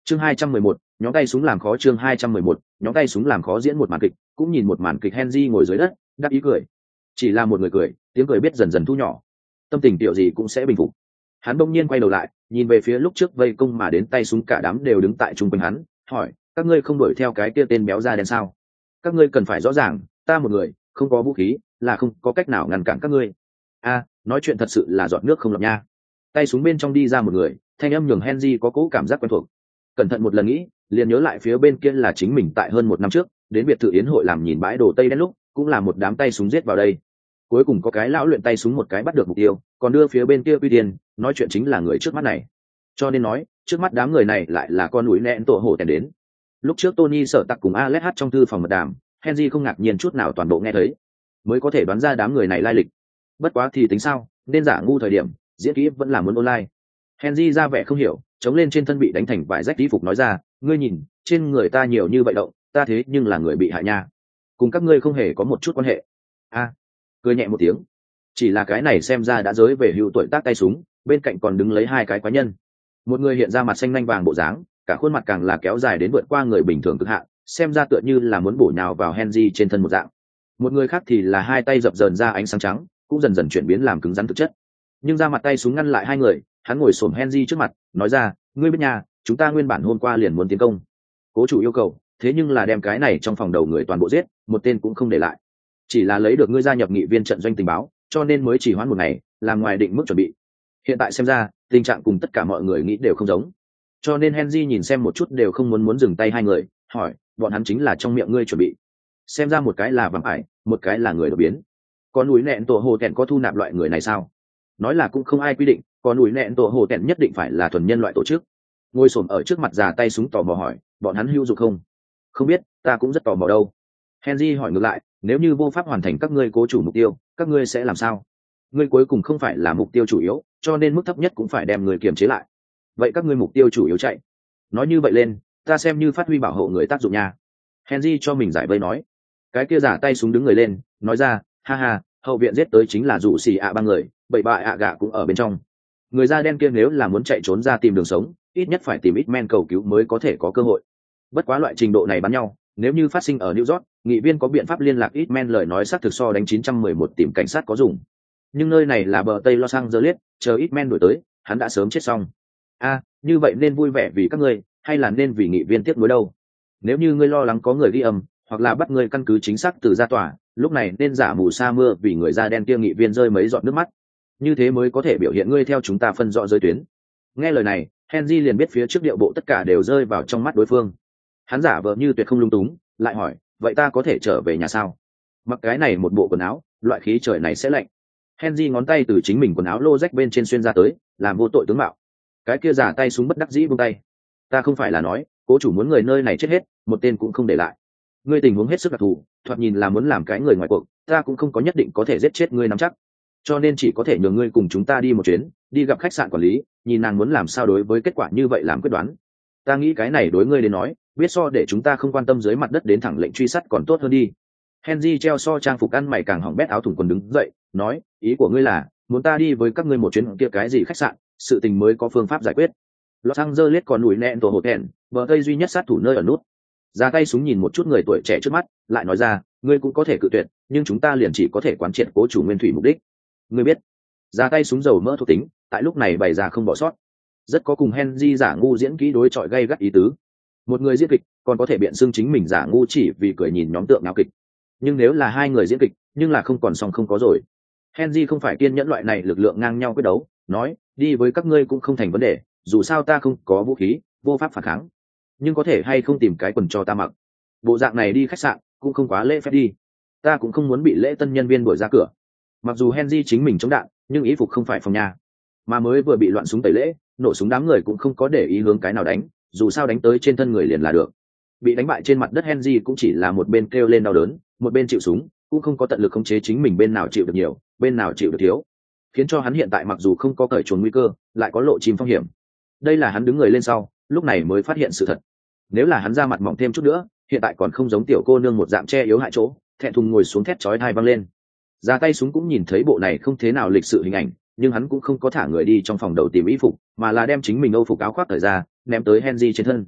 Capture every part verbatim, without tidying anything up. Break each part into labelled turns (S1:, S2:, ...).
S1: chương hai trăm mười một, nhóm tay súng làm khó chương hai trăm mười một, nhóm tay súng làm khó diễn một màn kịch, cũng nhìn một màn kịch Henry ngồi dưới đất, đắc ý cười. Chỉ là một người cười, tiếng cười biết dần dần thu nhỏ. Tâm tình tiểu gì cũng sẽ bình phục. Hắn bỗng nhiên quay đầu lại, nhìn về phía lúc trước vây công mà đến tay súng cả đám đều đứng tại trung quanh hắn, hỏi, các ngươi không đuổi theo cái kia tên béo da đen sao? Các ngươi cần phải rõ ràng, ta một người, không có vũ khí, là không có cách nào ngăn cản các ngươi. A, nói chuyện thật sự là giọt nước không lọt nha. Tay súng bên trong đi ra một người, thanh âm nhường Henry có cỗ cảm giác quen thuộc. Cẩn thận một lần nghĩ, liền nhớ lại phía bên kia là chính mình tại hơn một năm trước, đến biệt thự yến hội làm nhìn bãi đồ tây đen lúc, cũng là một đám tay súng giết vào đây. Cuối cùng có cái lão luyện tay súng một cái bắt được mục tiêu, còn đưa phía bên kia quy tiền, nói chuyện chính là người trước mắt này. Cho nên nói, trước mắt đám người này lại là con núi nẹn tổ hổ tèn đến. Lúc trước Tony Sở Tặc cùng Alex hát trong thư phòng mật đàm, Henry không ngạc nhiên chút nào toàn bộ nghe thấy, mới có thể đoán ra đám người này lai lịch. Bất quá thì tính sao, nên giả ngu thời điểm, diễn kỹ vẫn là muốn online. Henry ra vẻ không hiểu, chống lên trên thân bị đánh thành vải rách tí phục nói ra, ngươi nhìn, trên người ta nhiều như vậy động, ta thế nhưng là người bị hại nha. Cùng các ngươi không hề có một chút quan hệ. A, cười nhẹ một tiếng. Chỉ là cái này xem ra đã giới về hưu tuổi tác tay súng, bên cạnh còn đứng lấy hai cái quái nhân. Một người hiện ra mặt xanh nanh vàng bộ dáng, cả khuôn mặt càng là kéo dài đến vượt qua người bình thường cực hạn, xem ra tựa như là muốn bổ nhào vào Henry trên thân một dạng. Một người khác thì là hai tay dập dờn ra ánh sáng trắng, cũng dần dần chuyển biến làm cứng rắn thực chất. Nhưng ra mặt tay súng ngăn lại hai người, hắn ngồi xổm Henry trước mặt, nói ra, ngươi biết nhà, chúng ta nguyên bản hôm qua liền muốn tiến công. Cố chủ yêu cầu, thế nhưng là đem cái này trong phòng đầu người toàn bộ giết, một tên cũng không để lại. Chỉ là lấy được ngươi gia nhập nghị viên trận doanh tình báo, cho nên mới chỉ hoãn một ngày, làm ngoài định mức chuẩn bị. Hiện tại xem ra, tình trạng cùng tất cả mọi người nghĩ đều không giống. Cho nên Henry nhìn xem một chút đều không muốn muốn dừng tay hai người, hỏi, bọn hắn chính là trong miệng ngươi chuẩn bị. Xem ra một cái là vạm ải, một cái là người đột biến. Con núi nẹn tổ hồ tẹn có thu nạp loại người này sao? Nói là cũng không ai quy định, con núi nẹn tổ hồ tẹn nhất định phải là thuần nhân loại tổ chức. Ngồi xổm ở trước mặt già tay súng tò mò hỏi, bọn hắn hữu dụng không? Không biết, ta cũng rất tò mò đâu. Henry hỏi ngược lại, nếu như vô pháp hoàn thành các ngươi cố chủ mục tiêu, các ngươi sẽ làm sao? Ngươi cuối cùng không phải là mục tiêu chủ yếu, cho nên mức thấp nhất cũng phải đem người kiềm chế lại. Vậy các ngươi mục tiêu chủ yếu chạy. Nói như vậy lên, ta xem như phát huy bảo hộ người tác dụng nha. Henry cho mình giải vây nói. Cái kia giả tay súng đứng người lên, nói ra, ha ha, hậu viện giết tới chính là dụ xì ạ ba người, bảy bạ ạ gạ cũng ở bên trong. Người da đen kia nếu là muốn chạy trốn ra tìm đường sống, ít nhất phải tìm ít men cầu cứu mới có thể có cơ hội. Bất quá loại trình độ này bắn nhau, nếu như phát sinh ở New York, nghị viên có biện pháp liên lạc ít men lời nói xác thực so đánh chín trăm mười một tìm cảnh sát có dùng. Nhưng nơi này là bờ Tây Los Angeles, chờ ít men đuổi tới, hắn đã sớm chết xong. A, như vậy nên vui vẻ vì các ngươi, hay là nên vì nghị viên tiếp nối đâu? Nếu như ngươi lo lắng có người ghi âm, hoặc là bắt ngươi căn cứ chính xác từ ra tòa, lúc này nên giả mù sa mưa vì người da đen kia nghị viên rơi mấy giọt nước mắt. Như thế mới có thể biểu hiện ngươi theo chúng ta phân rõ giới tuyến. Nghe lời này, Henry liền biết phía trước điệu bộ tất cả đều rơi vào trong mắt đối phương. Hắn giả vờ như tuyệt không lung túng, lại hỏi, vậy ta có thể trở về nhà sao? Mặc cái này một bộ quần áo, loại khí trời này sẽ lạnh. Henry ngón tay từ chính mình quần áo lô rách bên trên xuyên ra tới, làm vô tội tướng mạo. Cái kia giả tay súng bất đắc dĩ buông tay. Ta không phải là nói, cố chủ muốn người nơi này chết hết, một tên cũng không để lại. Ngươi tình huống hết sức đặc thù, thoạt nhìn là muốn làm cái người ngoài cuộc, ta cũng không có nhất định có thể giết chết ngươi nắm chắc. Cho nên chỉ có thể nhờ ngươi cùng chúng ta đi một chuyến, đi gặp khách sạn quản lý, nhìn nàng muốn làm sao đối với kết quả như vậy làm quyết đoán. Ta nghĩ cái này đối ngươi đến nói, biết so để chúng ta không quan tâm dưới mặt đất đến thẳng lệnh truy sát còn tốt hơn đi. Henry treo so trang phục ăn mày càng hỏng bét áo thủng quần đứng dậy, nói, ý của ngươi là, muốn ta đi với các ngươi một chuyến kia cái gì khách sạn, sự tình mới có phương pháp giải quyết. Los Angeles còn núi nẹn tổ hồ thẹn, bờ tây duy nhất sát thủ nơi ở nút. Ra tay súng nhìn một chút người tuổi trẻ trước mắt, lại nói ra, ngươi cũng có thể cự tuyệt, nhưng chúng ta liền chỉ có thể quán triệt cố chủ nguyên thủy mục đích. Ngươi biết, ra tay súng dầu mỡ thuộc tính, tại lúc này bày ra không bỏ sót. Rất có cùng Henry giả ngu diễn kỹ đối chọi gay gắt ý tứ. Một người diễn kịch còn có thể biện xưng chính mình giả ngu chỉ vì cười nhìn nhóm tượng nào kịch. Nhưng nếu là hai người diễn kịch, nhưng là không còn xong không có rồi. Henry không phải kiên nhẫn loại này lực lượng ngang nhau quyết đấu, nói, đi với các ngươi cũng không thành vấn đề, dù sao ta không có vũ khí, vô pháp phản kháng. Nhưng có thể hay không tìm cái quần cho ta mặc. Bộ dạng này đi khách sạn, cũng không quá lễ phép đi. Ta cũng không muốn bị lễ tân nhân viên đuổi ra cửa. Mặc dù Henry chính mình chống đạn, nhưng ý phục không phải phòng nhà. Mà mới vừa bị loạn súng tẩy lễ, nổ súng đám người cũng không có để ý hướng cái nào đánh, dù sao đánh tới trên thân người liền là được. Bị đánh bại trên mặt đất Henry cũng chỉ là một bên kêu lên đau đớn, một bên chịu súng, cũng không có tận lực khống chế chính mình bên nào chịu được nhiều, bên nào chịu được thiếu. Khiến cho hắn hiện tại mặc dù không có cởi chuồn nguy cơ, lại có lộ chìm phong hiểm. Đây là hắn đứng người lên sau, lúc này mới phát hiện sự thật. Nếu là hắn ra mặt mỏng thêm chút nữa, hiện tại còn không giống tiểu cô nương một dạng che yếu hại chỗ, thẹn thùng ngồi xuống thét chói tai văng lên. Ra tay súng cũng nhìn thấy bộ này không thế nào lịch sự hình ảnh, nhưng hắn cũng không có thả người đi trong phòng đầu tìm y phục, mà là đem chính mình âu phục áo khoác thời ra, ném tới Henry trên thân.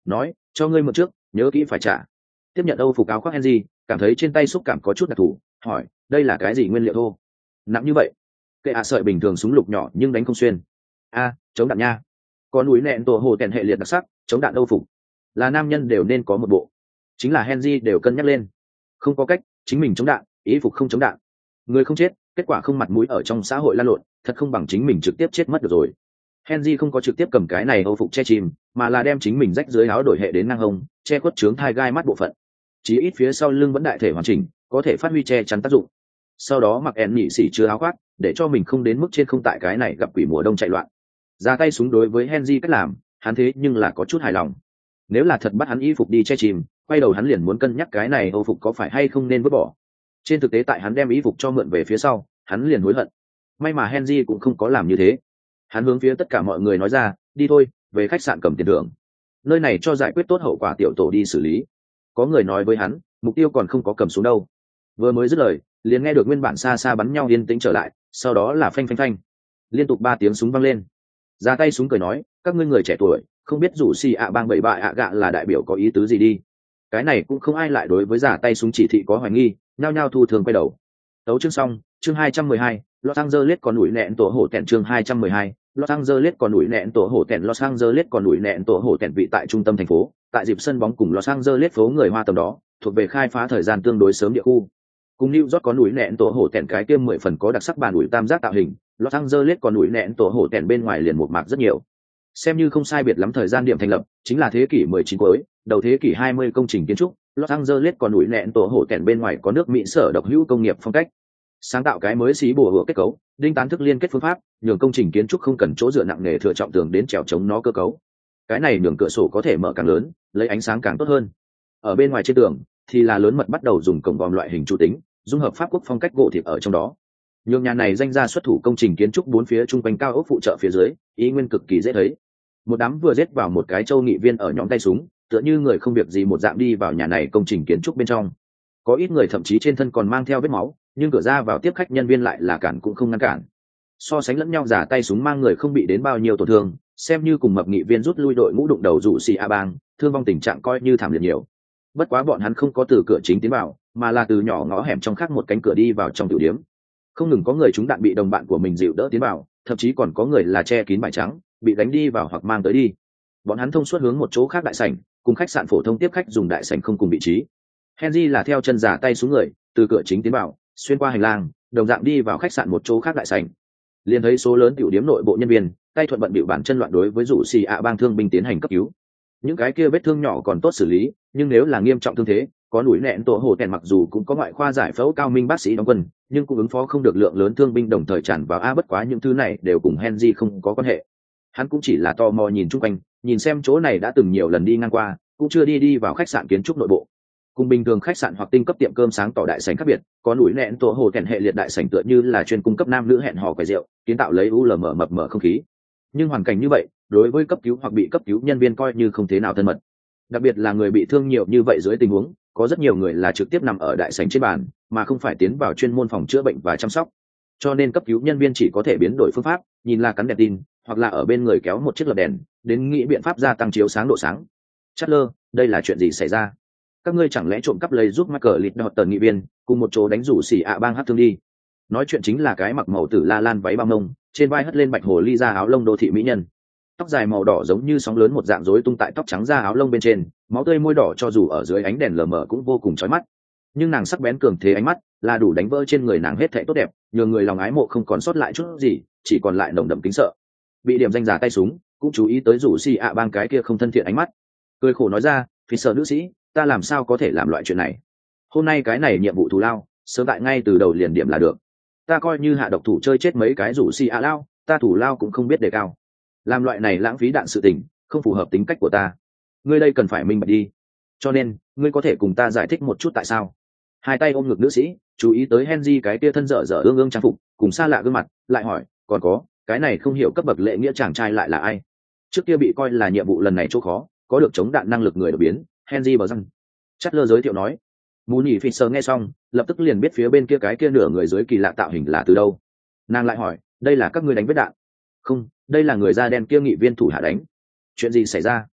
S1: nói cho ngươi mượn trước nhớ kỹ phải trả. Tiếp nhận âu phục áo khoác Henry, cảm thấy trên tay xúc cảm có chút đặc thù, hỏi đây là cái gì nguyên liệu thô nặng như vậy? Kệ ạ sợi bình thường súng lục nhỏ nhưng đánh không xuyên. A, chống đạn nha. Có núi nẹn tổ hồ tèn hệ liệt đặc sắc, chống đạn âu phục là nam nhân đều nên có một bộ. Chính là Henry đều cân nhắc lên, không có cách, chính mình chống đạn, ý phục không chống đạn, người không chết, kết quả không mặt mũi ở trong xã hội lan lộn, thật không bằng chính mình trực tiếp chết mất được rồi. Henry không có trực tiếp cầm cái này âu phục che chìm, mà là đem chính mình rách dưới áo đổi hệ đến ngang hông, che khuất trướng thai gai mắt bộ phận. Chí ít phía sau lưng vẫn đại thể hoàn chỉnh, có thể phát huy che chắn tác dụng. Sau đó mặc ẻn nhị xỉ chứa áo khoác, để cho mình không đến mức trên không tại cái này gặp quỷ mùa đông chạy loạn. Ra tay súng đối với Henry cách làm, hắn thế nhưng là có chút hài lòng. Nếu là thật bắt hắn y phục đi che chìm, quay đầu hắn liền muốn cân nhắc cái này âu phục có phải hay không nên vứt bỏ. Trên thực tế tại hắn đem y phục cho mượn về phía sau, hắn liền hối hận. May mà Henry cũng không có làm như thế. Hắn hướng phía tất cả mọi người nói ra, đi thôi, về khách sạn cầm tiền thưởng. Nơi này cho giải quyết tốt hậu quả tiểu tổ đi xử lý. Có người nói với hắn, mục tiêu còn không có cầm xuống đâu. Vừa mới dứt lời, liền nghe được nguyên bản xa xa bắn nhau yên tĩnh trở lại, sau đó là phanh phanh phanh, liên tục ba tiếng súng vang lên. Ra tay súng cười nói, các ngươi người trẻ tuổi, không biết rủ xì ạ bang bảy bạ ạ gạ là đại biểu có ý tứ gì đi. Cái này cũng không ai lại đối với giả tay súng chỉ thị có hoài nghi, nhao nhao thu thường quay đầu. Tấu chương xong, chương hai trăm mười hai, Los Angeles còn ủi nẹn tổ hổ tẹn chương hai trăm mười hai, Los Angeles còn ủi nẹn tổ hổ tẹn Los Angeles còn ủi nẹn tổ hổ tẹn vị tại trung tâm thành phố, tại dịp sân bóng cùng Los Angeles phố người Hoa tầm đó, thuộc về khai phá thời gian tương đối sớm địa khu. Cùng New York có núi nẹn tổ hổ tẹn cái kia mười phần có đặc sắc bàn ủi tam giác tạo hình, Los Angeles còn núi nẹn tổ hổ tẹn bên ngoài liền một mạc rất nhiều. Xem như không sai biệt lắm thời gian điểm thành lập, chính là thế kỷ mười chín cuối, đầu thế kỷ hai mươi công trình kiến trúc, Los Angeles còn núi nẹn tổ hổ tẹn bên ngoài có nước Mỹ sở độc hữu công nghiệp phong cách. Sáng tạo cái mới xí bùa hựa kết cấu, đinh tán thức liên kết phương pháp, nhường công trình kiến trúc không cần chỗ dựa nặng nề thừa trọng tường đến trèo chống nó cơ cấu. Cái này nhường cửa sổ có thể mở càng lớn, lấy ánh sáng càng tốt hơn. Ở bên ngoài trên tường thì là lớn mật bắt đầu dùng cổng vòm loại hình trụ tính, dung hợp pháp quốc phong cách gỗ thịt ở trong đó. Nhường nhà này danh ra xuất thủ công trình kiến trúc bốn phía trung quanh cao ốc phụ trợ phía dưới, ý nguyên cực kỳ dễ thấy. Một đám vừa giết vào một cái châu nghị viên ở nhóm tay súng, tựa như người không việc gì một dạng đi vào nhà này công trình kiến trúc bên trong. Có ít người thậm chí trên thân còn mang theo vết máu, nhưng cửa ra vào tiếp khách nhân viên lại là cản cũng không ngăn cản. So sánh lẫn nhau giả tay súng mang người không bị đến bao nhiêu tổn thương, xem như cùng mập nghị viên rút lui đội ngũ đụng đầu rủ xì a bang, thương vong tình trạng coi như thảm liệt nhiều. Bất quá bọn hắn không có từ cửa chính tiến vào, mà là từ nhỏ ngõ hẻm trong khác một cánh cửa đi vào trong tiểu điếm. Không ngừng có người trúng đạn bị đồng bạn của mình dịu đỡ tiến vào, thậm chí còn có người là che kín bài trắng, bị đánh đi vào hoặc mang tới đi. Bọn hắn thông suốt hướng một chỗ khác đại sảnh, cùng khách sạn phổ thông tiếp khách dùng đại sảnh không cùng vị trí. Henry là theo chân giả tay xuống người, từ cửa chính tiến vào, xuyên qua hành lang, đồng dạng đi vào khách sạn một chỗ khác đại sảnh. Liền thấy số lớn tiểu điếm nội bộ nhân viên, tay thuận bận bịu bản chân loạn đối với rủ xì ạ bang thương binh tiến hành cấp cứu. Những cái kia vết thương nhỏ còn tốt xử lý, nhưng nếu là nghiêm trọng thương thế, có núi nẹn tổ hồ tèn mặc dù cũng có ngoại khoa giải phẫu cao minh bác sĩ đóng quân, nhưng cũng ứng phó không được lượng lớn thương binh đồng thời tràn vào a bất quá những thứ này đều cùng Henry không có quan hệ. Hắn cũng chỉ là tò mò nhìn chung quanh, nhìn xem chỗ này đã từng nhiều lần đi ngang qua, cũng chưa đi đi vào khách sạn kiến trúc nội bộ. Cùng bình thường khách sạn hoặc tinh cấp tiệm cơm sáng tỏ đại sảnh khác biệt, có núi nẹn tổ hồ tèn hệ liệt đại sảnh tựa như là chuyên cung cấp nam nữ hẹn hò quầy rượu, kiến tạo lấy u lờ mờ mập mờ không khí. Nhưng hoàn cảnh như vậy, đối với cấp cứu hoặc bị cấp cứu nhân viên coi như không thế nào thân mật. Đặc biệt là người bị thương nhiều như vậy dưới tình huống, có rất nhiều người là trực tiếp nằm ở đại sảnh trên bàn, mà không phải tiến vào chuyên môn phòng chữa bệnh và chăm sóc. Cho nên cấp cứu nhân viên chỉ có thể biến đổi phương pháp, nhìn là cắn đèn tin, hoặc là ở bên người kéo một chiếc lợp đèn, đến nghĩ biện pháp gia tăng chiếu sáng độ sáng. Chatler, đây là chuyện gì xảy ra? Các ngươi chẳng lẽ trộm cắp lấy giúp Michael Littleton nghị viên, cùng một chỗ đánh rủ xỉ ạ bang hát thương đi? Nói chuyện chính là cái mặc màu tử la lan váy bao mông, trên vai hất lên bạch hồ ly da áo lông đô thị mỹ nhân. Tóc dài màu đỏ giống như sóng lớn một dạng rối tung tại tóc trắng da áo lông bên trên, máu tươi môi đỏ cho dù ở dưới ánh đèn lờ mờ cũng vô cùng chói mắt. Nhưng nàng sắc bén cường thế ánh mắt là đủ đánh vỡ trên người nàng hết thảy tốt đẹp, nhường người lòng ái mộ không còn sót lại chút gì, chỉ còn lại nồng đậm kính sợ. Bị điểm danh giả tay súng cũng chú ý tới rủ xì ạ bang cái kia không thân thiện ánh mắt, cười khổ nói ra, phi sợ nữ sĩ, ta làm sao có thể làm loại chuyện này? Hôm nay cái này nhiệm vụ thù lao, sớm tại ngay từ đầu liền điểm là được. Ta coi như hạ độc thủ chơi chết mấy cái rủ xì ạ lao, ta thủ lao cũng không biết đề cao. Làm loại này lãng phí đạn sự tình, không phù hợp tính cách của ta. Ngươi đây cần phải minh bạch đi. Cho nên, ngươi có thể cùng ta giải thích một chút tại sao? Hai tay ôm ngực nữ sĩ, chú ý tới Henry cái kia thân dở dở ương ương trang phục, cùng xa lạ gương mặt, lại hỏi, còn có, cái này không hiểu cấp bậc lễ nghĩa chàng trai lại là ai? Trước kia bị coi là nhiệm vụ lần này chỗ khó, có được chống đạn năng lực người đột biến, Henry bờ răng. Chatler giới thiệu nói. Mooney Fisher nghe xong, lập tức liền biết phía bên kia cái kia nửa người dưới kỳ lạ tạo hình là từ đâu. Nàng lại hỏi, đây là các ngươi đánh vết đạn? Không, đây là người da đen kia nghị viên thủ hạ đánh. Chuyện gì xảy ra?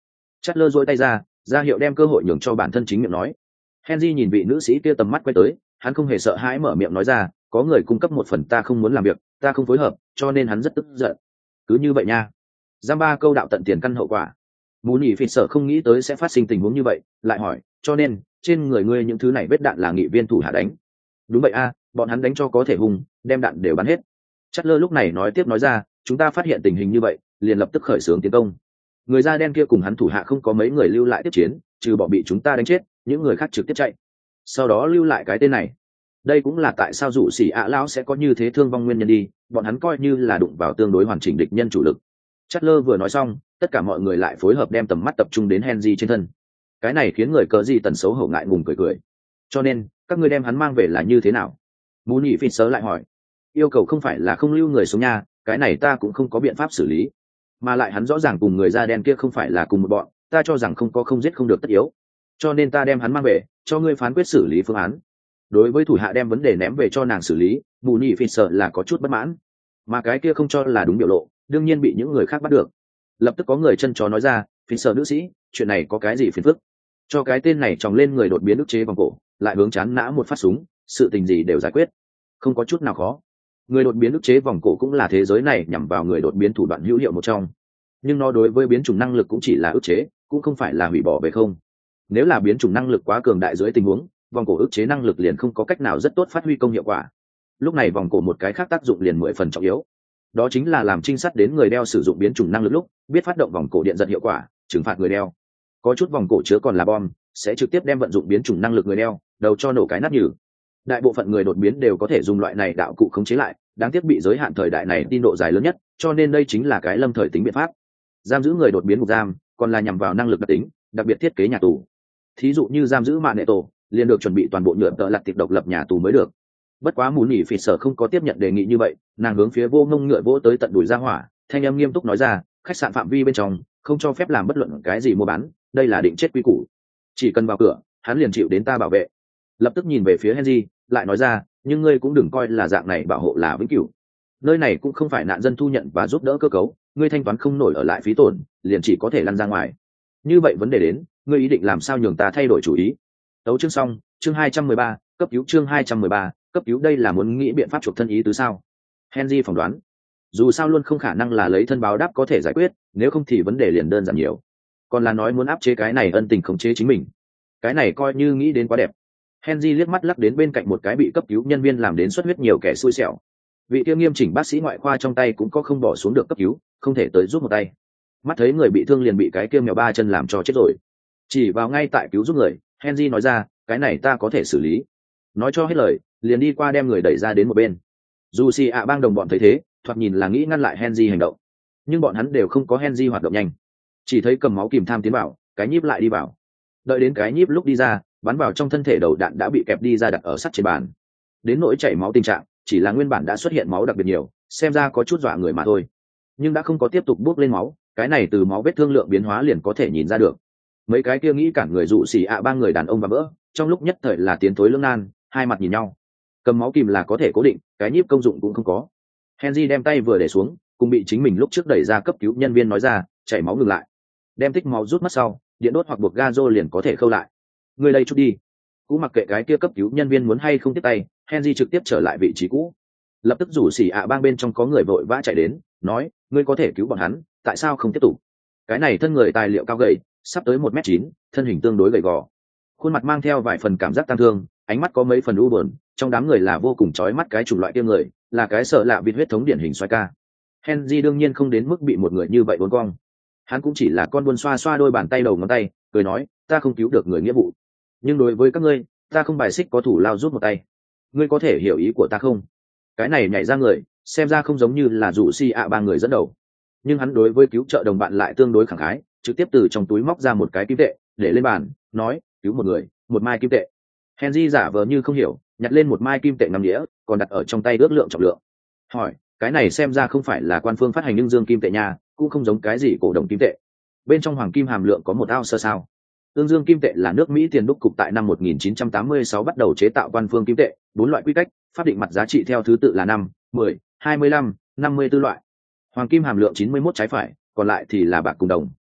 S1: Chatler duỗi tay ra, ra hiệu đem cơ hội nhường cho bản thân chính miệng nói. Henry nhìn vị nữ sĩ kia tầm mắt quay tới, hắn không hề sợ hãi mở miệng nói ra, có người cung cấp một phần ta không muốn làm việc, ta không phối hợp, cho nên hắn rất tức giận. Cứ như vậy nha. Giam ba câu đạo tận tiền căn hậu quả. Mù nhỉ phỉ sợ không nghĩ tới sẽ phát sinh tình huống như vậy, lại hỏi, cho nên trên người ngươi những thứ này vết đạn là nghị viên thủ hạ đánh? Đúng vậy a, bọn hắn đánh cho có thể hùng, đem đạn đều bắn hết. Chatler lúc này nói tiếp nói ra, chúng ta phát hiện tình hình như vậy, liền lập tức khởi xướng tiến công. Người da đen kia cùng hắn thủ hạ không có mấy người lưu lại tiếp chiến, trừ bỏ bị chúng ta đánh chết, những người khác trực tiếp chạy. Sau đó lưu lại cái tên này. Đây cũng là tại sao dụ xỉ ạ lão sẽ có như thế thương vong nguyên nhân đi, bọn hắn coi như là đụng vào tương đối hoàn chỉnh địch nhân chủ lực. Chatler vừa nói xong, tất cả mọi người lại phối hợp đem tầm mắt tập trung đến Henry trên thân. Cái này khiến người cờ gì tần xấu hổ ngại ngùng cười cười. Cho nên, các ngươi đem hắn mang về là như thế nào? Mù nhị phỉ sớ lại hỏi. Yêu cầu không phải là không lưu người xuống nhà, cái này ta cũng không có biện pháp xử lý. Mà lại hắn rõ ràng cùng người da đen kia không phải là cùng một bọn, ta cho rằng không có không giết không được tất yếu. Cho nên ta đem hắn mang về, cho ngươi phán quyết xử lý phương án. Đối với thủ hạ đem vấn đề ném về cho nàng xử lý, Mù nhị phỉ sợ là có chút bất mãn. Mà cái kia không cho là đúng biểu lộ, đương nhiên bị những người khác bắt được. Lập tức có người chân chó nói ra, phỉ sợ nữ sĩ, chuyện này có cái gì phiền phức? Cho cái tên này tròng lên người đột biến ức chế vòng cổ, lại hướng chán nã một phát súng, sự tình gì đều giải quyết, không có chút nào khó. Người đột biến ức chế vòng cổ cũng là thế giới này nhằm vào người đột biến thủ đoạn hữu hiệu một trong, nhưng nó đối với biến chủng năng lực cũng chỉ là ức chế, cũng không phải là hủy bỏ về không. Nếu là biến chủng năng lực quá cường đại dưới tình huống, vòng cổ ức chế năng lực liền không có cách nào rất tốt phát huy công hiệu quả. Lúc này vòng cổ một cái khác tác dụng liền mười phần trọng yếu, đó chính là làm trinh sát đến người đeo sử dụng biến chủng năng lực lúc biết phát động vòng cổ điện giật hiệu quả, trừng phạt người đeo. Có chút vòng cổ chứa còn là bom, sẽ trực tiếp đem vận dụng biến chủng năng lực người đeo đầu cho nổ cái nát nhừ. Đại bộ phận người đột biến đều có thể dùng loại này đạo cụ khống chế lại, đáng tiếc bị giới hạn thời đại này tin độ dài lớn nhất, cho nên đây chính là cái lâm thời tính biện pháp. Giam giữ người đột biến ngục giam còn là nhằm vào năng lực đặc tính, đặc biệt thiết kế nhà tù. Thí dụ như giam giữ mạng nệ tổ, liền được chuẩn bị toàn bộ nhựa tợ lặt tiệp độc lập nhà tù mới được. Bất quá Mù nhỉ phỉ sở không có tiếp nhận đề nghị như vậy, nàng hướng phía vô ngông ngựa vỗ tới tận đùi ra hỏa, thanh âm nghiêm túc nói ra, khách sạn phạm vi bên trong không cho phép làm bất luận cái gì mua bán, đây là định chết quy củ. Chỉ cần vào cửa, hắn liền chịu đến ta bảo vệ. Lập tức nhìn về phía Henry, lại nói ra, nhưng ngươi cũng đừng coi là dạng này bảo hộ là vĩnh cửu. Nơi này cũng không phải nạn dân thu nhận và giúp đỡ cơ cấu, ngươi thanh toán không nổi ở lại phí tổn, liền chỉ có thể lăn ra ngoài. Như vậy vấn đề đến, ngươi ý định làm sao nhường ta thay đổi chủ ý? Tấu chương xong, chương hai trăm mười ba, cấp cứu chương hai trăm mười ba, cấp cứu đây là muốn nghĩ biện pháp chuộc thân ý tứ sao? Henry phỏng đoán. Dù sao luôn không khả năng là lấy thân báo đáp có thể giải quyết, nếu không thì vấn đề liền đơn giản nhiều. Còn là nói muốn áp chế cái này ân tình khống chế chính mình. Cái này coi như nghĩ đến quá đẹp. Henry liếc mắt lắc đến bên cạnh một cái bị cấp cứu nhân viên làm đến xuất huyết nhiều kẻ xui xẻo. Vị kia nghiêm chỉnh bác sĩ ngoại khoa trong tay cũng có không bỏ xuống được cấp cứu, không thể tới giúp một tay. Mắt thấy người bị thương liền bị cái kia mèo ba chân làm cho chết rồi. Chỉ vào ngay tại cứu giúp người, Henry nói ra, cái này ta có thể xử lý. Nói cho hết lời, liền đi qua đem người đẩy ra đến một bên. Dù si ạ bang đồng bọn thấy thế, thoạt nhìn là nghĩ ngăn lại Henry hành động, nhưng bọn hắn đều không có Henry hoạt động nhanh. Chỉ thấy cầm máu kìm tham tiến vào, cái nhíp lại đi vào. Đợi đến cái nhíp lúc đi ra, bắn vào trong thân thể đầu đạn đã bị kẹp đi ra đặt ở sắt trên bàn. Đến nỗi chảy máu tình trạng, chỉ là nguyên bản đã xuất hiện máu đặc biệt nhiều, xem ra có chút dọa người mà thôi. Nhưng đã không có tiếp tục bốc lên máu, cái này từ máu vết thương lượng biến hóa liền có thể nhìn ra được. Mấy cái kia nghĩ cản người dụ xỉ ạ ba người đàn ông và vỡ, trong lúc nhất thời là tiến thối lưỡng nan, hai mặt nhìn nhau. Cầm máu kìm là có thể cố định, cái nhíp công dụng cũng không có. Henry đem tay vừa để xuống, cùng bị chính mình lúc trước đẩy ra cấp cứu nhân viên nói ra, chảy máu ngừng lại. Đem tích máu rút mất sau, điện đốt hoặc buộc gazo liền có thể khâu lại. Người đây chút đi. Cũng mặc kệ cái kia cấp cứu nhân viên muốn hay không tiếp tay, Henry trực tiếp trở lại vị trí cũ. Lập tức rủ xỉ ạ bang bên trong có người vội vã chạy đến, nói, ngươi có thể cứu bọn hắn, tại sao không tiếp tục? Cái này thân người tài liệu cao gầy, sắp tới một mét chín, thân hình tương đối gầy gò, khuôn mặt mang theo vài phần cảm giác tang thương, ánh mắt có mấy phần u buồn, trong đám người là vô cùng chói mắt cái chủng loại kia người, là cái sợ lạ vịt huyết thống điển hình xoay ca. Henry đương nhiên không đến mức bị một người như vậy uốn cong, hắn cũng chỉ là con buôn xoa xoa đôi bàn tay đầu ngón tay, cười nói, ta không cứu được người nghĩa vụ, nhưng đối với các ngươi, ta không bài xích có thủ lao rút một tay. Ngươi có thể hiểu ý của ta không? Cái này nhảy ra người, xem ra không giống như là dụ si ạ ba người dẫn đầu, nhưng hắn đối với cứu trợ đồng bạn lại tương đối khẳng khái, trực tiếp từ trong túi móc ra một cái kim tệ để lên bàn, nói, cứu một người, một mai kim tệ. Henry giả vờ như không hiểu, nhặt lên một mai kim tệ năm đĩa, còn đặt ở trong tay ước lượng trọng lượng. Hỏi, cái này xem ra không phải là quan phương phát hành nhưng dương kim tệ nhà, cũng không giống cái gì cổ đồng kim tệ. Bên trong hoàng kim hàm lượng có một ounce sao? Ương dương kim tệ là nước Mỹ tiền đúc cục tại năm một nghìn chín trăm tám mươi sáu bắt đầu chế tạo quan phương kim tệ, bốn loại quy cách, pháp định mặt giá trị theo thứ tự là năm, mười, hai mươi lăm, năm mươi tư loại. Hoàng kim hàm lượng chín mươi mốt trái phải, còn lại thì là bạc cùng đồng.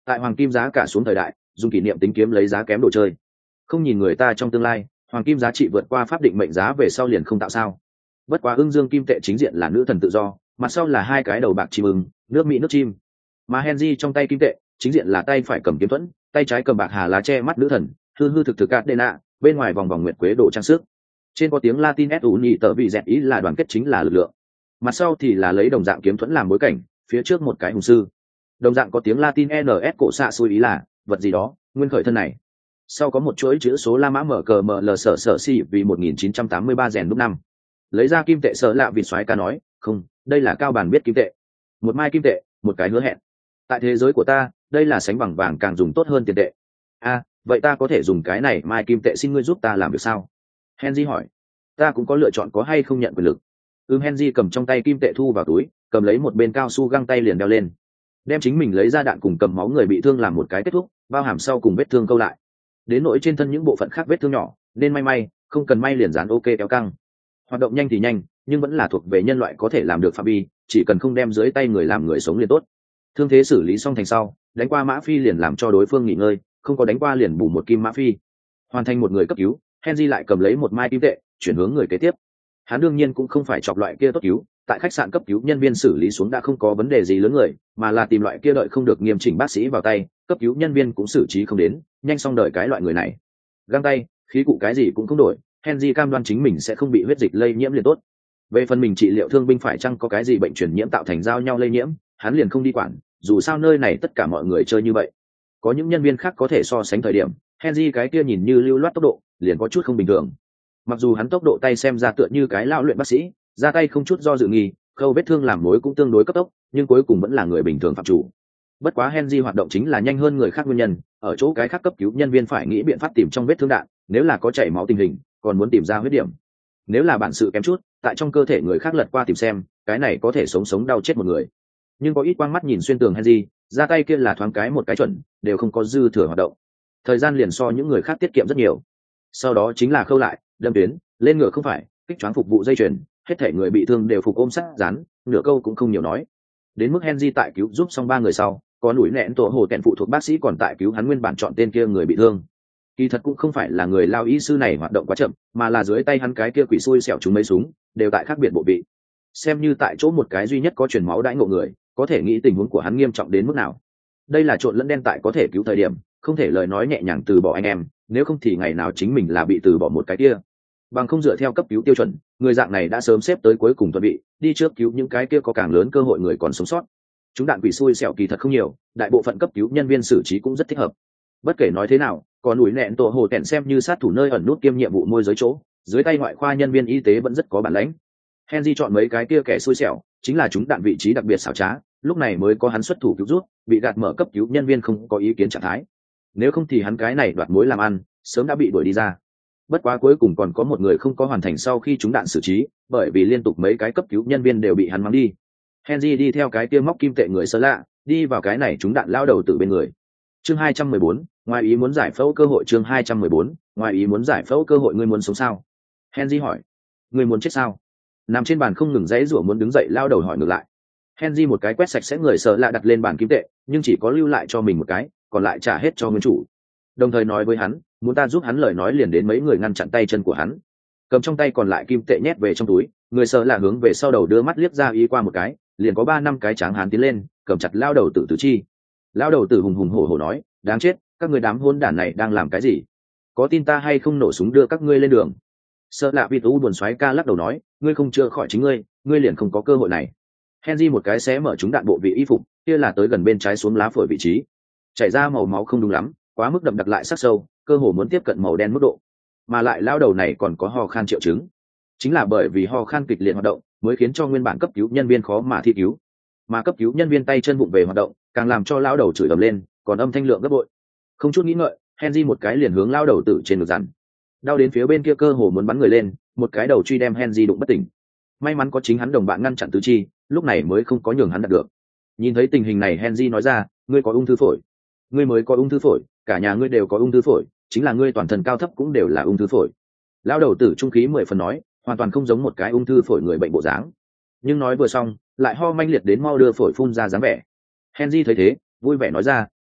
S1: Tại hoàng kim giá cả xuống thời đại, dùng kỷ niệm tính kiếm lấy giá kém đồ chơi, không nhìn người ta trong tương lai, hoàng kim giá trị vượt qua pháp định mệnh giá về sau liền không tạo sao. Bất quá ưng dương kim tệ chính diện là nữ thần tự do, mặt sau là hai cái đầu bạc chim ưng, nước mỹ nước chim. Mà Henry trong tay kim tệ chính diện là tay phải cầm kiếm thuẫn, tay trái cầm bạc hà lá che mắt nữ thần, hư hư thực thực Adena, bên ngoài vòng vòng nguyệt quế đồ trang sức. Trên có tiếng Latin S uni tờ vị dẹt ý là đoàn kết chính là lực lượng. Mặt sau thì là lấy đồng dạng kiếm thuẫn làm bối cảnh, phía trước một cái hùng sư. Đồng dạng có tiếng Latin N S cổ xạ xui ý là vật gì đó, nguyên khởi thân này. Sau có một chuỗi chữ số La Mã mở cờ mở lờ sở sở si vì một nghìn chín trăm tám mươi ba rèn đúc năm. Lấy ra kim tệ sợ lạ vịt xoáy ca nói, không, đây là cao bản biết kim tệ. Một mai kim tệ, một cái hứa hẹn. Tại thế giới của ta, đây là sánh bằng vàng càng dùng tốt hơn tiền tệ. A, à, vậy ta có thể dùng cái này mai kim tệ xin ngươi giúp ta làm việc sao? Henry hỏi. Ta cũng có lựa chọn có hay không nhận quyền lực. Ừm Henry cầm trong tay kim tệ thu vào túi, cầm lấy một bên cao su găng tay liền đeo lên. Đem chính mình lấy ra đạn cùng cầm máu người bị thương làm một cái kết thúc, bao hàm sau cùng vết thương câu lại. Đến nỗi trên thân những bộ phận khác vết thương nhỏ, nên may may, không cần may liền dán ok kéo căng. Hoạt động nhanh thì nhanh, nhưng vẫn là thuộc về nhân loại có thể làm được phạm vi, chỉ cần không đem dưới tay người làm người sống liền tốt. Thương thế xử lý xong thành sau, đánh qua mã phi liền làm cho đối phương nghỉ ngơi, không có đánh qua liền bù một kim mã phi. Hoàn thành một người cấp cứu, Henry lại cầm lấy một mai kim tệ, chuyển hướng người kế tiếp. Hắn đương nhiên cũng không phải chọc loại kia tốt cứu, tại khách sạn cấp cứu nhân viên xử lý xuống đã không có vấn đề gì lớn người, mà là tìm loại kia đợi không được nghiêm chỉnh bác sĩ vào tay, cấp cứu nhân viên cũng xử trí không đến, nhanh xong đợi cái loại người này. Găng tay, khí cụ cái gì cũng không đổi, Henry cam đoan chính mình sẽ không bị huyết dịch lây nhiễm liền tốt. Về phần mình trị liệu thương binh phải chăng có cái gì bệnh truyền nhiễm tạo thành giao nhau lây nhiễm, hắn liền không đi quản, dù sao nơi này tất cả mọi người chơi như vậy. Có những nhân viên khác có thể so sánh thời điểm, Henry cái kia nhìn như lưu loát tốc độ, liền có chút không bình thường. Mặc dù hắn tốc độ tay xem ra tựa như cái lão luyện bác sĩ, ra tay không chút do dự nghi, khâu vết thương làm mối cũng tương đối cấp tốc, nhưng cuối cùng vẫn là người bình thường phạm chủ. Bất quá Henry hoạt động chính là nhanh hơn người khác nguyên nhân, ở chỗ cái khác cấp cứu nhân viên phải nghĩ biện pháp tìm trong vết thương đạn, nếu là có chảy máu tình hình, còn muốn tìm ra huyết điểm. Nếu là bản sự kém chút, tại trong cơ thể người khác lật qua tìm xem, cái này có thể sống sống đau chết một người. Nhưng có ít quang mắt nhìn xuyên tường Henry, ra tay kia là thoáng cái một cái chuẩn, đều không có dư thừa hoạt động. Thời gian liền so những người khác tiết kiệm rất nhiều. Sau đó chính là khâu lại, đâm tuyến, lên ngựa không phải, kích choáng phục vụ dây chuyền, hết thể người bị thương đều phục ôm sát dán, nửa câu cũng không nhiều nói. Đến mức Henry tại cứu giúp xong ba người sau, có núi nẹn tổ hồ kẹn phụ thuộc bác sĩ còn tại cứu hắn nguyên bản chọn tên kia người bị thương. Kỳ thật cũng không phải là người lao y sư này hoạt động quá chậm, mà là dưới tay hắn cái kia quỷ xui xẻo chúng mấy súng, đều tại khác biệt bộ vị. Xem như tại chỗ một cái duy nhất có truyền máu đãi ngộ người, có thể nghĩ tình huống của hắn nghiêm trọng đến mức nào. Đây là trộn lẫn đen tại có thể cứu thời điểm, không thể lời nói nhẹ nhàng từ bỏ anh em, nếu không thì ngày nào chính mình là bị từ bỏ một cái kia. Bằng không dựa theo cấp cứu tiêu chuẩn, người dạng này đã sớm xếp tới cuối cùng chuẩn bị, đi trước cứu những cái kia có càng lớn cơ hội người còn sống sót. Chúng đạn quỷ xui xẻo kỳ thật không nhiều, đại bộ phận cấp cứu nhân viên xử trí cũng rất thích hợp. Bất kể nói thế nào, còn núi nẹn tổ hồ tẹn xem như sát thủ nơi ẩn nút kiêm nhiệm vụ môi giới chỗ, dưới tay ngoại khoa nhân viên y tế vẫn rất có bản lãnh. Henry chọn mấy cái kia kẻ xui xẻo, chính là chúng đạn vị trí đặc biệt xảo trá, lúc này mới có hắn xuất thủ cứu rút, bị gạt mở cấp cứu nhân viên không có ý kiến trạng thái. Nếu không thì hắn cái này đoạt mối làm ăn, sớm đã bị đuổi đi ra. Bất quá cuối cùng còn có một người không có hoàn thành sau khi chúng đạn xử trí, bởi vì liên tục mấy cái cấp cứu nhân viên đều bị hắn mắng đi. Henry đi theo cái kia móc kim tệ người sơ lạ, đi vào cái này chúng đạn lao đầu từ bên người. Chương hai trăm mười bốn, ngoài ý muốn giải phẫu cơ hội. Chương hai trăm mười bốn, ngoài ý muốn giải phẫu cơ hội. Ngươi muốn sống sao? Henry hỏi. Ngươi muốn chết sao? Nằm trên bàn không ngừng dãy rủa muốn đứng dậy lao đầu hỏi ngược lại. Henry một cái quét sạch sẽ người sợ lạ đặt lên bàn kim tệ, nhưng chỉ có lưu lại cho mình một cái, còn lại trả hết cho nguyên chủ. Đồng thời nói với hắn, muốn ta giúp hắn lời nói liền đến mấy người ngăn chặn tay chân của hắn. Cầm trong tay còn lại kim tệ nhét về trong túi, người sợ lạ hướng về sau đầu đưa mắt liếc ra ý qua một cái, liền có ba năm cái tráng hán tiến lên, cầm chặt lao đầu tử tử chi. Lao đầu tử hùng hùng hổ hổ nói, đáng chết, các người đám hôn đản này đang làm cái gì? Có tin ta hay không nổ súng đưa các ngươi lên đường? Sợ lạ vị tú buồn xoáy ca lắc đầu nói, ngươi không chữa khỏi chính ngươi, ngươi liền không có cơ hội này. Henry một cái xé mở chúng đạn bộ vị y phục, kia là tới gần bên trái xuống lá phổi vị trí, chảy ra màu máu không đúng lắm, quá mức đậm đặc lại sắc sâu, cơ hồ muốn tiếp cận màu đen mức độ, mà lại lao đầu này còn có ho khan triệu chứng, chính là bởi vì ho khan kịch liệt hoạt động mới khiến cho nguyên bản cấp cứu nhân viên khó mà thi cứu, mà cấp cứu nhân viên tay chân vụng về hoạt động càng làm cho lao đầu chửi ầm lên, còn âm thanh lượng gấp bội. Không chút nghĩ ngợi, Henry một cái liền hướng lao đầu tử trên ngực dằn, đau đến phía bên kia cơ hồ muốn bắn người lên, một cái đầu truy đem Henry đụng bất tỉnh. May mắn có chính hắn đồng bạn ngăn chặn tứ chi, lúc này mới không có nhường hắn đạt được. Nhìn thấy tình hình này, Henry nói ra, ngươi có ung thư phổi. Ngươi mới có ung thư phổi, cả nhà ngươi đều có ung thư phổi, chính là ngươi toàn thân cao thấp cũng đều là ung thư phổi. Lão đầu tử trung khí mười phần nói, hoàn toàn không giống một cái ung thư phổi người bệnh bộ dáng. Nhưng nói vừa xong, lại ho manh liệt đến mau đưa phổi phun ra dáng vẻ. Henry thấy thế, vui vẻ nói ra,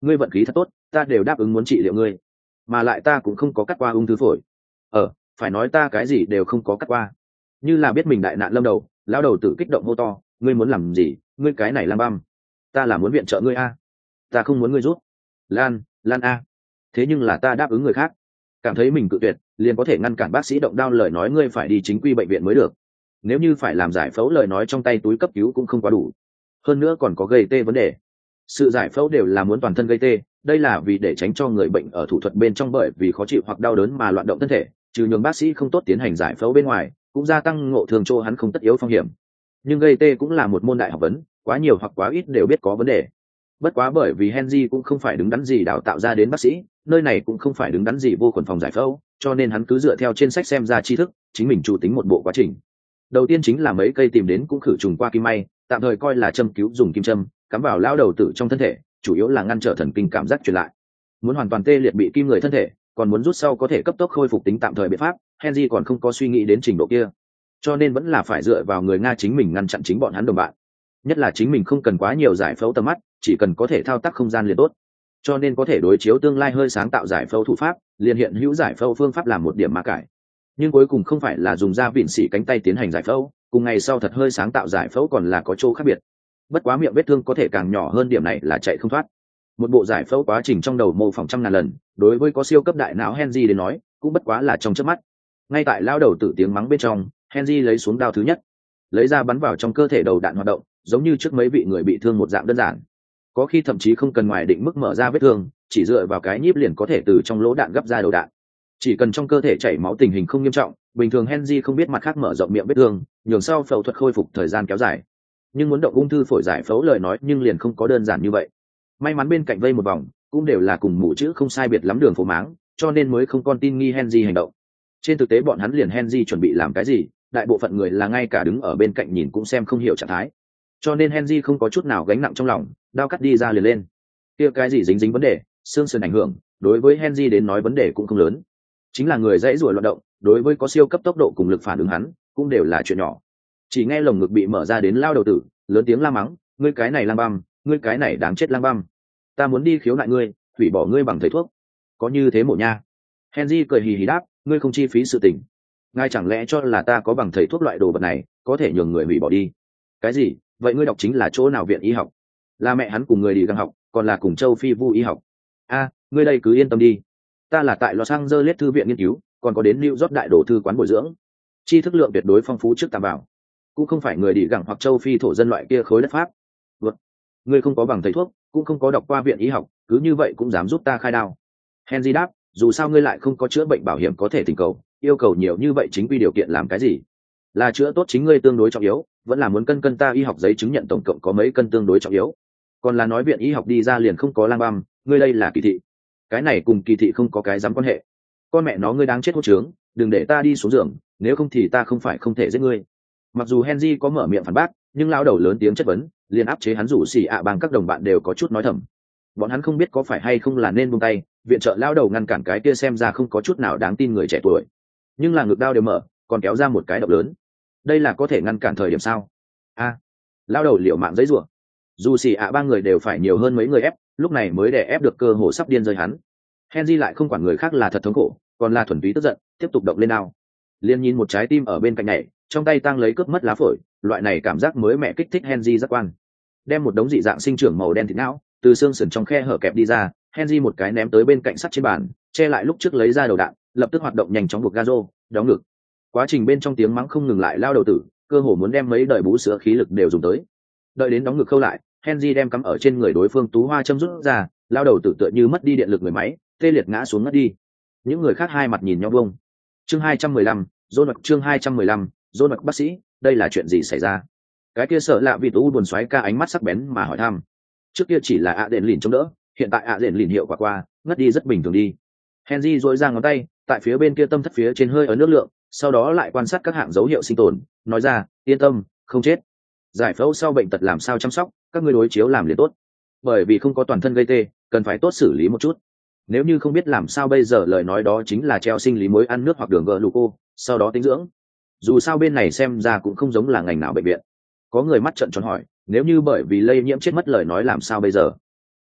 S1: ngươi vận khí thật tốt, ta đều đáp ứng muốn trị liệu ngươi, mà lại ta cũng không có cắt qua ung thư phổi. Ờ, phải nói ta cái gì đều không có cắt qua. Như là biết mình đại nạn lâm đầu, lão đầu tử kích động hô to, ngươi muốn làm gì, ngươi cái này lang băm. Ta là muốn viện trợ ngươi a, ta không muốn ngươi rút. Lan, Lan a. Thế nhưng là ta đáp ứng người khác. Cảm thấy mình cự tuyệt, liền có thể ngăn cản bác sĩ động đao lời nói ngươi phải đi chính quy bệnh viện mới được. Nếu như phải làm giải phẫu lời nói trong tay túi cấp cứu cũng không quá đủ. Hơn nữa còn có gây tê vấn đề. Sự giải phẫu đều là muốn toàn thân gây tê, đây là vì để tránh cho người bệnh ở thủ thuật bên trong bởi vì khó chịu hoặc đau đớn mà loạn động thân thể, trừ nhường bác sĩ không tốt tiến hành giải phẫu bên ngoài, cũng gia tăng ngộ thương cho hắn không tất yếu phong hiểm. Nhưng gây tê cũng là một môn đại học vấn, quá nhiều hoặc quá ít đều biết có vấn đề. Bất quá bởi vì Henry cũng không phải đứng đắn gì đào tạo ra đến bác sĩ, nơi này cũng không phải đứng đắn gì vô khuẩn phòng giải phẫu, cho nên hắn cứ dựa theo trên sách xem ra tri thức, chính mình chủ tính một bộ quá trình. Đầu tiên chính là mấy cây tìm đến cũng khử trùng qua kim may, tạm thời coi là châm cứu dùng kim châm, cắm vào lao đầu tử trong thân thể, chủ yếu là ngăn trở thần kinh cảm giác truyền lại. Muốn hoàn toàn tê liệt bị kim người thân thể, còn muốn rút sau có thể cấp tốc khôi phục tính tạm thời biện pháp, Henry còn không có suy nghĩ đến trình độ kia, cho nên vẫn là phải dựa vào người Nga chính mình ngăn chặn chính bọn hắn đồng bạn. Nhất là chính mình không cần quá nhiều giải phẫu tầm mắt, chỉ cần có thể thao tác không gian liền tốt, cho nên có thể đối chiếu tương lai hơi sáng tạo giải phẫu thủ pháp, liền hiện hữu giải phẫu phương pháp làm một điểm mà cải. Nhưng cuối cùng không phải là dùng da vịn xỉ cánh tay tiến hành giải phẫu, cùng ngày sau thật hơi sáng tạo giải phẫu còn là có chỗ khác biệt. Bất quá miệng vết thương có thể càng nhỏ hơn, điểm này là chạy không thoát. Một bộ giải phẫu quá trình trong đầu mô phỏng trăm ngàn lần, đối với có siêu cấp đại não Henry đến nói cũng bất quá là trong chớp mắt. Ngay tại lao đầu tử tiếng mắng bên trong, Henry lấy xuống đao thứ nhất, lấy ra bắn vào trong cơ thể đầu đạn hoạt động, giống như trước mấy vị người bị thương một dạng đơn giản. Có khi thậm chí không cần ngoài định mức mở ra vết thương, chỉ dựa vào cái nhíp liền có thể từ trong lỗ đạn gấp ra đầu đạn. Chỉ cần trong cơ thể chảy máu tình hình không nghiêm trọng, bình thường Henry không biết mặt khác mở rộng miệng vết thương, nhường sau phẫu thuật khôi phục thời gian kéo dài. Nhưng muốn động ung thư phổi giải phẫu lời nói nhưng liền không có đơn giản như vậy. May mắn bên cạnh vây một vòng cũng đều là cùng mũ chữ không sai biệt lắm đường phố máng, cho nên mới không con tin nghi Henry hành động. Trên thực tế bọn hắn liền Henry chuẩn bị làm cái gì, đại bộ phận người là ngay cả đứng ở bên cạnh nhìn cũng xem không hiểu trạng thái. Cho nên Henry không có chút nào gánh nặng trong lòng, đao cắt đi ra liền lên. Kia cái gì dính dính vấn đề, xương sườn ảnh hưởng, đối với Henry đến nói vấn đề cũng không lớn. Chính là người dãy ruồi loạn động, đối với có siêu cấp tốc độ cùng lực phản ứng hắn, cũng đều là chuyện nhỏ. Chỉ nghe lồng ngực bị mở ra đến lao đầu tử, lớn tiếng la mắng, ngươi cái này lang băm, ngươi cái này đáng chết lang băm. Ta muốn đi khiếu nại ngươi, hủy bỏ ngươi bằng thầy thuốc. Có như thế mộ nha. Henry cười hì hì đáp, ngươi không chi phí sự tình. Ngài chẳng lẽ cho là ta có bằng thầy thuốc loại đồ vật này, có thể nhường người hủy bỏ đi? Cái gì? Vậy ngươi đọc chính là chỗ nào viện y học? Là mẹ hắn cùng người đi găng học, còn là cùng châu Phi vu y học? A, ngươi đây cứ yên tâm đi. Ta là tại Los Angeles thư viện nghiên cứu, còn có đến New York đại đồ thư quán bồi dưỡng. Tri thức lượng tuyệt đối phong phú trước tạm vào. Cũng không phải người đi găng hoặc châu Phi thổ dân loại kia khối đất pháp. Vượt. Ngươi không có bằng thầy thuốc, cũng không có đọc qua viện y học, cứ như vậy cũng dám giúp ta khai đao. Henry đáp, dù sao ngươi lại không có chữa bệnh bảo hiểm có thể thỉnh cầu, yêu cầu nhiều như vậy chính quy điều kiện làm cái gì? Là chữa tốt chính ngươi tương đối trọng yếu, vẫn là muốn cân cân ta y học giấy chứng nhận tổng cộng có mấy cân tương đối trọng yếu? Còn là nói viện y học đi ra liền không có lang băm, ngươi đây là kỳ thị. Cái này cùng kỳ thị không có cái dám quan hệ. Con mẹ nó ngươi đáng chết hốt trướng, đừng để ta đi xuống giường, nếu không thì ta không phải không thể giết ngươi. Mặc dù Henry có mở miệng phản bác, nhưng lao đầu lớn tiếng chất vấn, liền áp chế hắn rủ xì ạ bằng các đồng bạn đều có chút nói thầm. Bọn hắn không biết có phải hay không là nên buông tay, viện trợ lao đầu ngăn cản cái kia xem ra không có chút nào đáng tin người trẻ tuổi. Nhưng là ngực đao đều mở, còn kéo ra một cái động lớn. Đây là có thể ngăn cản thời điểm sao? A, à, lao đầu liều mạng giấy rủa. Dù xì ạ ba người đều phải nhiều hơn mấy người ép, lúc này mới đè ép được cơ hồ sắp điên rơi hắn. Henry lại không quản người khác là thật thống khổ, còn là thuần túy tức giận, tiếp tục động lên đao. Liên nhìn một trái tim ở bên cạnh nhảy, trong tay tăng lấy cướp mất lá phổi, loại này cảm giác mới mẹ kích thích Henry giác quan. Đem một đống dị dạng sinh trưởng màu đen thịt não từ xương sườn trong khe hở kẹp đi ra, Henry một cái ném tới bên cạnh sắt trên bàn, che lại lúc trước lấy ra đầu đạn, lập tức hoạt động nhanh chóng buộc gazo, đóng ngực. Quá trình bên trong tiếng mắng không ngừng lại lao đầu tử, cơ hồ muốn đem mấy đời bú sữa khí lực đều dùng tới. Đợi đến đóng ngực khâu lại, Henry đem cắm ở trên người đối phương tú hoa châm rút ra, lao đầu tử tựa như mất đi điện lực người máy, tê liệt ngã xuống ngất đi. Những người khác hai mặt nhìn nhau buông. Chương hai trăm mười lăm, John Mc chương hai trăm mười lăm, John Mc bác sĩ, đây là chuyện gì xảy ra? Cái kia sợ lạ vì tú buồn xoáy ca ánh mắt sắc bén mà hỏi thăm. Trước kia chỉ là ạ đền lìn chống đỡ, hiện tại ạ đền lìn hiệu quả qua, ngất đi rất bình thường đi. Henry duỗi ra ngón tay, tại phía bên kia tâm thất phía trên hơi ở nước lượng, sau đó lại quan sát các hạng dấu hiệu sinh tồn, nói ra, yên tâm, không chết. Giải phẫu sau bệnh tật làm sao chăm sóc, các ngươi đối chiếu làm liền tốt. Bởi vì không có toàn thân gây tê, cần phải tốt xử lý một chút. Nếu như không biết làm sao bây giờ lời nói đó chính là treo sinh lý muối ăn nước hoặc đường gluco, sau đó tinh dưỡng. Dù sao bên này xem ra cũng không giống là ngành nào bệnh viện. Có người mắt trợn tròn hỏi, nếu như bởi vì lây nhiễm chết mất lời nói làm sao bây giờ?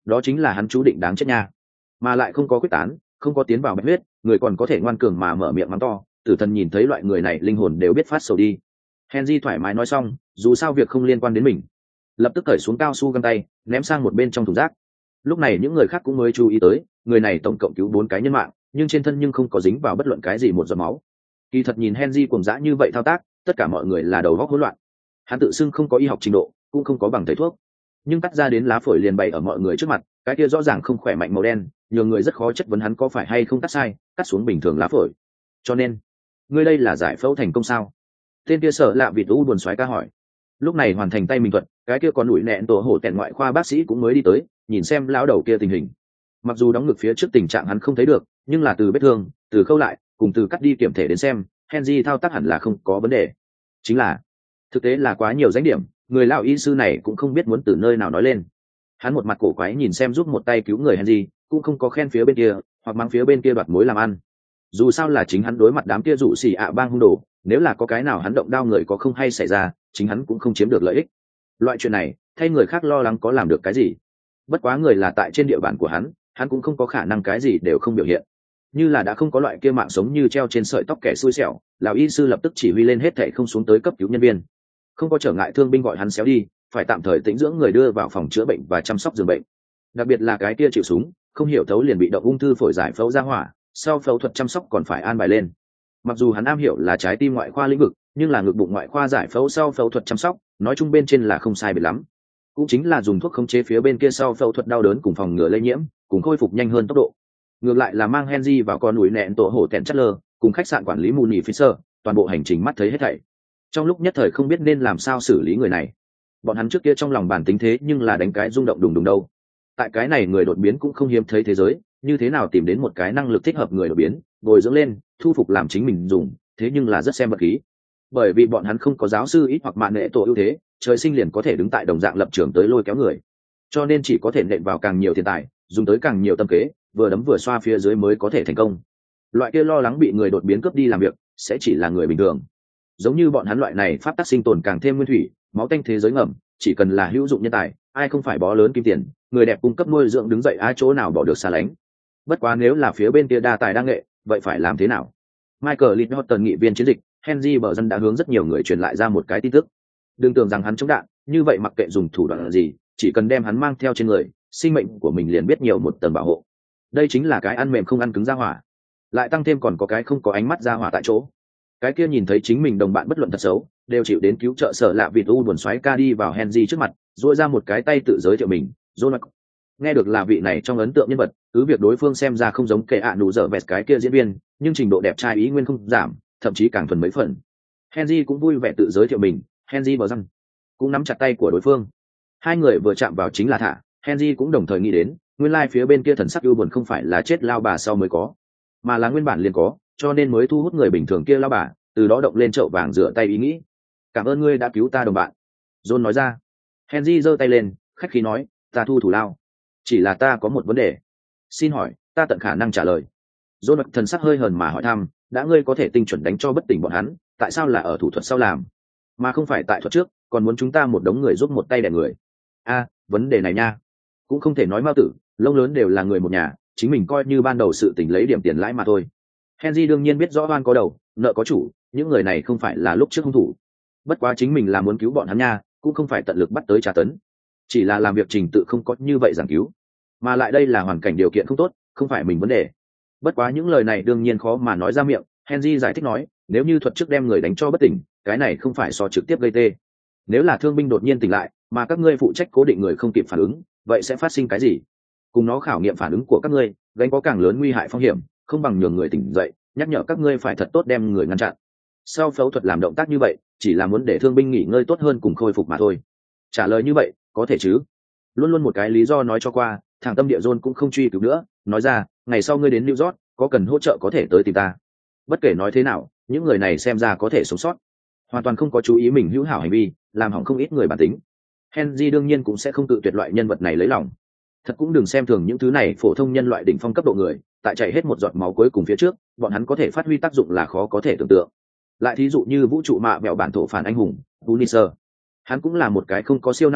S1: đó chính là hắn chú định đáng chết nha. Mà lại không có quyết tán, không có tiến vào bạch huyết, người còn có thể ngoan cường mà mở miệng mắng to, tử thần nhìn thấy loại người này linh hồn đều biết phát sầu đi. Henry thoải mái nói xong, dù sao việc không liên quan đến mình, lập tức cởi xuống cao su găng tay, ném sang một bên trong thùng rác. Lúc này những người khác cũng mới chú ý tới, người này tổng cộng cứu bốn cái nhân mạng, nhưng trên thân nhưng không có dính vào bất luận cái gì một giọt máu. Kỳ thật nhìn Henry cuồng dã như vậy thao tác, tất cả mọi người là đầu óc hỗn loạn. Hắn tự xưng không có y học trình độ, cũng không có bằng thầy thuốc, nhưng cắt ra đến lá phổi liền bày ở mọi người trước mặt, cái kia rõ ràng không khỏe mạnh màu đen, nhiều người rất khó chất vấn hắn có phải hay không cắt sai, cắt xuống bình thường lá phổi. Cho nên, ngươi đây là giải phẫu thành công sao? Tên kia sợ lạ vịt u buồn xoáy ca hỏi. Lúc này hoàn thành tay mình thuật, cái kia còn nụi nẹn tổ hổ tẹn ngoại khoa bác sĩ cũng mới đi tới, nhìn xem lão đầu kia tình hình. Mặc dù đóng ngực phía trước tình trạng hắn không thấy được, nhưng là từ vết thương, từ khâu lại, cùng từ cắt đi kiểm thể đến xem, Henry thao tác hẳn là không có vấn đề. Chính là, thực tế là quá nhiều danh điểm, người lão y sư này cũng không biết muốn từ nơi nào nói lên. Hắn một mặt cổ quái nhìn xem giúp một tay cứu người Henry, cũng không có khen phía bên kia, hoặc mang phía bên kia đoạt mối làm ăn. Dù sao là chính hắn đối mặt đám kia dụ xì ạ bang hung đồ, nếu là có cái nào hắn động đao người có không hay xảy ra, chính hắn cũng không chiếm được lợi ích. Loại chuyện này, thay người khác lo lắng có làm được cái gì? Bất quá người là tại trên địa bàn của hắn, hắn cũng không có khả năng cái gì đều không biểu hiện. Như là đã không có loại kia mạng sống như treo trên sợi tóc kẻ xui xẻo, lão y sư lập tức chỉ huy lên hết thảy không xuống tới cấp cứu nhân viên. Không có trở ngại thương binh gọi hắn xéo đi, phải tạm thời tĩnh dưỡng người đưa vào phòng chữa bệnh và chăm sóc giường bệnh. Đặc biệt là cái kia chịu súng, không hiểu thấu liền bị động ung thư phổi giải phẫu ra hỏa, sau phẫu thuật chăm sóc còn phải an bài lên. Mặc dù hắn am hiểu là trái tim ngoại khoa lĩnh vực, nhưng là ngực bụng ngoại khoa giải phẫu sau phẫu thuật chăm sóc, nói chung bên trên là không sai biệt lắm. Cũng chính là dùng thuốc khống chế phía bên kia sau phẫu thuật đau đớn cùng phòng ngừa lây nhiễm, cùng khôi phục nhanh hơn tốc độ. Ngược lại là mang Henry vào con núi nẹn tổ hổ tẹn Chatler, cùng khách sạn quản lý Mooney Fisher, toàn bộ hành trình mắt thấy hết thảy. Trong lúc nhất thời không biết nên làm sao xử lý người này. Bọn hắn trước kia trong lòng bản tính thế nhưng là đánh cái rung động đùng đùng đâu. Tại cái này người đột biến cũng không hiếm thấy thế giới, như thế nào tìm đến một cái năng lực thích hợp người đột biến, bồi dưỡng lên, thu phục làm chính mình dùng, thế nhưng là rất xem vật khí. Bởi vì bọn hắn không có giáo sư ít hoặc mạng nghệ tổ ưu thế, trời sinh liền có thể đứng tại đồng dạng lập trường tới lôi kéo người, cho nên chỉ có thể nện vào càng nhiều tiền tài, dùng tới càng nhiều tâm kế, vừa đấm vừa xoa phía dưới mới có thể thành công. Loại kia lo lắng bị người đột biến cướp đi làm việc, sẽ chỉ là người bình thường. Giống như bọn hắn loại này pháp tắc sinh tồn càng thêm nguyên thủy, máu tanh thế giới ngầm, chỉ cần là hữu dụng nhân tài, ai không phải bó lớn kim tiền, người đẹp cung cấp nuôi dưỡng đứng dậy ai chỗ nào bỏ được xa lánh. Bất quá nếu là phía bên kia đa tài đa nghệ, vậy phải làm thế nào? Michael Lidhoughton nghị viên chiến dịch, Henry bờ dân đã hướng rất nhiều người truyền lại ra một cái tin tức. Đừng tưởng rằng hắn chống đạn, như vậy mặc kệ dùng thủ đoạn gì, chỉ cần đem hắn mang theo trên người, sinh mệnh của mình liền biết nhiều một tầng bảo hộ. Đây chính là cái ăn mềm không ăn cứng ra hỏa. Lại tăng thêm còn có cái không có ánh mắt ra hỏa tại chỗ. Cái kia nhìn thấy chính mình đồng bạn bất luận thật xấu, đều chịu đến cứu trợ sở lạ vịt u buồn xoáy ca đi vào Henry trước mặt, duỗi ra một cái tay tự giới thiệu mình, Jonah. Nghe được là vị này trong ấn tượng nhân vật, cứ việc đối phương xem ra không giống kẻ ạ nụ dở vẹt cái kia diễn viên, nhưng trình độ đẹp trai ý nguyên không giảm, thậm chí càng thuần mấy phần. Henry cũng vui vẻ tự giới thiệu mình, Henry bờ răng, cũng nắm chặt tay của đối phương. Hai người vừa chạm vào chính là thả, Henry cũng đồng thời nghĩ đến, nguyên lai like phía bên kia thần sắc ưu buồn không phải là chết lao bà sau mới có, mà là nguyên bản liền có, cho nên mới thu hút người bình thường kia lao bà, từ đó động lên chậu vàng rửa tay ý nghĩ. Cảm ơn ngươi đã cứu ta đồng bạn, John nói ra. Henry giơ tay lên, khách khí nói, ta thu thủ lao, chỉ là ta có một vấn đề. Xin hỏi, ta tận khả năng trả lời. John thần sắc hơi hờn mà hỏi thăm, đã ngươi có thể tinh chuẩn đánh cho bất tỉnh bọn hắn, tại sao là ở thủ thuật sau làm, mà không phải tại thuật trước, còn muốn chúng ta một đống người giúp một tay đè người? A, à, vấn đề này nha, cũng không thể nói mao tử, lông lớn đều là người một nhà, chính mình coi như ban đầu sự tình lấy điểm tiền lãi mà thôi. Henry đương nhiên biết rõ oan có đầu, nợ có chủ, những người này không phải là lúc trước hung thủ. Bất quá chính mình là muốn cứu bọn hắn nha, cũng không phải tận lực bắt tới trả tấn, chỉ là làm việc trình tự không có như vậy giảng cứu, mà lại đây là hoàn cảnh điều kiện không tốt, không phải mình vấn đề. Bất quá những lời này đương nhiên khó mà nói ra miệng. Henry giải thích nói, nếu như thuật trước đem người đánh cho bất tỉnh, cái này không phải so trực tiếp gây tê. Nếu là thương binh đột nhiên tỉnh lại, mà các ngươi phụ trách cố định người không kịp phản ứng, vậy sẽ phát sinh cái gì? Cùng nó khảo nghiệm phản ứng của các ngươi, gánh có càng lớn nguy hại phong hiểm, không bằng nhường người tỉnh dậy, nhắc nhở các ngươi phải thật tốt đem người ngăn chặn. Sau phẫu thuật làm động tác như vậy, chỉ là muốn để thương binh nghỉ ngơi tốt hơn cùng khôi phục mà thôi. Trả lời như vậy, có thể chứ? Luôn luôn một cái lý do nói cho qua, thằng tâm địa John cũng không truy cứu nữa, nói ra, ngày sau ngươi đến New York, có cần hỗ trợ có thể tới tìm ta. Bất kể nói thế nào, những người này xem ra có thể sống sót, hoàn toàn không có chú ý mình hữu hảo hành vi, làm hỏng không ít người bản tính. Henry đương nhiên cũng sẽ không tự tuyệt loại nhân vật này lấy lòng. Thật cũng đừng xem thường những thứ này phổ thông nhân loại đỉnh phong cấp độ người, tại chạy hết một giọt máu cuối cùng phía trước, bọn hắn có thể phát huy tác dụng là khó có thể tưởng tượng. Lại thí dụ như vũ trụ mạ bẹo bản thổ phản anh hùng, Punisher. Hắn cũng là một cái không có siêu năng lực,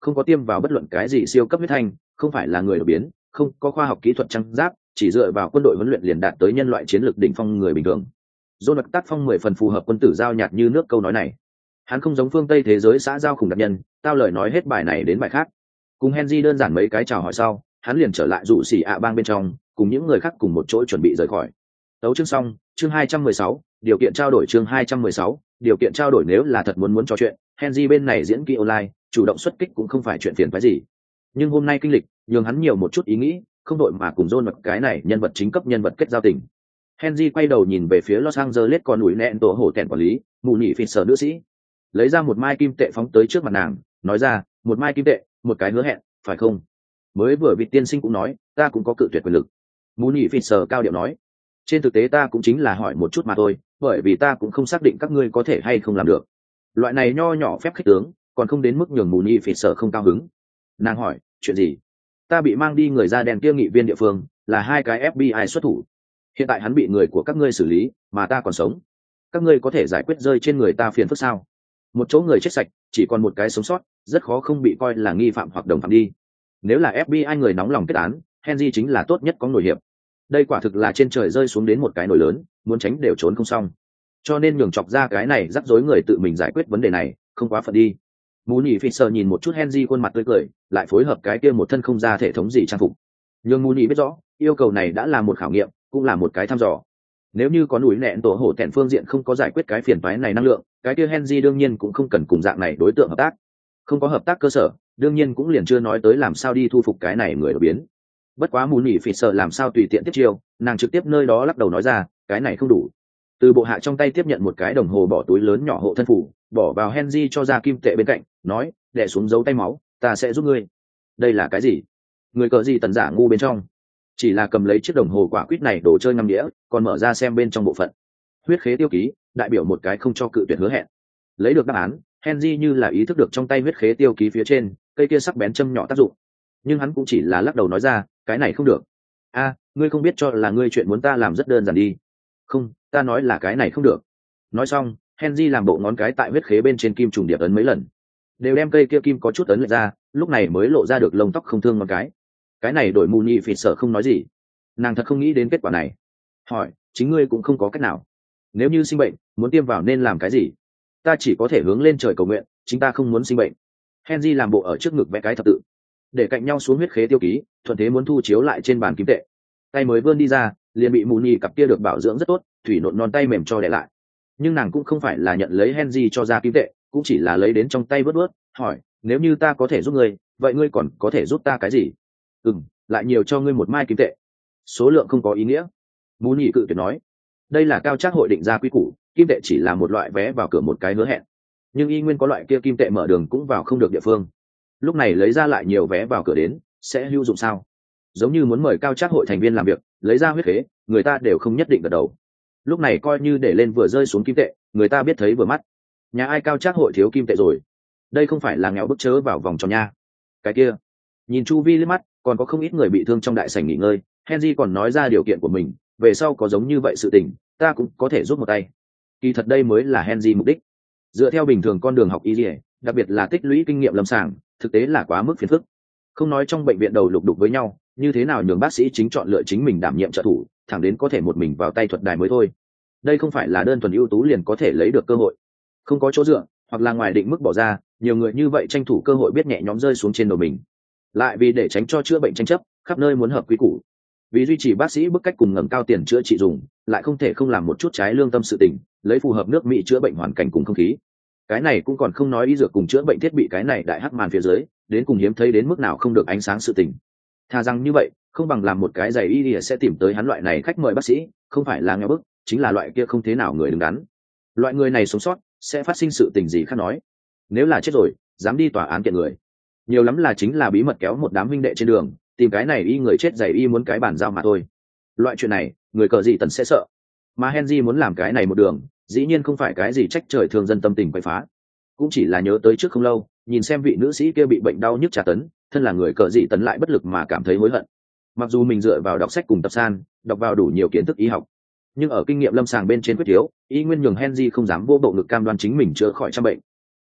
S1: không có tiêm vào bất luận cái gì siêu cấp huyết thanh, không phải là người đột biến, không có khoa học kỹ thuật trang giáp, chỉ dựa vào quân đội huấn luyện liền đạt tới nhân loại chiến lược đỉnh phong người bình thường. John tác phong mười phần phù hợp quân tử giao nhạt như nước câu nói này. Hắn không giống phương Tây thế giới xã giao khủng đặc nhân, tao lời nói hết bài này đến bài khác. Cùng Henry đơn giản mấy cái chào hỏi sau, hắn liền trở lại dụ xỉ ạ bang bên trong, cùng những người khác cùng một chỗ chuẩn bị rời khỏi. Tấu chương xong, chương hai trăm mười sáu, điều kiện trao đổi chương hai trăm mười sáu, điều kiện trao đổi nếu là thật muốn muốn trò chuyện, Henry bên này diễn kỹ online, chủ động xuất kích cũng không phải chuyện phiền phức gì. Nhưng hôm nay kinh lịch, nhường hắn nhiều một chút ý nghĩ, không đội mà cùng John vật cái này nhân vật chính cấp nhân vật kết giao tình. Henry quay đầu nhìn về phía Los Angeles con núi nẹn tổ hổ tẹn quản lý, mù nhị phỉ sở nữ sĩ, lấy ra một mai kim tệ phóng tới trước mặt nàng, nói ra, một mai kim tệ, một cái hứa hẹn, phải không? Mới vừa vị tiên sinh cũng nói, ta cũng có cự tuyệt quyền lực. Mù nhị phỉ sở cao điệu nói, trên thực tế ta cũng chính là hỏi một chút mà thôi, bởi vì ta cũng không xác định các ngươi có thể hay không làm được. Loại này nho nhỏ phép khích tướng, còn không đến mức nhường mù nhị phỉ sở không cao hứng. Nàng hỏi, chuyện gì? Ta bị mang đi người da đen kia nghị viên địa phương, là hai cái ép bê i xuất thủ. Hiện tại hắn bị người của các ngươi xử lý, mà ta còn sống. Các ngươi có thể giải quyết rơi trên người ta phiền phức sao? Một chỗ người chết sạch, chỉ còn một cái sống sót, rất khó không bị coi là nghi phạm hoặc đồng phạm đi. Nếu là ép bê i người nóng lòng kết án, Henry chính là tốt nhất có nổi hiệp. Đây quả thực là trên trời rơi xuống đến một cái nồi lớn, muốn tránh đều trốn không xong. Cho nên nhường chọc ra cái này rắc rối người tự mình giải quyết vấn đề này, không quá phận đi. Mù nhị phỉ sợ nhìn một chút Henry khuôn mặt tươi cười, lại phối hợp cái kia một thân không ra thể thống gì trang phục. Nhưng Mù nhị biết rõ, yêu cầu này đã là một khảo nghiệm, cũng là một cái thăm dò. Nếu như có núi nẹn tổ hổ tẹn phương diện không có giải quyết cái phiền toái này năng lượng, cái kia Henry đương nhiên cũng không cần cùng dạng này đối tượng hợp tác. Không có hợp tác cơ sở, đương nhiên cũng liền chưa nói tới làm sao đi thu phục cái này người đột biến. Bất quá Mù nhị phỉ sợ làm sao tùy tiện tiếp chiêu, nàng trực tiếp nơi đó lắc đầu nói ra, cái này không đủ. Từ bộ hạ trong tay tiếp nhận một cái đồng hồ bỏ túi lớn nhỏ hộ thân phủ, bỏ vào Henry cho ra kim tệ bên cạnh, nói, đè xuống dấu tay máu, ta sẽ giúp ngươi. Đây là cái gì? Người cờ gì tần giả ngu bên trong, chỉ là cầm lấy chiếc đồng hồ quả quýt này đồ chơi năm đĩa, còn mở ra xem bên trong bộ phận. Huyết khế tiêu ký, đại biểu một cái không cho cự tuyệt hứa hẹn. Lấy được đáp án, Henry như là ý thức được trong tay huyết khế tiêu ký phía trên, cây kia sắc bén châm nhỏ tác dụng. Nhưng hắn cũng chỉ là lắc đầu nói ra, cái này không được. A, ngươi không biết cho là ngươi chuyện muốn ta làm rất đơn giản đi. Không, ta nói là cái này không được. Nói xong, Henry làm bộ ngón cái tại huyết khế bên trên kim trùng điệp ấn mấy lần, đều đem cây kia kim có chút ấn lệch ra, lúc này mới lộ ra được lông tóc không thương ngón cái. Cái này đổi mù nhị phỉ sợ không nói gì, nàng thật không nghĩ đến kết quả này. Hỏi, chính ngươi cũng không có cách nào. Nếu như sinh bệnh, muốn tiêm vào nên làm cái gì? Ta chỉ có thể hướng lên trời cầu nguyện, chính ta không muốn sinh bệnh. Henry làm bộ ở trước ngực vẽ cái thập tự, để cạnh nhau xuống huyết khế tiêu ký, thuận thế muốn thu chiếu lại trên bàn kim tệ. Tay mới vươn đi ra, liền bị mù nhị cặp kia được bảo dưỡng rất tốt, thủy nộn non tay mềm cho để lại. Nhưng nàng cũng không phải là nhận lấy Henry cho ra kim tệ, cũng chỉ là lấy đến trong tay vớt vớt, hỏi, nếu như ta có thể giúp ngươi, vậy ngươi còn có thể giúp ta cái gì? Ừm, lại nhiều cho ngươi một mai kim tệ. Số lượng không có ý nghĩa. Mù nhị cự tuyệt nói, đây là cao trác hội định ra quy củ, kim tệ chỉ là một loại vé vào cửa một cái hứa hẹn. Nhưng y nguyên có loại kia kim tệ mở đường cũng vào không được địa phương. Lúc này lấy ra lại nhiều vé vào cửa đến, sẽ hữu dụng sao? Giống như muốn mời cao trác hội thành viên làm việc, lấy ra huyết khế, người ta đều không nhất định gật đầu. Lúc này coi như để lên vừa rơi xuống kim tệ, người ta biết thấy vừa mắt. Nhà ai cao trác hội thiếu kim tệ rồi? Đây không phải là nghèo bức chớ vào vòng trong nha. Cái kia, nhìn chu vi liếc mắt, còn có không ít người bị thương trong đại sảnh nghỉ ngơi. Henry còn nói ra điều kiện của mình, về sau có giống như vậy sự tình, ta cũng có thể giúp một tay. Kỳ thật đây mới là Henry mục đích. Dựa theo bình thường con đường học y lý, đặc biệt là tích lũy kinh nghiệm lâm sàng, thực tế là quá mức phiền phức. Không nói trong bệnh viện đầu lục đục với nhau, như thế nào nhường bác sĩ chính chọn lựa chính mình đảm nhiệm trợ thủ, thẳng đến có thể một mình vào tay thuật đài mới thôi. Đây không phải là đơn thuần ưu tú liền có thể lấy được cơ hội. Không có chỗ dựa, hoặc là ngoài định mức bỏ ra, nhiều người như vậy tranh thủ cơ hội biết nhẹ nhõm rơi xuống trên đầu mình. Lại vì để tránh cho chữa bệnh tranh chấp, khắp nơi muốn hợp quy củ. Vì duy trì bác sĩ bức cách cùng ngẩng cao tiền chữa trị dùng, lại không thể không làm một chút trái lương tâm sự tình, lấy phù hợp nước Mỹ chữa bệnh hoàn cảnh cùng không khí. Cái này cũng còn không nói y dược cùng chữa bệnh thiết bị cái này đại hắc màn phía dưới, đến cùng hiếm thấy đến mức nào không được ánh sáng sự tình. Thà rằng như vậy, không bằng làm một cái giày y lìa sẽ tìm tới hắn loại này khách mời bác sĩ, không phải là nghèo bức, chính là loại kia không thế nào người đứng đắn. Loại người này sống sót, sẽ phát sinh sự tình gì khác nói. Nếu là chết rồi, dám đi tòa án kiện người. Nhiều lắm là chính là bí mật kéo một đám huynh đệ trên đường, tìm cái này y người chết giày y muốn cái bàn giao mà thôi. Loại chuyện này, người cờ gì tần sẽ sợ. Mà Henry muốn làm cái này một đường, dĩ nhiên không phải cái gì trách trời thương dân tâm tình quậy phá. Cũng chỉ là nhớ tới trước không lâu, nhìn xem vị nữ sĩ kia bị bệnh đau nhức tra tấn, thân là người cờ dị tấn lại bất lực mà cảm thấy hối hận. Mặc dù mình dựa vào đọc sách cùng tập san, đọc vào đủ nhiều kiến thức y học, nhưng ở kinh nghiệm lâm sàng bên trên quyết thiếu, y nguyên nhường Henry không dám vô bộ ngực cam đoan chính mình chữa khỏi trăm bệnh.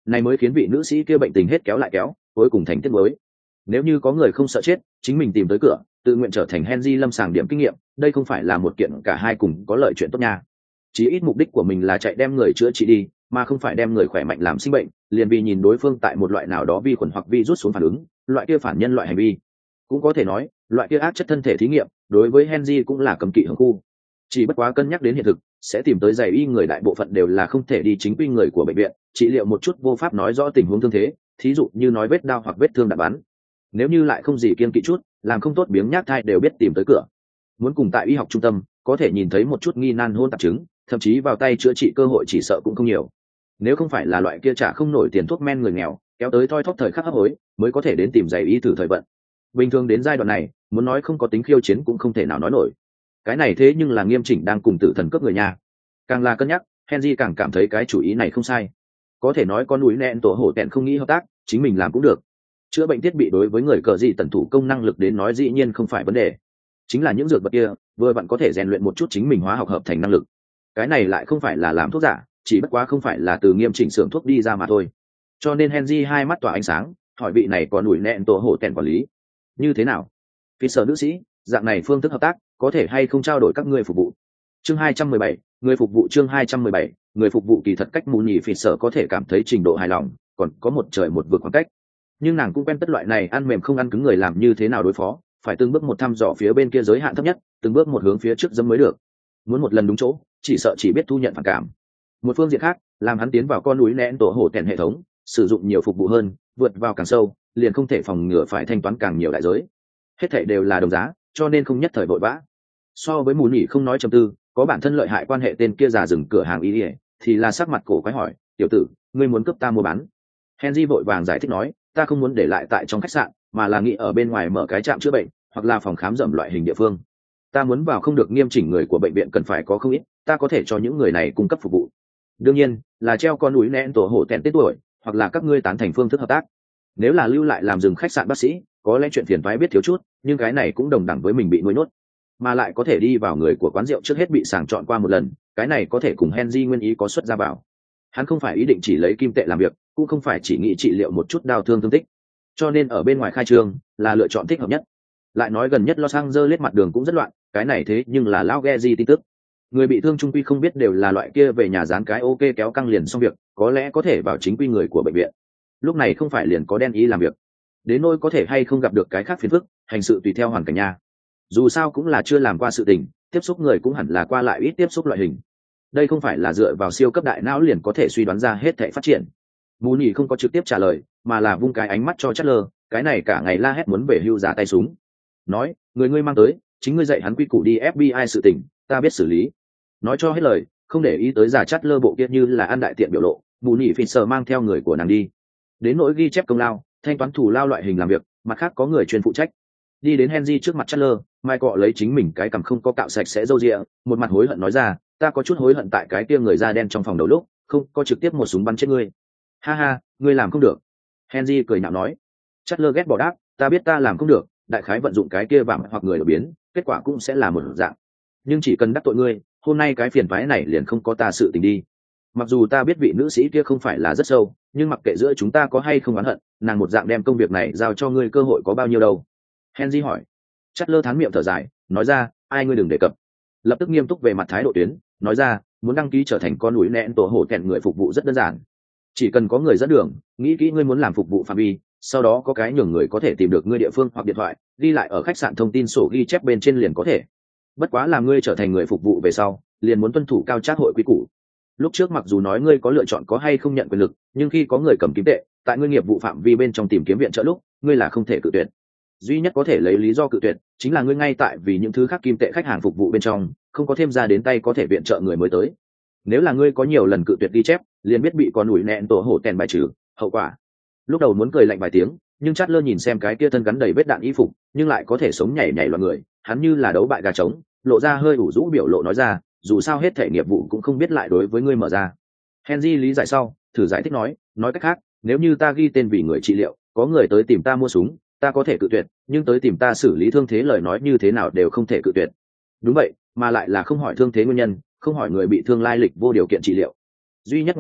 S1: này mới khiến vị nữ sĩ kia bệnh tình hết kéo lại kéo, cuối cùng thành tiếc mới. Nếu như có người không sợ chết, chính mình tìm tới cửa, tự nguyện trở thành Henry lâm sàng điểm kinh nghiệm, đây không phải là một kiện cả hai cùng có lợi chuyện tốt nha. Chỉ ít mục đích của mình là chạy đem người chữa trị đi, mà không phải đem người khỏe mạnh làm sinh bệnh, liền vì nhìn đối phương tại một loại nào đó vi khuẩn hoặc virus xuống phản ứng, loại kia phản nhân loại hành vi. Cũng có thể nói, loại kia ác chất thân thể thí nghiệm, đối với Henry cũng là cấm kỵ hưởng khu. Chỉ bất quá cân nhắc đến hiện thực, sẽ tìm tới giày y người đại bộ phận đều là không thể đi chính quy người của bệnh viện, trị liệu một chút vô pháp nói rõ tình huống thương thế, thí dụ như nói vết đau hoặc vết thương đạn bắn. Nếu như lại không gì kiên kỵ chút, làm không tốt biếng nhác thai đều biết tìm tới cửa. Muốn cùng tại y học trung tâm, có thể nhìn thấy một chút nghi nan hôn tạp chứng, thậm chí vào tay chữa trị cơ hội chỉ sợ cũng không nhiều. Nếu không phải là loại kia trả không nổi tiền thuốc men người nghèo, kéo tới thoi thóp thời khắc hấp hối, mới có thể đến tìm giày y thử thời vận. Bình thường đến giai đoạn này, muốn nói không có tính khiêu chiến cũng không thể nào nói nổi. Cái này thế nhưng là nghiêm chỉnh đang cùng tử thần cướp người nhà. Càng là cân nhắc, Henry càng cảm thấy cái chủ ý này không sai. Có thể nói con núi nẹn tổ hổ tẹn không nghĩ hợp tác, chính mình làm cũng được. Chữa bệnh thiết bị đối với người cờ gì tận thủ công năng lực đến nói dĩ nhiên không phải vấn đề. Chính là những dược vật kia, vừa vặn có thể rèn luyện một chút chính mình hóa học hợp thành năng lực. Cái này lại không phải là làm thuốc giả, chỉ bất quá không phải là từ nghiêm chỉnh xưởng thuốc đi ra mà thôi. Cho nên Henry hai mắt tỏa ánh sáng, hỏi vị này có núi nẹn tổ hổ tẹn quản lý. Như thế nào? Phi sở nữ sĩ, dạng này phương thức hợp tác, có thể hay không trao đổi các người phục vụ? Chương hai trăm mười bảy, người phục vụ chương hai trăm mười bảy, người phục vụ kỳ thật cách mù nhì Phi sở có thể cảm thấy trình độ hài lòng, còn có một trời một vực khoảng cách. Nhưng nàng cũng quen tất loại này ăn mềm không ăn cứng người làm như thế nào đối phó, phải từng bước một thăm dò phía bên kia giới hạn thấp nhất, từng bước một hướng phía trước dẫm mới được. Muốn một lần đúng chỗ, chỉ sợ chỉ biết thu nhận phản cảm. Một phương diện khác, làm hắn tiến vào con núi nén tổ hổ tèn hệ thống, sử dụng nhiều phục vụ hơn, vượt vào càng sâu, liền không thể phòng ngừa phải thanh toán càng nhiều đại giới. Hết thảy đều là đồng giá, cho nên không nhất thời vội vã. So với mù nhỉ không nói trầm tư, có bản thân lợi hại quan hệ tên kia già dừng cửa hàng y thì là sắc mặt cổ quái hỏi, tiểu tử, ngươi muốn cướp ta mua bán? Henry vội vàng giải thích nói, ta không muốn để lại tại trong khách sạn, mà là nghĩ ở bên ngoài mở cái trạm chữa bệnh, hoặc là phòng khám rậm loại hình địa phương. Ta muốn vào không được nghiêm chỉnh người của bệnh viện cần phải có không ít, ta có thể cho những người này cung cấp phục vụ. Đương nhiên, là treo con núi nén tổ hổ tẹn tết tuổi, hoặc là các ngươi tán thành phương thức hợp tác. Nếu là lưu lại làm dừng khách sạn bác sĩ, có lẽ chuyện phiền toái biết thiếu chút, nhưng cái này cũng đồng đẳng với mình bị nuôi nhốt, mà lại có thể đi vào người của quán rượu trước hết bị sàng chọn qua một lần, cái này có thể cùng Henry nguyên ý có xuất ra vào. Hắn không phải ý định chỉ lấy kim tệ làm việc, cũng không phải chỉ nghĩ trị liệu một chút đau thương thương tích, cho nên ở bên ngoài khai trương là lựa chọn thích hợp nhất. Lại nói gần nhất Los Angeles mặt đường cũng rất loạn, cái này thế nhưng là lão Geji tin tức. Người bị thương trung quy không biết đều là loại kia về nhà dán cái ok kéo căng liền xong việc, có lẽ có thể vào chính quy người của bệnh viện. Lúc này không phải liền có đen ý làm việc, đến nỗi có thể hay không gặp được cái khác phiền phức, hành sự tùy theo hoàn cảnh nha. Dù sao cũng là chưa làm qua sự tình, tiếp xúc người cũng hẳn là qua lại ít tiếp xúc loại hình. Đây không phải là dựa vào siêu cấp đại não liền có thể suy đoán ra hết thảy phát triển. Mù nhỉ không có trực tiếp trả lời, mà là vung cái ánh mắt cho Chatler, cái này cả ngày la hét muốn về hưu giá tay súng. Nói, người ngươi mang tới, chính ngươi dạy hắn quy củ đi ép bê i sự tình, ta biết xử lý. Nói cho hết lời, không để ý tới giả Chatler bộ kia như là ăn đại tiện biểu lộ, Mù nhỉ phì sờ mang theo người của nàng đi. Đến nỗi ghi chép công lao, thanh toán thủ lao loại hình làm việc, mặt khác có người chuyên phụ trách. Đi đến Henry trước mặt Chatler, Mai cọ lấy chính mình cái cằm không có cạo sạch sẽ râu ria, một mặt hối hận nói ra, ta có chút hối hận tại cái kia người da đen trong phòng đầu lúc, không có trực tiếp một súng bắn chết ngươi. Ha ha, ngươi làm không được. Henry cười nhạo nói. Chatler ghét bỏ đáp, ta biết ta làm không được, đại khái vận dụng cái kia vạm hoặc người đổi biến, kết quả cũng sẽ là một dạng. Nhưng chỉ cần đắc tội ngươi, hôm nay cái phiền toái này liền không có ta sự tình đi. Mặc dù ta biết vị nữ sĩ kia không phải là rất sâu, nhưng mặc kệ giữa chúng ta có hay không oán hận, nàng một dạng đem công việc này giao cho ngươi cơ hội có bao nhiêu đâu? Henry hỏi. Chatler thán miệng thở dài, nói ra, ai ngươi đừng đề cập. Lập tức nghiêm túc về mặt thái độ tuyến, nói ra, muốn đăng ký trở thành con núi nẹn tổ hổ kẹn người phục vụ rất đơn giản. Chỉ cần có người dẫn đường, nghĩ kỹ ngươi muốn làm phục vụ phạm vi, sau đó có cái nhường người có thể tìm được ngươi địa phương hoặc điện thoại, ghi lại ở khách sạn thông tin sổ ghi chép bên trên liền có thể. Bất quá làm ngươi trở thành người phục vụ về sau, liền muốn tuân thủ cao trác hội quy củ. Lúc trước mặc dù nói ngươi có lựa chọn có hay không nhận quyền lực, nhưng khi có người cầm kiếm tệ, tại ngươi nghiệp vụ phạm vi bên trong tìm kiếm viện trợ lúc, ngươi là không thể cự tuyệt. Duy nhất có thể lấy lý do cự tuyệt, chính là ngươi ngay tại vì những thứ khác kim tệ khách hàng phục vụ bên trong, không có thêm ra đến tay có thể viện trợ người mới tới. Nếu là ngươi có nhiều lần cự tuyệt ghi chép, liền biết bị con ủi nẹn tổ hổ tèn bài trừ, hậu quả. Lúc đầu muốn cười lạnh vài tiếng, nhưng Chatler nhìn xem cái kia thân gắn đầy vết đạn y phục, nhưng lại có thể sống nhảy nhảy loạn người, hắn như là đấu bại gà trống, lộ ra hơi ủ rũ biểu lộ nói ra, dù sao hết thể nghiệp vụ cũng không biết lại đối với ngươi mở ra. Henry lý giải sau, thử giải thích nói, nói cách khác, nếu như ta ghi tên vì người trị liệu, có người tới tìm ta mua súng, ta có thể cự tuyệt, nhưng tới tìm ta xử lý thương thế lời nói như thế nào đều không thể cự tuyệt. Đúng vậy, mà lại là không hỏi thương thế nguyên nhân, không hỏi người bị thương lai lịch vô điều kiện trị liệu. Duy nhất ngoại lệ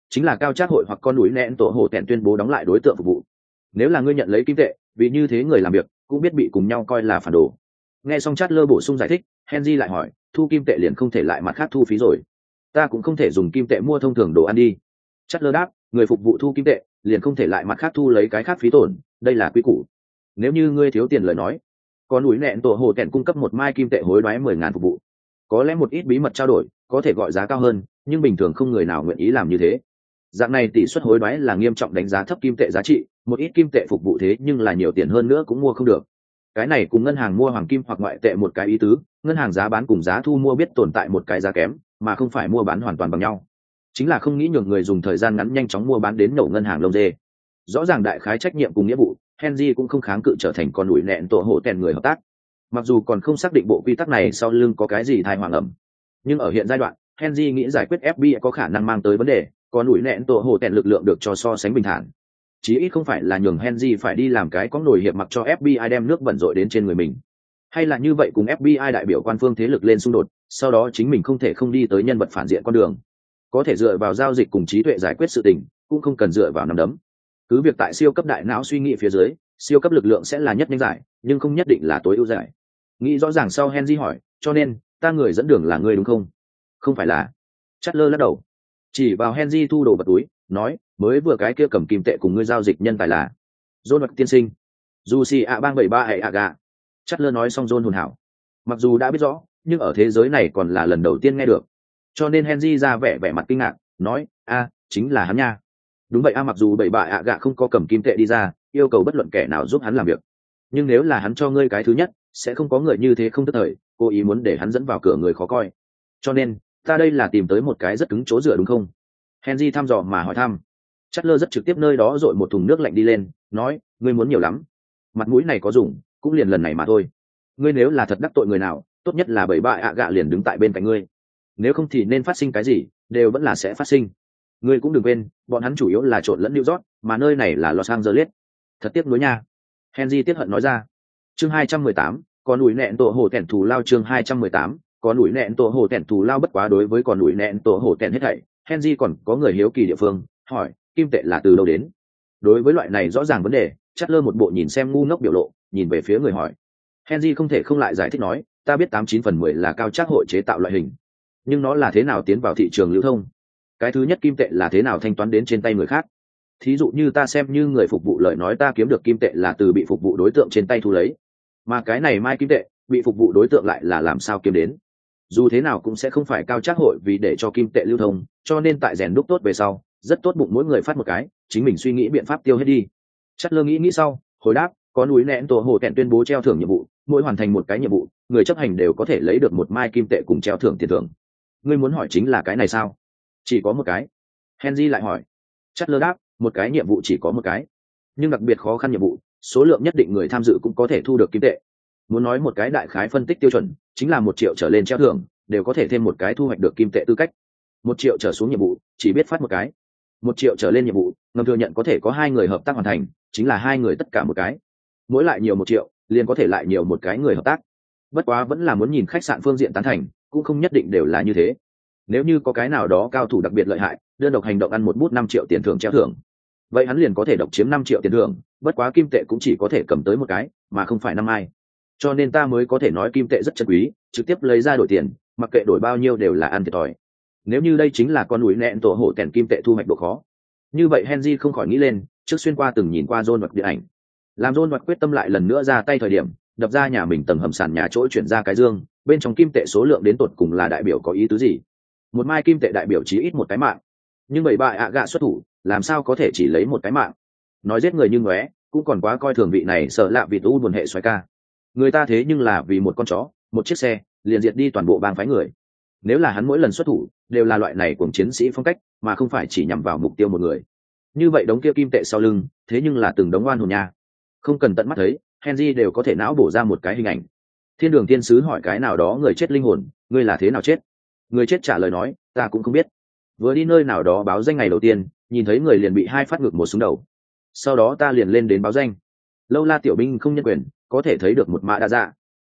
S1: chính là cao trác hội hoặc con núi nẹn tổ hồ tẹn tuyên bố đóng lại đối tượng phục vụ. Nếu là ngươi nhận lấy kim tệ, vì như thế người làm việc cũng biết bị cùng nhau coi là phản đồ. Nghe xong Chát Lơ bổ sung giải thích, Henry lại hỏi, thu kim tệ liền không thể lại mặt khác thu phí rồi? Ta cũng không thể dùng kim tệ mua thông thường đồ ăn đi. Chát Lơ đáp, người phục vụ thu kim tệ liền không thể lại mặt khác thu lấy cái khác phí tổn, đây là quy củ. Nếu như ngươi thiếu tiền lời nói, có núi nẹn tổ hồ tẹn cung cấp một mai kim tệ hối đoái mười ngàn phục vụ. Có lẽ một ít bí mật trao đổi có thể gọi giá cao hơn, nhưng bình thường không người nào nguyện ý làm như thế. Dạng này tỷ suất hối đoái là nghiêm trọng đánh giá thấp kim tệ giá trị, một ít kim tệ phục vụ thế nhưng là nhiều tiền hơn nữa cũng mua không được. Cái này cùng ngân hàng mua hoàng kim hoặc ngoại tệ một cái ý tứ, ngân hàng giá bán cùng giá thu mua biết tồn tại một cái giá kém, mà không phải mua bán hoàn toàn bằng nhau. Chính là không nghĩ nhường người dùng thời gian ngắn nhanh chóng mua bán đến nổ ngân hàng lông dê. Rõ ràng đại khái trách nhiệm cùng nghĩa vụ, Henry cũng không kháng cự trở thành con đuổi nẹn tổ hộ tèn người hợp tác. Mặc dù còn không xác định bộ quy tắc này sau lưng có cái gì thai hoàng ẩm, nhưng ở hiện giai đoạn, Henry nghĩ giải quyết ép bê i có khả năng mang tới vấn đề, con đuổi nẹn tổ hộ tèn lực lượng được cho so sánh bình thản. Chí ít không phải là nhường Henry phải đi làm cái có nổi hiệp mặc cho ép bê i đem nước bẩn rội đến trên người mình, hay là như vậy cùng ép bê i đại biểu quan phương thế lực lên xung đột, sau đó chính mình không thể không đi tới nhân vật phản diện con đường. Có thể dựa vào giao dịch cùng trí tuệ giải quyết sự tình, cũng không cần dựa vào nắm đấm. Cứ việc tại siêu cấp đại não suy nghĩ phía dưới, siêu cấp lực lượng sẽ là nhất nhanh giải, nhưng không nhất định là tối ưu giải. Nghĩ rõ ràng sau, Henry hỏi, cho nên ta người dẫn đường là ngươi đúng không? Không phải là. Chát Lơ lắc đầu, chỉ vào Henry thu đồ vật túi, nói, mới vừa cái kia cầm kim tệ cùng ngươi giao dịch nhân tài là John Vật tiên sinh. Dù si ạ bang bảy ba hệ ạ gà. Chát Lơ nói xong John hồn hảo. Mặc dù đã biết rõ, nhưng ở thế giới này còn là lần đầu tiên nghe được. Cho nên Henry ra vẻ vẻ mặt kinh ngạc, nói, a, chính là hắn nha. Đúng vậy a, mặc dù bảy ba ạ gà không có cầm kim tệ đi ra, yêu cầu bất luận kẻ nào giúp hắn làm việc. Nhưng nếu là hắn cho ngươi cái thứ nhất, sẽ không có người như thế không tức thời, cố ý muốn để hắn dẫn vào cửa người khó coi. Cho nên, ta đây là tìm tới một cái rất cứng chỗ dựa đúng không? Henry thăm dò mà hỏi thăm. Chát Lơ rất trực tiếp nơi đó dội một thùng nước lạnh đi lên, nói, ngươi muốn nhiều lắm. Mặt mũi này có dùng, cũng liền lần này mà thôi. Ngươi nếu là thật đắc tội người nào, tốt nhất là bảy bại ạ gạ liền đứng tại bên cạnh ngươi. Nếu không thì nên phát sinh cái gì, đều vẫn là sẽ phát sinh. Ngươi cũng đừng quên, bọn hắn chủ yếu là trộn lẫn New York, mà nơi này là Los Angeles. Thật tiếc nuối nha. Henry tiếc hận nói ra. Chương hai trăm mười tám, có núi nẹn tổ hổ tẹn thù lao. Chương hai trăm mười tám, có núi nẹn tổ hổ tẹn thù lao. Bất quá đối với con núi nẹn tổ hổ tẹn hết thảy, Henry còn có người hiếu kỳ địa phương, hỏi, kim tệ là từ đâu đến? Đối với loại này rõ ràng vấn đề, Chát Lơ một bộ nhìn xem ngu ngốc biểu lộ, nhìn về phía người hỏi. Henry không thể không lại giải thích nói, ta biết tám chín phần mười là cao trác hội chế tạo loại hình, nhưng nó là thế nào tiến vào thị trường lưu thông? Cái thứ nhất kim tệ là thế nào thanh toán đến trên tay người khác? Thí dụ như ta xem như người phục vụ lời nói ta kiếm được kim tệ là từ bị phục vụ đối tượng trên tay thu lấy, mà cái này mai kim tệ bị phục vụ đối tượng lại là làm sao kiếm đến? Dù thế nào cũng sẽ không phải cao trác hội vì để cho kim tệ lưu thông, cho nên tại rèn đúc tốt về sau, rất tốt bụng mỗi người phát một cái, chính mình suy nghĩ biện pháp tiêu hết đi. Chát Lơ nghĩ nghĩ sau, hồi đáp, có núi nẹn tổ hồ tẹn tuyên bố treo thưởng nhiệm vụ, mỗi hoàn thành một cái nhiệm vụ, người chấp hành đều có thể lấy được một mai kim tệ cùng treo thưởng tiền thưởng. Ngươi muốn hỏi chính là cái này sao? Chỉ có một cái. Henry lại hỏi. Chát Lơ đáp, một cái nhiệm vụ chỉ có một cái, nhưng đặc biệt khó khăn nhiệm vụ, số lượng nhất định người tham dự cũng có thể thu được kim tệ. Muốn nói một cái đại khái phân tích tiêu chuẩn, chính là một triệu trở lên treo thưởng, đều có thể thêm một cái thu hoạch được kim tệ tư cách. Một triệu trở xuống nhiệm vụ, chỉ biết phát một cái. Một triệu trở lên nhiệm vụ, ngầm thừa nhận có thể có hai người hợp tác hoàn thành, chính là hai người tất cả một cái. Mỗi lại nhiều một triệu, liền có thể lại nhiều một cái người hợp tác. Bất quá vẫn là muốn nhìn khách sạn phương diện tán thành, cũng không nhất định đều là như thế. Nếu như có cái nào đó cao thủ đặc biệt lợi hại, đơn độc hành động ăn một bút năm triệu tiền thưởng treo thưởng, vậy hắn liền có thể độc chiếm năm triệu tiền thưởng, bất quá kim tệ cũng chỉ có thể cầm tới một cái, mà không phải năm ai. Cho nên ta mới có thể nói kim tệ rất chân quý, trực tiếp lấy ra đổi tiền, mặc kệ đổi bao nhiêu đều là ăn thiệt thòi. Nếu như đây chính là con núi nẹn tổ hổ tèn kim tệ thu hoạch độ khó, như vậy Henry không khỏi nghĩ lên, trước xuyên qua từng nhìn qua John Vật điện ảnh. Làm John Vật quyết tâm lại lần nữa ra tay thời điểm, đập ra nhà mình tầng hầm sàn nhà chỗ chuyển ra cái dương, bên trong kim tệ số lượng đến tột cùng là đại biểu có ý tứ gì? Một mai kim tệ đại biểu chí ít một cái mạng, nhưng bảy bại ạ gạ xuất thủ, làm sao có thể chỉ lấy một cái mạng? Nói giết người như ngóe, cũng còn quá coi thường vị này sợ lạ vì tu buồn hệ xoáy ca. Người ta thế nhưng là vì một con chó, một chiếc xe, liền diệt đi toàn bộ bang phái người. Nếu là hắn mỗi lần xuất thủ đều là loại này của chiến sĩ phong cách, mà không phải chỉ nhắm vào mục tiêu một người, như vậy đống kia kim tệ sau lưng thế nhưng là từng đống oan hồn nha. Không cần tận mắt thấy, Henry đều có thể não bổ ra một cái hình ảnh. Thiên đường tiên sứ hỏi cái nào đó người chết linh hồn, ngươi là thế nào chết? Người chết trả lời nói, ta cũng không biết, vừa đi nơi nào đó báo danh ngày đầu tiên, nhìn thấy người liền bị hai phát ngược một xuống đầu, sau đó ta liền lên đến báo danh. Lâu la tiểu binh không nhân quyền, có thể thấy được một mã đa dạ.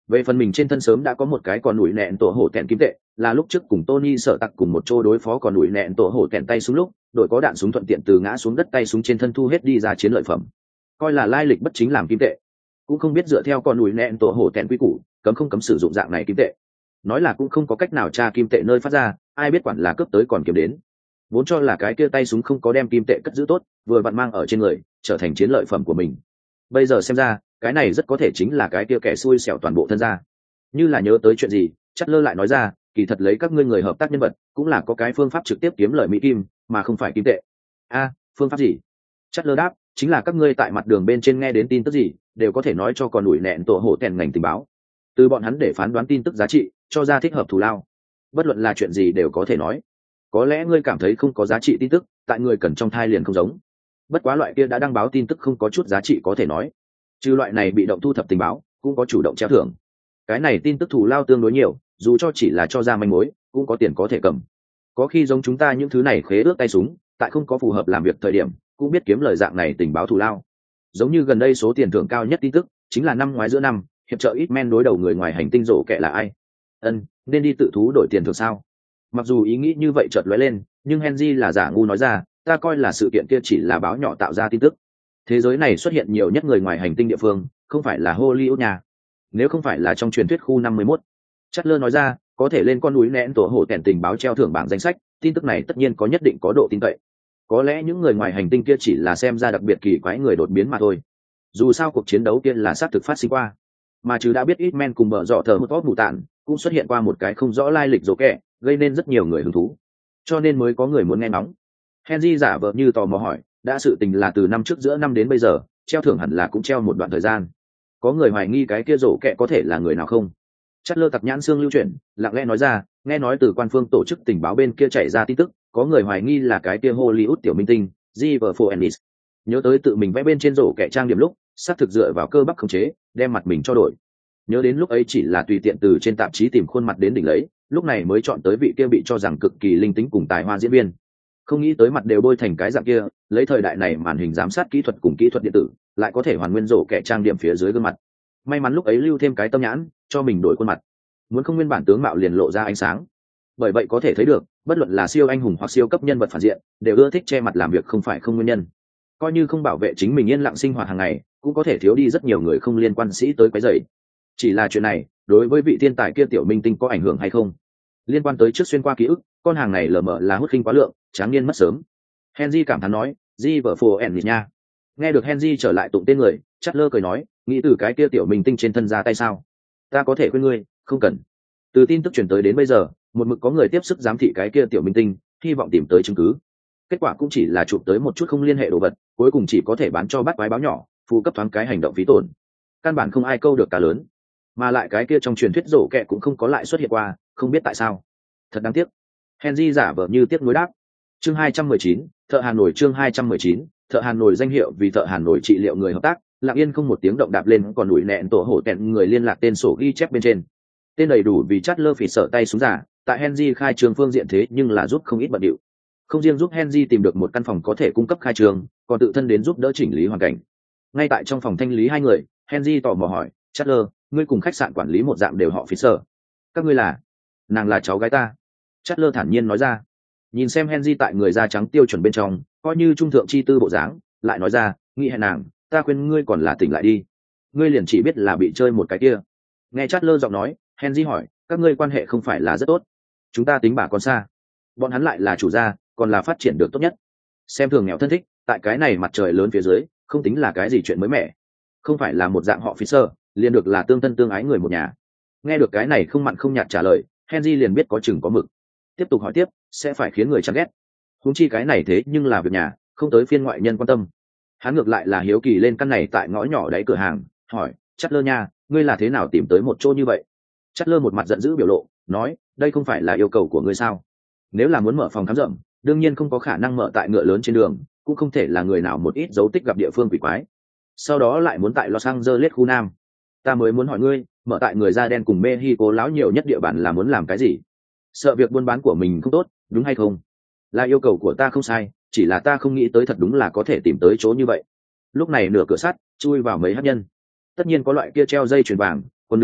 S1: Về phần mình trên thân sớm đã có một cái còn ủi nẹn tổ hổ tẹn kim tệ, là lúc trước cùng Tony sợ tặc cùng một chỗ đối phó còn ủi nẹn tổ hổ tẹn tay súng lúc đội có đạn súng thuận tiện từ ngã xuống đất tay súng trên thân thu hết đi ra chiến lợi phẩm, coi là lai lịch bất chính làm kim tệ. Cũng không biết dựa theo con ủi nẹn tổ hổ tẹn quy củ cấm không cấm sử dụng dạng này kim tệ, nói là cũng không có cách nào tra kim tệ nơi phát ra, ai biết quản là cướp tới còn kiếm đến. Vốn cho là cái kia tay súng không có đem kim tệ cất giữ tốt, vừa vặn mang ở trên người trở thành chiến lợi phẩm của mình. Bây giờ xem ra cái này rất có thể chính là cái kia kẻ xui xẻo toàn bộ thân ra. Như là nhớ tới chuyện gì, Chắt Lơ lại nói ra, kỳ thật lấy các ngươi người hợp tác nhân vật cũng là có cái phương pháp trực tiếp kiếm lời mỹ kim mà không phải kim tệ. A, phương pháp gì? Chắt Lơ đáp, chính là các ngươi tại mặt đường bên trên nghe đến tin tức gì đều có thể nói cho còn ủi nẹn tổ hổ tèn ngành tình báo, từ bọn hắn để phán đoán tin tức giá trị cho ra thích hợp thù lao. Bất luận là chuyện gì đều có thể nói. Có lẽ ngươi cảm thấy không có giá trị tin tức, tại người cần trong thai liền không giống. Bất quá loại kia đã đăng báo tin tức không có chút giá trị có thể nói. Trừ loại này bị động thu thập tình báo, cũng có chủ động treo thưởng. Cái này tin tức thù lao tương đối nhiều, dù cho chỉ là cho ra manh mối, cũng có tiền có thể cầm. Có khi giống chúng ta những thứ này khế ước tay súng, tại không có phù hợp làm việc thời điểm, cũng biết kiếm lời dạng này tình báo thù lao. Giống như gần đây số tiền thưởng cao nhất tin tức, chính là năm ngoái giữa năm, hiệp trợ ít men đối đầu người ngoài hành tinh rổ kẹ là ai. Ân, nên đi tự thú đổi tiền thưởng sao? Mặc dù ý nghĩ như vậy chợt lóe lên, nhưng Henry là giả ngu nói ra, ta coi là sự kiện kia chỉ là báo nhỏ tạo ra tin tức. Thế giới này xuất hiện nhiều nhất người ngoài hành tinh địa phương, không phải là Hollywood nhà. Nếu không phải là trong truyền thuyết khu năm mươi mốt, Chatler nói ra, có thể lên con núi nén tổ hổ tèn tình báo treo thưởng bảng danh sách, tin tức này tất nhiên có nhất định có độ tin cậy. Có lẽ những người ngoài hành tinh kia chỉ là xem ra đặc biệt kỳ quái người đột biến mà thôi. Dù sao cuộc chiến đấu kia là xác thực phát sinh qua, mà chứ đã biết ít men cùng bờ dọ thờ hút mù tạn cũng xuất hiện qua một cái không rõ lai lịch rổ kẹ, gây nên rất nhiều người hứng thú, cho nên mới có người muốn nghe nóng. Henry giả vờ như tò mò hỏi, đã sự tình là từ năm trước giữa năm đến bây giờ, treo thưởng hẳn là cũng treo một đoạn thời gian, có người hoài nghi cái kia rổ kẹ có thể là người nào không? Chất lơ tặc nhãn xương lưu chuyển, lặng lẽ nói ra, nghe nói từ quan phương tổ chức tình báo bên kia chạy ra tin tức, có người hoài nghi là cái kia Hollywood tiểu minh tinh Jennifer Ennis. Nhớ tới tự mình vẽ bên trên rổ kẹ trang điểm lúc xác thực dựa vào cơ bắp khống chế đem mặt mình cho đổi. Nhớ đến lúc ấy chỉ là tùy tiện từ trên tạp chí tìm khuôn mặt đến đỉnh lấy, lúc này mới chọn tới vị kia bị cho rằng cực kỳ linh tính cùng tài hoa diễn viên. Không nghĩ tới mặt đều bôi thành cái dạng kia, lấy thời đại này màn hình giám sát kỹ thuật cùng kỹ thuật điện tử lại có thể hoàn nguyên rổ kẹ trang điểm phía dưới gương mặt. May mắn lúc ấy lưu thêm cái tâm nhãn cho mình đổi khuôn mặt, muốn không nguyên bản tướng mạo liền lộ ra ánh sáng. Bởi vậy có thể thấy được, bất luận là siêu anh hùng hoặc siêu cấp nhân vật phản diện đều ưa thích che mặt làm việc không phải không nguyên nhân. Coi như không bảo vệ chính mình yên lặng sinh hoạt hàng ngày, cũng có thể thiếu đi rất nhiều người không liên quan sĩ tới quấy rầy. Chỉ là chuyện này đối với vị thiên tài kia tiểu minh tinh có ảnh hưởng hay không, liên quan tới trước xuyên qua ký ức, con hàng này lờ mờ là hút khinh quá lượng, tráng niên mất sớm. Henry cảm thán nói, di vợ phù ẻn nha. Nghe được Henry trở lại tụng tên người, Chatler cười nói, nghĩ từ cái kia tiểu minh tinh trên thân ra tay sao? Ta có thể khuyên ngươi, không cần. Từ tin tức truyền tới đến bây giờ, một mực có người tiếp sức giám thị cái kia tiểu minh tinh, hy vọng tìm tới chứng cứ. Kết quả cũng chỉ là chụp tới một chút không liên hệ đồ vật, cuối cùng chỉ có thể bán cho bắt quái báo nhỏ, phụ cấp thoáng cái hành động phí tổn. Căn bản không ai câu được cá lớn, mà lại cái kia trong truyền thuyết rổ kẹ cũng không có lại xuất hiện qua, không biết tại sao. Thật đáng tiếc. Henry giả vờ như tiếc nuối đáp. Chương hai trăm mười chín, thợ Hà Nội. Chương hai trăm mười chín, thợ Hà Nội danh hiệu vì thợ Hà Nội trị liệu người hợp tác, lặng yên không một tiếng động đạp lên còn đuổi nẹn tổ hổ tẹn người liên lạc tên sổ ghi chép bên trên. Tên đầy đủ vì Chatler phỉ sợ tay xuống giả, tại Henry khai trường phương diện thế nhưng là giúp không ít bận điệu. Không riêng giúp Henry tìm được một căn phòng có thể cung cấp khai trường, còn tự thân đến giúp đỡ chỉnh lý hoàn cảnh. Ngay tại trong phòng thanh lý hai người, Henry tò mò hỏi, Chatler, ngươi cùng khách sạn quản lý một dạng đều họ phí sợ. Các ngươi là? Nàng là cháu gái ta. Chatler thản nhiên nói ra. Nhìn xem Henry tại người da trắng tiêu chuẩn bên trong, coi như trung thượng chi tư bộ dáng, lại nói ra, nghĩ hẹn nàng, ta khuyên ngươi còn là tỉnh lại đi. Ngươi liền chỉ biết là bị chơi một cái kia. Nghe Chatler giọng nói, Henry hỏi, các ngươi quan hệ không phải là rất tốt? Chúng ta tính bà con xa. Bọn hắn lại là chủ gia, còn là phát triển được tốt nhất. Xem thường nghèo thân thích, tại cái này mặt trời lớn phía dưới, không tính là cái gì chuyện mới mẻ. Không phải là một dạng họ phí sơ, liền được là tương thân tương ái người một nhà. Nghe được cái này không mặn không nhạt trả lời, Henry liền biết có chừng có mực. Tiếp tục hỏi tiếp, sẽ phải khiến người chán ghét. Huống chi cái này thế nhưng là việc nhà, không tới phiên ngoại nhân quan tâm. Hắn ngược lại là hiếu kỳ lên căn này tại ngõ nhỏ đáy cửa hàng, hỏi, Chatler nha, ngươi là thế nào tìm tới một chỗ như vậy? Chatler một mặt giận dữ biểu lộ, nói, đây không phải là yêu cầu của ngươi sao? Nếu là muốn mở phòng khám rộng, đương nhiên không có khả năng mở tại ngựa lớn trên đường, cũng không thể là người nào một ít dấu tích gặp địa phương quỷ quái. Sau đó lại muốn tại Los Angeles khu Nam. Ta mới muốn hỏi ngươi, mở tại người da đen cùng Mexico láo nhiều nhất địa bàn là muốn làm cái gì? Sợ việc buôn bán của mình không tốt, đúng hay không? Là yêu cầu của ta không sai, chỉ là ta không nghĩ tới thật đúng là có thể tìm tới chỗ như vậy. Lúc này nửa cửa sắt chui vào mấy hắc nhân. Tất nhiên có loại kia treo dây chuyền vàng, còn nửa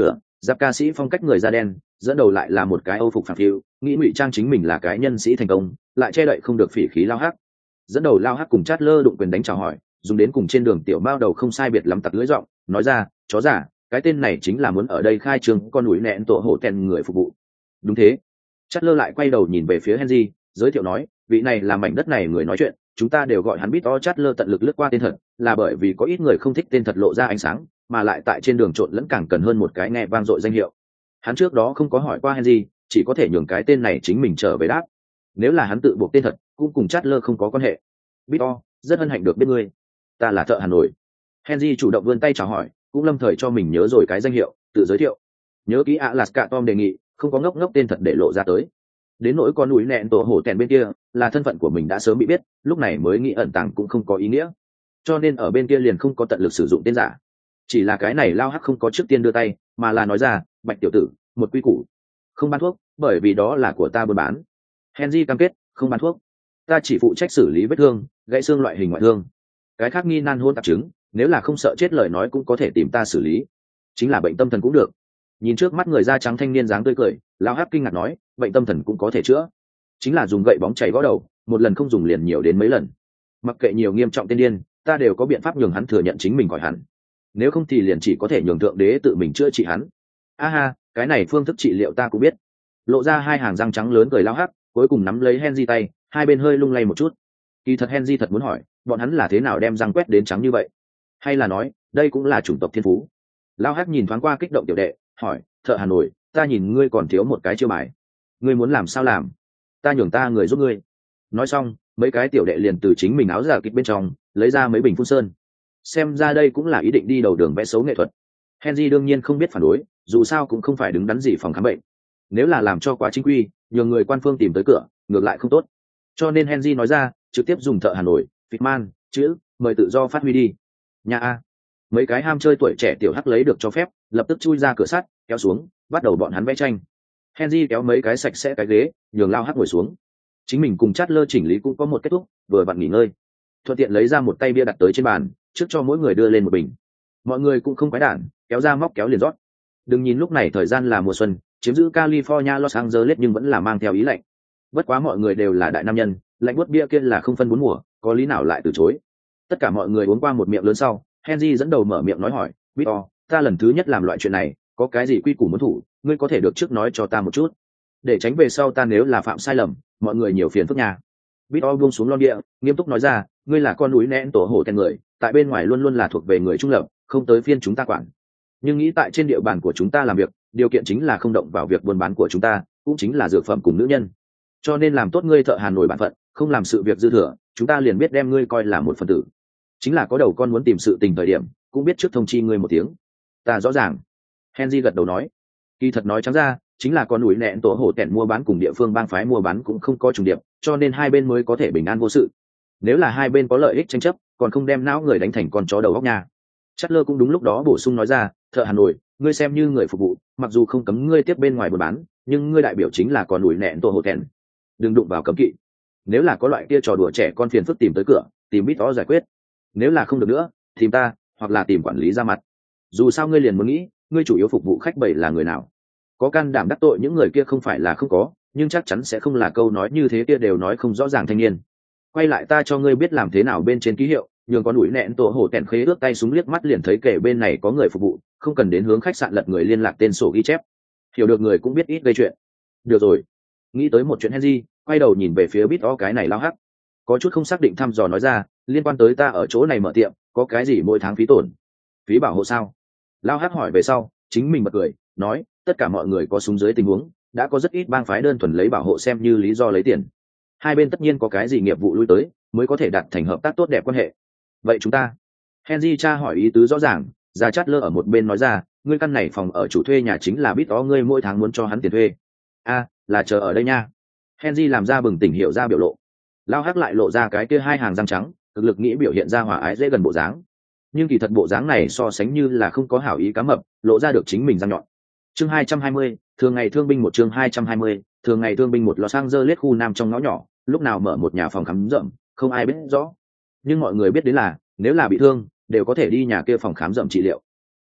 S1: giáp ca sĩ phong cách người da đen, dẫn đầu lại là một cái âu phục phản phiu, nghĩ ngụy trang chính mình là cái nhân sĩ thành công, lại che đậy không được phỉ khí lao hắc. Dẫn đầu lao hắc cùng chát lơ đụng quyền đánh chào hỏi, dùng đến cùng trên đường tiểu mao đầu không sai biệt lắm tặc lưỡi giọng, nói ra, chó giả, cái tên này chính là muốn ở đây khai trương con núi nẹn tổ hổ tèn người phục vụ. Đúng thế. Chát lơ lại quay đầu nhìn về phía Henry, giới thiệu nói, vị này là mảnh đất này người nói chuyện, chúng ta đều gọi hắn Bít O. Chát lơ tận lực lướt qua tên thật, là bởi vì có ít người không thích tên thật lộ ra ánh sáng, mà lại tại trên đường trộn lẫn càng cần hơn một cái nghe vang dội danh hiệu. Hắn trước đó không có hỏi qua Henry, chỉ có thể nhường cái tên này chính mình trở về đáp. Nếu là hắn tự buộc tên thật, cũng cùng Chát lơ không có quan hệ. Bít O, rất hân hạnh được biết ngươi. Ta là thợ Hà Nội. Henry chủ động vươn tay chào hỏi, cũng lâm thời cho mình nhớ rồi cái danh hiệu, tự giới thiệu. Nhớ kỹ Alaska Tom đề nghị, không có ngốc ngốc tên thật để lộ ra tới. Đến nỗi con núi nẹn tổ hổ tèn bên kia, là thân phận của mình đã sớm bị biết, lúc này mới nghĩ ẩn tàng cũng không có ý nghĩa. Cho nên ở bên kia liền không có tận lực sử dụng tên giả. Chỉ là cái này lao hắc không có trước tiên đưa tay, mà là nói ra, Bạch tiểu tử, một quy củ, không bán thuốc, bởi vì đó là của ta buôn bán. Henry cam kết, không bán thuốc. Ta chỉ phụ trách xử lý vết thương, gãy xương loại hình ngoại thương. Cái khác nghi nan hôn tạp chứng, nếu là không sợ chết lời nói cũng có thể tìm ta xử lý. Chính là bệnh tâm thần cũng được. Nhìn trước mắt người da trắng thanh niên dáng tươi cười, lão hắc kinh ngạc nói, bệnh tâm thần cũng có thể chữa. Chính là dùng gậy bóng chảy gõ đầu, một lần không dùng liền nhiều đến mấy lần. Mặc kệ nhiều nghiêm trọng tiên điên, ta đều có biện pháp nhường hắn thừa nhận chính mình khỏi hẳn. Nếu không thì liền chỉ có thể nhường thượng đế tự mình chữa trị hắn. A ha, cái này phương thức trị liệu ta cũng biết. Lộ ra hai hàng răng trắng lớn cười lão hắc, cuối cùng nắm lấy Henry tay, hai bên hơi lung lay một chút. Kỳ thật Henry thật muốn hỏi, bọn hắn là thế nào đem răng quét đến trắng như vậy? Hay là nói, đây cũng là chủng tộc thiên phú? Lão hắc nhìn thoáng qua kích động tiểu đệ, hỏi, thợ Hà Nội, ta nhìn ngươi còn thiếu một cái chiêu bài. Ngươi muốn làm sao làm? Ta nhường ta người giúp ngươi. Nói xong, mấy cái tiểu đệ liền từ chính mình áo giả kịch bên trong lấy ra mấy bình phun sơn. Xem ra đây cũng là ý định đi đầu đường vẽ xấu nghệ thuật. Henry đương nhiên không biết phản đối, dù sao cũng không phải đứng đắn gì phòng khám bệnh. Nếu là làm cho quá chính quy, nhường người quan phương tìm tới cửa, ngược lại không tốt. Cho nên Henry nói ra, trực tiếp dùng thợ Hà Nội, Fitman, chữ, mời tự do phát huy đi. Nhà a. Mấy cái ham chơi tuổi trẻ tiểu hắc lấy được cho phép, lập tức chui ra cửa sắt, kéo xuống, bắt đầu bọn hắn vẽ tranh. Henry kéo mấy cái sạch sẽ cái ghế, nhường lao hắc ngồi xuống. Chính mình cùng Chát lơ chỉnh lý cũng có một kết thúc, vừa vặn nghỉ ngơi. Thuận tiện lấy ra một tay bia đặt tới trên bàn, trước cho mỗi người đưa lên một bình. Mọi người cũng không quái đản, kéo ra móc kéo liền rót. Đừng nhìn lúc này thời gian là mùa xuân, chiếm giữ California Los Angeles nhưng vẫn là mang theo ý lạnh. Bất quá mọi người đều là đại nam nhân, lạnh buốt bia kia là không phân bốn mùa, có lý nào lại từ chối. Tất cả mọi người uống qua một miệng lớn sau, Henry dẫn đầu mở miệng nói hỏi, Victor, ta lần thứ nhất làm loại chuyện này, có cái gì quy củ muốn thủ, ngươi có thể được trước nói cho ta một chút, để tránh về sau ta nếu là phạm sai lầm, mọi người nhiều phiền phức nhà. Victor buông xuống lon địa, nghiêm túc nói ra, ngươi là con núi nén tổ hổ tên người, tại bên ngoài luôn luôn là thuộc về người trung lập, không tới phiên chúng ta quản. Nhưng nghĩ tại trên địa bàn của chúng ta làm việc, điều kiện chính là không động vào việc buôn bán của chúng ta, cũng chính là dược phẩm cùng nữ nhân. Cho nên làm tốt ngươi thợ Hà Nội bản phận, không làm sự việc dư thừa, chúng ta liền biết đem ngươi coi là một phần tử. Chính là có đầu con muốn tìm sự tình thời điểm, cũng biết trước thông chi ngươi một tiếng. Ta rõ ràng. Henry gật đầu nói. Kỳ thật nói trắng ra, chính là con núi nẹn tổ hổ tẹn mua bán cùng địa phương bang phái mua bán cũng không có trùng điệp, cho nên hai bên mới có thể bình an vô sự. Nếu là hai bên có lợi ích tranh chấp, còn không đem não người đánh thành con chó đầu góc nhà. Chát lơ cũng đúng lúc đó bổ sung nói ra, thợ Hà Nội, ngươi xem như người phục vụ, mặc dù không cấm ngươi tiếp bên ngoài buôn bán, nhưng ngươi đại biểu chính là con núi nẹn tổ hổ tẹn, đừng đụng vào cấm kỵ. Nếu là có loại kia trò đùa trẻ con phiền phức tìm tới cửa, tìm Bít O giải quyết. Nếu là không được nữa, tìm ta, hoặc là tìm quản lý ra mặt. Dù sao ngươi liền muốn nghĩ, ngươi chủ yếu phục vụ khách bầy là người nào. Có can đảm đắc tội những người kia không phải là không có, nhưng chắc chắn sẽ không là câu nói như thế kia đều nói không rõ ràng thanh niên. Quay lại ta cho ngươi biết làm thế nào bên trên ký hiệu, nhường con đuổi nẹn tổ hổ tẹn khế ước tay súng liếc mắt liền thấy kể bên này có người phục vụ, không cần đến hướng khách sạn lật người liên lạc tên sổ ghi chép. Hiểu được người cũng biết ít gây chuyện. Được rồi. Nghĩ tới một chuyện Henry, quay đầu nhìn về phía Bít O cái này lao hắc. Có chút không xác định thăm dò nói ra, liên quan tới ta ở chỗ này mở tiệm, có cái gì mỗi tháng phí tổn? Phí bảo hộ sao? Lao hắc hỏi về sau, chính mình bật cười, nói, tất cả mọi người có súng dưới tình huống, đã có rất ít bang phái đơn thuần lấy bảo hộ xem như lý do lấy tiền. Hai bên tất nhiên có cái gì nghiệp vụ lui tới, mới có thể đạt thành hợp tác tốt đẹp quan hệ. Vậy chúng ta? Henry cha hỏi ý tứ rõ ràng, ra Chát lơ ở một bên nói ra, ngươi căn này phòng ở chủ thuê nhà chính là Bít O, ngươi mỗi tháng muốn cho hắn tiền thuê. A, à, là chờ ở đây nha. Henry làm ra bừng tỉnh hiểu ra biểu lộ. Lao hắc lại lộ ra cái kia hai hàng răng trắng, cực lực nghĩ biểu hiện ra hòa ái dễ gần bộ dáng, nhưng kỳ thật bộ dáng này so sánh như là không có hảo ý cá mập, lộ ra được chính mình răng nhọn. Chương hai trăm hai mươi, thường ngày thương binh một chương hai trăm hai mươi, thường ngày thương binh một Los Angeles khu nam trong ngõ nhỏ, lúc nào mở một nhà phòng khám rậm, không ai biết rõ. Nhưng mọi người biết đến là, nếu là bị thương, đều có thể đi nhà kia phòng khám rậm trị liệu.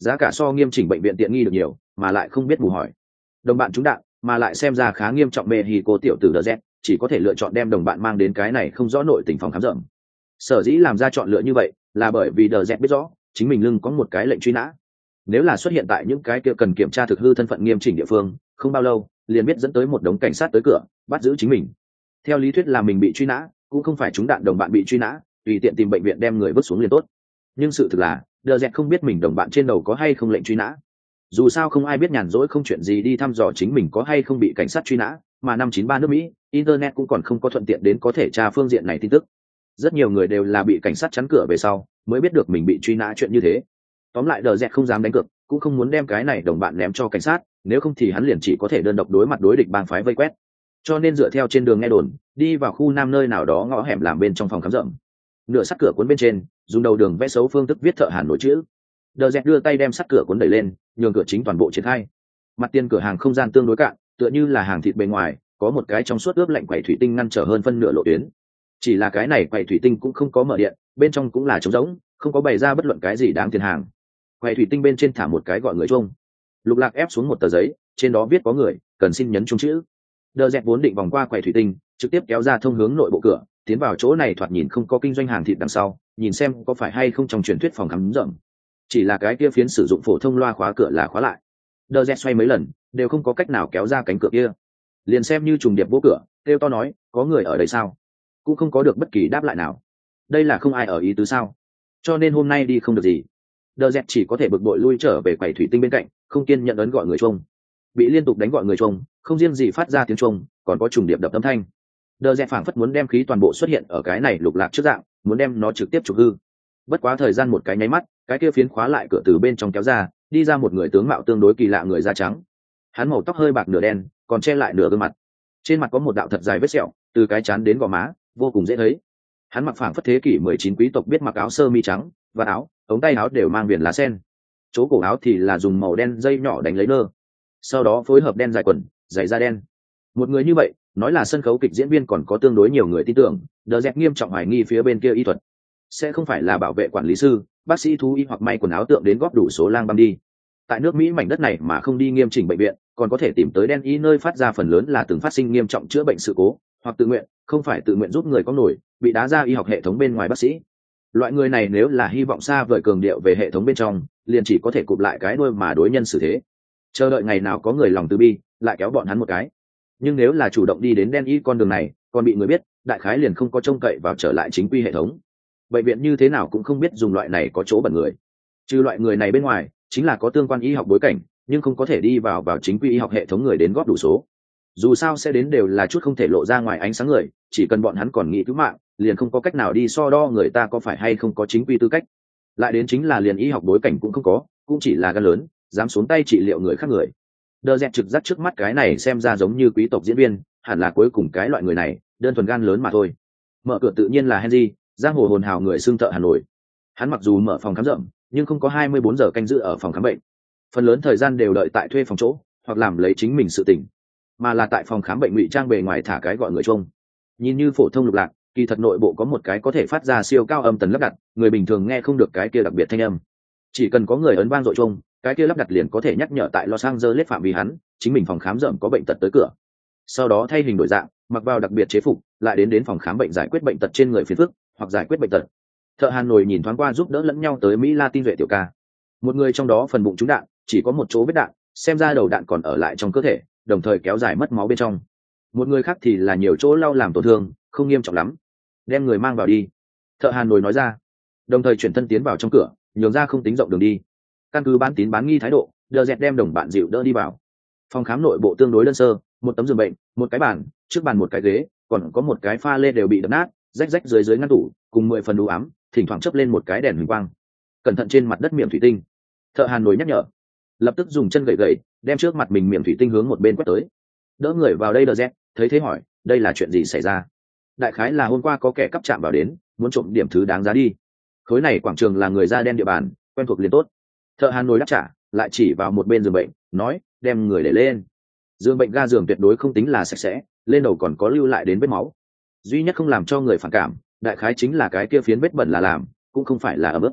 S1: giá cả so nghiêm chỉnh bệnh viện tiện nghi được nhiều, mà lại không biết bù hỏi. Đồng bạn trúng đạn, mà lại xem ra khá nghiêm trọng, Mexico tiểu tử đờ dẹt chỉ có thể lựa chọn đem đồng bạn mang đến cái này không rõ nội tình phòng khám rộng. Sở dĩ làm ra chọn lựa như vậy là bởi vì đờ dẹt biết rõ chính mình lưng có một cái lệnh truy nã. Nếu là xuất hiện tại những cái kia cần kiểm tra thực hư thân phận nghiêm chỉnh địa phương, không bao lâu liền biết dẫn tới một đống cảnh sát tới cửa bắt giữ chính mình. Theo lý thuyết là mình bị truy nã, cũng không phải trúng đạn đồng bạn bị truy nã, tùy tiện tìm bệnh viện đem người vứt xuống liền tốt. Nhưng sự thực là đờ dẹt không biết mình đồng bạn trên đầu có hay không lệnh truy nã. Dù sao không ai biết nhàn rỗi không chuyện gì đi thăm dò chính mình có hay không bị cảnh sát truy nã, mà năm chín ba nước Mỹ internet cũng còn không có thuận tiện đến có thể tra phương diện này tin tức. Rất nhiều người đều là bị cảnh sát chắn cửa về sau mới biết được mình bị truy nã chuyện như thế. Tóm lại đờ dẹt không dám đánh cược, cũng không muốn đem cái này đồng bạn ném cho cảnh sát, nếu không thì hắn liền chỉ có thể đơn độc đối mặt đối địch bang phái vây quét. Cho nên dựa theo trên đường nghe đồn, đi vào khu nam nơi nào đó ngõ hẻm làm bên trong phòng khám rộng. Nửa sắt cửa cuốn bên trên, dùng đầu đường vẽ xấu phương thức viết thợ hàn nổi chữ. Đờ dẹt đưa tay đem sắt cửa cuốn đẩy lên, nhường cửa chính toàn bộ triển khai. Mặt tiền cửa hàng không gian tương đối cạn, tựa như là hàng thịt bề ngoài, có một cái trong suốt ướp lạnh quầy thủy tinh ngăn trở hơn phân nửa lộ tuyến. Chỉ là cái này quầy thủy tinh cũng không có mở điện, bên trong cũng là trống rỗng, không có bày ra bất luận cái gì đáng tiền hàng. Quầy thủy tinh bên trên thả một cái gọi người chuông. Lục Lạc ép xuống một tờ giấy, trên đó viết có người, cần xin nhấn chuông chữ. Đờ dẹt vốn định vòng qua quầy thủy tinh, trực tiếp kéo ra thông hướng nội bộ cửa, tiến vào chỗ này thoạt nhìn không có kinh doanh hàng thịt đằng sau, nhìn xem có phải hay không trong truyền thuyết phòng khám rộng. Chỉ là cái kia phiến sử dụng phổ thông loa khóa cửa là khóa lại. Đờ dẹt xoay mấy lần, đều không có cách nào kéo ra cánh cửa kia. Liền xem như trùng điệp vô cửa, kêu to nói, có người ở đây sao? Cũng không có được bất kỳ đáp lại nào. Đây là không ai ở ý tứ sao? Cho nên hôm nay đi không được gì. Đờ dẹt chỉ có thể bực bội lui trở về quầy thủy tinh bên cạnh, không kiên nhận ấn gọi người chuông. Bị liên tục đánh gọi người chuông, không riêng gì phát ra tiếng chuông, còn có trùng điệp đập âm thanh. Đờ dẹt phảng phất muốn đem khí toàn bộ xuất hiện ở cái này Lục Lạc trước dạng, muốn đem nó trực tiếp chụp hư. Bất quá thời gian một cái nháy mắt, cái kia phiến khóa lại cửa từ bên trong kéo ra, đi ra một người tướng mạo tương đối kỳ lạ người da trắng. Hắn màu tóc hơi bạc nửa đen, còn che lại nửa gương mặt. Trên mặt có một đạo thật dài vết sẹo, từ cái trán đến gò má, vô cùng dễ thấy. Hắn mặc phảng phất thế kỷ mười chín quý tộc biết mặc áo sơ mi trắng, và áo, ống tay áo đều mang viền lá sen. Chỗ cổ áo thì là dùng màu đen dây nhỏ đánh lấy nơ. Sau đó phối hợp đen dài quần, giày da đen. Một người như vậy, nói là sân khấu kịch diễn viên còn có tương đối nhiều người tin tưởng, đờ dẹt nghiêm trọng hoài nghi phía bên kia y thuật. Sẽ không phải là bảo vệ quản lý sư, bác sĩ thú y hoặc may quần áo tượng đến góp đủ số lang băm đi. Tại nước Mỹ mảnh đất này mà không đi nghiêm chỉnh bệnh viện, còn có thể tìm tới đen y nơi phát ra phần lớn là từng phát sinh nghiêm trọng chữa bệnh sự cố, hoặc tự nguyện, không phải tự nguyện giúp người có nổi, bị đá ra y học hệ thống bên ngoài bác sĩ. Loại người này nếu là hy vọng xa vời cường điệu về hệ thống bên trong, liền chỉ có thể cụp lại cái đuôi mà đối nhân xử thế. Chờ đợi ngày nào có người lòng từ bi, lại kéo bọn hắn một cái. Nhưng nếu là chủ động đi đến đen y con đường này, còn bị người biết, đại khái liền không có trông cậy vào trở lại chính quy hệ thống. Bệnh viện như thế nào cũng không biết dùng loại này có chỗ bẩn người. Trừ loại người này bên ngoài, chính là có tương quan y học bối cảnh, nhưng không có thể đi vào vào chính quy y học hệ thống người đến góp đủ số. Dù sao sẽ đến đều là chút không thể lộ ra ngoài ánh sáng người, chỉ cần bọn hắn còn nghĩ cứu mạng, liền không có cách nào đi so đo người ta có phải hay không có chính quy tư cách. Lại đến chính là liền y học bối cảnh cũng không có, cũng chỉ là gan lớn, dám xuống tay trị liệu người khác người. Đờ dẹt trực giác trước mắt cái này xem ra giống như quý tộc diễn viên, hẳn là cuối cùng cái loại người này, đơn thuần gan lớn mà thôi. Mở cửa tự nhiên là Henry, giang hồ hồn hào người xương thợ Hà Nội. Hắn mặc dù mở phòng khám rộng, nhưng không có hai mươi bốn giờ canh giữ ở phòng khám bệnh. Phần lớn thời gian đều đợi tại thuê phòng chỗ, hoặc làm lấy chính mình sự tỉnh, mà là tại phòng khám bệnh ngụy trang bề ngoài thả cái gọi người trông. Nhìn như phổ thông Lục Lạc, kỳ thật nội bộ có một cái có thể phát ra siêu cao âm tần lắp đặt, người bình thường nghe không được cái kia đặc biệt thanh âm. Chỉ cần có người ấn vang dội trông, cái kia lắp đặt liền có thể nhắc nhở tại Los Angeles phạm vi hắn, chính mình phòng khám rộng có bệnh tật tới cửa. Sau đó thay hình đổi dạng, mặc vào đặc biệt chế phục, lại đến đến phòng khám bệnh giải quyết bệnh tật trên người phiền phức, hoặc giải quyết bệnh tật. Thợ Hàn Nồi nhìn thoáng qua giúp đỡ lẫn nhau tới Mỹ Latin duệ tiểu ca. Một người trong đó phần bụng trúng đạn, chỉ có một chỗ vết đạn, xem ra đầu đạn còn ở lại trong cơ thể, đồng thời kéo dài mất máu bên trong. Một người khác thì là nhiều chỗ lau làm tổn thương, không nghiêm trọng lắm. Đem người mang vào đi. Thợ Hàn Nồi nói ra, đồng thời chuyển thân tiến vào trong cửa, nhường ra không tính rộng đường đi. Căn cứ bán tín bán nghi thái độ, Đờ Dẹt đem đồng bạn dịu đỡ đi vào. Phòng khám nội bộ tương đối đơn sơ, một tấm giường bệnh, một cái bàn, trước bàn một cái ghế, còn có một cái pha lê đều bị đập nát, rách rách dưới dưới ngăn tủ, cùng mười phần đủ ám, thỉnh thoảng chớp lên một cái đèn huỳnh quang. Cẩn thận trên mặt đất miệng thủy tinh. Thợ Hàn Nồi nhắc nhở, lập tức dùng chân gậy gậy, đem trước mặt mình miệng thủy tinh hướng một bên quét tới. Đỡ người vào đây Đờ Dẹt, thấy thế hỏi, đây là chuyện gì xảy ra? Đại khái là hôm qua có kẻ cắp chạm vào đến, muốn trộm điểm thứ đáng giá đi. Khối này quảng trường là người da đen địa bàn, quen thuộc liền tốt. Thợ Hàn Nồi đáp trả, lại chỉ vào một bên giường bệnh, nói, đem người để lên. Giường bệnh ga giường tuyệt đối không tính là sạch sẽ, lên đầu còn có lưu lại đến vết máu. Duy nhất không làm cho người phản cảm, đại khái chính là cái kia phiến vết bẩn là làm, cũng không phải là ẩm ướt.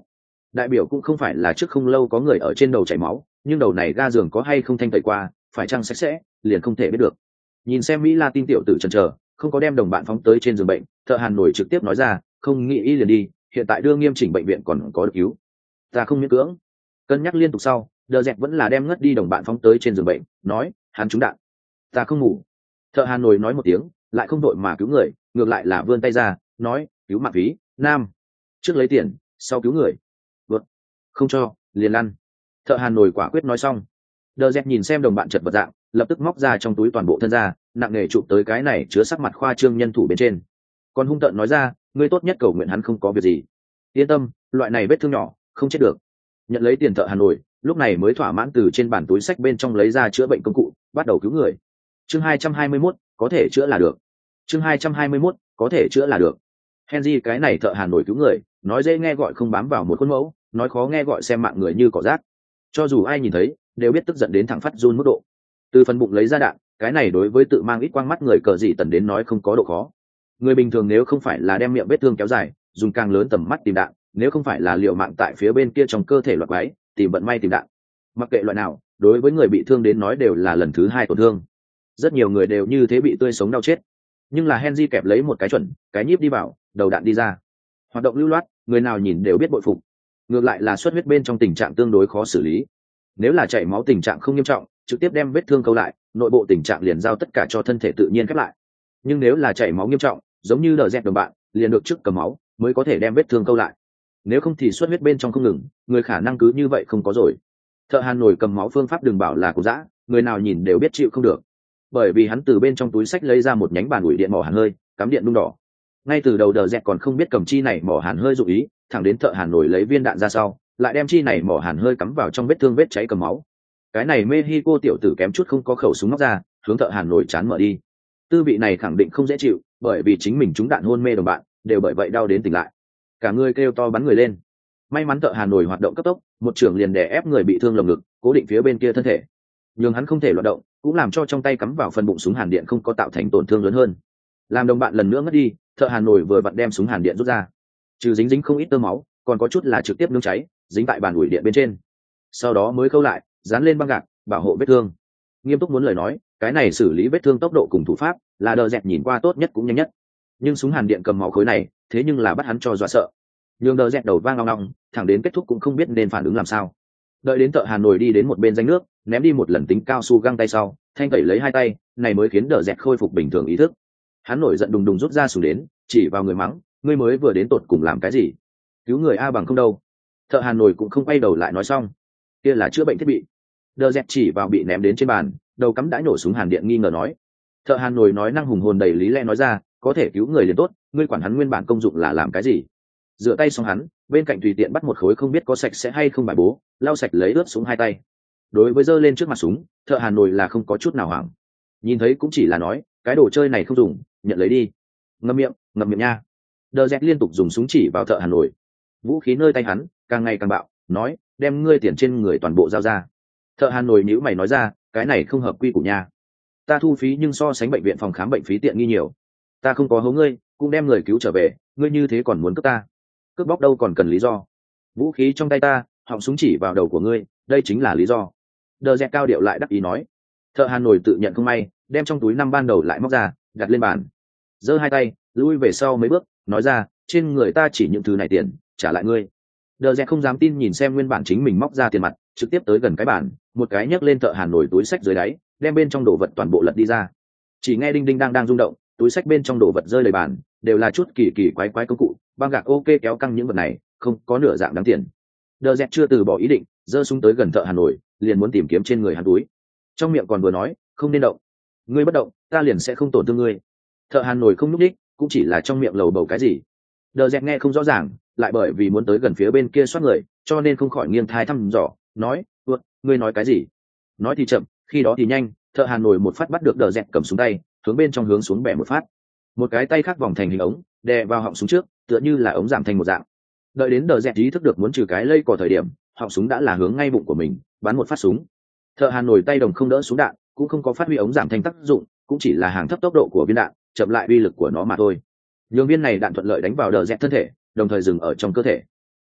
S1: đại biểu cũng không phải là trước không lâu có người ở trên đầu chảy máu, nhưng đầu này ga giường có hay không thanh tẩy qua, phải chăng sạch sẽ, liền không thể biết được. Nhìn xem Mỹ La tin tiểu tử chần chờ, không có đem đồng bạn phóng tới trên giường bệnh, thợ hàn nổi trực tiếp nói ra, không nghĩ y liền đi, hiện tại đưa nghiêm chỉnh bệnh viện còn có được cứu. Ta không miễn cưỡng. Cân nhắc liên tục sau, Đờ Dẹt vẫn là đem ngất đi đồng bạn phóng tới trên giường bệnh, nói, hắn trúng đạn. Ta không ngủ. Thợ hàn nổi nói một tiếng, lại không đội mà cứu người, ngược lại là vươn tay ra, nói, cứu mạng phí, nam. Trước lấy tiền, sau cứu người. Vượt. Không cho, liền lăn. Thợ hàn nổi quả quyết nói xong. Đờ Dẹt nhìn xem đồng bạn chật vật dạng, lập tức móc ra trong túi toàn bộ thân ra, nặng nề chụp tới cái này chứa sắc mặt khoa trương nhân thủ bên trên. Còn hung tợn nói ra, ngươi tốt nhất cầu nguyện hắn không có việc gì. Yên tâm, loại này vết thương nhỏ, không chết được. Nhận lấy tiền thợ Hà Nội, lúc này mới thỏa mãn từ trên bàn túi sách bên trong lấy ra chữa bệnh công cụ, bắt đầu cứu người. Chương hai trăm hai mươi mốt, có thể chữa là được. Chương hai trăm hai mươi mốt, có thể chữa là được. Henry cái này thợ Hà Nội cứu người, nói dễ nghe gọi không bám vào một khuôn mẫu, nói khó nghe gọi xem mạng người như cỏ rác. Cho dù ai nhìn thấy, đều biết tức giận đến thẳng phát run mức độ. Từ phần bụng lấy ra đạn, cái này đối với tự mang ít quang mắt người cờ gì tần đến nói không có độ khó. Người bình thường nếu không phải là đem miệng vết thương kéo dài, dùng càng lớn tầm mắt tìm đạn, nếu không phải là liều mạng tại phía bên kia trong cơ thể loạt quái, tìm vận may tìm đạn. Mặc kệ loại nào, đối với người bị thương đến nói đều là lần thứ hai tổn thương. Rất nhiều người đều như thế bị tươi sống đau chết. Nhưng là Henry kẹp lấy một cái chuẩn, cái nhíp đi vào, đầu đạn đi ra. Hoạt động lưu loát, người nào nhìn đều biết bội phục. Ngược lại là xuất huyết bên trong tình trạng tương đối khó xử lý. Nếu là chảy máu tình trạng không nghiêm trọng, trực tiếp đem vết thương câu lại, nội bộ tình trạng liền giao tất cả cho thân thể tự nhiên khép lại. Nhưng nếu là chảy máu nghiêm trọng, giống như đờ dẹt đồng bạn, liền được trước cầm máu mới có thể đem vết thương câu lại. Nếu không thì xuất huyết bên trong không ngừng, người khả năng cứ như vậy không có rồi. Thợ hàn nổi cầm máu phương pháp đừng bảo là của dã, người nào nhìn đều biết chịu không được. Bởi vì hắn từ bên trong túi sách lấy ra một nhánh bàn ủi điện mỏ hàn hơi, cắm điện đung đỏ. Ngay từ đầu đờ dẹt còn không biết cầm chi này mỏ hàn hơi dụ ý, thẳng đến thợ hàn nổi lấy viên đạn ra sau, lại đem chi này mỏ hàn hơi cắm vào trong vết thương vết cháy cầm máu. Cái này Mexico tiểu tử kém chút không có khẩu súng móc ra, hướng thợ hàn nổi chán mở đi. Tư vị này khẳng định không dễ chịu, bởi vì chính mình trúng đạn hôn mê đồng bạn, đều bởi vậy đau đến tỉnh lại. Cả người kêu to bắn người lên. May mắn thợ hàn nổi hoạt động cấp tốc, một trưởng liền đè ép người bị thương lồng ngực, cố định phía bên kia thân thể. Nhưng hắn không thể loạt động, cũng làm cho trong tay cắm vào phần bụng súng hàn điện không có tạo thành tổn thương lớn hơn. Làm đồng bạn lần nữa ngất đi, thợ hàn nổi vừa vặn đem súng hàn điện rút ra. Trừ dính dính không ít tơ máu, còn có chút là trực tiếp nướng cháy, dính tại bàn ủi điện bên trên. Sau đó mới khâu lại, dán lên băng gạc, bảo hộ vết thương. Nghiêm túc muốn lời nói, cái này xử lý vết thương tốc độ cùng thủ pháp là đờ dẹt nhìn qua tốt nhất cũng nhanh nhất. Nhưng súng hàn điện cầm máu khối này, thế nhưng là bắt hắn cho dọa sợ. Nhưng đờ dẹt đầu vang long long, thẳng đến kết thúc cũng không biết nên phản ứng làm sao. Đợi đến thợ hàn nổi đi đến một bên danh nước, ném đi một lần tính cao su găng tay sau, thanh tẩy lấy hai tay, này mới khiến đờ dẹt khôi phục bình thường ý thức. Hắn nổi giận đùng đùng rút ra súng đến, chỉ vào người mắng, ngươi mới vừa đến tột cùng làm cái gì? Cứu người a bằng không đâu. Thợ hàn nổi cũng không quay đầu lại nói xong, kia là chữa bệnh thiết bị. Đờ dẹt chỉ vào bị ném đến trên bàn, đầu cắm đãi nổ súng hàn điện nghi ngờ nói. Thợ hàn nổi nói năng hùng hồn đầy lý lẽ nói ra, có thể cứu người liền tốt, ngươi quản hắn nguyên bản công dụng là làm cái gì? Dựa tay xong hắn, bên cạnh tùy tiện bắt một khối không biết có sạch sẽ hay không bài bố, lau sạch lấy ướt súng hai tay. Đối với giơ lên trước mặt súng, thợ hàn nổi là không có chút nào hoảng. Nhìn thấy cũng chỉ là nói, cái đồ chơi này không dùng, nhận lấy đi. Ngậm miệng, ngậm miệng nha. Đờ dẹt liên tục dùng súng chỉ vào thợ hàn nổi. Vũ khí nơi tay hắn càng ngày càng bạo, nói, đem ngươi tiền trên người toàn bộ giao ra. Thợ hàn nổi nhíu mày nói ra, cái này không hợp quy củ nha. Ta thu phí nhưng so sánh bệnh viện phòng khám bệnh phí tiện nghi nhiều. Ta không có hố ngươi, cũng đem người cứu trở về, ngươi như thế còn muốn cướp ta? Cướp bóc đâu còn cần lý do. Vũ khí trong tay ta, họng súng chỉ vào đầu của ngươi, đây chính là lý do. Đờ dẹt cao điệu lại đắc ý nói. Thợ hàn nổi tự nhận không may, đem trong túi năm ban đầu lại móc ra, đặt lên bàn. Giơ hai tay, lui về sau mấy bước, nói ra, trên người ta chỉ những thứ này tiền, trả lại ngươi. Đờ dẹt không dám tin nhìn xem nguyên bản chính mình móc ra tiền mặt, trực tiếp tới gần cái bàn, một cái nhấc lên thợ hàn nổi túi sách dưới đáy, đem bên trong đồ vật toàn bộ lật đi ra. Chỉ nghe đinh đinh đang đang rung động, túi sách bên trong đồ vật rơi đầy bàn, đều là chút kỳ kỳ quái quái công cụ, băng gạc ok kéo căng những vật này, không có nửa dạng đáng tiền. Đờ dẹt chưa từ bỏ ý định, giơ súng tới gần thợ hàn nổi, liền muốn tìm kiếm trên người hắn túi. Trong miệng còn vừa nói, không nên động. Ngươi bất động, ta liền sẽ không tổn thương ngươi. Thợ hàn nổi không núp đích, cũng chỉ là trong miệng lầu bầu cái gì. Đờ dẹt nghe không rõ ràng, lại bởi vì muốn tới gần phía bên kia soát người, cho nên không khỏi nghiêng thai thăm dò, nói, "Vượt, ngươi nói cái gì?" Nói thì chậm, khi đó thì nhanh, thợ hàn nổi một phát bắt được đờ dẹt cầm súng tay, hướng bên trong hướng xuống bẻ một phát. Một cái tay khác vòng thành hình ống, đè vào họng súng trước, tựa như là ống giảm thành một dạng. Đợi đến đờ dẹt ý thức được muốn trừ cái lây cò thời điểm, họng súng đã là hướng ngay bụng của mình, bắn một phát súng. Thợ hàn nổi tay đồng không đỡ súng đạn, cũng không có phát huy ống giảm thành tác dụng, cũng chỉ là hàng thấp tốc độ của viên đạn, chậm lại uy lực của nó mà thôi. Nhường viên này đạn thuận lợi đánh vào đờ dẹt thân thể, đồng thời dừng ở trong cơ thể.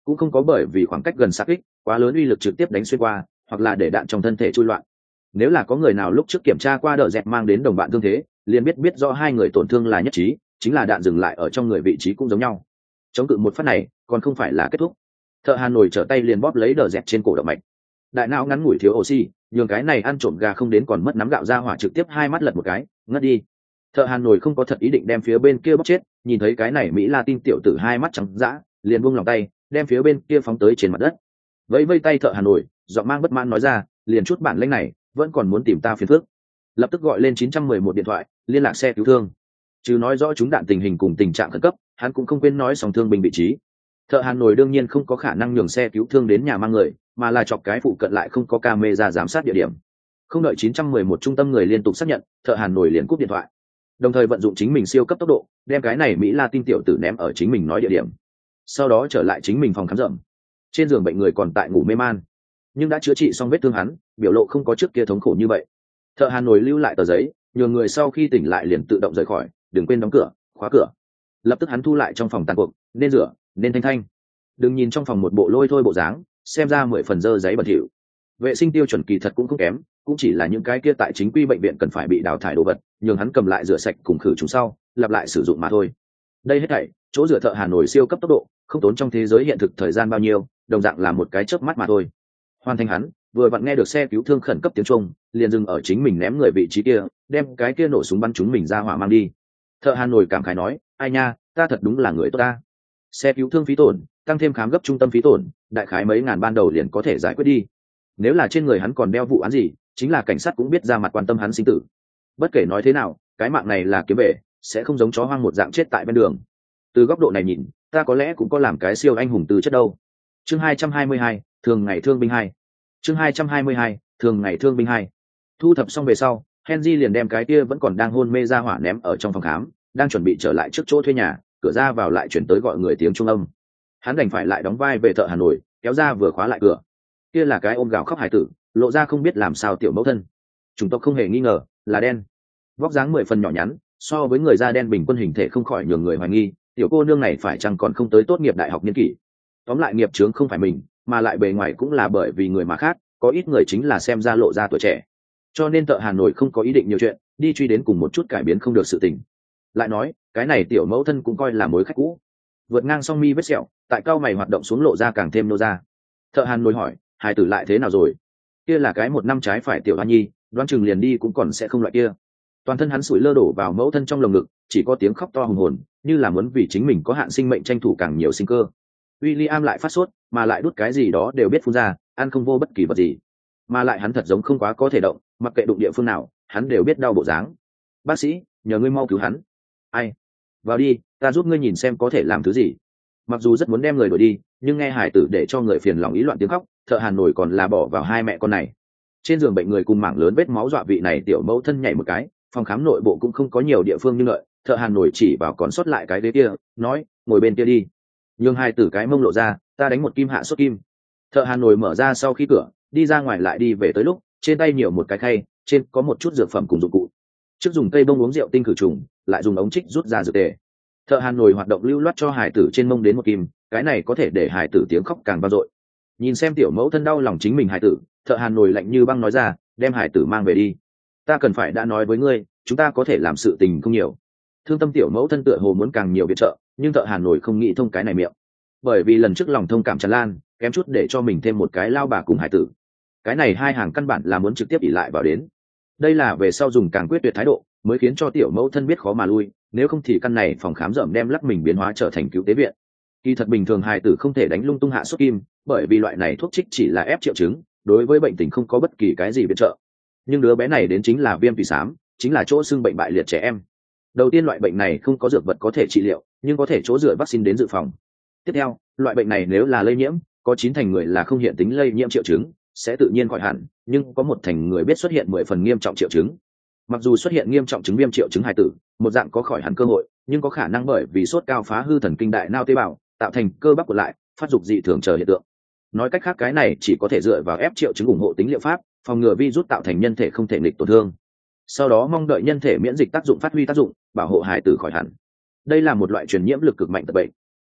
S1: cũng không có bởi vì khoảng cách gần sát kích quá lớn uy lực trực tiếp đánh xuyên qua hoặc là để đạn trong thân thể chui loạn. Nếu là có người nào lúc trước kiểm tra qua đỡ dẹt mang đến đồng bạn thương thế, liền biết biết rõ hai người tổn thương là nhất trí, chính là đạn dừng lại ở trong người vị trí cũng giống nhau. Chống cự một phát này còn không phải là kết thúc. Thợ hàn nổi trở tay liền bóp lấy đỡ dẹt trên cổ động mạch. Đại não ngắn ngủi thiếu oxy, nhường cái này ăn trộm gà không đến còn mất nắm gạo ra hỏa trực tiếp hai mắt lật một cái, ngất đi. Thợ hàn nổi không có thật ý định đem phía bên kia bóp chết, nhìn thấy cái này Mỹ Latin tiểu tử hai mắt trắng dã, liền buông lòng tay, đem phía bên kia phóng tới trên mặt đất. Vẫy vây tay thợ hàn nổi, giọng mang bất mãn nói ra, liền chút bản lĩnh này, vẫn còn muốn tìm ta phiền phức. Lập tức gọi lên chín một một điện thoại, liên lạc xe cứu thương. Chứ nói rõ chúng đạn tình hình cùng tình trạng khẩn cấp, hắn cũng không quên nói song thương binh vị trí. Thợ hàn nổi đương nhiên không có khả năng nhường xe cứu thương đến nhà mang người, mà là chọc cái phụ cận lại không có camera giám sát địa điểm. Không đợi chín một một trung tâm người liên tục xác nhận, thợ hàn nổi liền cúp điện thoại. Đồng thời vận dụng chính mình siêu cấp tốc độ, đem cái này Mỹ Latin tiểu tử ném ở chính mình nói địa điểm. Sau đó trở lại chính mình phòng khám rộng. Trên giường bệnh người còn tại ngủ mê man, nhưng đã chữa trị xong vết thương hắn, biểu lộ không có trước kia thống khổ như vậy. Thợ hàn nổi lưu lại tờ giấy, nhường người sau khi tỉnh lại liền tự động rời khỏi, đừng quên đóng cửa, khóa cửa. Lập tức hắn thu lại trong phòng tàn cuộc, nên rửa, nên thanh thanh. Đừng nhìn trong phòng một bộ lôi thôi bộ dáng, xem ra mười phần dơ giấy bẩn thỉu. Vệ sinh tiêu chuẩn kỳ thật cũng không kém, cũng chỉ là những cái kia tại chính quy bệnh viện cần phải bị đào thải đồ vật, nhường hắn cầm lại rửa sạch cùng khử trùng sau, lặp lại sử dụng mà thôi. Đây hết thảy, chỗ rửa thợ hàn nổi siêu cấp tốc độ, không tốn trong thế giới hiện thực thời gian bao nhiêu, đồng dạng là một cái chớp mắt mà thôi. Hoàn thành hắn, vừa vặn nghe được xe cứu thương khẩn cấp tiếng chuông, liền dừng ở chính mình ném người vị trí kia, đem cái kia nổ súng bắn chúng mình ra hỏa mang đi. Thợ hàn nổi cảm khái nói, ai nha, ta thật đúng là người tốt ta. Xe cứu thương phí tổn, tăng thêm khám gấp trung tâm phí tổn, đại khái mấy ngàn ban đầu liền có thể giải quyết đi. Nếu là trên người hắn còn đeo vụ án gì, chính là cảnh sát cũng biết ra mặt quan tâm hắn sinh tử. Bất kể nói thế nào, cái mạng này là kiếm về, sẽ không giống chó hoang một dạng chết tại bên đường. Từ góc độ này nhìn, ta có lẽ cũng có làm cái siêu anh hùng tư chất đâu. Chương hai trăm hai mươi hai, thường ngày thương binh hai. Chương hai trăm hai mươi hai, thường ngày thương binh hai. Thu thập xong về sau, Henry liền đem cái kia vẫn còn đang hôn mê ra hỏa ném ở trong phòng khám, đang chuẩn bị trở lại trước chỗ thuê nhà, cửa ra vào lại chuyển tới gọi người tiếng trung âm. Hắn đành phải lại đóng vai về thợ Hà Nội, kéo ra vừa khóa lại cửa. Kia là cái ôm gào khóc hải tử, lộ ra không biết làm sao tiểu mẫu thân. Chủng tộc không hề nghi ngờ là đen, vóc dáng mười phần nhỏ nhắn, so với người da đen bình quân hình thể không khỏi nhường người hoài nghi, tiểu cô nương này phải chăng còn không tới tốt nghiệp đại học niên kỷ. Tóm lại nghiệp chướng không phải mình, mà lại bề ngoài cũng là bởi vì người mà khác, có ít người chính là xem ra lộ ra tuổi trẻ. Cho nên thợ Hà Nội không có ý định nhiều chuyện, đi truy đến cùng một chút cải biến không được sự tình. Lại nói, cái này tiểu mẫu thân cũng coi là mối khách cũ. Vượt ngang song mi vết sẹo, tại cao mày hoạt động xuống lộ ra càng thêm nô ra. Thợ Hàn Nội hỏi, hài tử lại thế nào rồi? Kia là cái một năm trái phải tiểu hoa nhi, đoán chừng liền đi cũng còn sẽ không loại kia. Toàn thân hắn sủi lơ đổ vào mẫu thân trong lồng ngực, chỉ có tiếng khóc to hùng hồn, như là muốn vì chính mình có hạn sinh mệnh tranh thủ càng nhiều sinh cơ. William lại phát sốt, mà lại đút cái gì đó đều biết phun ra, ăn không vô bất kỳ vật gì. Mà lại hắn thật giống không quá có thể động, mặc kệ đụng địa phương nào, hắn đều biết đau bộ dáng. Bác sĩ, nhờ ngươi mau cứu hắn. Ai? Vào đi, ta giúp ngươi nhìn xem có thể làm thứ gì. Mặc dù rất muốn đem người đuổi đi, nhưng nghe hải tử để cho người phiền lòng ý loạn tiếng khóc, thợ Hàn Nổi còn là bỏ vào hai mẹ con này. Trên giường bệnh người cùng mảng lớn vết máu dọa vị này tiểu mẫu thân nhảy một cái, phòng khám nội bộ cũng không có nhiều địa phương như lợi, thợ Hàn Nổi chỉ vào còn sót lại cái ghế kia, nói, ngồi bên kia đi. Nhưng hai tử cái mông lộ ra, ta đánh một kim hạ sốt kim. Thợ Hàn Nổi mở ra sau khi cửa, đi ra ngoài lại đi về tới lúc, trên tay nhiều một cái khay, trên có một chút dược phẩm cùng dụng cụ. Trước dùng cây bông uống rượu tinh khử trùng, lại dùng ống trích rút ra dược tề. Thợ Hàn Nổi hoạt động lưu loát cho hải tử trên mông đến một kim, cái này có thể để hải tử tiếng khóc càng vang dội. Nhìn xem tiểu mẫu thân đau lòng chính mình hải tử, thợ Hàn Nổi lạnh như băng nói ra, đem hải tử mang về đi. Ta cần phải đã nói với ngươi, chúng ta có thể làm sự tình không nhiều. Thương tâm tiểu mẫu thân tựa hồ muốn càng nhiều viện trợ, nhưng thợ Hàn Nổi không nghĩ thông cái này miệng. Bởi vì lần trước lòng thông cảm tràn lan, kém chút để cho mình thêm một cái lao bà cùng hải tử. Cái này hai hàng căn bản là muốn trực tiếp ỷ lại vào đến. Đây là về sau dùng càng quyết tuyệt thái độ, mới khiến cho tiểu mẫu thân biết khó mà lui, nếu không thì căn này phòng khám rộng đem lắc mình biến hóa trở thành cứu tế viện. Kỳ thật bình thường hài tử không thể đánh lung tung hạ sốt kim, bởi vì loại này thuốc trích chỉ là ép triệu chứng, đối với bệnh tình không có bất kỳ cái gì viện trợ. Nhưng đứa bé này đến chính là viêm tủy xám, chính là chỗ xương bệnh bại liệt trẻ em. Đầu tiên loại bệnh này không có dược vật có thể trị liệu, nhưng có thể chỗ dựa vaccine đến dự phòng. Tiếp theo, loại bệnh này nếu là lây nhiễm, có chín thành người là không hiện tính lây nhiễm triệu chứng, sẽ tự nhiên khỏi hẳn, nhưng có một thành người biết xuất hiện mười phần nghiêm trọng triệu chứng. Mặc dù xuất hiện nghiêm trọng chứng viêm triệu chứng hài tử, một dạng có khỏi hẳn cơ hội, nhưng có khả năng bởi vì sốt cao phá hư thần kinh đại não tế bào, tạo thành cơ bắp của lại, phát dục dị thường chờ hiện tượng. Nói cách khác cái này chỉ có thể dựa vào ép triệu chứng ủng hộ tính liệu pháp, phòng ngừa virus tạo thành nhân thể không thể nghịch tổn thương. Sau đó mong đợi nhân thể miễn dịch tác dụng phát huy tác dụng, bảo hộ hài tử khỏi hẳn. Đây là một loại truyền nhiễm lực cực mạnh tật bệnh.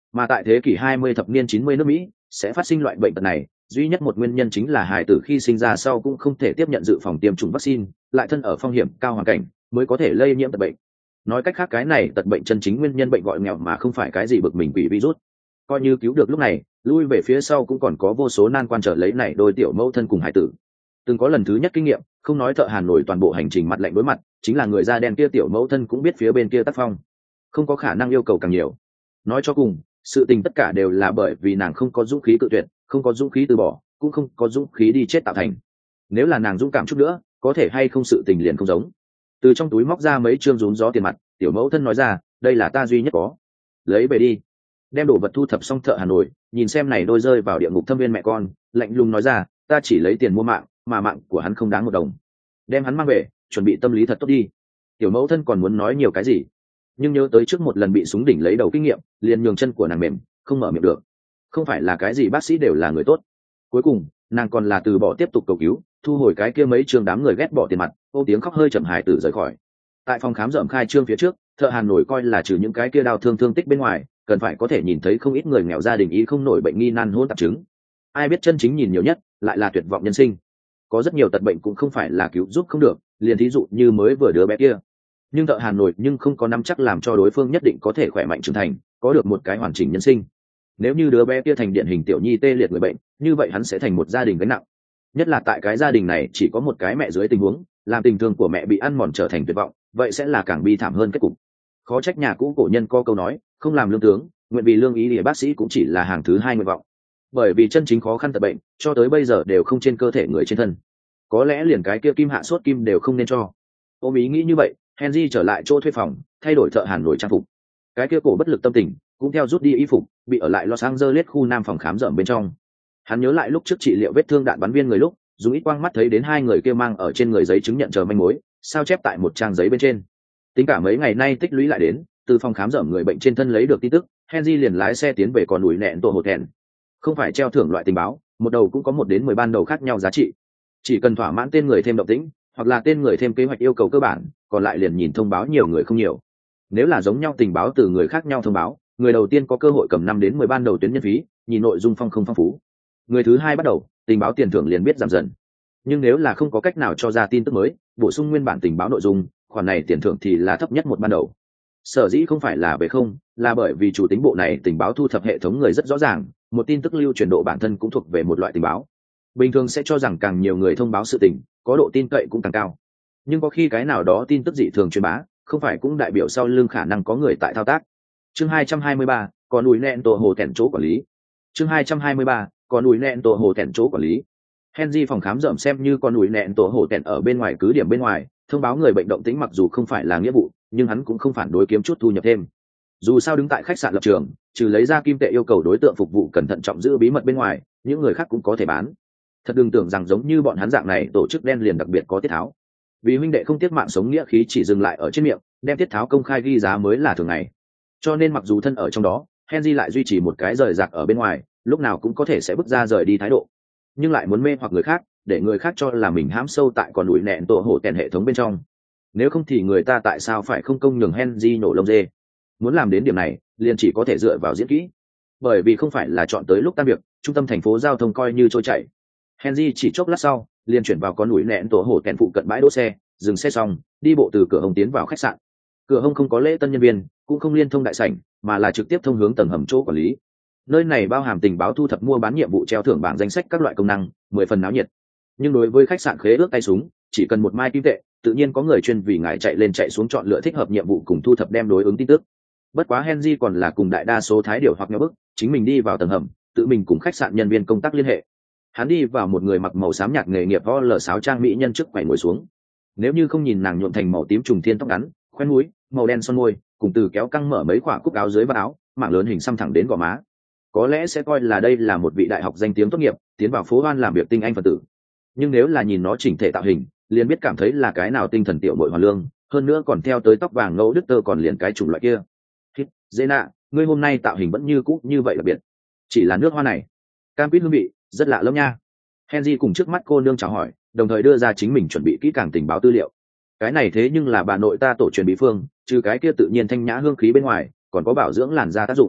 S1: Mà tại thế kỷ hai mươi thập niên chín mươi nước Mỹ sẽ phát sinh loại bệnh tật này, duy nhất một nguyên nhân chính là hài tử khi sinh ra sau cũng không thể tiếp nhận dự phòng tiêm chủng vaccine, lại thân ở phong hiểm cao hoàn cảnh, mới có thể lây nhiễm tật bệnh. Nói cách khác, cái này tật bệnh chân chính nguyên nhân bệnh gọi nghèo mà không phải cái gì bực mình quỷ virus. Coi như cứu được lúc này, lui về phía sau cũng còn có vô số nan quan trở lấy này đôi tiểu mẫu thân cùng hải tử. Từng có lần thứ nhất kinh nghiệm, không nói thợ hàn nổi toàn bộ hành trình mặt lạnh đối mặt, chính là người da đen kia tiểu mẫu thân cũng biết phía bên kia tác phong, không có khả năng yêu cầu càng nhiều. Nói cho cùng, sự tình tất cả đều là bởi vì nàng không có dũng khí cự tuyệt, không có dũng khí từ bỏ, cũng không có dũng khí đi chết tạo thành. Nếu là nàng dũng cảm chút nữa, có thể hay không sự tình liền không giống. Từ trong túi móc ra mấy trương rún gió tiền mặt, tiểu mẫu thân nói ra, đây là ta duy nhất có, lấy về đi. Đem đồ vật thu thập xong, thợ Hà Nội nhìn xem này đôi rơi vào địa ngục thâm viên mẹ con, lạnh lùng nói ra, ta chỉ lấy tiền mua mạng, mà mạng của hắn không đáng một đồng. Đem hắn mang về, chuẩn bị tâm lý thật tốt đi. Tiểu mẫu thân còn muốn nói nhiều cái gì, nhưng nhớ tới trước một lần bị súng đỉnh lấy đầu kinh nghiệm, liền nhường chân của nàng mềm, không mở miệng được. Không phải là cái gì bác sĩ đều là người tốt. Cuối cùng nàng còn là từ bỏ tiếp tục cầu cứu, thu hồi cái kia mấy trường đám người ghét bỏ tiền mặt, ô tiếng khóc hơi chậm hài tử rời khỏi. Tại phòng khám rộng khai trương phía trước, thợ Hàn nổi coi là trừ những cái kia đau thương thương tích bên ngoài, cần phải có thể nhìn thấy không ít người nghèo gia đình ý không nổi bệnh nghi nan hôn tạp chứng. Ai biết chân chính nhìn nhiều nhất lại là tuyệt vọng nhân sinh. Có rất nhiều tật bệnh cũng không phải là cứu giúp không được, liền thí dụ như mới vừa đứa bé kia. Nhưng thợ Hàn nổi nhưng không có nắm chắc làm cho đối phương nhất định có thể khỏe mạnh trưởng thành, có được một cái hoàn chỉnh nhân sinh. Nếu như đứa bé kia thành điển hình tiểu nhi tê liệt người bệnh, như vậy hắn sẽ thành một gia đình gánh nặng. Nhất là tại cái gia đình này chỉ có một cái mẹ dưới tình huống, làm tình thương của mẹ bị ăn mòn trở thành tuyệt vọng, vậy sẽ là càng bi thảm hơn kết cục. Khó trách nhà cũ cổ nhân có câu nói, không làm lương tướng, nguyện vì lương ý địa bác sĩ cũng chỉ là hàng thứ hai nguyện vọng. Bởi vì chân chính khó khăn tật bệnh, cho tới bây giờ đều không trên cơ thể người trên thân. Có lẽ liền cái kia kim hạ sốt kim đều không nên cho. Ôm ý nghĩ như vậy, Henry trở lại chỗ thuê phòng, thay đổi thợ Hàn nổi trang phục. Cái kia cổ bất lực tâm tình cũng theo rút đi y phục, bị ở lại Los Angeles khu nam phòng khám rợm bên trong. Hắn nhớ lại lúc trước trị liệu vết thương đạn bắn viên người lúc, dùng ít quang mắt thấy đến hai người kia mang ở trên người giấy chứng nhận chờ manh mối, sao chép tại một trang giấy bên trên. Tính cả mấy ngày nay tích lũy lại đến, từ phòng khám rợm người bệnh trên thân lấy được tin tức, Henry liền lái xe tiến về con núi nẹn tổ hồ thẹn. Không phải treo thưởng loại tình báo, một đầu cũng có một đến mười ban đầu khác nhau giá trị. Chỉ cần thỏa mãn tên người thêm động tĩnh, hoặc là tên người thêm kế hoạch yêu cầu cơ bản, còn lại liền nhìn thông báo nhiều người không nhiều. Nếu là giống nhau tình báo từ người khác nhau thông báo, người đầu tiên có cơ hội cầm năm đến mười ban đầu tuyến nhân phí, nhìn nội dung phong không phong phú. Người thứ hai bắt đầu, tình báo tiền thưởng liền biết giảm dần. Nhưng nếu là không có cách nào cho ra tin tức mới, bổ sung nguyên bản tình báo nội dung, khoản này tiền thưởng thì là thấp nhất một ban đầu. Sở dĩ không phải là về không, là bởi vì chủ tính bộ này tình báo thu thập hệ thống người rất rõ ràng, một tin tức lưu truyền độ bản thân cũng thuộc về một loại tình báo. Bình thường sẽ cho rằng càng nhiều người thông báo sự tình, có độ tin cậy cũng càng cao. Nhưng có khi cái nào đó tin tức dị thường truyền bá, không phải cũng đại biểu sau lưng khả năng có người tại thao tác. Chương hai trăm hai mươi ba, còn núi nẹn tổ hồ tẹn chỗ quản lý. Chương hai trăm hai mươi ba, còn núi nẹn tổ hồ tẹn chỗ quản lý. Henry phòng khám rộng xem như con núi nẹn tổ hồ tẹn ở bên ngoài cứ điểm bên ngoài, thông báo người bệnh động tĩnh mặc dù không phải là nghĩa vụ, nhưng hắn cũng không phản đối kiếm chút thu nhập thêm. Dù sao đứng tại khách sạn lập trường, trừ lấy ra kim tệ yêu cầu đối tượng phục vụ cẩn thận trọng giữ bí mật bên ngoài, những người khác cũng có thể bán. Thật đừng tưởng rằng giống như bọn hắn dạng này tổ chức đen liền đặc biệt có tiết tháo. Vì huynh đệ không tiết mạng sống nghĩa khí chỉ dừng lại ở trên miệng, đem tiết tháo công khai ghi giá mới là thường ngày. Cho nên mặc dù thân ở trong đó, Henry lại duy trì một cái rời rạc ở bên ngoài, lúc nào cũng có thể sẽ bước ra rời đi thái độ, nhưng lại muốn mê hoặc người khác, để người khác cho là mình hãm sâu tại con núi nẹn tổ hổ tèn hệ thống bên trong. Nếu không thì người ta tại sao phải không công nhường Henry nổ lông dê? Muốn làm đến điểm này, liền chỉ có thể dựa vào diễn kỹ. Bởi vì không phải là chọn tới lúc tan việc, trung tâm thành phố giao thông coi như trôi chảy. Henry chỉ chốc lát sau, liền chuyển vào con núi nẹn tổ hổ tèn phụ cận bãi đỗ xe, dừng xe xong, đi bộ từ cửa hông tiến vào khách sạn. Cửa hông không có lễ tân nhân viên, cũng không liên thông đại sảnh, mà là trực tiếp thông hướng tầng hầm chỗ quản lý. Nơi này bao hàm tình báo thu thập mua bán nhiệm vụ treo thưởng bảng danh sách các loại công năng, mười phần náo nhiệt. Nhưng đối với khách sạn khế ước tay súng, chỉ cần một mai kim tệ, tự nhiên có người chuyên vì ngài chạy lên chạy xuống chọn lựa thích hợp nhiệm vụ cùng thu thập đem đối ứng tin tức. Bất quá Henry còn là cùng đại đa số thái điều hoặc nhau bức, chính mình đi vào tầng hầm, tự mình cùng khách sạn nhân viên công tác liên hệ. Hắn đi vào một người mặc màu xám nhạt nghề nghiệp vo lờ sáo trang mỹ nhân trước quầy ngồi xuống. Nếu như không nhìn nàng nhuộm thành màu tím trùng thiên tóc ngắn, khoen mũi, màu đen son môi, cùng từ kéo căng mở mấy khỏa cúc áo dưới và áo, mảng lớn hình xăm thẳng đến gò má, có lẽ sẽ coi là đây là một vị đại học danh tiếng tốt nghiệp, tiến vào phố hoan làm việc tinh anh phần tử. Nhưng nếu là nhìn nó chỉnh thể tạo hình, liền biết cảm thấy là cái nào tinh thần tiểu bội hoàn lương, hơn nữa còn theo tới tóc vàng ngẫu đức tơ còn liền cái chủng loại kia. Hít, dễ nạ, ngươi hôm nay tạo hình vẫn như cũ như vậy đặc biệt. Chỉ là nước hoa này, cam quýt hương vị, rất lạ lắm nha. Henry cùng trước mắt cô nương chào hỏi, đồng thời đưa ra chính mình chuẩn bị kỹ càng tình báo tư liệu. Cái này thế nhưng là bà nội ta tổ truyền bí phương, trừ cái kia tự nhiên thanh nhã hương khí bên ngoài, còn có bảo dưỡng làn da tác dụng.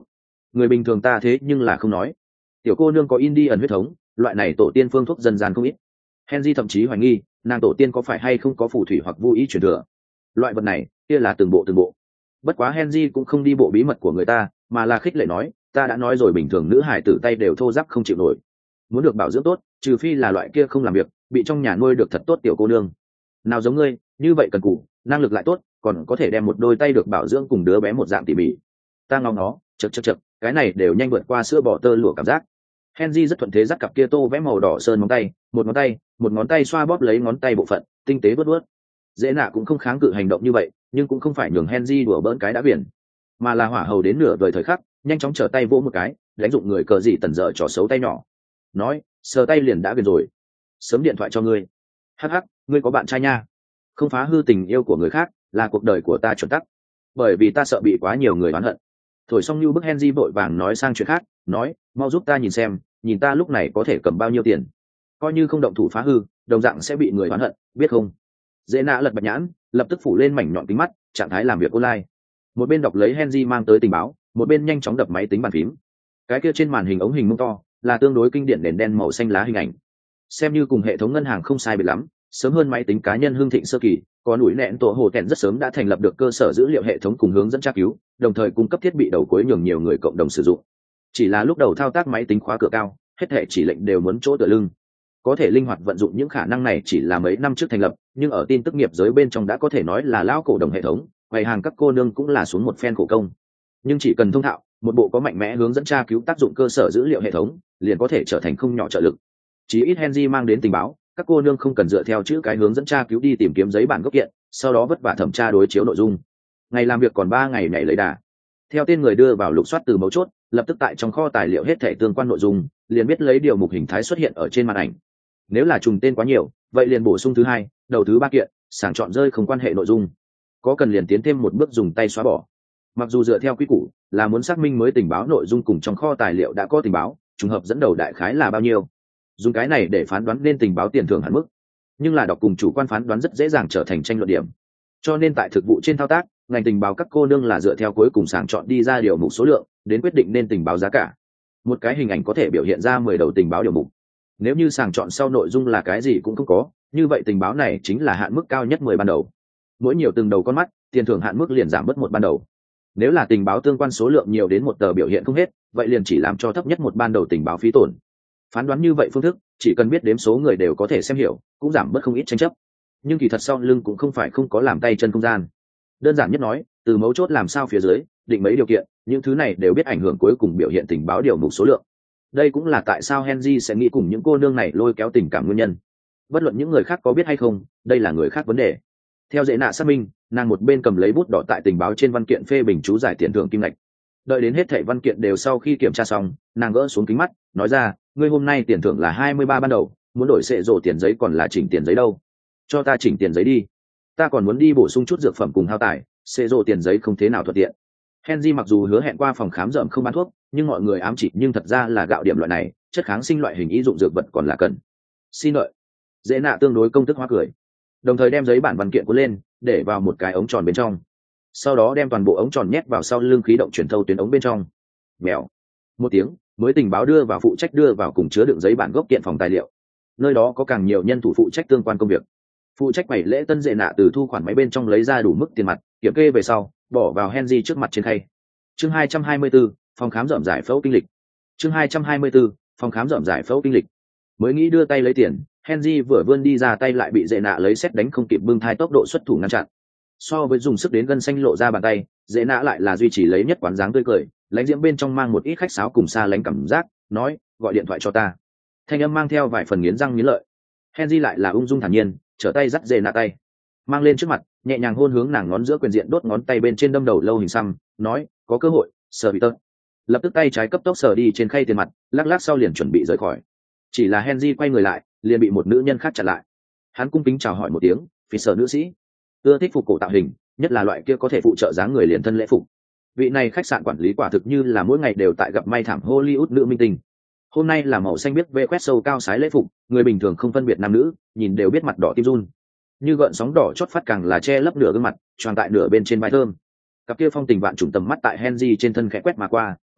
S1: người bình thường ta thế nhưng là không nói. Tiểu cô nương có Indian huyết thống, loại này tổ tiên phương thuốc dân gian không ít. Henry thậm chí hoài nghi nàng tổ tiên có phải hay không có phù thủy hoặc vô ý truyền thừa. Loại vật này kia là từng bộ từng bộ. Bất quá Henry cũng không đi bộ bí mật của người ta, mà là khích lệ nói, ta đã nói rồi, bình thường nữ hải tử tay đều thô ráp không chịu nổi, muốn được bảo dưỡng tốt, trừ phi là loại kia không làm việc, bị trong nhà nuôi được thật tốt tiểu cô nương. Nào giống ngươi, như vậy cần cù, năng lực lại tốt, còn có thể đem một đôi tay được bảo dưỡng cùng đứa bé một dạng tỉ mỉ. Ta ngóng nó, chật chật chật, cái này đều nhanh vượt qua sữa bò tơ lụa cảm giác. Henry rất thuận thế dắt cặp kia tô vẽ màu đỏ sơn móng tay, một ngón tay, một ngón tay xoa bóp lấy ngón tay bộ phận, tinh tế vớt vớt. Dễ nạ cũng không kháng cự hành động như vậy, nhưng cũng không phải nhường Henry đùa bỡn cái đã biển, mà là hỏa hầu đến nửa đời thời khắc, nhanh chóng trở tay vỗ một cái, đánh dụng người cờ gì tần dở trò xấu tay nhỏ. Nói, sờ tay liền đã biển rồi. Sớm điện thoại cho ngươi. Hắc hắc, ngươi có bạn trai nha. Không phá hư tình yêu của người khác, là cuộc đời của ta chuẩn tắc. Bởi vì ta sợ bị quá nhiều người oán hận. Thổi xong như bức Henry vội vàng nói sang chuyện khác, nói, mau giúp ta nhìn xem, nhìn ta lúc này có thể cầm bao nhiêu tiền. Coi như không động thủ phá hư, đồng dạng sẽ bị người oán hận, biết không? Dễ nã lật bạch nhãn, lập tức phủ lên mảnh nhọn kính mắt, trạng thái làm việc online. Một bên đọc lấy Henry mang tới tình báo, một bên nhanh chóng đập máy tính bàn phím. Cái kia trên màn hình ống hình mông to là tương đối kinh điển nền đen màu xanh lá hình ảnh, xem như cùng hệ thống ngân hàng không sai biệt lắm. Sớm hơn máy tính cá nhân hưng thịnh sơ kỳ, có núi nẹn tổ hồ tẹn rất sớm đã thành lập được cơ sở dữ liệu hệ thống cùng hướng dẫn tra cứu, đồng thời cung cấp thiết bị đầu cuối nhường nhiều người cộng đồng sử dụng. Chỉ là lúc đầu thao tác máy tính khóa cửa cao, hết hệ chỉ lệnh đều muốn chỗ tựa lưng. Có thể linh hoạt vận dụng những khả năng này chỉ là mấy năm trước thành lập, nhưng ở tin tức nghiệp giới bên trong đã có thể nói là lão cổ đồng hệ thống, quầy hàng các cô nương cũng là xuống một phen khổ công. Nhưng chỉ cần thông thạo, một bộ có mạnh mẽ hướng dẫn tra cứu tác dụng cơ sở dữ liệu hệ thống, liền có thể trở thành không nhỏ trợ lực. Chí ít Henry mang đến tình báo, các cô nương không cần dựa theo chữ cái hướng dẫn tra cứu đi tìm kiếm giấy bản gốc kiện, sau đó vất vả thẩm tra đối chiếu nội dung. Ngày làm việc còn ba ngày nhảy lấy đà. Theo tên người đưa vào lục soát từ mấu chốt, lập tức tại trong kho tài liệu hết thảy tương quan nội dung, liền biết lấy điều mục hình thái xuất hiện ở trên màn ảnh. Nếu là trùng tên quá nhiều, vậy liền bổ sung thứ hai, đầu thứ ba kiện, sàng chọn rơi không quan hệ nội dung. Có cần liền tiến thêm một bước dùng tay xóa bỏ. Mặc dù dựa theo quy củ là muốn xác minh mới tình báo nội dung cùng trong kho tài liệu đã có tình báo, trùng hợp dẫn đầu đại khái là bao nhiêu, dùng cái này để phán đoán nên tình báo tiền thưởng hạn mức, nhưng là đọc cùng chủ quan phán đoán rất dễ dàng trở thành tranh luận điểm. Cho nên tại thực vụ trên thao tác, ngành tình báo các cô nương là dựa theo cuối cùng sàng chọn đi ra điều mục số lượng đến quyết định nên tình báo giá cả. Một cái hình ảnh có thể biểu hiện ra mười đầu tình báo điều mục. Nếu như sàng chọn sau nội dung là cái gì cũng không có, như vậy tình báo này chính là hạn mức cao nhất mười ban đầu. Mỗi nhiều từng đầu con mắt, tiền thưởng hạn mức liền giảm bớt một ban đầu. Nếu là tình báo tương quan số lượng nhiều đến một tờ biểu hiện không hết, vậy liền chỉ làm cho thấp nhất một ban đầu tình báo phí tổn. Phán đoán như vậy phương thức, chỉ cần biết đếm số người đều có thể xem hiểu, cũng giảm bớt không ít tranh chấp. Nhưng kỳ thật sau lưng cũng không phải không có làm tay chân không gian. Đơn giản nhất nói, từ mấu chốt làm sao phía dưới, định mấy điều kiện, những thứ này đều biết ảnh hưởng cuối cùng biểu hiện tình báo điều mục số lượng. Đây cũng là tại sao Henry sẽ nghĩ cùng những cô nương này lôi kéo tình cảm nguyên nhân. Bất luận những người khác có biết hay không, đây là người khác vấn đề. Theo dễ nạ xác minh, nàng một bên cầm lấy bút đỏ tại tình báo trên văn kiện phê bình chú giải tiền thưởng kim ngạch. Đợi đến hết thảy văn kiện đều sau khi kiểm tra xong, nàng gỡ xuống kính mắt, nói ra, ngươi hôm nay tiền thưởng là hai mươi ba ban đầu, muốn đổi xệ rổ tiền giấy còn là chỉnh tiền giấy đâu? Cho ta chỉnh tiền giấy đi. Ta còn muốn đi bổ sung chút dược phẩm cùng hao tài, xệ rổ tiền giấy không thế nào thuận tiện. Henry mặc dù hứa hẹn qua phòng khám rợm không bán thuốc, nhưng mọi người ám chỉ nhưng thật ra là gạo điểm loại này, chất kháng sinh loại hình y dụng dược vật còn là cần. Xin lợi. Dễ nạ tương đối công thức hóa cười, đồng thời đem giấy bản văn kiện cuốn lên, để vào một cái ống tròn bên trong. Sau đó đem toàn bộ ống tròn nhét vào sau lưng khí động chuyển thâu tuyến ống bên trong. Mèo. Một tiếng, mới tình báo đưa vào phụ trách đưa vào cùng chứa đựng giấy bản gốc kiện phòng tài liệu. Nơi đó có càng nhiều nhân thủ phụ trách tương quan công việc. Phụ trách bày lễ tân dễ nạ từ thu khoản máy bên trong lấy ra đủ mức tiền mặt, kiểm kê về sau, bỏ vào Henry trước mặt trên khay. Chương hai trăm hai mươi tư, phòng khám rộng giải phẫu kinh lịch. Chương hai trăm hai mươi tư, phòng khám rộng giải phẫu kinh lịch. Mới nghĩ đưa tay lấy tiền, Henry vừa vươn đi ra tay lại bị dễ nạ lấy xét đánh không kịp bưng thai tốc độ xuất thủ ngăn chặn. So với dùng sức đến gân xanh lộ ra bàn tay, dễ nạ lại là duy trì lấy nhất quán dáng tươi cười, lãnh diễm bên trong mang một ít khách sáo cùng xa lánh cảm giác, nói, gọi điện thoại cho ta. Thanh âm mang theo vài phần nghiến răng nghiến lợi. Henry lại là ung dung thản nhiên, trở tay dắt dễ nạ tay, mang lên trước mặt, nhẹ nhàng hôn hướng nàng ngón giữa quyền diện đốt ngón tay bên trên đâm đầu lâu hình xăm, nói, có cơ hội, sờ bị tớt. Lập tức tay trái cấp tốc sờ đi trên khay tiền mặt, lắc lắc sau liền chuẩn bị rời khỏi. Chỉ là Henry quay người lại, liền bị một nữ nhân khác chặn lại. Hắn cung kính chào hỏi một tiếng, phi sở nữ sĩ, ưa thích phục cổ tạo hình, nhất là loại kia có thể phụ trợ dáng người liền thân lễ phục. Vị này khách sạn quản lý quả thực như là mỗi ngày đều tại gặp may thảm Hollywood nữ minh tinh. Hôm nay là màu xanh biếc vê quét sâu cao sái lễ phục, người bình thường không phân biệt nam nữ, nhìn đều biết mặt đỏ tim run. Như gợn sóng đỏ chót phát càng là che lấp nửa gương mặt, tròn tại nửa bên trên vai thơm. Cặp kia phong tình vạn trùng tầm mắt tại Henry trên thân khẽ quét mà qua,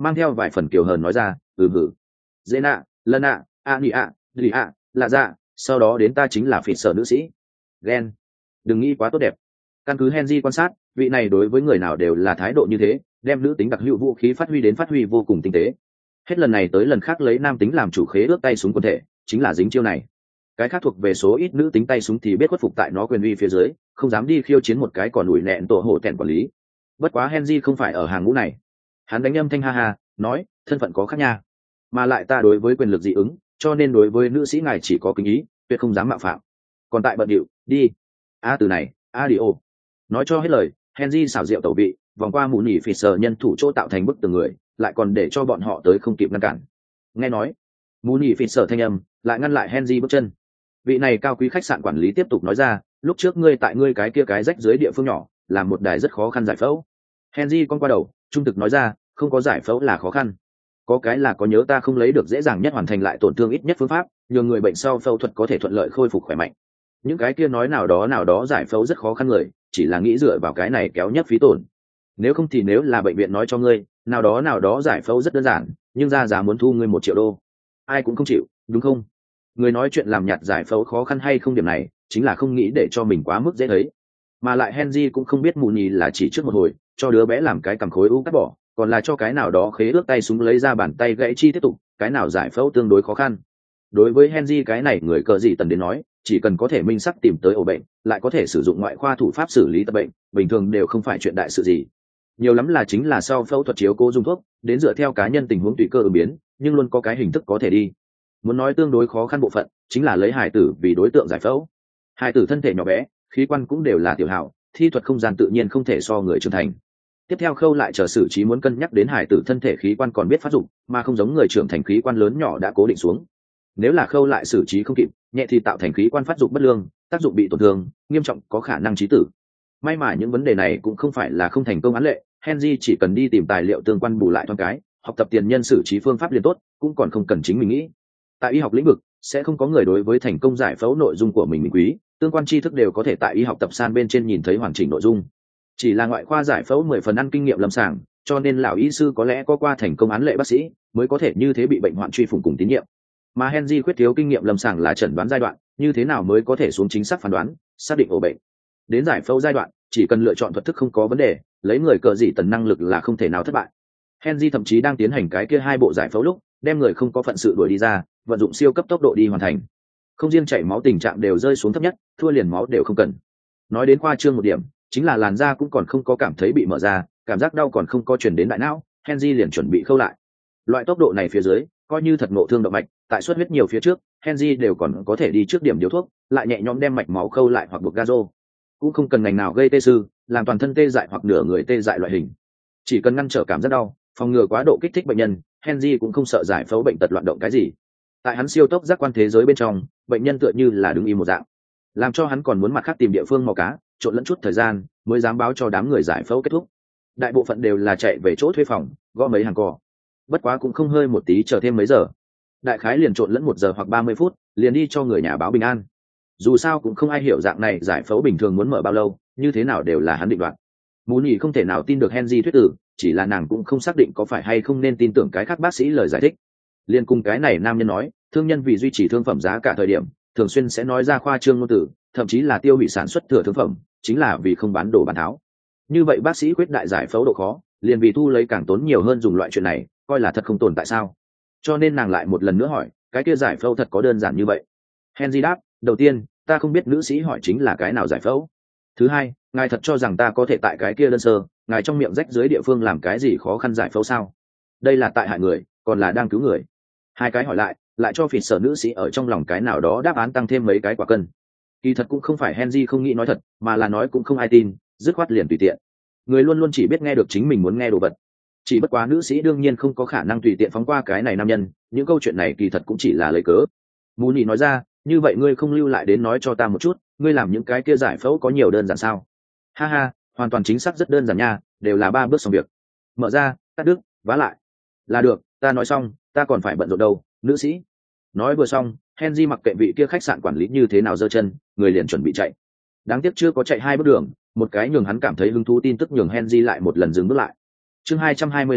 S1: mang theo vài phần kiều hờn nói ra, ừ hử, dễ nạ, lần ạ, a nị ạ, lì ạ, lạ dạ, sau đó đến ta chính là phỉ sở nữ sĩ. Ghen, đừng nghĩ quá tốt đẹp. Căn cứ Henry quan sát, vị này đối với người nào đều là thái độ như thế, đem nữ tính đặc hữu vũ khí phát huy đến phát huy vô cùng tinh tế. Hết lần này tới lần khác lấy nam tính làm chủ khế ước tay súng quân thể, chính là dính chiêu này. Cái khác thuộc về số ít nữ tính tay súng thì biết khuất phục tại nó quyền uy phía dưới, không dám đi khiêu chiến một cái còn ủi nẹn tổ hộ tẹn quản lý. Bất quá Henry không phải ở hàng ngũ này. Hắn đánh âm thanh ha ha, nói, thân phận có khác nha, mà lại ta đối với quyền lực dị ứng, cho nên đối với nữ sĩ ngài chỉ có kính ý, tuyệt không dám mạo phạm. Còn tại bận điệu, đi. A từ này, adio. Nói cho hết lời, Henry xảo diệu tẩu vị, vòng qua mù nhỉ phì sờ nhân thủ chỗ tạo thành bức tường người, lại còn để cho bọn họ tới không kịp ngăn cản. Nghe nói, mù nhỉ phì sờ thanh âm lại ngăn lại Henry bước chân. Vị này cao quý khách sạn quản lý tiếp tục nói ra, lúc trước ngươi tại ngươi cái kia cái rách dưới địa phương nhỏ, làm một đài rất khó khăn giải phẫu. Henry con qua đầu, trung thực nói ra, không có giải phẫu là khó khăn, có cái là có nhớ ta không lấy được dễ dàng nhất hoàn thành lại tổn thương ít nhất phương pháp, nhường người bệnh sau phẫu thuật có thể thuận lợi khôi phục khỏe mạnh. Những cái kia nói nào đó nào đó giải phẫu rất khó khăn người, chỉ là nghĩ dựa vào cái này kéo nhất phí tổn. Nếu không thì nếu là bệnh viện nói cho ngươi, nào đó nào đó giải phẫu rất đơn giản, nhưng ra giá muốn thu ngươi một triệu đô, ai cũng không chịu, đúng không? Người nói chuyện làm nhạt giải phẫu khó khăn hay không điểm này, chính là không nghĩ để cho mình quá mức dễ thấy. Mà lại Henry cũng không biết mù nhì là chỉ trước một hồi, cho đứa bé làm cái cầm khối u cắt bỏ, còn là cho cái nào đó khế ước tay súng lấy ra bàn tay gãy chi tiếp tục, cái nào giải phẫu tương đối khó khăn. Đối với Henry cái này người cờ gì tần đến nói, chỉ cần có thể minh sắc tìm tới ổ bệnh, lại có thể sử dụng ngoại khoa thủ pháp xử lý tập bệnh, bình thường đều không phải chuyện đại sự gì. Nhiều lắm là chính là sau phẫu thuật chiếu cố dùng thuốc, đến dựa theo cá nhân tình huống tùy cơ ứng biến, nhưng luôn có cái hình thức có thể đi. Muốn nói tương đối khó khăn bộ phận, chính là lấy hài tử vì đối tượng giải phẫu. Hài tử thân thể nhỏ bé, khí quan cũng đều là tiểu hảo, thi thuật không gian tự nhiên không thể so người trưởng thành. Tiếp theo khâu lại chờ xử trí muốn cân nhắc đến hài tử thân thể khí quan còn biết phát dụng, mà không giống người trưởng thành khí quan lớn nhỏ đã cố định xuống. Nếu là khâu lại xử trí không kịp, nhẹ thì tạo thành khí quan phát dụng bất lương, tác dụng bị tổn thương, nghiêm trọng có khả năng chí tử. May mà những vấn đề này cũng không phải là không thành công án lệ, Henry chỉ cần đi tìm tài liệu tương quan bù lại thoáng cái, học tập tiền nhân xử trí phương pháp liền tốt, cũng còn không cần chính mình nghĩ. Tại y học lĩnh vực, sẽ không có người đối với thành công giải phẫu nội dung của mình mình quý, tương quan tri thức đều có thể tại y học tập san bên trên nhìn thấy hoàn chỉnh nội dung. Chỉ là ngoại khoa giải phẫu mười phần ăn kinh nghiệm lâm sàng, cho nên lão y sư có lẽ có qua thành công án lệ bác sĩ, mới có thể như thế bị bệnh hoạn truy phủng cùng tín nhiệm. Mà Henry khuyết thiếu kinh nghiệm lâm sàng là chẩn đoán giai đoạn, như thế nào mới có thể xuống chính xác phán đoán, xác định ổ bệnh. Đến giải phẫu giai đoạn, chỉ cần lựa chọn thuật thức không có vấn đề, lấy người cờ dị tần năng lực là không thể nào thất bại. Henry thậm chí đang tiến hành cái kia hai bộ giải phẫu lúc, đem người không có phận sự đuổi đi ra, vận dụng siêu cấp tốc độ đi hoàn thành. Không riêng chảy máu tình trạng đều rơi xuống thấp nhất, thua liền máu đều không cần. Nói đến khoa trương một điểm, chính là làn da cũng còn không có cảm thấy bị mở ra, cảm giác đau còn không có truyền đến đại não, Henry liền chuẩn bị khâu lại. Loại tốc độ này phía dưới, coi như thật ngộ thương động mạch, tại xuất huyết nhiều phía trước, Henry đều còn có thể đi trước điểm điếu thuốc, lại nhẹ nhõm đem mạch máu khâu lại hoặc buộc gazo. Cũng không cần ngành nào gây tê sư, làm toàn thân tê dại hoặc nửa người tê dại loại hình. Chỉ cần ngăn trở cảm giác đau, phòng ngừa quá độ kích thích bệnh nhân, Henry cũng không sợ giải phẫu bệnh tật loạn động cái gì. Tại hắn siêu tốc giác quan thế giới bên trong, bệnh nhân tựa như là đứng im một dạng, làm cho hắn còn muốn mặt khác tìm địa phương mò cá, trộn lẫn chút thời gian, mới dám báo cho đám người giải phẫu kết thúc. Đại bộ phận đều là chạy về chỗ thuê phòng, gõ mấy hàng cò. Bất quá cũng không hơi một tí chờ thêm mấy giờ. Đại khái liền trộn lẫn một giờ hoặc ba mươi phút, liền đi cho người nhà báo bình an. Dù sao cũng không ai hiểu dạng này giải phẫu bình thường muốn mở bao lâu, như thế nào đều là hắn định đoạt. Mũ nhì không thể nào tin được Henry thuyết tử, chỉ là nàng cũng không xác định có phải hay không nên tin tưởng cái khác bác sĩ lời giải thích. Liên cùng cái này nam nhân nói, thương nhân vì duy trì thương phẩm giá cả thời điểm, thường xuyên sẽ nói ra khoa trương ngôn từ, thậm chí là tiêu hủy sản xuất thừa thương phẩm, chính là vì không bán đồ bán tháo. Như vậy bác sĩ quyết đại giải phẫu độ khó, liền vì thu lấy càng tốn nhiều hơn dùng loại chuyện này, coi là thật không tồn tại sao? Cho nên nàng lại một lần nữa hỏi, cái kia giải phẫu thật có đơn giản như vậy? Henry đáp, đầu tiên, ta không biết nữ sĩ hỏi chính là cái nào giải phẫu. Thứ hai, ngài thật cho rằng ta có thể tại cái kia đơn sơ, ngài trong miệng rách dưới địa phương làm cái gì khó khăn giải phẫu sao? Đây là tại hại người, còn là đang cứu người. Hai cái hỏi lại, lại cho phịt sở nữ sĩ ở trong lòng cái nào đó đáp án tăng thêm mấy cái quả cân. Kỳ thật cũng không phải Henry không nghĩ nói thật, mà là nói cũng không ai tin, dứt khoát liền tùy tiện. Người luôn luôn chỉ biết nghe được chính mình muốn nghe đồ vật. Chỉ bất quá nữ sĩ đương nhiên không có khả năng tùy tiện phóng qua cái này nam nhân, những câu chuyện này kỳ thật cũng chỉ là lời cớ. Mù nhị nói ra, như vậy ngươi không lưu lại đến nói cho ta một chút, ngươi làm những cái kia giải phẫu có nhiều đơn giản sao? Ha ha, hoàn toàn chính xác rất đơn giản nha, đều là ba bước xong việc. Mở ra, cắt đứt, vá lại. Là được, ta nói xong, ta còn phải bận rộn đâu, nữ sĩ. Nói vừa xong, Henry mặc kệ vị kia khách sạn quản lý như thế nào giơ chân, người liền chuẩn bị chạy. Đáng tiếc chưa có chạy hai bước đường, một cái nhường hắn cảm thấy hứng thú tin tức nhường Henry lại một lần dừng bước lại. Chương hai trăm hai mươi lăm,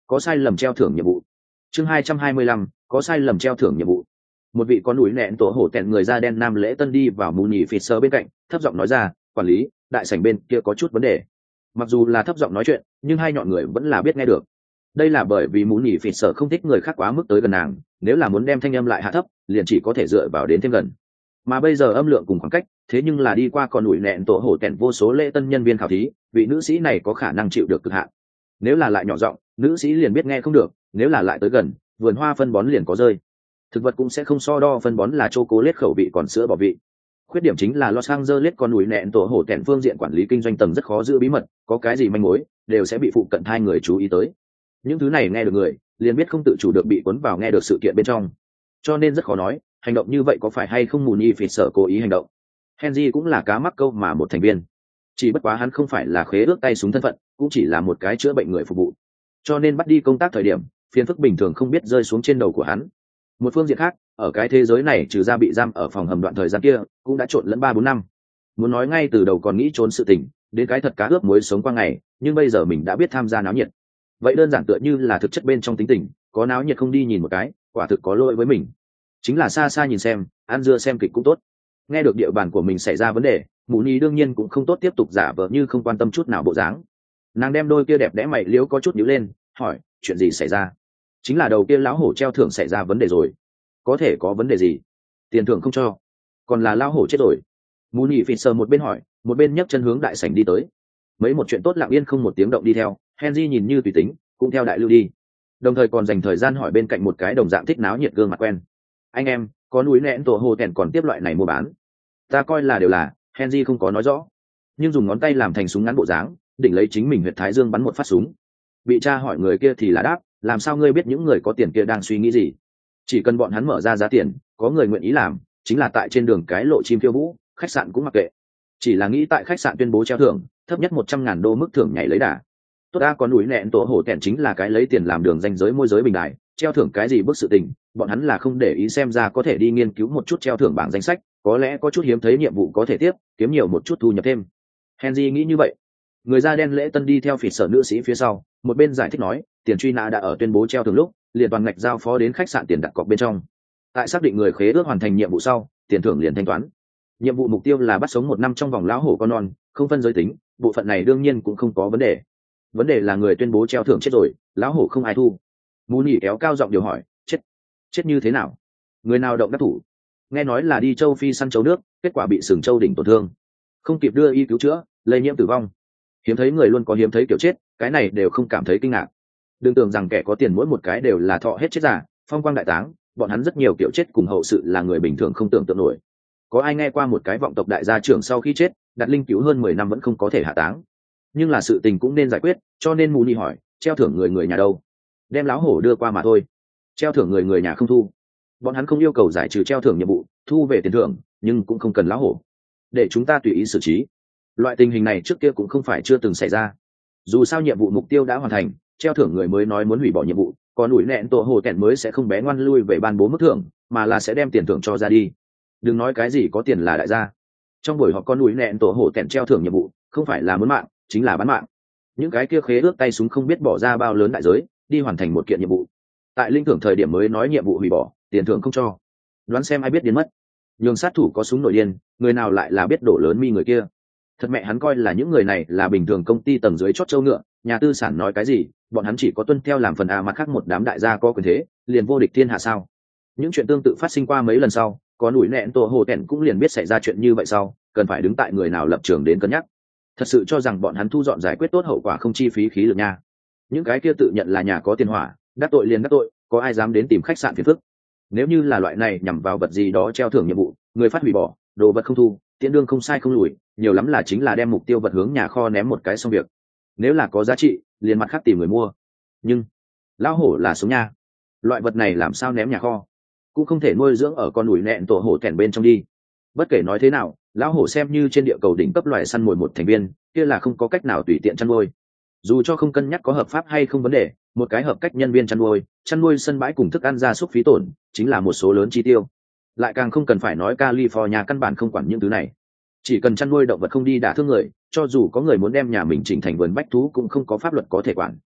S1: có sai lầm treo thưởng nhiệm vụ. Chương hai trăm hai mươi lăm, có sai lầm treo thưởng nhiệm vụ. Một vị con núi nẹn tổ hổ tẹn người da đen nam lễ tân đi vào mù nhì phịt sơ bên cạnh, thấp giọng nói ra, quản lý, đại sảnh bên kia có chút vấn đề. Mặc dù là thấp giọng nói chuyện, nhưng hai nhọn người vẫn là biết nghe được. Đây là bởi vì mù nhì phịt sơ không thích người khác quá mức tới gần nàng, nếu là muốn đem thanh âm lại hạ thấp, liền chỉ có thể dựa vào đến thêm gần. Mà bây giờ âm lượng cùng khoảng cách, thế nhưng là đi qua con núi nẹn tổ hổ tẹn vô số lễ tân nhân viên khảo thí, vị nữ sĩ này có khả năng chịu được cực hạn. Nếu là lại nhỏ giọng, nữ sĩ liền biết nghe không được, nếu là lại tới gần, vườn hoa phân bón liền có rơi. Thực vật cũng sẽ không so đo phân bón là chocolate khẩu vị còn sữa bỏ vị. Khuyết điểm chính là Los Angeles con núi nẹn tổ hổ tẹn phương diện quản lý kinh doanh tầng rất khó giữ bí mật, có cái gì manh mối đều sẽ bị phụ cận hai người chú ý tới. Những thứ này nghe được người, liền biết không tự chủ được bị cuốn vào nghe được sự kiện bên trong. Cho nên rất khó nói, hành động như vậy có phải hay không Mooney phỉ sở cố ý hành động. Henry cũng là cá mắc câu mà một thành viên. Chỉ bất quá hắn không phải là khế ước tay súng thân phận, cũng chỉ là một cái chữa bệnh người phục vụ. Cho nên bắt đi công tác thời điểm, phiền phức bình thường không biết rơi xuống trên đầu của hắn. Một phương diện khác, ở cái thế giới này trừ ra bị giam ở phòng hầm đoạn thời gian kia, cũng đã trộn lẫn ba bốn năm. Muốn nói ngay từ đầu còn nghĩ trốn sự tình, đến cái thật cá ướp muối sống qua ngày, nhưng bây giờ mình đã biết tham gia náo nhiệt. Vậy đơn giản tựa như là thực chất bên trong tính tình, có náo nhiệt không đi nhìn một cái, quả thực có lỗi với mình. Chính là xa xa nhìn xem, ăn dưa xem kịch cũng tốt. Nghe được địa bàn của mình xảy ra vấn đề, Mụ Nhi đương nhiên cũng không tốt tiếp tục giả vờ như không quan tâm chút nào bộ dáng. Nàng đem đôi kia đẹp đẽ mày liếu có chút nhíu lên, hỏi, chuyện gì xảy ra? Chính là đầu kia lão hổ treo thưởng xảy ra vấn đề rồi. Có thể có vấn đề gì? Tiền thưởng không cho, còn là lão hổ chết rồi. Mụ Nhi phì sờ một bên hỏi, một bên nhấc chân hướng đại sảnh đi tới. Mấy một chuyện tốt lặng yên không một tiếng động đi theo, Henry nhìn như tùy tính, cũng theo đại lưu đi. Đồng thời còn dành thời gian hỏi bên cạnh một cái đồng dạng thích náo nhiệt gương mặt quen. Anh em, có núi nẹn tổ hồ tèn còn tiếp loại này mua bán? Ta coi là đều là, Henry không có nói rõ, nhưng dùng ngón tay làm thành súng ngắn bộ dáng, định lấy chính mình huyệt thái dương bắn một phát súng. Bị cha hỏi người kia thì là đáp, làm sao ngươi biết những người có tiền kia đang suy nghĩ gì? Chỉ cần bọn hắn mở ra giá tiền, có người nguyện ý làm, chính là tại trên đường cái lộ chim phiêu vũ, khách sạn cũng mặc kệ. Chỉ là nghĩ tại khách sạn tuyên bố treo thưởng, thấp nhất một trăm ngàn đô mức thưởng nhảy lấy đà. Tốt a, có núi nẹn tổ hổ tèn chính là cái lấy tiền làm đường danh giới môi giới bình đại, treo thưởng cái gì bức sự tình, bọn hắn là không để ý, xem ra có thể đi nghiên cứu một chút treo thưởng bảng danh sách, có lẽ có chút hiếm thấy nhiệm vụ có thể tiếp, kiếm nhiều một chút thu nhập thêm. Henry nghĩ như vậy. Người da đen lễ tân đi theo phỉ sở nữ sĩ phía sau, một bên giải thích nói, tiền truy nã đã ở tuyên bố treo thưởng lúc, liền toàn ngạch giao phó đến khách sạn tiền đặt cọc bên trong. Tại xác định người khế ước hoàn thành nhiệm vụ sau, tiền thưởng liền thanh toán. Nhiệm vụ mục tiêu là bắt sống một năm trong vòng lão hổ con non, không phân giới tính, bộ phận này đương nhiên cũng không có vấn đề. Vấn đề là người tuyên bố treo thưởng chết rồi, lão hổ không ai thu. Mooney kéo cao giọng điều hỏi, chết chết như thế nào? Người nào động đắc thủ? Nghe nói là đi châu Phi săn châu nước, kết quả bị sừng châu đỉnh tổn thương, không kịp đưa y cứu chữa, lây nhiễm tử vong. Hiếm thấy người luôn có hiếm thấy kiểu chết, cái này đều không cảm thấy kinh ngạc. Đừng tưởng rằng kẻ có tiền mỗi một cái đều là thọ hết chết giả, phong quang đại táng, bọn hắn rất nhiều kiểu chết cùng hậu sự là người bình thường không tưởng tượng nổi. Có ai nghe qua một cái vọng tộc đại gia trưởng sau khi chết, đặt linh cứu hơn mười năm vẫn không có thể hạ táng? Nhưng là sự tình cũng nên giải quyết, cho nên Mooney hỏi, treo thưởng người người nhà đâu? Đem lão hổ đưa qua mà thôi. Treo thưởng người người nhà không thu. Bọn hắn không yêu cầu giải trừ treo thưởng nhiệm vụ, thu về tiền thưởng, nhưng cũng không cần lão hổ. Để chúng ta tùy ý xử trí. Loại tình hình này trước kia cũng không phải chưa từng xảy ra. Dù sao nhiệm vụ mục tiêu đã hoàn thành, treo thưởng người mới nói muốn hủy bỏ nhiệm vụ, còn ủi nẹn tổ hồ tẹn mới sẽ không bé ngoan lui về ban bố mức thưởng, mà là sẽ đem tiền thưởng cho ra đi. Đừng nói cái gì có tiền là đại gia. Trong buổi họp con ủi nẹn tổ hồ tẹn treo thưởng nhiệm vụ, không phải là muốn mạng, chính là bán mạng. Những cái kia khế ước tay súng không biết bỏ ra bao lớn đại giới, đi hoàn thành một kiện nhiệm vụ. Tại linh thưởng thời điểm mới nói nhiệm vụ hủy bỏ, tiền thưởng không cho. Đoán xem ai biết điên mất. Nhường sát thủ có súng nổi điên, người nào lại là biết đổ lớn mi người kia. Thật mẹ hắn coi là những người này là bình thường công ty tầng dưới chót châu ngựa, nhà tư sản nói cái gì, bọn hắn chỉ có tuân theo làm phần a, mặt khác một đám đại gia có quyền thế, liền vô địch thiên hạ sao? Những chuyện tương tự phát sinh qua mấy lần sau, có nủi nẹn tổ hồ tẹn cũng liền biết xảy ra chuyện như vậy sau, cần phải đứng tại người nào lập trường đến cân nhắc. Thật sự cho rằng bọn hắn thu dọn giải quyết tốt hậu quả không chi phí khí lực nha. Những cái kia tự nhận là nhà có tiền hỏa, đắc tội liền đắc tội, có ai dám đến tìm khách sạn phiền phức? Nếu như là loại này nhằm vào vật gì đó treo thưởng nhiệm vụ, người phát hủy bỏ, đồ vật không thu, tiễn đương không sai không lùi, nhiều lắm là chính là đem mục tiêu vật hướng nhà kho ném một cái xong việc. Nếu là có giá trị, liền mặt khác tìm người mua. Nhưng lão hổ là sống nha, loại vật này làm sao ném nhà kho? Cũng không thể nuôi dưỡng ở con ủi nẹn tổ hổ tèn bên trong đi. Bất kể nói thế nào, lão hổ xem như trên địa cầu đỉnh cấp loài săn mồi một thành viên, kia là không có cách nào tùy tiện chăn nuôi. Dù cho không cân nhắc có hợp pháp hay không vấn đề, một cái hợp cách nhân viên chăn nuôi, chăn nuôi sân bãi cùng thức ăn gia súc phí tổn, chính là một số lớn chi tiêu. Lại càng không cần phải nói California căn bản không quản những thứ này. Chỉ cần chăn nuôi động vật không đi đả thương người, cho dù có người muốn đem nhà mình chỉnh thành vườn bách thú cũng không có pháp luật có thể quản.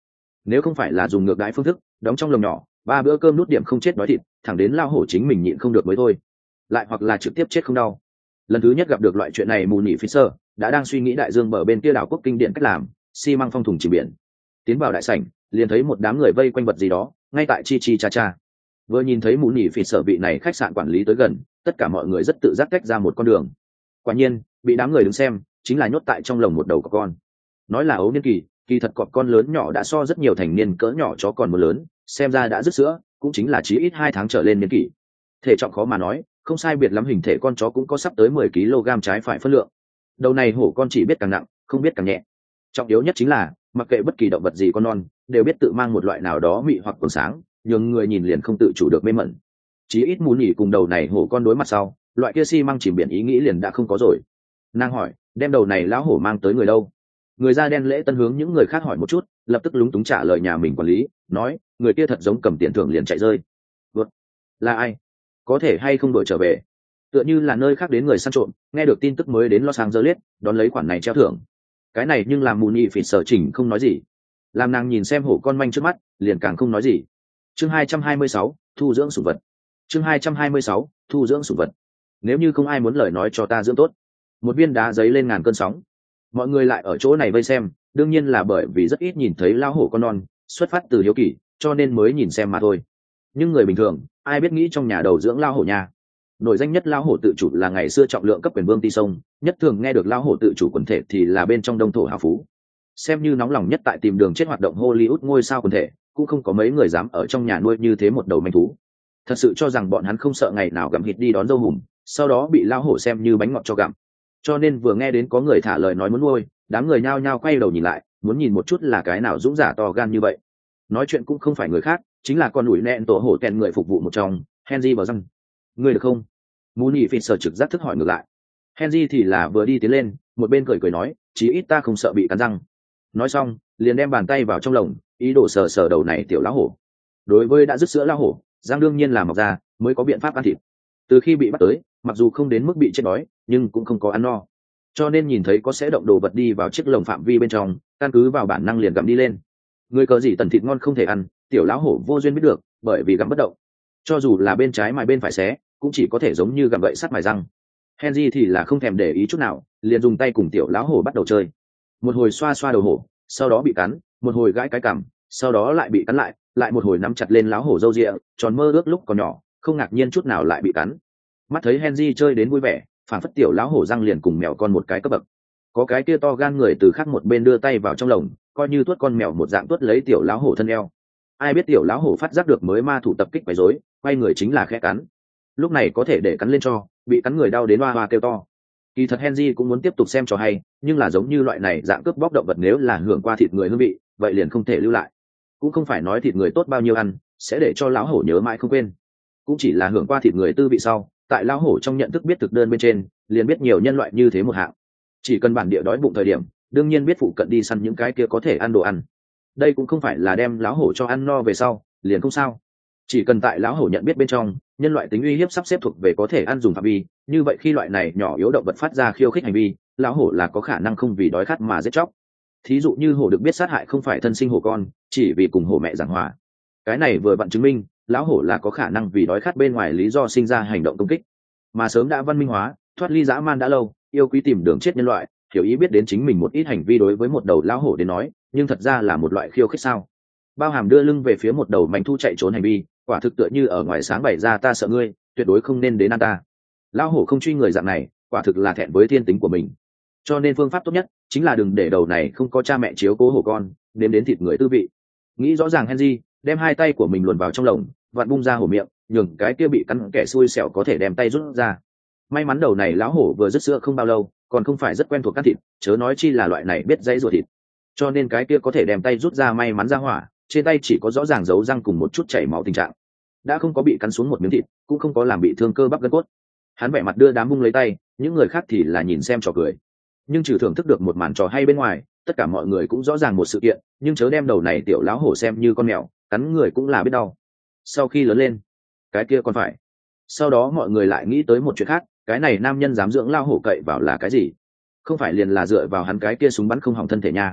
S1: nếu không phải là dùng ngược đãi phương thức đóng trong lồng nhỏ ba bữa cơm nút điểm không chết đói thịt, thẳng đến lao hổ chính mình nhịn không được mới thôi, lại hoặc là trực tiếp chết không đau. Lần thứ nhất gặp được loại chuyện này, mù nhị Fisher đã đang suy nghĩ đại dương bờ bên kia đảo quốc kinh điển cách làm xi măng phong thùng chìm biển. Tiến vào đại sảnh liền thấy một đám người vây quanh vật gì đó ngay tại chi chi cha cha. Vừa nhìn thấy mù nhị Fisher vị này khách sạn quản lý tới gần, tất cả mọi người rất tự giác tách ra một con đường. Quả nhiên bị đám người đứng xem chính là nhốt tại trong lồng một đầu cọp con. Nói là ấu niên kỳ, kỳ thật cọp con lớn nhỏ đã so rất nhiều thành niên cỡ nhỏ chó còn một lớn, xem ra đã dứt sữa, cũng chính là chí ít hai tháng trở lên niên kỷ. Thể trọng khó mà nói, không sai biệt lắm, hình thể con chó cũng có sắp tới mười ki lô gam trái phải phân lượng. Đầu này hổ con chỉ biết càng nặng, không biết càng nhẹ. Trọng yếu nhất chính là, mặc kệ bất kỳ động vật gì con non, đều biết tự mang một loại nào đó mị hoặc quầng sáng, nhưng người nhìn liền không tự chủ được mê mẩn. Chí ít muốn nhỉ cùng đầu này hổ con đối mặt sau, loại kia xi măng chìm biển ý nghĩ liền đã không có rồi. Nàng hỏi, đem đầu này lão hổ mang tới người đâu? Người da đen lễ tân hướng những người khác hỏi một chút, lập tức lúng túng trả lời nhà mình quản lý, nói, người kia thật giống cầm tiền thưởng liền chạy rơi. Vượt, là ai? Có thể hay không đuổi trở về? Tựa như là nơi khác đến người săn trộm, nghe được tin tức mới đến Los Angeles, đón lấy khoản này treo thưởng. Cái này nhưng làm Mooney phỉ sở chỉnh không nói gì. Làm nàng nhìn xem hổ con manh trước mắt, liền càng không nói gì. Chương hai trăm hai mươi sáu, thu dưỡng sủng vật. Chương hai trăm hai mươi sáu, thu dưỡng sủng vật. Nếu như không ai muốn lời nói cho ta dưỡng tốt. Một viên đá giấy lên ngàn cơn sóng. Mọi người lại ở chỗ này vây xem, đương nhiên là bởi vì rất ít nhìn thấy lao hổ con non, xuất phát từ hiếu kỳ, cho nên mới nhìn xem mà thôi. Nhưng người bình thường, ai biết nghĩ trong nhà đầu dưỡng lao hổ nhà. Nổi danh nhất lao hổ tự chủ là ngày xưa trọng lượng cấp quyền vương Ti Sông, nhất thường nghe được lao hổ tự chủ quần thể thì là bên trong đông thổ hào phú. Xem như nóng lòng nhất tại tìm đường chết hoạt động Hollywood ngôi sao quần thể, cũng không có mấy người dám ở trong nhà nuôi như thế một đầu manh thú. Thật sự cho rằng bọn hắn không sợ ngày nào gặm thịt đi đón dâu hùm, sau đó bị lao hổ xem như bánh ngọt cho gặm. Cho nên vừa nghe đến có người thả lời nói muốn nuôi, đám người nhao nhao quay đầu nhìn lại, muốn nhìn một chút là cái nào dũng giả to gan như vậy. Nói chuyện cũng không phải người khác, chính là con ủi nẹn tổ hổ kèn người phục vụ một trong, Henry vào răng. Người được không? Mooney Fisher trực giác thức hỏi ngược lại. Henry thì là vừa đi tiến lên, một bên cười cười nói, chí ít ta không sợ bị cắn răng. Nói xong, liền đem bàn tay vào trong lồng, ý đồ sờ sờ đầu này tiểu lão hổ. Đối với đã dứt sữa lão hổ, răng đương nhiên là mọc ra, mới có biện pháp ăn thịt. Từ khi bị bắt tới, mặc dù không đến mức bị chết đói, nhưng cũng không có ăn no. Cho nên nhìn thấy có sẽ động đồ vật đi vào chiếc lồng phạm vi bên trong, căn cứ vào bản năng liền gặm đi lên. Người cờ gì tần thịt ngon không thể ăn, tiểu lão hổ vô duyên biết được, bởi vì gặm bất động. Cho dù là bên trái mà bên phải xé, cũng chỉ có thể giống như gặm gậy sắt mài răng. Henry thì là không thèm để ý chút nào, liền dùng tay cùng tiểu lão hổ bắt đầu chơi. Một hồi xoa xoa đầu hổ, sau đó bị cắn, một hồi gãi cái cằm, sau đó lại bị cắn lại, lại một hồi nắm chặt lên lão hổ râu ria, tròn mơ ước lúc còn nhỏ, không ngạc nhiên chút nào lại bị cắn. Mắt thấy Henry chơi đến vui vẻ, phản phất tiểu lão hổ răng liền cùng mèo con một cái cấp bậc. Có cái kia to gan người từ khác một bên đưa tay vào trong lồng, coi như tuốt con mèo một dạng tuốt lấy tiểu lão hổ thân eo. Ai biết tiểu lão hổ phát giác được mới ma thủ tập kích quấy rối, quay người chính là khẽ cắn. Lúc này có thể để cắn lên cho, bị cắn người đau đến hoa hoa kêu to. Kỳ thật Henry cũng muốn tiếp tục xem trò hay, nhưng là giống như loại này dạng cướp bóc động vật nếu là hưởng qua thịt người hương vị, vậy liền không thể lưu lại. Cũng không phải nói thịt người tốt bao nhiêu ăn, sẽ để cho lão hổ nhớ mãi không quên. Cũng chỉ là hưởng qua thịt người tư vị sau, tại lão hổ trong nhận thức biết thực đơn bên trên, liền biết nhiều nhân loại như thế một hạng. Chỉ cần bản địa đói bụng thời điểm, đương nhiên biết phụ cận đi săn những cái kia có thể ăn đồ ăn. Đây cũng không phải là đem lão hổ cho ăn no về sau, liền không sao. Chỉ cần tại lão hổ nhận biết bên trong, nhân loại tính uy hiếp sắp xếp thuộc về có thể ăn dùng phạm vi, như vậy khi loại này nhỏ yếu động vật phát ra khiêu khích hành vi, lão hổ là có khả năng không vì đói khát mà giết chóc. Thí dụ như hổ được biết sát hại không phải thân sinh hổ con, chỉ vì cùng hổ mẹ giảng hòa. Cái này vừa vặn chứng minh, lão hổ là có khả năng vì đói khát bên ngoài lý do sinh ra hành động công kích. Mà sớm đã văn minh hóa, thoát ly dã man đã lâu, yêu quý tìm đường chết nhân loại, hiểu ý biết đến chính mình một ít hành vi đối với một đầu lão hổ đến nói, nhưng thật ra là một loại khiêu khích sao? Bao hàm đưa lưng về phía một đầu manh thu chạy trốn hành vi, quả thực tựa như ở ngoài sáng bày ra ta sợ ngươi, tuyệt đối không nên đến ăn ta. Lão hổ không truy người dạng này, quả thực là thẹn với thiên tính của mình. Cho nên phương pháp tốt nhất chính là đừng để đầu này không có cha mẹ chiếu cố hổ con, nếm đến thịt người tư vị. Nghĩ rõ ràng Henry, đem hai tay của mình luồn vào trong lồng, vặn bung ra hổ miệng, nhường cái kia bị cắn kẻ xui xẻo có thể đem tay rút ra. May mắn đầu này lão hổ vừa dứt sữa không bao lâu, còn không phải rất quen thuộc cắt thịt, chớ nói chi là loại này biết dãy rùa thịt. Cho nên cái kia có thể đem tay rút ra may mắn ra hỏa, trên tay chỉ có rõ ràng dấu răng cùng một chút chảy máu tình trạng. Đã không có bị cắn xuống một miếng thịt, cũng không có làm bị thương cơ bắp gân cốt. Hắn vẻ mặt đưa đám bung lấy tay, những người khác thì là nhìn xem trò cười. Nhưng trừ thưởng thức được một màn trò hay bên ngoài, tất cả mọi người cũng rõ ràng một sự kiện, nhưng chớ đem đầu này tiểu lão hổ xem như con mèo, cắn người cũng là biết đau. Sau khi lớn lên, cái kia còn phải. Sau đó mọi người lại nghĩ tới một chuyện khác, cái này nam nhân dám dưỡng lao hổ cậy vào là cái gì? Không phải liền là dựa vào hắn cái kia súng bắn không hỏng thân thể nha.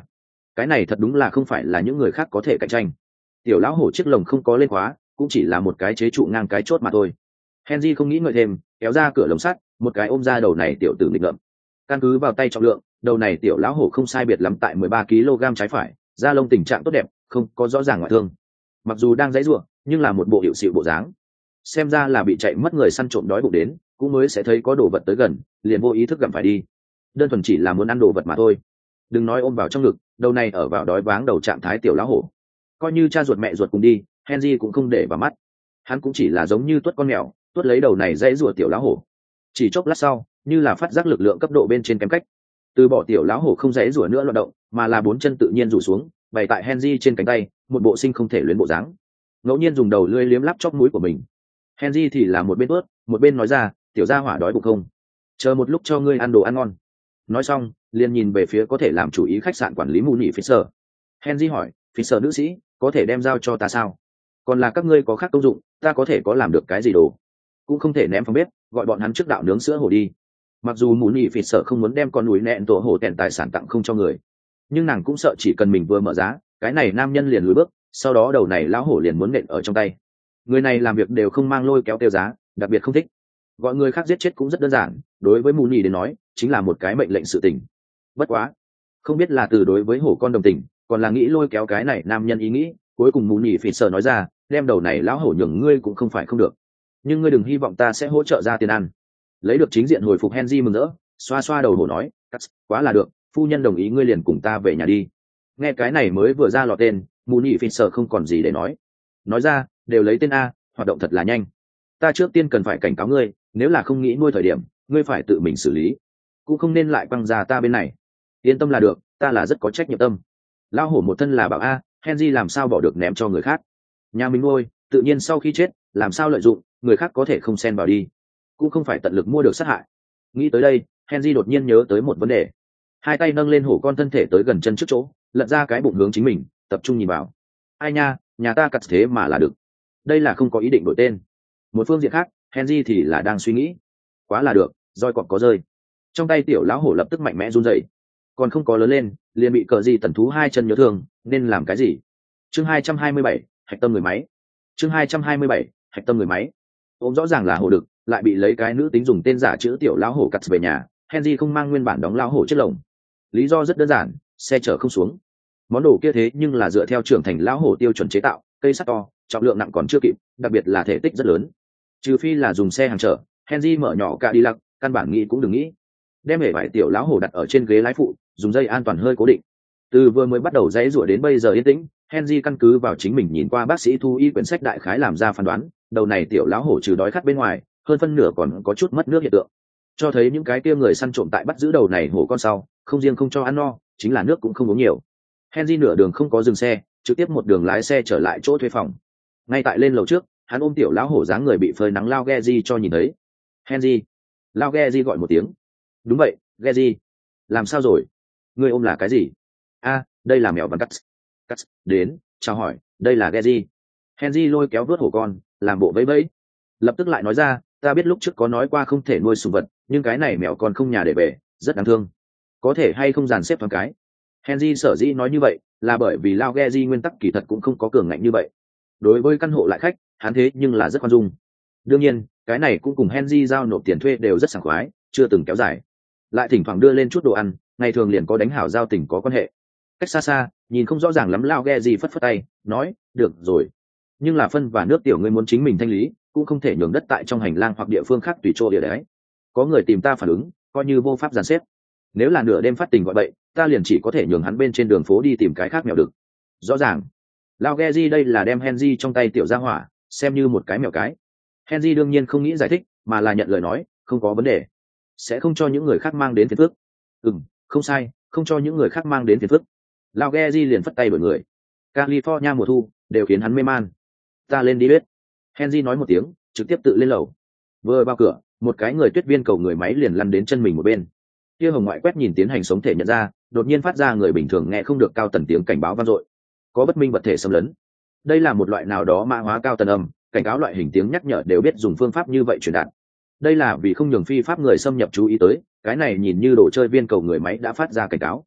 S1: cái này thật đúng là không phải là những người khác có thể cạnh tranh. Tiểu lão hổ chiếc lồng không có lên khóa, cũng chỉ là một cái chế trụ ngang cái chốt mà thôi. Henry không nghĩ ngợi thêm, kéo ra cửa lồng sắt, một cái ôm ra đầu này tiểu tử nghịch ngợm. Căn cứ vào tay trọng lượng, đầu này tiểu lão hổ không sai biệt lắm tại mười ba ki lô gam trái phải, da lông tình trạng tốt đẹp, không có rõ ràng ngoại thương. Mặc dù đang dãy rủa, nhưng là một bộ hiệu xịu bộ dáng. Xem ra là bị chạy mất người săn trộm đói bụng đến, cũng mới sẽ thấy có đồ vật tới gần, liền vô ý thức gặm phải đi. Đơn thuần chỉ là muốn ăn đồ vật mà thôi. Đừng nói ôm vào trong ngực, đầu này ở vào đói váng đầu trạng thái tiểu lão hổ. Coi như cha ruột mẹ ruột cùng đi, Henry cũng không để vào mắt. Hắn cũng chỉ là giống như tuốt con mèo, tuốt lấy đầu này dãy rùa tiểu lão hổ. Chỉ chốc lát sau, như là phát giác lực lượng cấp độ bên trên kém cách, từ bỏ tiểu lão hổ không dãy rùa nữa loạn động, mà là bốn chân tự nhiên rủ xuống, bày tại Henry trên cánh tay, một bộ sinh không thể luyến bộ dáng. Ngẫu nhiên dùng đầu lưỡi liếm lắp chóp mũi của mình. Henry thì là một bên ướt, một bên nói ra, tiểu gia hỏa đói bụng không? Chờ một lúc cho ngươi ăn đồ ăn ngon. Nói xong, liền nhìn về phía có thể làm chủ ý khách sạn quản lý mù nhị Fisher. Henry hỏi, Fisher nữ sĩ, có thể đem giao cho ta sao? Còn là các ngươi có khác công dụng, ta có thể có làm được cái gì đồ? Cũng không thể ném phòng bếp, gọi bọn hắn trước đạo nướng sữa hổ đi. Mặc dù mù nhị Fisher không muốn đem con núi nẹn tổ hổ tèn tài sản tặng không cho người, nhưng nàng cũng sợ chỉ cần mình vừa mở giá, cái này nam nhân liền lùi bước, sau đó đầu này lão hổ liền muốn nện ở trong tay. Người này làm việc đều không mang lôi kéo tiêu giá, đặc biệt không thích gọi người khác giết chết, cũng rất đơn giản, đối với mù nhị đến nói chính là một cái mệnh lệnh sự tình. Bất quá không biết là từ đối với hổ con đồng tình, còn là nghĩ lôi kéo cái này nam nhân ý nghĩ, cuối cùng mù nhị phì sợ nói ra, đem đầu này lão hổ nhường ngươi cũng không phải không được, nhưng ngươi đừng hy vọng ta sẽ hỗ trợ ra tiền ăn. Lấy được chính diện hồi phục, Henry mừng rỡ, xoa xoa đầu hổ nói, cắt, quá là được, phu nhân đồng ý, ngươi liền cùng ta về nhà đi. Nghe cái này mới vừa ra lọt tên, mù nhị phì sợ không còn gì để nói, nói ra, đều lấy tên A, hoạt động thật là nhanh. Ta trước tiên cần phải cảnh cáo ngươi, nếu là không nghĩ nuôi thời điểm, ngươi phải tự mình xử lý, cũng không nên lại quăng ra ta bên này. Yên tâm là được, ta là rất có trách nhiệm tâm. Lao hổ một thân là bảo A, Henry làm sao bỏ được ném cho người khác. Nhà mình nuôi, tự nhiên sau khi chết, làm sao lợi dụng, người khác có thể không xen vào đi, cũng không phải tận lực mua được sát hại. Nghĩ tới đây, Henry đột nhiên nhớ tới một vấn đề. Hai tay nâng lên hổ con thân thể tới gần chân trước chỗ, lật ra cái bụng hướng chính mình, tập trung nhìn vào. Ai nha, nhà ta cắt thế mà là được. Đây là không có ý định đổi tên. Một phương diện khác, Henry thì là đang suy nghĩ, quá là được, roi cọp có rơi. Trong tay tiểu lão hổ lập tức mạnh mẽ run rẩy, còn không có lớn lên liền bị cờ gì tần thú hai chân nhớ thương, nên làm cái gì? Chương hai trăm hai mươi bảy, hạch tâm người máy. Chương hai trăm hai mươi bảy, hạch tâm người máy. Ôm rõ ràng là hổ đực, lại bị lấy cái nữ tính dùng tên giả chữ tiểu lão hổ cắt về nhà, Henry không mang nguyên bản đóng lão hổ chết lồng. Lý do rất đơn giản, xe chở không xuống. Món đồ kia thế nhưng là dựa theo trưởng thành lão hổ tiêu chuẩn chế tạo, cây sắt to, trọng lượng nặng còn chưa kịp, đặc biệt là thể tích rất lớn. Trừ phi là dùng xe hàng chở, Henry mở nhỏ cả đi lặc, căn bản nghĩ cũng đừng nghĩ. Đem hể vải tiểu lão hổ đặt ở trên ghế lái phụ, dùng dây an toàn hơi cố định. Từ vừa mới bắt đầu dãy rủa đến bây giờ yên tĩnh, Henry căn cứ vào chính mình nhìn qua bác sĩ thu y quyển sách đại khái làm ra phán đoán, đầu này tiểu lão hổ trừ đói khát bên ngoài, hơn phân nửa còn có chút mất nước hiện tượng, cho thấy những cái kia người săn trộm tại bắt giữ đầu này hổ con sau, không riêng không cho ăn no, chính là nước cũng không uống nhiều. Henry nửa đường không có dừng xe, trực tiếp một đường lái xe trở lại chỗ thuê phòng. Ngay tại lên lầu trước, hắn ôm tiểu lão hổ dáng người bị phơi nắng lao Geji cho nhìn thấy. Henry, lao Geji gọi một tiếng. Đúng vậy, Geji. Làm sao rồi? Ngươi ôm là cái gì? A, đây là mèo văn cắt. Cắt, đến, chào hỏi, đây là Geji. Henry lôi kéo vớt hổ con, làm bộ vẫy vẫy. Lập tức lại nói ra, ta biết lúc trước có nói qua không thể nuôi sủng vật, nhưng cái này mèo con không nhà để về, rất đáng thương. Có thể hay không dàn xếp thoáng cái? Henry sở dĩ nói như vậy, là bởi vì lao Geji nguyên tắc kỳ thật cũng không có cường ngạnh như vậy. Đối với căn hộ lại khách, hắn thế nhưng là rất khoan dung. Đương nhiên, cái này cũng cùng Henry giao nộp tiền thuê đều rất sảng khoái, chưa từng kéo dài. Lại thỉnh thoảng đưa lên chút đồ ăn, ngày thường liền có đánh hảo giao tình có quan hệ. Cách xa xa, nhìn không rõ ràng lắm lao Geji phất phất tay, nói, được rồi. Nhưng là phân và nước tiểu ngươi muốn chính mình thanh lý, cũng không thể nhường đất tại trong hành lang hoặc địa phương khác tùy chỗ địa đấy. Có người tìm ta phản ứng, coi như vô pháp dàn xếp. Nếu là nửa đêm phát tình gọi bậy, ta liền chỉ có thể nhường hắn bên trên đường phố đi tìm cái khác mèo đực. Rõ ràng, lao Geji đây là đem Henry trong tay tiểu gia hỏa xem như một cái mèo cái. Henry đương nhiên không nghĩ giải thích, mà là nhận lời nói, không có vấn đề, sẽ không cho những người khác mang đến phiền phức. Ừm, không sai, không cho những người khác mang đến phiền phức. Lao Geji liền phất tay đổi người. California mùa thu đều khiến hắn mê man. Ta lên đi biết. Henry nói một tiếng, trực tiếp tự lên lầu. Vừa vào cửa, một cái người tuyết viên cầu người máy liền lăn đến chân mình một bên. Kia hồng ngoại quét nhìn tiến hành sống thể nhận ra, đột nhiên phát ra người bình thường nghe không được cao tần tiếng cảnh báo vang dội. Có bất minh vật thể xâm lấn. Đây là một loại nào đó mã hóa cao tần âm, cảnh cáo loại hình tiếng nhắc nhở đều biết dùng phương pháp như vậy truyền đạt. Đây là vì không nhường phi pháp người xâm nhập chú ý tới, cái này nhìn như đồ chơi viên cầu người máy đã phát ra cảnh cáo.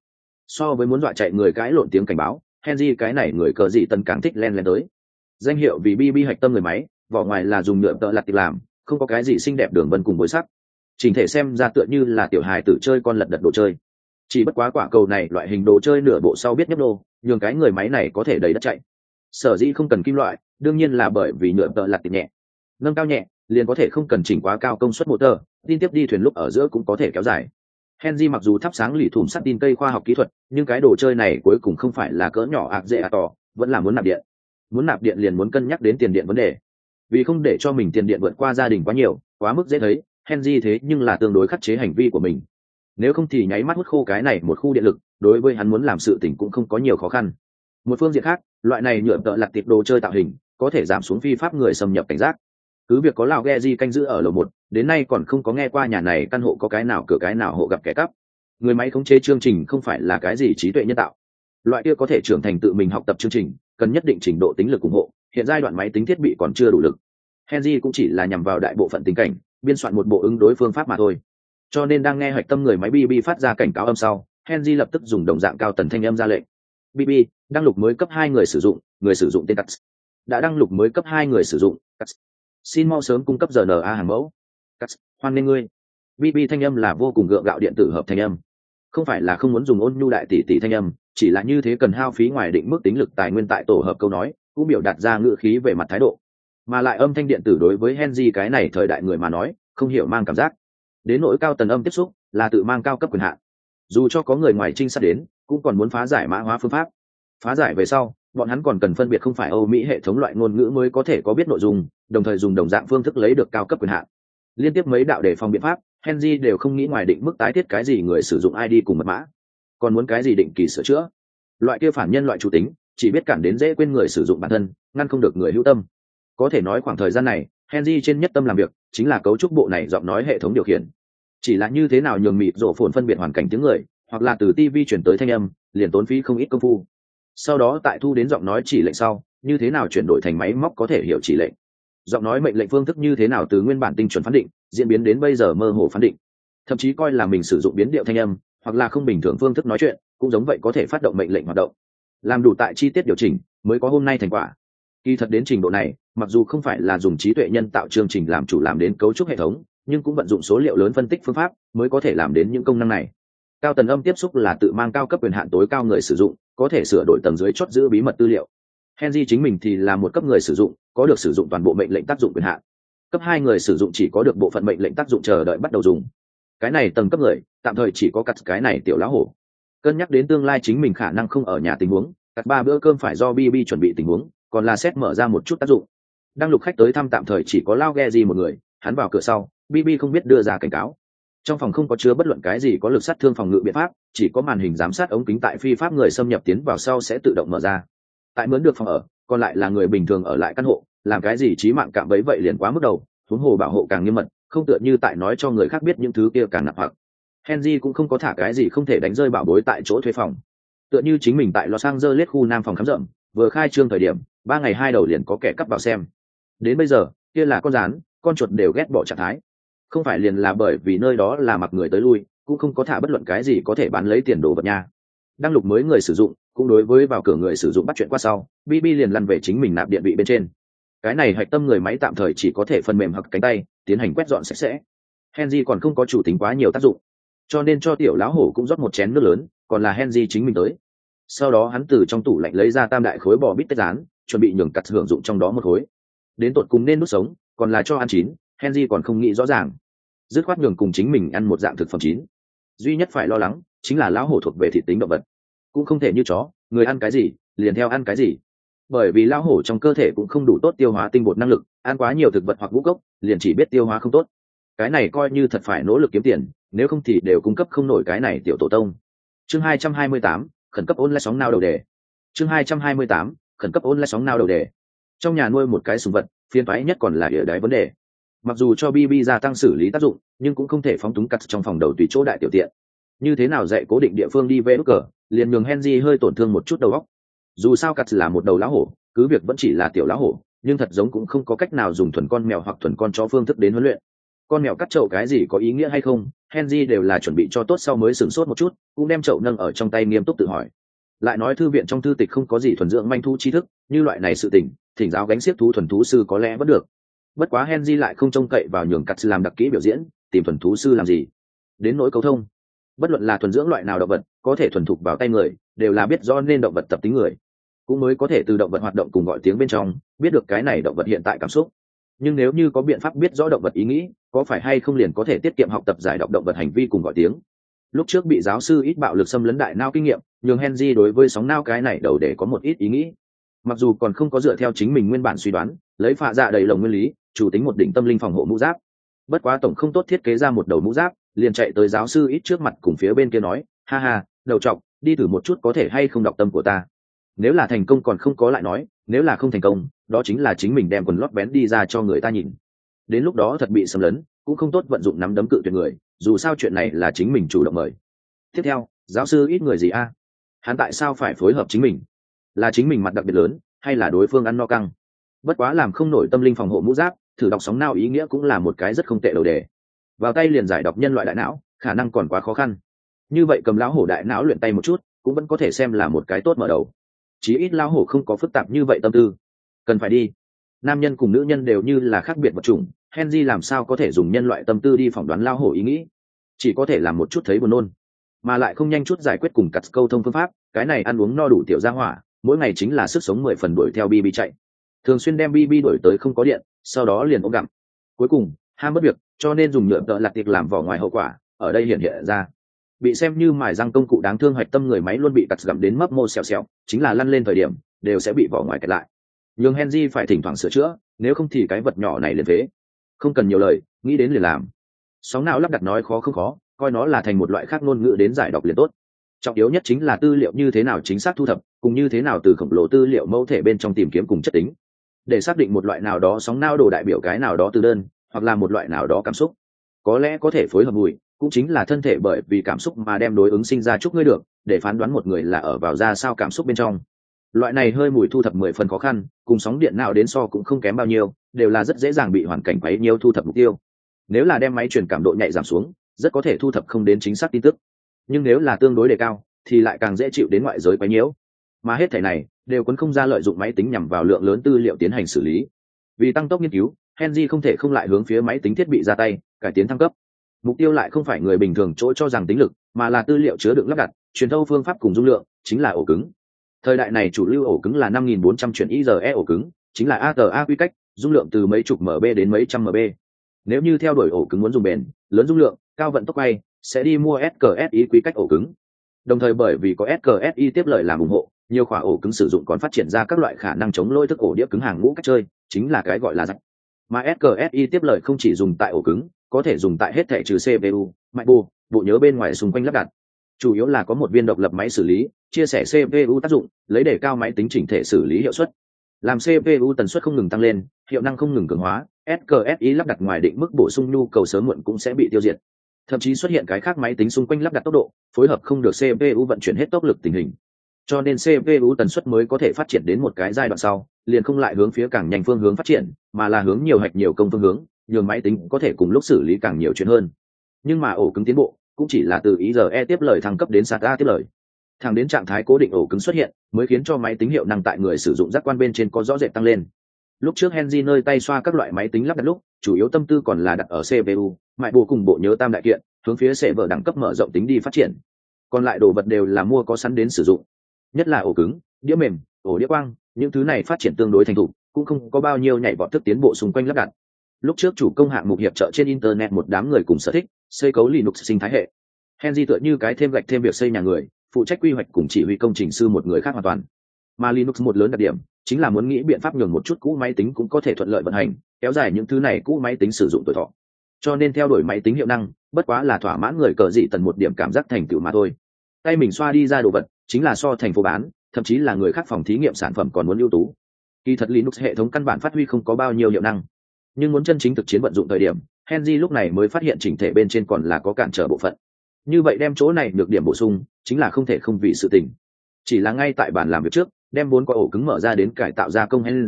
S1: So với muốn dọa chạy người cãi lộn tiếng cảnh báo, Henry cái này người cờ dị tần càng thích len len tới. Danh hiệu vì bê bê hạch tâm người máy, vỏ ngoài là dùng nhựa tợ lặt tiệp làm, không có cái gì xinh đẹp đường vân cùng bối sắc. Chỉnh thể xem ra tựa như là tiểu hài tử chơi con lật đật đồ chơi. Chỉ bất quá quả cầu này loại hình đồ chơi nửa bộ sau biết nhấp đô, nhường cái người máy này có thể đầy đất chạy. Sở dĩ không cần kim loại, đương nhiên là bởi vì nhựa tợ lặt tiệp nhẹ. Nâng cao nhẹ, liền có thể không cần chỉnh quá cao công suất motor, tin tiếp đi thuyền lúc ở giữa cũng có thể kéo dài. Henry mặc dù thắp sáng lì thủng sắt tin cây khoa học kỹ thuật, nhưng cái đồ chơi này cuối cùng không phải là cỡ nhỏ ạc dễ à tỏ, vẫn là muốn nạp điện. Muốn nạp điện liền muốn cân nhắc đến tiền điện vấn đề. Vì không để cho mình tiền điện vượt qua gia đình quá nhiều, quá mức dễ thấy, Henry thế nhưng là tương đối khắc chế hành vi của mình. Nếu không thì nháy mắt hút khô cái này một khu điện lực, đối với hắn muốn làm sự tình cũng không có nhiều khó khăn. Một phương diện khác, loại này nhựa tợ lặt tiệp đồ chơi tạo hình, có thể giảm xuống phi pháp người xâm nhập cảnh giác. Cứ việc có lão Geji canh giữ ở lầu một, đến nay còn không có nghe qua nhà này căn hộ có cái nào cửa cái nào hộ gặp kẻ cắp. Người máy khống chế chương trình không phải là cái gì trí tuệ nhân tạo. Loại kia có thể trưởng thành tự mình học tập chương trình, cần nhất định trình độ tính lực ủng hộ, hiện giai đoạn máy tính thiết bị còn chưa đủ lực. Henry cũng chỉ là nhằm vào đại bộ phận tình cảnh, biên soạn một bộ ứng đối phương pháp mà thôi. Cho nên đang nghe hoạch tâm người máy bê bê phát ra cảnh cáo âm sau, Henry lập tức dùng đồng dạng cao tần thanh âm ra lệnh. bê bê, đăng lục mới cấp hai người sử dụng, người sử dụng tên Cats. Đã đăng lục mới cấp hai người sử dụng, Cats. Xin mau sớm cung cấp rờ en a hàng mẫu. Cats, hoan nghênh ngươi. bê bê thanh âm là vô cùng gượng gạo điện tử hợp thanh âm. Không phải là không muốn dùng ôn nhu đại tỷ tỷ thanh âm, chỉ là như thế cần hao phí ngoài định mức tính lực tài nguyên tại tổ hợp câu nói, cũng biểu đạt ra ngữ khí về mặt thái độ. Mà lại âm thanh điện tử đối với Henry cái này thời đại người mà nói, không hiểu mang cảm giác. Đến nỗi cao tần âm tiếp xúc, là tự mang cao cấp quyền hạn. Dù cho có người ngoài trinh sát đến, cũng còn muốn phá giải mã hóa phương pháp. Phá giải về sau, bọn hắn còn cần phân biệt không phải Âu Mỹ hệ thống loại ngôn ngữ mới có thể có biết nội dung, đồng thời dùng đồng dạng phương thức lấy được cao cấp quyền hạn. Liên tiếp mấy đạo đề phòng biện pháp, Henry đều không nghĩ ngoài định mức tái thiết cái gì người sử dụng i đê cùng mật mã, còn muốn cái gì định kỳ sửa chữa. Loại kia phản nhân loại chủ tính, chỉ biết cản đến dễ quên người sử dụng bản thân, ngăn không được người hữu tâm. Có thể nói khoảng thời gian này, Henry trên nhất tâm làm việc chính là cấu trúc bộ này giọng nói hệ thống điều khiển. Chỉ là như thế nào nhường mịt rổ phồn phân biệt hoàn cảnh tiếng người, hoặc là từ ti vi chuyển tới thanh âm, liền tốn phí không ít công phu. Sau đó tại thu đến giọng nói chỉ lệnh sau, như thế nào chuyển đổi thành máy móc có thể hiểu chỉ lệnh. Giọng nói mệnh lệnh phương thức như thế nào từ nguyên bản tinh chuẩn phán định, diễn biến đến bây giờ mơ hồ phán định. Thậm chí coi là mình sử dụng biến điệu thanh âm, hoặc là không bình thường phương thức nói chuyện, cũng giống vậy có thể phát động mệnh lệnh hoạt động. Làm đủ tại chi tiết điều chỉnh, mới có hôm nay thành quả. Kỳ thật đến trình độ này, mặc dù không phải là dùng trí tuệ nhân tạo chương trình làm chủ làm đến cấu trúc hệ thống, nhưng cũng vận dụng số liệu lớn phân tích phương pháp mới có thể làm đến những công năng này. Cao tần âm tiếp xúc là tự mang cao cấp quyền hạn tối cao người sử dụng, có thể sửa đổi tầng dưới chốt giữ bí mật tư liệu. Henry chính mình thì là một cấp người sử dụng, có được sử dụng toàn bộ mệnh lệnh tác dụng quyền hạn. Cấp hai người sử dụng chỉ có được bộ phận mệnh lệnh tác dụng chờ đợi bắt đầu dùng. Cái này tầng cấp người, tạm thời chỉ có cắt cái này tiểu lá hổ. Cân nhắc đến tương lai chính mình khả năng không ở nhà tình huống, cắt ba bữa cơm phải do bê bê chuẩn bị tình huống, còn là xét mở ra một chút tác dụng. Đăng lục khách tới thăm tạm thời chỉ có Lao Geji một người, hắn vào cửa sau, bê bê không biết đưa ra cảnh cáo. Trong phòng không có chứa bất luận cái gì có lực sát thương phòng ngự biện pháp, chỉ có màn hình giám sát ống kính tại phi pháp người xâm nhập tiến vào sau sẽ tự động mở ra. Tại mướn được phòng ở, còn lại là người bình thường ở lại căn hộ, làm cái gì chí mạng cạm bẫy vậy liền quá mức đầu, huống hồ bảo hộ càng nghiêm mật, không tựa như tại nói cho người khác biết những thứ kia càng nặng hoặc. Henry cũng không có thả cái gì không thể đánh rơi bảo bối tại chỗ thuê phòng. Tựa như chính mình tại Los Angeles khu Nam phòng khám rộng, vừa khai trương thời điểm, ba ngày hai đầu liền có kẻ cắp vào xem. Đến bây giờ, kia là con rán, con chuột đều ghét bỏ trạng thái. Không phải liền là bởi vì nơi đó là mặc người tới lui, cũng không có thả bất luận cái gì có thể bán lấy tiền đồ vật nha. Đăng lục mới người sử dụng, cũng đối với vào cửa người sử dụng bắt chuyện qua sau, bê bê liền lăn về chính mình nạp điện vị bên trên. Cái này hạch tâm người máy tạm thời chỉ có thể phần mềm hoặc cánh tay tiến hành quét dọn sạch sẽ. Henry còn không có chủ tính quá nhiều tác dụng, cho nên cho tiểu lão hổ cũng rót một chén nước lớn, còn là Henry chính mình tới. Sau đó hắn từ trong tủ lạnh lấy ra tam đại khối bò bít tết rán, chuẩn bị nhường cắt hưởng dụng trong đó một khối. Đến tột cùng nên nuốt sống, còn là cho ăn chín, Henry còn không nghĩ rõ ràng. Dứt khoát nhường cùng chính mình ăn một dạng thực phẩm chín. Duy nhất phải lo lắng chính là lão hổ thuộc về thịt tính động vật, cũng không thể như chó, người ăn cái gì liền theo ăn cái gì. Bởi vì lão hổ trong cơ thể cũng không đủ tốt tiêu hóa tinh bột năng lực, ăn quá nhiều thực vật hoặc ngũ cốc, liền chỉ biết tiêu hóa không tốt. Cái này coi như thật phải nỗ lực kiếm tiền, nếu không thì đều cung cấp không nổi cái này tiểu tổ tông. Chương hai trăm hai mươi tám, khẩn cấp online sóng nao đầu đề. Chương hai trăm hai mươi tám, khẩn cấp online sóng nao đầu đề. Trong nhà nuôi một cái sùng vật, phiền toái nhất còn là địa đáy vấn đề. Mặc dù cho bê bê gia tăng xử lý tác dụng, nhưng cũng không thể phóng túng cắt trong phòng đầu tùy chỗ đại tiểu tiện. Như thế nào dạy cố định địa phương đi về đốt cờ, liền nhường Henry hơi tổn thương một chút đầu óc. Dù sao cắt là một đầu lá hổ, cứ việc vẫn chỉ là tiểu lá hổ, nhưng thật giống cũng không có cách nào dùng thuần con mèo hoặc thuần con chó phương thức đến huấn luyện. con mèo cắt chậu cái gì có ý nghĩa hay không, Henry đều là chuẩn bị cho tốt sau mới sửng sốt một chút, cũng đem chậu nâng ở trong tay nghiêm túc tự hỏi. Lại nói thư viện trong thư tịch không có gì thuần dưỡng manh thu tri thức, như loại này sự tình, thỉnh giáo gánh xiếc thú thuần thú sư có lẽ vẫn được. Bất quá Henry lại không trông cậy vào nhường cắt làm đặc kỹ biểu diễn, tìm thuần thú sư làm gì? Đến nỗi cấu thông, bất luận là thuần dưỡng loại nào động vật, có thể thuần thục vào tay người, đều là biết rõ nên động vật tập tính người, cũng mới có thể từ động vật hoạt động cùng gọi tiếng bên trong, biết được cái này động vật hiện tại cảm xúc. Nhưng nếu như có biện pháp biết rõ động vật ý nghĩ, có phải hay không liền có thể tiết kiệm học tập giải đọc động vật hành vi cùng gọi tiếng. Lúc trước bị giáo sư ít bạo lực xâm lấn đại não kinh nghiệm, nhường Henry đối với sóng não cái này đầu để có một ít ý nghĩ. Mặc dù còn không có dựa theo chính mình nguyên bản suy đoán, lấy phạ dạ đầy lồng nguyên lý, chủ tính một đỉnh tâm linh phòng hộ mũ giáp. Bất quá tổng không tốt thiết kế ra một đầu mũ giáp, liền chạy tới giáo sư ít trước mặt cùng phía bên kia nói, ha ha, đầu trọc, đi thử một chút có thể hay không đọc tâm của ta. Nếu là thành công còn không có lại nói, nếu là không thành công, đó chính là chính mình đem quần lót bén đi ra cho người ta nhìn. Đến lúc đó thật bị xâm lấn, cũng không tốt vận dụng nắm đấm cự tuyệt người, dù sao chuyện này là chính mình chủ động mời. Tiếp theo, giáo sư ít người gì a? Hắn tại sao phải phối hợp chính mình? Là chính mình mặt đặc biệt lớn, hay là đối phương ăn no căng? Bất quá làm không nổi tâm linh phòng hộ mũ giáp, thử đọc sóng não ý nghĩa cũng là một cái rất không tệ đầu đề. Vào tay liền giải đọc nhân loại đại não, khả năng còn quá khó khăn. Như vậy cầm lão hổ đại não luyện tay một chút, cũng vẫn có thể xem là một cái tốt mở đầu. Chí ít lão hổ không có phức tạp như vậy tâm tư. Cần phải đi. Nam nhân cùng nữ nhân đều như là khác biệt vật chủng, Henry làm sao có thể dùng nhân loại tâm tư đi phỏng đoán lão hổ ý nghĩ? Chỉ có thể làm một chút thấy buồn nôn, mà lại không nhanh chút giải quyết cùng cắt câu thông phương pháp, cái này ăn uống no đủ tiểu gia hỏa, mỗi ngày chính là sức sống mười phần đuổi theo Bibi chạy. Thường xuyên đem Bibi đuổi tới không có điện, sau đó liền ôm gặm. Cuối cùng, ham mất việc, cho nên dùng nhựa tợ lặt tiệc làm vỏ ngoài hậu quả, ở đây hiện hiện ra. Bị xem như mài răng công cụ đáng thương hoạch tâm người máy luôn bị cắt gặm đến mấp mô xèo xèo, chính là lăn lên thời điểm, đều sẽ bị vỏ ngoài kẹt lại. Nhưng Henry phải thỉnh thoảng sửa chữa, nếu không thì cái vật nhỏ này liền phế. Không cần nhiều lời, nghĩ đến liền làm. Sóng não lắp đặt nói khó không khó, coi nó là thành một loại khác ngôn ngữ đến giải đọc liền tốt. Trọng yếu nhất chính là tư liệu như thế nào chính xác thu thập, cùng như thế nào từ khổng lồ tư liệu mẫu thể bên trong tìm kiếm cùng chất tính, để xác định một loại nào đó sóng não đồ đại biểu cái nào đó từ đơn, hoặc là một loại nào đó cảm xúc. Có lẽ có thể phối hợp mùi, cũng chính là thân thể bởi vì cảm xúc mà đem đối ứng sinh ra chúc ngươi được, để phán đoán một người là ở vào ra sao cảm xúc bên trong. Loại này hơi mùi thu thập mười phần khó khăn, cùng sóng điện nào đến so cũng không kém bao nhiêu, đều là rất dễ dàng bị hoàn cảnh quấy nhiễu thu thập mục tiêu. Nếu là đem máy truyền cảm độ nhạy giảm xuống, rất có thể thu thập không đến chính xác tin tức. Nhưng nếu là tương đối đề cao, thì lại càng dễ chịu đến ngoại giới quấy nhiễu. Mà hết thảy này đều cuốn không ra lợi dụng máy tính nhằm vào lượng lớn tư liệu tiến hành xử lý. Vì tăng tốc nghiên cứu, Henry không thể không lại hướng phía máy tính thiết bị ra tay, cải tiến thăng cấp. Mục tiêu lại không phải người bình thường chỗ cho rằng tính lực, mà là tư liệu chứa đựng lắp đặt, truyền thâu phương pháp cùng dung lượng, chính là ổ cứng. Thời đại này chủ lưu ổ cứng là năm nghìn bốn trăm chuyển i rờ e ổ cứng, chính là a tê a quy cách, dung lượng từ mấy chục em bê đến mấy trăm em bê. Nếu như theo đuổi ổ cứng muốn dùng bền, lớn dung lượng, cao vận tốc quay, sẽ đi mua ét ca ét i quy cách ổ cứng. Đồng thời bởi vì có ét ca ét i tiếp lời làm ủng hộ, nhiều khóa ổ cứng sử dụng còn phát triển ra các loại khả năng chống lỗi thức ổ đĩa cứng hàng ngũ cách chơi, chính là cái gọi là rắc. Mà ét ca ét i tiếp lời không chỉ dùng tại ổ cứng, có thể dùng tại hết thảy trừ xê pê u, mạch bộ, bộ nhớ bên ngoài xung quanh lắp đặt. Chủ yếu là có một viên độc lập máy xử lý, chia sẻ xê pê u tác dụng, lấy để cao máy tính chỉnh thể xử lý hiệu suất. Làm xê pê u tần suất không ngừng tăng lên, hiệu năng không ngừng cường hóa, ét ca ét i lắp đặt ngoài định mức bổ sung nhu cầu sớm muộn cũng sẽ bị tiêu diệt. Thậm chí xuất hiện cái khác máy tính xung quanh lắp đặt tốc độ, phối hợp không được xê pê u vận chuyển hết tốc lực tình hình. Cho nên xê pê u tần suất mới có thể phát triển đến một cái giai đoạn sau, liền không lại hướng phía càng nhanh phương hướng phát triển, mà là hướng nhiều hạch nhiều công phương hướng, nhường máy tính có thể cùng lúc xử lý càng nhiều chuyện hơn. Nhưng mà ổ cứng tiến bộ cũng chỉ là từ i rờ e tiếp lời thăng cấp đến ét a tê tiếp lời. Thẳng đến trạng thái cố định ổ cứng xuất hiện, mới khiến cho máy tính hiệu năng tại người sử dụng giác quan bên trên có rõ rệt tăng lên. Lúc trước Henry nơi tay xoa các loại máy tính lắp đặt lúc, chủ yếu tâm tư còn là đặt ở xê pê u, mại bộ cùng bộ nhớ tam đại kiện, hướng phía sẽ vở đẳng cấp mở rộng tính đi phát triển. Còn lại đồ vật đều là mua có sẵn đến sử dụng. Nhất là ổ cứng, đĩa mềm, ổ đĩa quang, những thứ này phát triển tương đối thành thục, cũng không có bao nhiêu nhảy vọt thức tiến bộ xung quanh lắp đặt. Lúc trước chủ công hạng mục hiệp trợ trên internet một đám người cùng sở thích xây cấu Linux sinh thái hệ. Henry tựa như cái thêm gạch thêm việc xây nhà người, phụ trách quy hoạch cùng chỉ huy công trình sư một người khác hoàn toàn. Mà Linux một lớn đặc điểm chính là muốn nghĩ biện pháp nhường một chút cũ máy tính cũng có thể thuận lợi vận hành, kéo dài những thứ này cũ máy tính sử dụng tuổi thọ. Cho nên theo đuổi máy tính hiệu năng, bất quá là thỏa mãn người cờ dị tần một điểm cảm giác thành tựu mà thôi. Tay mình xoa đi ra đồ vật, chính là so thành phố bán, thậm chí là người khác phòng thí nghiệm sản phẩm còn muốn ưu tú. Kỳ thật Linux hệ thống căn bản phát huy không có bao nhiêu hiệu năng, nhưng muốn chân chính thực chiến vận dụng thời điểm, Henry lúc này mới phát hiện chỉnh thể bên trên còn là có cản trở bộ phận. Như vậy đem chỗ này được điểm bổ sung, chính là không thể không vì sự tình. Chỉ là ngay tại bàn làm việc trước, đem bốn quả ổ cứng mở ra đến cải tạo gia công Henry,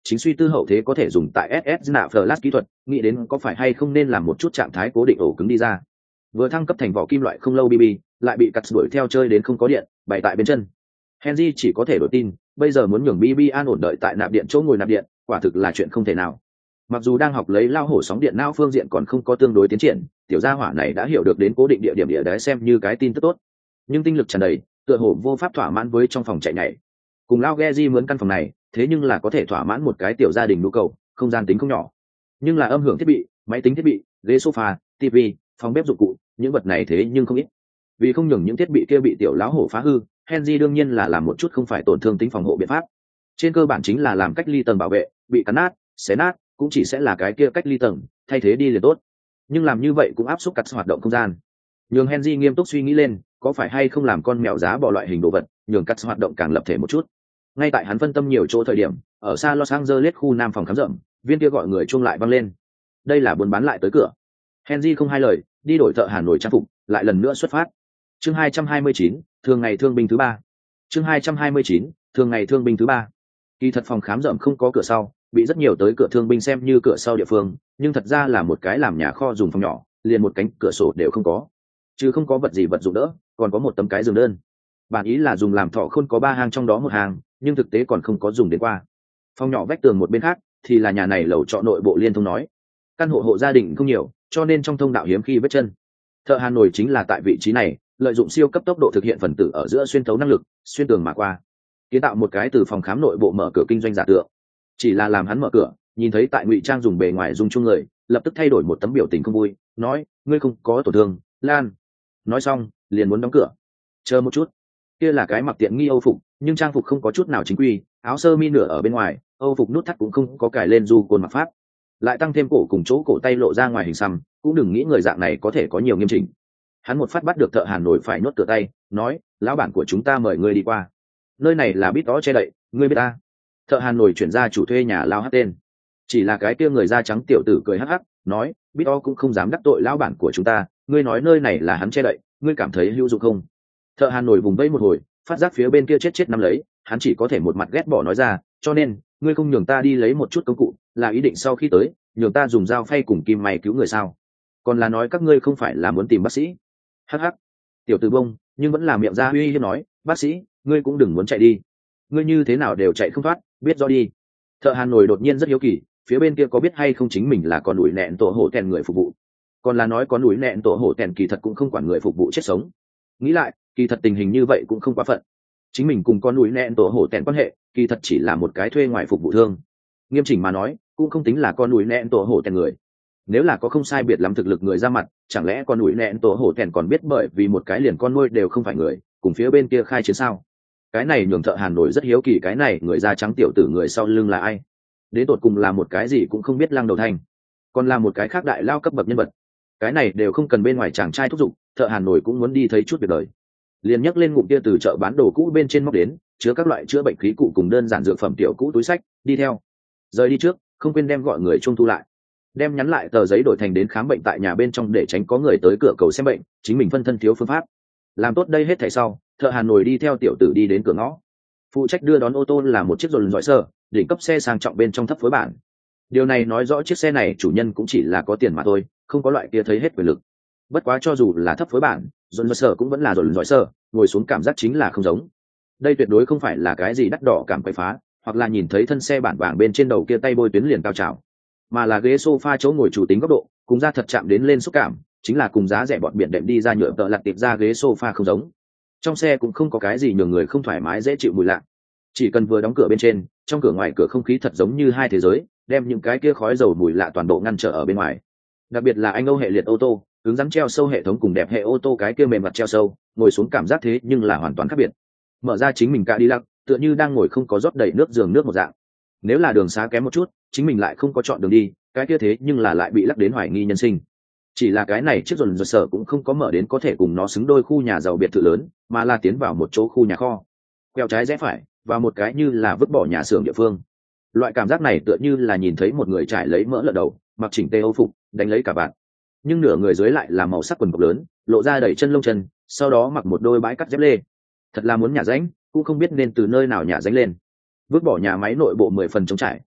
S1: chính suy tư hậu thế có thể dùng tại ét ét nạ flash kỹ thuật, nghĩ đến có phải hay không nên làm một chút trạng thái cố định ổ cứng đi ra. Vừa thăng cấp thành vỏ kim loại không lâu bê bê, lại bị cắt đuổi theo chơi đến không có điện, bày tại bên chân. Henry chỉ có thể đổi tin, bây giờ muốn nhường bê bê an ổn đợi tại nạp điện chỗ ngồi nạp điện, quả thực là chuyện không thể nào. Mặc dù đang học lấy lao hổ sóng điện não phương diện còn không có tương đối tiến triển, tiểu gia hỏa này đã hiểu được đến cố định địa điểm địa đáy xem như cái tin tức tốt. Nhưng tinh lực tràn đầy, tựa hồ vô pháp thỏa mãn với trong phòng chạy nhảy. Cùng lao Geji mướn căn phòng này, thế nhưng là có thể thỏa mãn một cái tiểu gia đình nhu cầu, không gian tính không nhỏ. Nhưng là âm hưởng thiết bị, máy tính thiết bị, ghế sofa, ti vi, phòng bếp dụng cụ, những vật này thế nhưng không ít. Vì không nhường những thiết bị kia bị tiểu lão hổ phá hư, Henry đương nhiên là làm một chút không phải tổn thương tính phòng hộ biện pháp. Trên cơ bản chính là làm cách ly tầng bảo vệ, bị cắn nát, xé nát, cũng chỉ sẽ là cái kia cách ly tầng, thay thế đi liền tốt. Nhưng làm như vậy cũng áp suất cắt hoạt động không gian. Nhường Henry nghiêm túc suy nghĩ lên, có phải hay không làm con mèo giá bỏ loại hình đồ vật, nhường cắt hoạt động càng lập thể một chút. Ngay tại hắn phân tâm nhiều chỗ thời điểm, ở xa Los Angeles khu nam phòng khám rộng, viên kia gọi người chuông lại văng lên. Đây là buôn bán lại tới cửa. Henry không hai lời, đi đổi thợ hàn nổi trang phục, lại lần nữa xuất phát. Chương hai trăm hai mươi chín, thường ngày thương binh thứ ba. Chương hai trăm hai mươi chín, thường ngày thương binh thứ ba. Kỳ thật phòng khám rộng không có cửa sau, bị rất nhiều tới cửa thương binh xem như cửa sau địa phương, nhưng thật ra là một cái làm nhà kho dùng phòng nhỏ, liền một cánh cửa sổ đều không có, chứ không có vật gì vật dụng đỡ, còn có một tấm cái giường đơn. Bản ý là dùng làm thọ khôn có ba hàng trong đó một hàng, nhưng thực tế còn không có dùng đến qua. Phòng nhỏ vách tường một bên khác thì là nhà này lầu trọ nội bộ liên thông nói. Căn hộ hộ gia đình không nhiều, cho nên trong thông đạo hiếm khi vết chân. Thợ hàn nổi chính là tại vị trí này, lợi dụng siêu cấp tốc độ thực hiện phần tử ở giữa xuyên thấu năng lực, xuyên tường mà qua, kiến tạo một cái từ phòng khám nội bộ mở cửa kinh doanh giả tượng. Chỉ là làm hắn mở cửa, nhìn thấy tại ngụy trang dùng bề ngoài dung chung người, lập tức thay đổi một tấm biểu tình không vui, nói: ngươi không có tổn thương, Lan. Nói xong liền muốn đóng cửa. Chờ một chút. Kia là cái mặc tiện nghi âu phục, nhưng trang phục không có chút nào chính quy, áo sơ mi nửa ở bên ngoài, âu phục nút thắt cũng không có cài lên du côn mặc pháp, lại tăng thêm cổ cùng chỗ cổ tay lộ ra ngoài hình xăm, cũng đừng nghĩ người dạng này có thể có nhiều nghiêm chỉnh. Hắn một phát bắt được thợ hàn nổi phải nhốt cửa tay, nói: lão bản của chúng ta mời ngươi đi qua, nơi này là bít đó che đậy, ngươi biết ta. Thợ hàn nổi chuyển ra chủ thuê nhà lao hát tên, chỉ là cái kia người da trắng tiểu tử cười hắc hắc, nói: bít đó cũng không dám đắc tội lão bản của chúng ta, ngươi nói nơi này là hắn che đậy, ngươi cảm thấy hữu dụng không? Thợ hàn nổi vùng vẫy một hồi, phát giác phía bên kia chết chết nắm lấy, hắn chỉ có thể một mặt ghét bỏ nói ra: cho nên ngươi không nhường ta đi lấy một chút công cụ, là ý định sau khi tới nhường ta dùng dao phay cùng kim may cứu người sao? Còn là nói các ngươi không phải là muốn tìm bác sĩ? Hắc hắc. Tiểu tử bông nhưng vẫn là miệng ra uy hiếp nói: bác sĩ, ngươi cũng đừng muốn chạy đi, ngươi như thế nào đều chạy không thoát, biết rõ đi. Thợ hàn nổi đột nhiên rất hiếu kỳ, phía bên kia có biết hay không chính mình là con núi nẹn tổ hổ tèn người phục vụ, còn là nói con núi nẹn tổ hổ tèn kỳ thật cũng không quản người phục vụ chết sống. Nghĩ lại, kỳ thật tình hình như vậy cũng không quá phận, chính mình cùng con núi nẹn tổ hổ tèn quan hệ kỳ thật chỉ là một cái thuê ngoài phục vụ thương, nghiêm chỉnh mà nói cũng không tính là con núi nẹn tổ hổ tèn người. Nếu là có không sai biệt lắm thực lực người ra mặt, chẳng lẽ con núi nẹn tổ hổ tèn còn biết bởi vì một cái liền con nuôi đều không phải người, cùng phía bên kia khai chiến sao? Cái này nhường thợ hàn nổi rất hiếu kỳ, cái này người da trắng tiểu tử người sau lưng là ai, đến tột cùng là một cái gì cũng không biết lăng đầu thanh, còn là một cái khác đại lao cấp bậc nhân vật. Cái này đều không cần bên ngoài chàng trai thúc giục, thợ hàn nổi cũng muốn đi thấy chút việc đời. Liền nhấc lên ngụm kia từ chợ bán đồ cũ bên trên móc đến, chứa các loại chữa bệnh khí cụ cùng đơn giản dược phẩm tiểu cũ túi sách, đi theo. Rời đi trước, không quên đem gọi người chung thu lại, đem nhắn lại tờ giấy đổi thành đến khám bệnh tại nhà bên trong để tránh có người tới cửa cầu xem bệnh, chính mình phân thân thiếu phương pháp. Làm tốt đây hết thảy sau, thợ hàn nổi đi theo tiểu tử đi đến cửa ngõ. Phụ trách đưa đón ô tô là một chiếc dồn dọi sơ, đỉnh cấp xe sang trọng bên trong thấp phối bản. Điều này nói rõ chiếc xe này chủ nhân cũng chỉ là có tiền mà thôi, không có loại kia thấy hết quyền lực. Bất quá cho dù là thấp phối bản, dồn dọi sơ cũng vẫn là dồn dọi sơ, ngồi xuống cảm giác chính là không giống. Đây tuyệt đối không phải là cái gì đắt đỏ cảm quấy phá, hoặc là nhìn thấy thân xe bản vàng bên trên đầu kia tay bôi tuyến liền cao trào, mà là ghế sofa chỗ ngồi chủ tính góc độ, cùng da thật chạm đến lên xúc cảm, chính là cùng giá rẻ bọn biển đệm đi ra nhựa tợ lặt tiệp ra ghế sofa không giống. Trong xe cũng không có cái gì nhường người không thoải mái dễ chịu mùi lạ, chỉ cần vừa đóng cửa bên trên, trong cửa ngoài cửa không khí thật giống như hai thế giới, đem những cái kia khói dầu mùi lạ toàn bộ ngăn trở ở bên ngoài. Đặc biệt là anh Âu hệ liệt ô tô, hướng dẫn treo sâu hệ thống cùng đẹp hệ ô tô cái kia mềm mặt treo sâu, ngồi xuống cảm giác thế nhưng là hoàn toàn khác biệt. Mở ra chính mình cả đi lắc, tựa như đang ngồi không có rót đầy nước giường nước một dạng. Nếu là đường xá kém một chút, chính mình lại không có chọn đường đi, cái kia thế nhưng là lại bị lắc đến hoài nghi nhân sinh. Chỉ là cái này chiếc dồn dồn sở cũng không có mở đến có thể cùng nó xứng đôi khu nhà giàu biệt thự lớn, mà là tiến vào một chỗ khu nhà kho, quẹo trái rẽ phải vào một cái như là vứt bỏ nhà xưởng địa phương. Loại cảm giác này tựa như là nhìn thấy một người trải lấy mỡ lợn đầu, mặc chỉnh tề âu phục, đánh lấy cả bạn, nhưng nửa người dưới lại là màu sắc quần cộc lớn, lộ ra đầy chân lông chân, sau đó mặc một đôi bãi cắt dép lê. Thật là muốn nhả ránh, cũng không biết nên từ nơi nào nhả ránh lên. Vứt bỏ nhà máy nội bộ mười phần trống trải,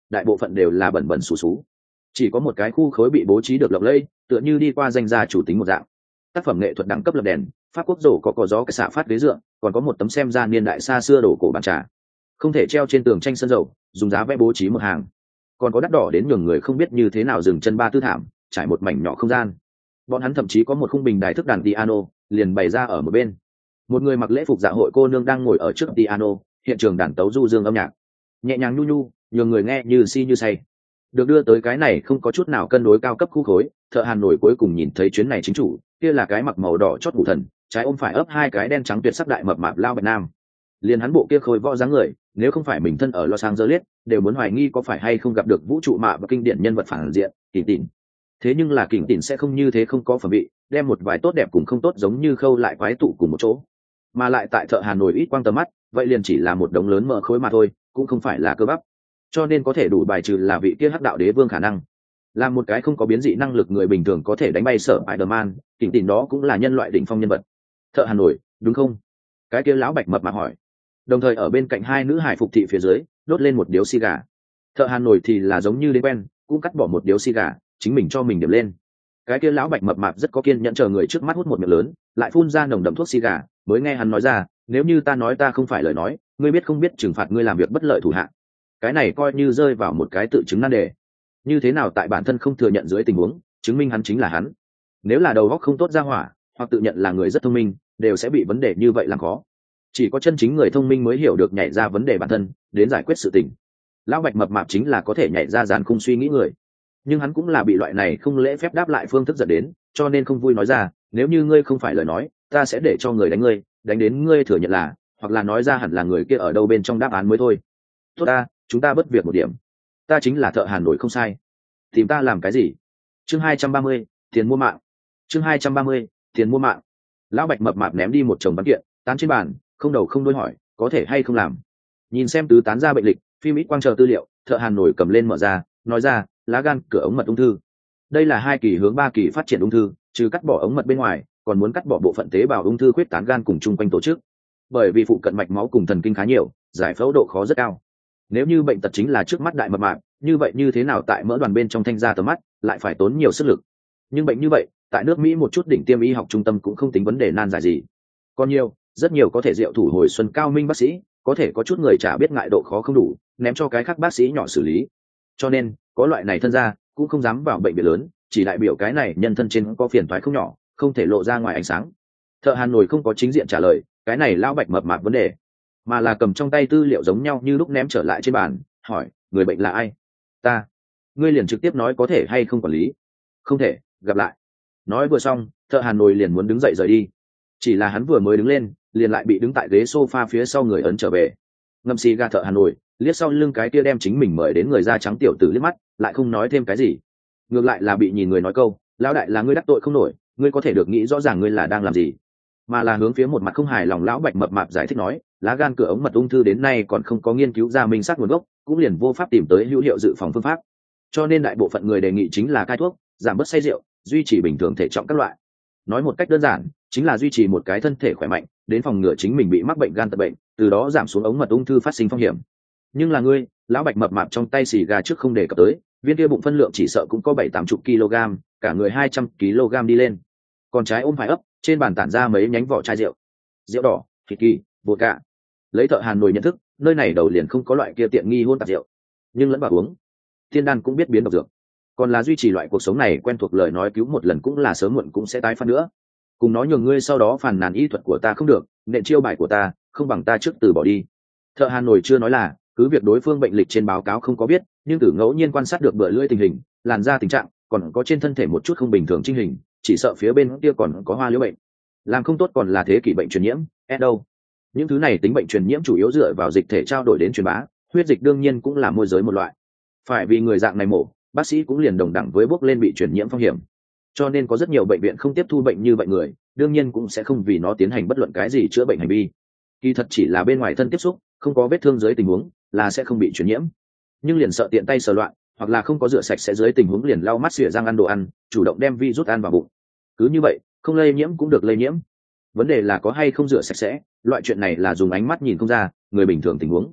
S1: đại bộ phận đều là bẩn bẩn xù xú, chỉ có một cái khu khối bị bố trí được lộng lẫy, tựa như đi qua danh gia chủ tính một dạng. Tác phẩm nghệ thuật đẳng cấp lập đèn, pháp quốc rổ có cò gió cái xạ phát ghế dựa, còn có một tấm xem ra niên đại xa xưa đổ cổ bàn trà, không thể treo trên tường tranh sơn dầu, dùng giá vẽ bố trí một hàng, còn có đắt đỏ đến nhường người không biết như thế nào dừng chân ba tư thảm, trải một mảnh nhỏ không gian. Bọn hắn thậm chí có một khung bình đài thức đàn piano liền bày ra ở một bên. Một người mặc lễ phục dạ hội cô nương đang ngồi ở trước piano, hiện trường đàn tấu du dương âm nhạc, nhẹ nhàng nhu nhu, nhường người nghe như si như say. Được đưa tới cái này không có chút nào cân đối cao cấp khu khối, thợ hàn nổi cuối cùng nhìn thấy chuyến này chính chủ, kia là cái mặc màu đỏ chót ngủ thần, trái ôm phải ấp hai cái đen trắng tuyệt sắc đại mập mạp lao bạch nam. Liền hắn bộ kia khôi võ dáng người, nếu không phải mình thân ở Los Angeles, đều muốn hoài nghi có phải hay không gặp được vũ trụ mạ và kinh điển nhân vật phản diện, Kình Tỉn. Thế nhưng là Kình Tỉn sẽ không như thế, không có phẩm vị, đem một vài tốt đẹp cùng không tốt giống như khâu lại quái tụ cùng một chỗ. Mà lại tại thợ Hà Nội ít quang tầm mắt, vậy liền chỉ là một đống lớn mỡ khối mà thôi, cũng không phải là cơ bắp. Cho nên có thể đủ bài trừ là vị kia hắc đạo đế vương khả năng. Là một cái không có biến dị năng lực người bình thường có thể đánh bay sở Spider-Man, Kình Tỉn đó cũng là nhân loại đỉnh phong nhân vật. Thợ Hà Nội, đúng không? Cái kia lão bạch mập mà hỏi. Đồng thời ở bên cạnh hai nữ hải phục thị phía dưới đốt lên một điếu xì gà. Thợ Hà Nội thì là giống như đến quen, cũng cắt bỏ một điếu xì gà, chính mình cho mình điểm lên. Cái kia lão bạch mập mạp rất có kiên nhẫn chờ người trước mắt hút một miệng lớn, lại phun ra nồng đậm thuốc xì gà, mới nghe hắn nói ra, nếu như ta nói ta không phải lời nói, ngươi biết không biết trừng phạt ngươi làm việc bất lợi thủ hạ. Cái này coi như rơi vào một cái tự chứng nan đề. Như thế nào tại bản thân không thừa nhận dưới tình huống, chứng minh hắn chính là hắn. Nếu là đầu óc không tốt ra hỏa, hoặc tự nhận là người rất thông minh, đều sẽ bị vấn đề như vậy làm khó. Chỉ có chân chính người thông minh mới hiểu được nhảy ra vấn đề bản thân, đến giải quyết sự tình. Lão bạch mập mạp chính là có thể nhảy ra dàn khung suy nghĩ người, nhưng hắn cũng là bị loại này không lễ phép đáp lại phương thức dẫn đến, cho nên không vui nói ra, nếu như ngươi không phải lời nói, ta sẽ để cho người đánh ngươi, đánh đến ngươi thừa nhận là, hoặc là nói ra hẳn là người kia ở đâu bên trong đáp án mới thôi. Tốt ta, chúng ta bất việc một điểm, ta chính là thợ Hàn Nội không sai. Tìm ta làm cái gì? Chương hai trăm ba mươi, tiền mua mạng. Chương hai trăm ba mươi, tiền mua mạng. Lão bạch mập mạp ném đi một chồng văn kiện, tán trên bàn, không đầu không đuôi hỏi, có thể hay không làm? Nhìn xem tứ tán ra bệnh lịch, phim ít quang chờ tư liệu, thợ Hàn Nội cầm lên mở ra, nói ra, lá gan cửa ống mật ung thư. Đây là hai kỳ hướng ba kỳ phát triển ung thư, trừ cắt bỏ ống mật bên ngoài, còn muốn cắt bỏ bộ phận tế bào ung thư khuyết tán gan cùng chung quanh tổ chức. Bởi vì phụ cận mạch máu cùng thần kinh khá nhiều, giải phẫu độ khó rất cao. Nếu như bệnh tật chính là trước mắt đại mập mạp, như vậy như thế nào tại mỡ đoàn bên trong thanh ra tầm mắt, lại phải tốn nhiều sức lực. Nhưng bệnh như vậy, tại nước Mỹ một chút đỉnh tiêm y học trung tâm cũng không tính vấn đề nan giải gì. Còn nhiều, rất nhiều có thể diệu thủ hồi xuân cao minh bác sĩ, có thể có chút người chả biết ngại độ khó không đủ, ném cho cái khác bác sĩ nhỏ xử lý. Cho nên, có loại này thân ra, cũng không dám vào bệnh viện lớn, chỉ đại biểu cái này nhân thân trên có phiền toái không nhỏ, không thể lộ ra ngoài ánh sáng. Thợ Hàn Nội không có chính diện trả lời cái này lão bạch mập mạp vấn đề, mà là cầm trong tay tư liệu giống nhau như lúc ném trở lại trên bàn, hỏi, người bệnh là ai? Ta. Ngươi liền trực tiếp nói có thể hay không quản lý. Không thể, gặp lại. Nói vừa xong, thợ Hàn Nội liền muốn đứng dậy rời đi. Chỉ là hắn vừa mới đứng lên, liền lại bị đứng tại ghế sofa phía sau người ấn trở về. Ngâm xì ga thợ Hàn Nội liếc sau lưng cái kia đem chính mình mời đến người da trắng tiểu tử liếc mắt, lại không nói thêm cái gì. Ngược lại là bị nhìn người nói câu, lão đại là ngươi đắc tội không nổi, ngươi có thể được nghĩ rõ ràng ngươi là đang làm gì. Mà là hướng phía một mặt không hài lòng lão bạch mập mạp giải thích nói, lá gan cửa ống mật ung thư đến nay còn không có nghiên cứu ra minh xác nguồn gốc, cũng liền vô pháp tìm tới hữu hiệu dự phòng phương pháp. Cho nên đại bộ phận người đề nghị chính là cai thuốc, giảm bớt say rượu, duy trì bình thường thể trọng các loại. Nói một cách đơn giản, chính là duy trì một cái thân thể khỏe mạnh, đến phòng ngừa chính mình bị mắc bệnh gan tật bệnh, từ đó giảm xuống ống mật ung thư phát sinh phong hiểm. Nhưng là ngươi, lão bạch mập mạp trong tay xì gà trước không đề cập tới, viên kia bụng phân lượng chỉ sợ cũng có bảy tám chục kg, cả người hai trăm kg đi lên. Còn trái ôm phải ấp, trên bàn tản ra mấy nhánh vỏ chai rượu, rượu đỏ, thịt kỳ, bột cạ. Lấy thợ Hàn Nội nhận thức, nơi này đầu liền không có loại kia tiện nghi hôn tạp rượu, nhưng lẫn vào uống, thiên đan cũng biết biến độc dược. Còn là duy trì loại cuộc sống này quen thuộc lời nói cứu một lần cũng là sớm muộn cũng sẽ tái phát nữa. Cùng nói nhường ngươi sau đó phàn nàn y thuật của ta không được, nện chiêu bài của ta không bằng ta trước từ bỏ đi. Thợ Hàn Nội chưa nói là, cứ việc đối phương bệnh lịch trên báo cáo không có biết, nhưng từ ngẫu nhiên quan sát được bờ lưỡi tình hình, làn da tình trạng, còn có trên thân thể một chút không bình thường trinh hình, chỉ sợ phía bên kia còn có hoa liễu bệnh. Làm không tốt còn là thế kỷ bệnh truyền nhiễm, S đâu. Những thứ này tính bệnh truyền nhiễm chủ yếu dựa vào dịch thể trao đổi đến truyền bá, huyết dịch đương nhiên cũng là môi giới một loại. Phải vì người dạng này mổ, bác sĩ cũng liền đồng đẳng với bước lên bị truyền nhiễm phong hiểm. Cho nên có rất nhiều bệnh viện không tiếp thu bệnh như vậy người, đương nhiên cũng sẽ không vì nó tiến hành bất luận cái gì chữa bệnh hành vi. Kỳ thật chỉ là bên ngoài thân tiếp xúc, không có vết thương dưới tình huống, là sẽ không bị truyền nhiễm. Nhưng liền sợ tiện tay sờ loạn, hoặc là không có rửa sạch sẽ dưới tình huống liền lau mắt xỉa răng ăn đồ ăn, chủ động đem virus ăn vào bụng. Cứ như vậy, không lây nhiễm cũng được lây nhiễm. Vấn đề là có hay không rửa sạch sẽ, loại chuyện này là dùng ánh mắt nhìn không ra, người bình thường tình huống.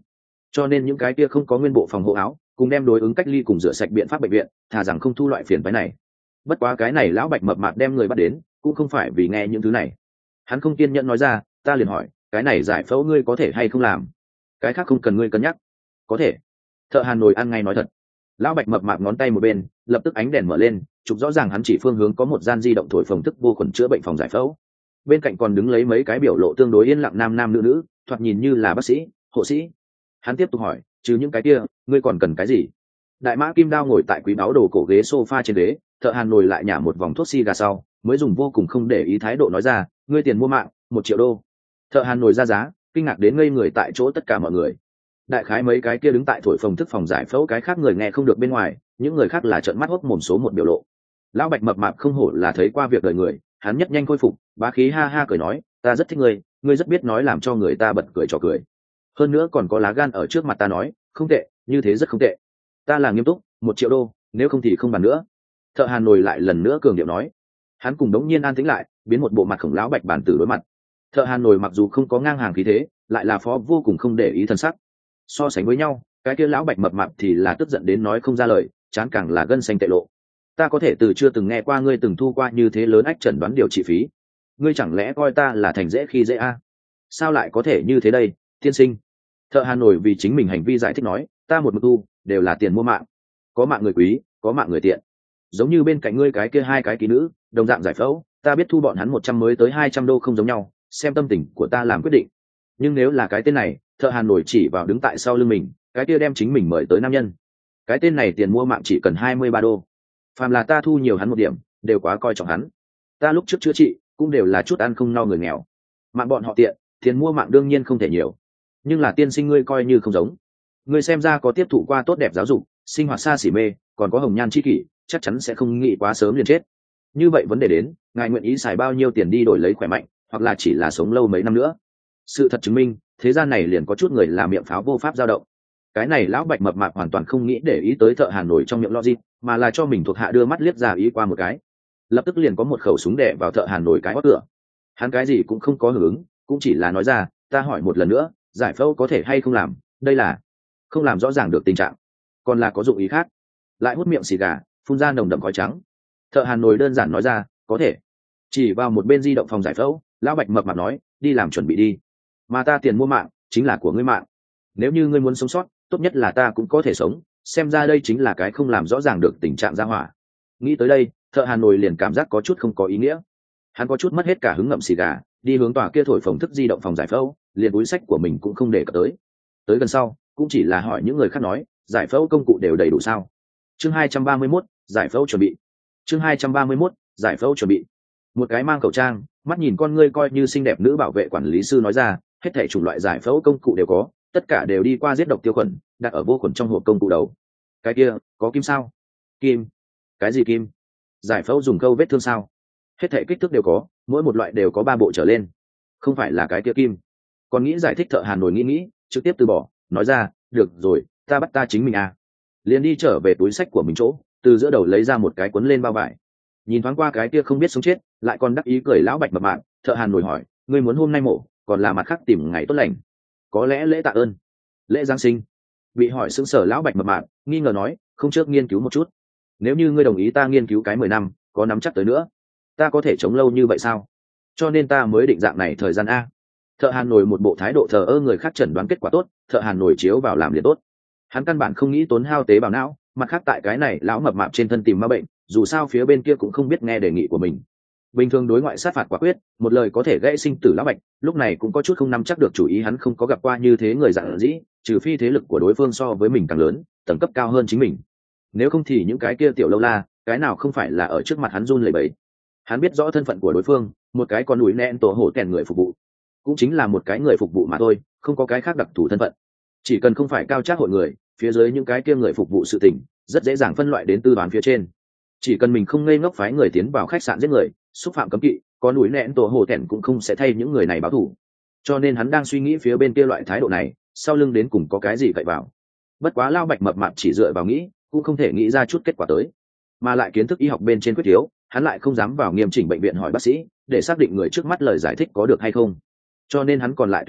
S1: cho nên những cái kia không có nguyên bộ phòng hộ áo cùng đem đối ứng cách ly cùng rửa sạch biện pháp bệnh viện thà rằng không thu loại phiền phái này. Bất quá cái này lão bạch mập mạp đem người bắt đến cũng không phải vì nghe những thứ này. Hắn không kiên nhẫn nói ra, ta liền hỏi, cái này giải phẫu ngươi có thể hay không làm? Cái khác không cần ngươi cân nhắc. Có thể. Thợ hàn nồi ăn ngay nói thật. Lão bạch mập mạp ngón tay một bên, lập tức ánh đèn mở lên, chụp rõ ràng hắn chỉ phương hướng có một gian di động thổi phồng thức vô khuẩn chữa bệnh phòng giải phẫu. Bên cạnh còn đứng lấy mấy cái biểu lộ tương đối yên lặng nam nam nữ nữ, thoạt nhìn như là bác sĩ, hộ sĩ. Hắn tiếp tục hỏi, trừ những cái kia, ngươi còn cần cái gì? Đại mã kim đao ngồi tại quý báo đồ cổ ghế sofa trên ghế, thợ hàn nồi lại nhả một vòng thuốc xì gà sau, mới dùng vô cùng không để ý thái độ nói ra, ngươi tiền mua mạng, một triệu đô. Thợ hàn nồi ra giá, kinh ngạc đến ngây người tại chỗ tất cả mọi người. Đại khái mấy cái kia đứng tại thổi phồng thức phòng giải phẫu cái khác người nghe không được bên ngoài, những người khác là trợn mắt hốc mồm số một biểu lộ. Lão bạch mập mạp không hổ là thấy qua việc đời người, hắn nhất nhanh khôi phục, bá khí ha ha cười nói, ta rất thích ngươi, ngươi rất biết nói làm cho người ta bật cười trò cười. Hơn nữa còn có lá gan ở trước mặt ta nói, không tệ, như thế rất không tệ. Ta là nghiêm túc, một triệu đô, nếu không thì không bàn nữa. Thợ hàn nồi lại lần nữa cường điệu nói. Hắn cùng đống nhiên an tĩnh lại, biến một bộ mặt khổng lão bạch bản tử đối mặt. Thợ hàn nồi mặc dù không có ngang hàng khí thế, lại là phó vô cùng không để ý thân sắc. So sánh với nhau, cái kia lão bạch mập mạp thì là tức giận đến nói không ra lời, chán càng là gân xanh tệ lộ. Ta có thể từ chưa từng nghe qua ngươi từng thu qua như thế lớn ách chẩn đoán điều trị phí. Ngươi chẳng lẽ coi ta là thành dễ khi dễ a? À? Sao lại có thể như thế đây, tiên sinh? Thợ hàn nổi vì chính mình hành vi giải thích nói, ta một mực thu đều là tiền mua mạng, có mạng người quý, có mạng người tiện. Giống như bên cạnh ngươi cái kia hai cái ký nữ, đồng dạng giải phẫu, ta biết thu bọn hắn một trăm mới tới hai trăm đô không giống nhau, xem tâm tình của ta làm quyết định. Nhưng nếu là cái tên này, thợ hàn nổi chỉ vào đứng tại sau lưng mình, cái kia đem chính mình mời tới nam nhân. Cái tên này tiền mua mạng chỉ cần hai mươi ba đô. Phàm là ta thu nhiều hắn một điểm, đều quá coi trọng hắn. Ta lúc trước chữa trị, cũng đều là chút ăn không no người nghèo. Mạng bọn họ tiện, tiền mua mạng đương nhiên không thể nhiều. Nhưng là tiên sinh ngươi coi như không giống. Ngươi xem ra có tiếp thụ qua tốt đẹp giáo dục, sinh hoạt xa xỉ mê, còn có hồng nhan chi kỷ, chắc chắn sẽ không nghĩ quá sớm liền chết. Như vậy vấn đề đến, ngài nguyện ý xài bao nhiêu tiền đi đổi lấy khỏe mạnh, hoặc là chỉ là sống lâu mấy năm nữa? Sự thật chứng minh, thế gian này liền có chút người làm miệng pháo vô pháp dao động. Cái này lão bạch mập mạp hoàn toàn không nghĩ để ý tới thợ hàn nổi trong miệng logic, mà là cho mình thuộc hạ đưa mắt liếc ra ý qua một cái. Lập tức liền có một khẩu súng đè vào thợ hàn nổi cái hót cửa. Hắn cái gì cũng không có hưởng ứng, cũng chỉ là nói ra, ta hỏi một lần nữa, giải phẫu có thể hay không làm, đây là không làm rõ ràng được tình trạng, còn là có dụng ý khác. Lại hút miệng xì gà, phun ra nồng đậm khói trắng. Thợ hàn nổi đơn giản nói ra, có thể. Chỉ vào một bên di động phòng giải phẫu, lão bạch mập mạp nói, đi làm chuẩn bị đi. Mà ta tiền mua mạng, chính là của ngươi mạng. Nếu như ngươi muốn sống sót, tốt nhất là ta cũng có thể sống. Xem ra đây chính là cái không làm rõ ràng được tình trạng ra hỏa. Nghĩ tới đây, thợ hàn nổi liền cảm giác có chút không có ý nghĩa. Hắn có chút mất hết cả hứng ngậm xì gà, đi hướng tòa kia thổi phồng thức di động phòng giải phẫu, liền túi sách của mình cũng không để cập tới. Tới gần sau, cũng chỉ là hỏi những người khác nói, giải phẫu công cụ đều đầy đủ sao? Chương hai trăm ba mươi mốt, giải phẫu chuẩn bị. Chương hai trăm ba mươi mốt, giải phẫu chuẩn bị. Một cái mang khẩu trang, mắt nhìn con ngươi coi như xinh đẹp nữ bảo vệ quản lý sư nói ra, hết thảy chủng loại giải phẫu công cụ đều có, tất cả đều đi qua giết độc tiêu khuẩn, đặt ở vô khuẩn trong hộp công cụ đầu. Cái kia, có kim sao? Kim? Cái gì kim? Giải phẫu dùng câu vết thương sao? Hết thảy kích thước đều có, mỗi một loại đều có ba bộ trở lên. Không phải là cái kia kim. Còn nghĩ giải thích thợ hàn nổi nghĩ nghĩ, trực tiếp từ bỏ, nói ra, được rồi, ta bắt ta chính mình à. Liền đi trở về túi sách của mình chỗ, từ giữa đầu lấy ra một cái cuốn lên bao vải. Nhìn thoáng qua cái kia không biết sống chết, lại còn đắc ý cười lão bạch mập mạp, thợ hàn nổi hỏi, ngươi muốn hôm nay mổ, còn là mặt khác tìm ngày tốt lành? Có lẽ lễ tạ ơn, lễ giáng sinh? Bị hỏi sững sờ lão bạch mập mạp, nghi ngờ nói, không trước nghiên cứu một chút? Nếu như ngươi đồng ý ta nghiên cứu cái mười năm, có nắm chắc tới nữa, ta có thể chống lâu như vậy sao? Cho nên ta mới định dạng này thời gian a. Thợ hàn nổi một bộ thái độ thờ ơ người khác chẩn đoán kết quả tốt, thợ hàn nổi chiếu vào làm liền tốt. Hắn căn bản không nghĩ tốn hao tế bào não, mặt khác tại cái này lão mập mạp trên thân tìm ma bệnh, dù sao phía bên kia cũng không biết nghe đề nghị của mình. Bình thường đối ngoại sát phạt quả quyết, một lời có thể gãy sinh tử lão bạch, lúc này cũng có chút không nắm chắc được chủ ý. Hắn không có gặp qua như thế người dạn dĩ, trừ phi thế lực của đối phương so với mình càng lớn, tầng cấp cao hơn chính mình. Nếu không thì những cái kia tiểu lâu la, cái nào không phải là ở trước mặt hắn run lẩy bẩy. Hắn biết rõ thân phận của đối phương, một cái con núi nén tổ hổ kèn người phục vụ, cũng chính là một cái người phục vụ mà thôi, không có cái khác đặc thù thân phận. Chỉ cần không phải cao trác hội người, phía dưới những cái kia người phục vụ sự tình, rất dễ dàng phân loại đến tư toán phía trên. Chỉ cần mình không ngây ngốc phái người tiến vào khách sạn giết người, xúc phạm cấm kỵ, có núi nén tổ hổ kèn cũng không sẽ thay những người này báo thù. Cho nên hắn đang suy nghĩ phía bên kia loại thái độ này, sau lưng đến cùng có cái gì cậy vào. Bất quá lao bạch mập mạp chỉ dựa vào nghĩ, cũng không thể nghĩ ra chút kết quả tới. Mà lại kiến thức y học bên trên quyết thiếu, hắn lại không dám vào nghiêm chỉnh bệnh viện hỏi bác sĩ, để xác định người trước mắt lời giải thích có được hay không. Cho nên hắn còn lại tuyển hạng,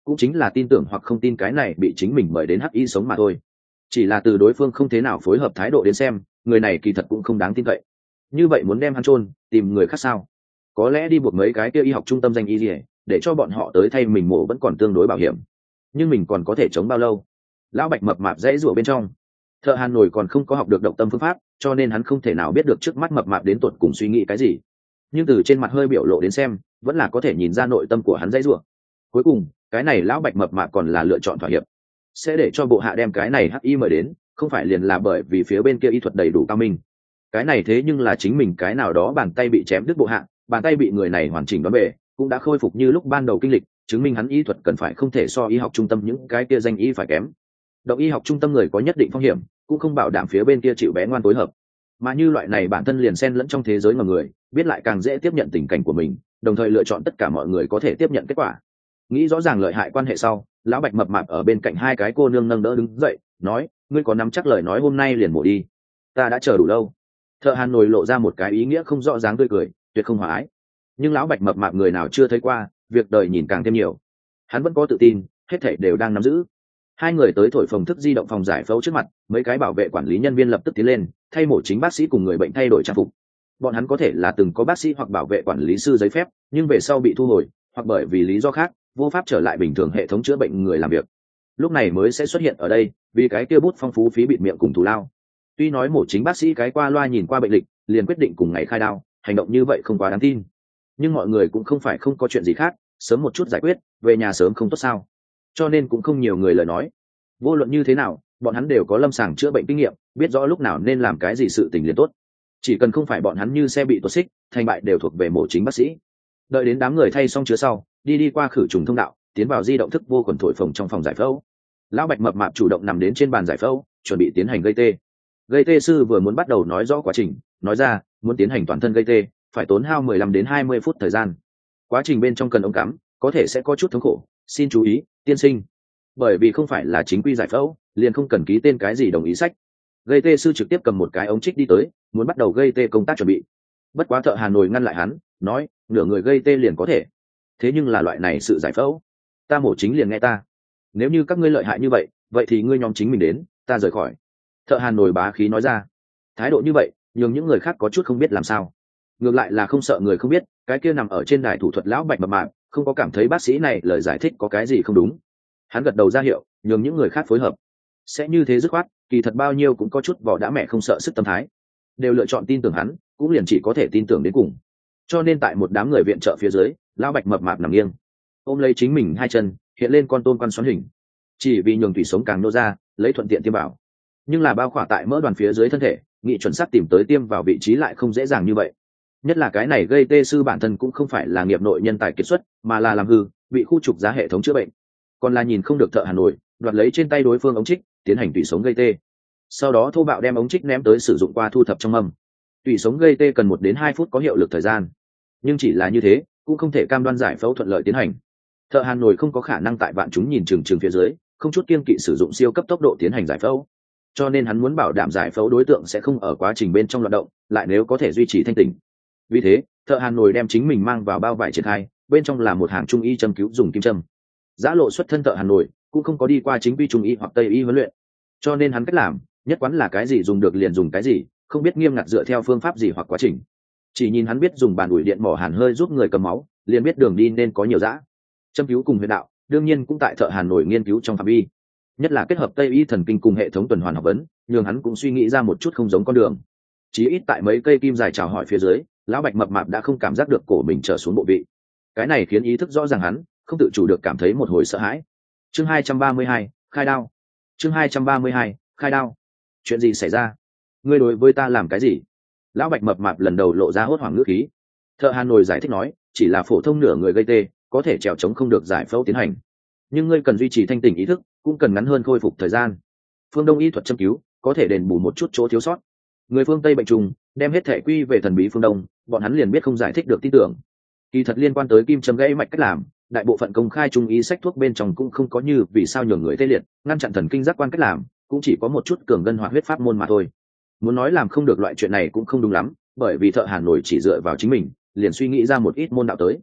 S1: cũng chính là tin tưởng hoặc không tin cái này bị chính mình mời đến hắc y sống mà thôi. Chỉ là từ đối phương không thế nào phối hợp thái độ đến xem, người này kỳ thật cũng không đáng tin cậy. Như vậy muốn đem hắn chôn, tìm người khác sao? Có lẽ đi buộc mấy cái kia y học trung tâm danh y gì, để cho bọn họ tới thay mình mổ vẫn còn tương đối bảo hiểm. Nhưng mình còn có thể chống bao lâu? Lão Bạch mập mạp dãy rủa bên trong. Thợ hàn nổi còn không có học được động tâm phương pháp, cho nên hắn không thể nào biết được trước mắt mập mạp đến tột cùng suy nghĩ cái gì. Nhưng từ trên mặt hơi biểu lộ đến xem, vẫn là có thể nhìn ra nội tâm của hắn dãy rủa. Cuối cùng, cái này lão Bạch mập mạp còn là lựa chọn thỏa hiệp, sẽ để cho bộ hạ đem cái này hắc y mời đến, không phải liền là bởi vì phía bên kia y thuật đầy đủ cao minh. Cái này thế nhưng là chính mình cái nào đó bàn tay bị chém đứt bộ hạ, bàn tay bị người này hoàn chỉnh đón bể, cũng đã khôi phục như lúc ban đầu kinh lịch, chứng minh hắn y thuật cần phải không thể so y học trung tâm những cái kia danh y phải kém. Động y học trung tâm người có nhất định phong hiểm, cũng không bảo đảm phía bên kia chịu bé ngoan phối hợp. Mà như loại này bản thân liền xen lẫn trong thế giới mà người, biết lại càng dễ tiếp nhận tình cảnh của mình, đồng thời lựa chọn tất cả mọi người có thể tiếp nhận kết quả. Nghĩ rõ ràng lợi hại quan hệ sau, lão Bạch mập mạp ở bên cạnh hai cái cô nương nâng đỡ đứng dậy, nói: "Ngươi có nắm chắc lời nói hôm nay liền mổ đi, ta đã chờ đủ lâu." Thợ hàn nổi lộ ra một cái ý nghĩa không rõ dáng tươi cười, tuyệt không hòa ái. Nhưng lão Bạch mập mạp người nào chưa thấy qua, việc đời nhìn càng thêm nhiều, hắn vẫn có tự tin, hết thảy đều đang nắm giữ. Hai người tới thổi phồng thức di động phòng giải phẫu trước mặt, mấy cái bảo vệ quản lý nhân viên lập tức tiến lên, thay mổ chính bác sĩ cùng người bệnh thay đổi trang phục. Bọn hắn có thể là từng có bác sĩ hoặc bảo vệ quản lý sư giấy phép, nhưng về sau bị thu hồi, hoặc bởi vì lý do khác, vô pháp trở lại bình thường hệ thống chữa bệnh người làm việc. Lúc này mới sẽ xuất hiện ở đây, vì cái kia bút phong phú phí bịt miệng cùng thù lao. Tuy nói mổ chính bác sĩ cái qua loa nhìn qua bệnh lịch, liền quyết định cùng ngày khai đao, hành động như vậy không quá đáng tin. Nhưng mọi người cũng không phải không có chuyện gì khác, sớm một chút giải quyết, về nhà sớm không tốt sao? Cho nên cũng không nhiều người lời nói. Vô luận như thế nào, bọn hắn đều có lâm sàng chữa bệnh kinh nghiệm, biết rõ lúc nào nên làm cái gì sự tình liền tốt. Chỉ cần không phải bọn hắn như xe bị tuột xích, thành bại đều thuộc về mổ chính bác sĩ. Đợi đến đám người thay xong chứa sau, đi đi qua khử trùng thông đạo, tiến vào di động thức vô khuẩn thổi phồng trong phòng giải phẫu. Lão Bạch mập mạp chủ động nằm đến trên bàn giải phẫu, chuẩn bị tiến hành gây tê. Gây tê sư vừa muốn bắt đầu nói rõ quá trình, nói ra muốn tiến hành toàn thân gây tê, phải tốn hao mười lăm đến hai mươi phút thời gian. Quá trình bên trong cần ống cắm, có thể sẽ có chút thống khổ, xin chú ý, tiên sinh. Bởi vì không phải là chính quy giải phẫu, liền không cần ký tên cái gì đồng ý sách. Gây tê sư trực tiếp cầm một cái ống trích đi tới, muốn bắt đầu gây tê công tác chuẩn bị. Bất quá thợ hàn nổi ngăn lại hắn, nói nửa người gây tê liền có thể. Thế nhưng là loại này sự giải phẫu, ta mổ chính liền nghe ta. Nếu như các ngươi lợi hại như vậy, vậy thì ngươi nhóm chính mình đến, ta rời khỏi. Thợ hàn nổi bá khí nói ra. Thái độ như vậy, nhường những người khác có chút không biết làm sao. Ngược lại là không sợ người không biết, cái kia nằm ở trên đài thủ thuật lão Bạch mập mạp, không có cảm thấy bác sĩ này lời giải thích có cái gì không đúng. Hắn gật đầu ra hiệu, nhường những người khác phối hợp. Sẽ như thế dứt khoát, kỳ thật bao nhiêu cũng có chút vỏ đã mẹ không sợ sức tâm thái. Đều lựa chọn tin tưởng hắn, cũng liền chỉ có thể tin tưởng đến cùng. Cho nên tại một đám người viện trợ phía dưới, lão Bạch mập mạp nằm nghiêng, ôm lấy chính mình hai chân, hiện lên con tôn quan xoắn hình, chỉ vì nhường thủy sống càng nô ra, lấy thuận tiện tiêm vào. Nhưng là bao khỏa tại mỡ đoàn phía dưới thân thể, nghị chuẩn xác tìm tới tiêm vào vị trí lại không dễ dàng như vậy. Nhất là cái này gây tê sư bản thân cũng không phải là nghiệp nội nhân tài kiệt xuất, mà là làm hư, bị khu trục giá hệ thống chữa bệnh. Còn là nhìn không được thợ Hà Nội, đoạt lấy trên tay đối phương ống trích, tiến hành tủy sống gây tê. Sau đó thô bạo đem ống trích ném tới sử dụng qua thu thập trong mâm. Tủy sống gây tê cần một đến hai phút có hiệu lực thời gian, nhưng chỉ là như thế cũng không thể cam đoan giải phẫu thuận lợi tiến hành. Thợ Hàn Nội không có khả năng tại vạn chúng nhìn chừng chừng phía dưới, không chút kiêng kỵ sử dụng siêu cấp tốc độ tiến hành giải phẫu. Cho nên hắn muốn bảo đảm giải phẫu đối tượng sẽ không ở quá trình bên trong loạn động, lại nếu có thể duy trì thanh tỉnh. Vì thế, thợ Hàn Nội đem chính mình mang vào bao vải triển khai, bên trong là một hàng trung y châm cứu dùng kim châm. Giã lộ xuất thân thợ Hàn Nội cũng không có đi qua chính quy trung y hoặc tây y huấn luyện, cho nên hắn cách làm nhất quán là cái gì dùng được liền dùng cái gì, không biết nghiêm ngặt dựa theo phương pháp gì hoặc quá trình. Chỉ nhìn hắn biết dùng bàn ủi điện mỏ hàn hơi giúp người cầm máu, liền biết đường đi nên có nhiều dã. Châm cứu cùng huyệt đạo đương nhiên cũng tại thợ Hàn Nội nghiên cứu trong phạm vi, nhất là kết hợp tây y thần kinh cùng hệ thống tuần hoàn học vấn, nhường hắn cũng suy nghĩ ra một chút không giống con đường. Chí ít tại mấy cây kim dài chào hỏi phía dưới, lão Bạch mập mạp đã không cảm giác được cổ mình trở xuống bộ vị. Cái này khiến ý thức rõ ràng hắn không tự chủ được cảm thấy một hồi sợ hãi. Chương hai trăm ba mươi hai, khai đao. Chương hai trăm ba mươi hai, khai đao. Chuyện gì xảy ra? Ngươi đối với ta làm cái gì? Lão Bạch mập mạp lần đầu lộ ra hốt hoảng ngữ khí. Thợ Hàn Nội giải thích nói, chỉ là phổ thông nửa người gây tê, có thể trèo chống không được giải phẫu tiến hành. Nhưng ngươi cần duy trì thanh tỉnh ý thức, cũng cần ngắn hơn khôi phục thời gian. Phương Đông y thuật châm cứu có thể đền bù một chút chỗ thiếu sót. Người phương Tây bệnh trùng đem hết thể quy về thần bí phương Đông, bọn hắn liền biết không giải thích được tin tưởng. Kỳ thật liên quan tới kim châm gãy mạch cách làm, đại bộ phận công khai trung y sách thuốc bên trong cũng không có như vì sao nhường người tê liệt, ngăn chặn thần kinh giác quan cách làm, cũng chỉ có một chút cường ngân hoạt huyết pháp môn mà thôi. Muốn nói làm không được loại chuyện này cũng không đúng lắm, bởi vì thợ Hàn Nội chỉ dựa vào chính mình, liền suy nghĩ ra một ít môn đạo tới.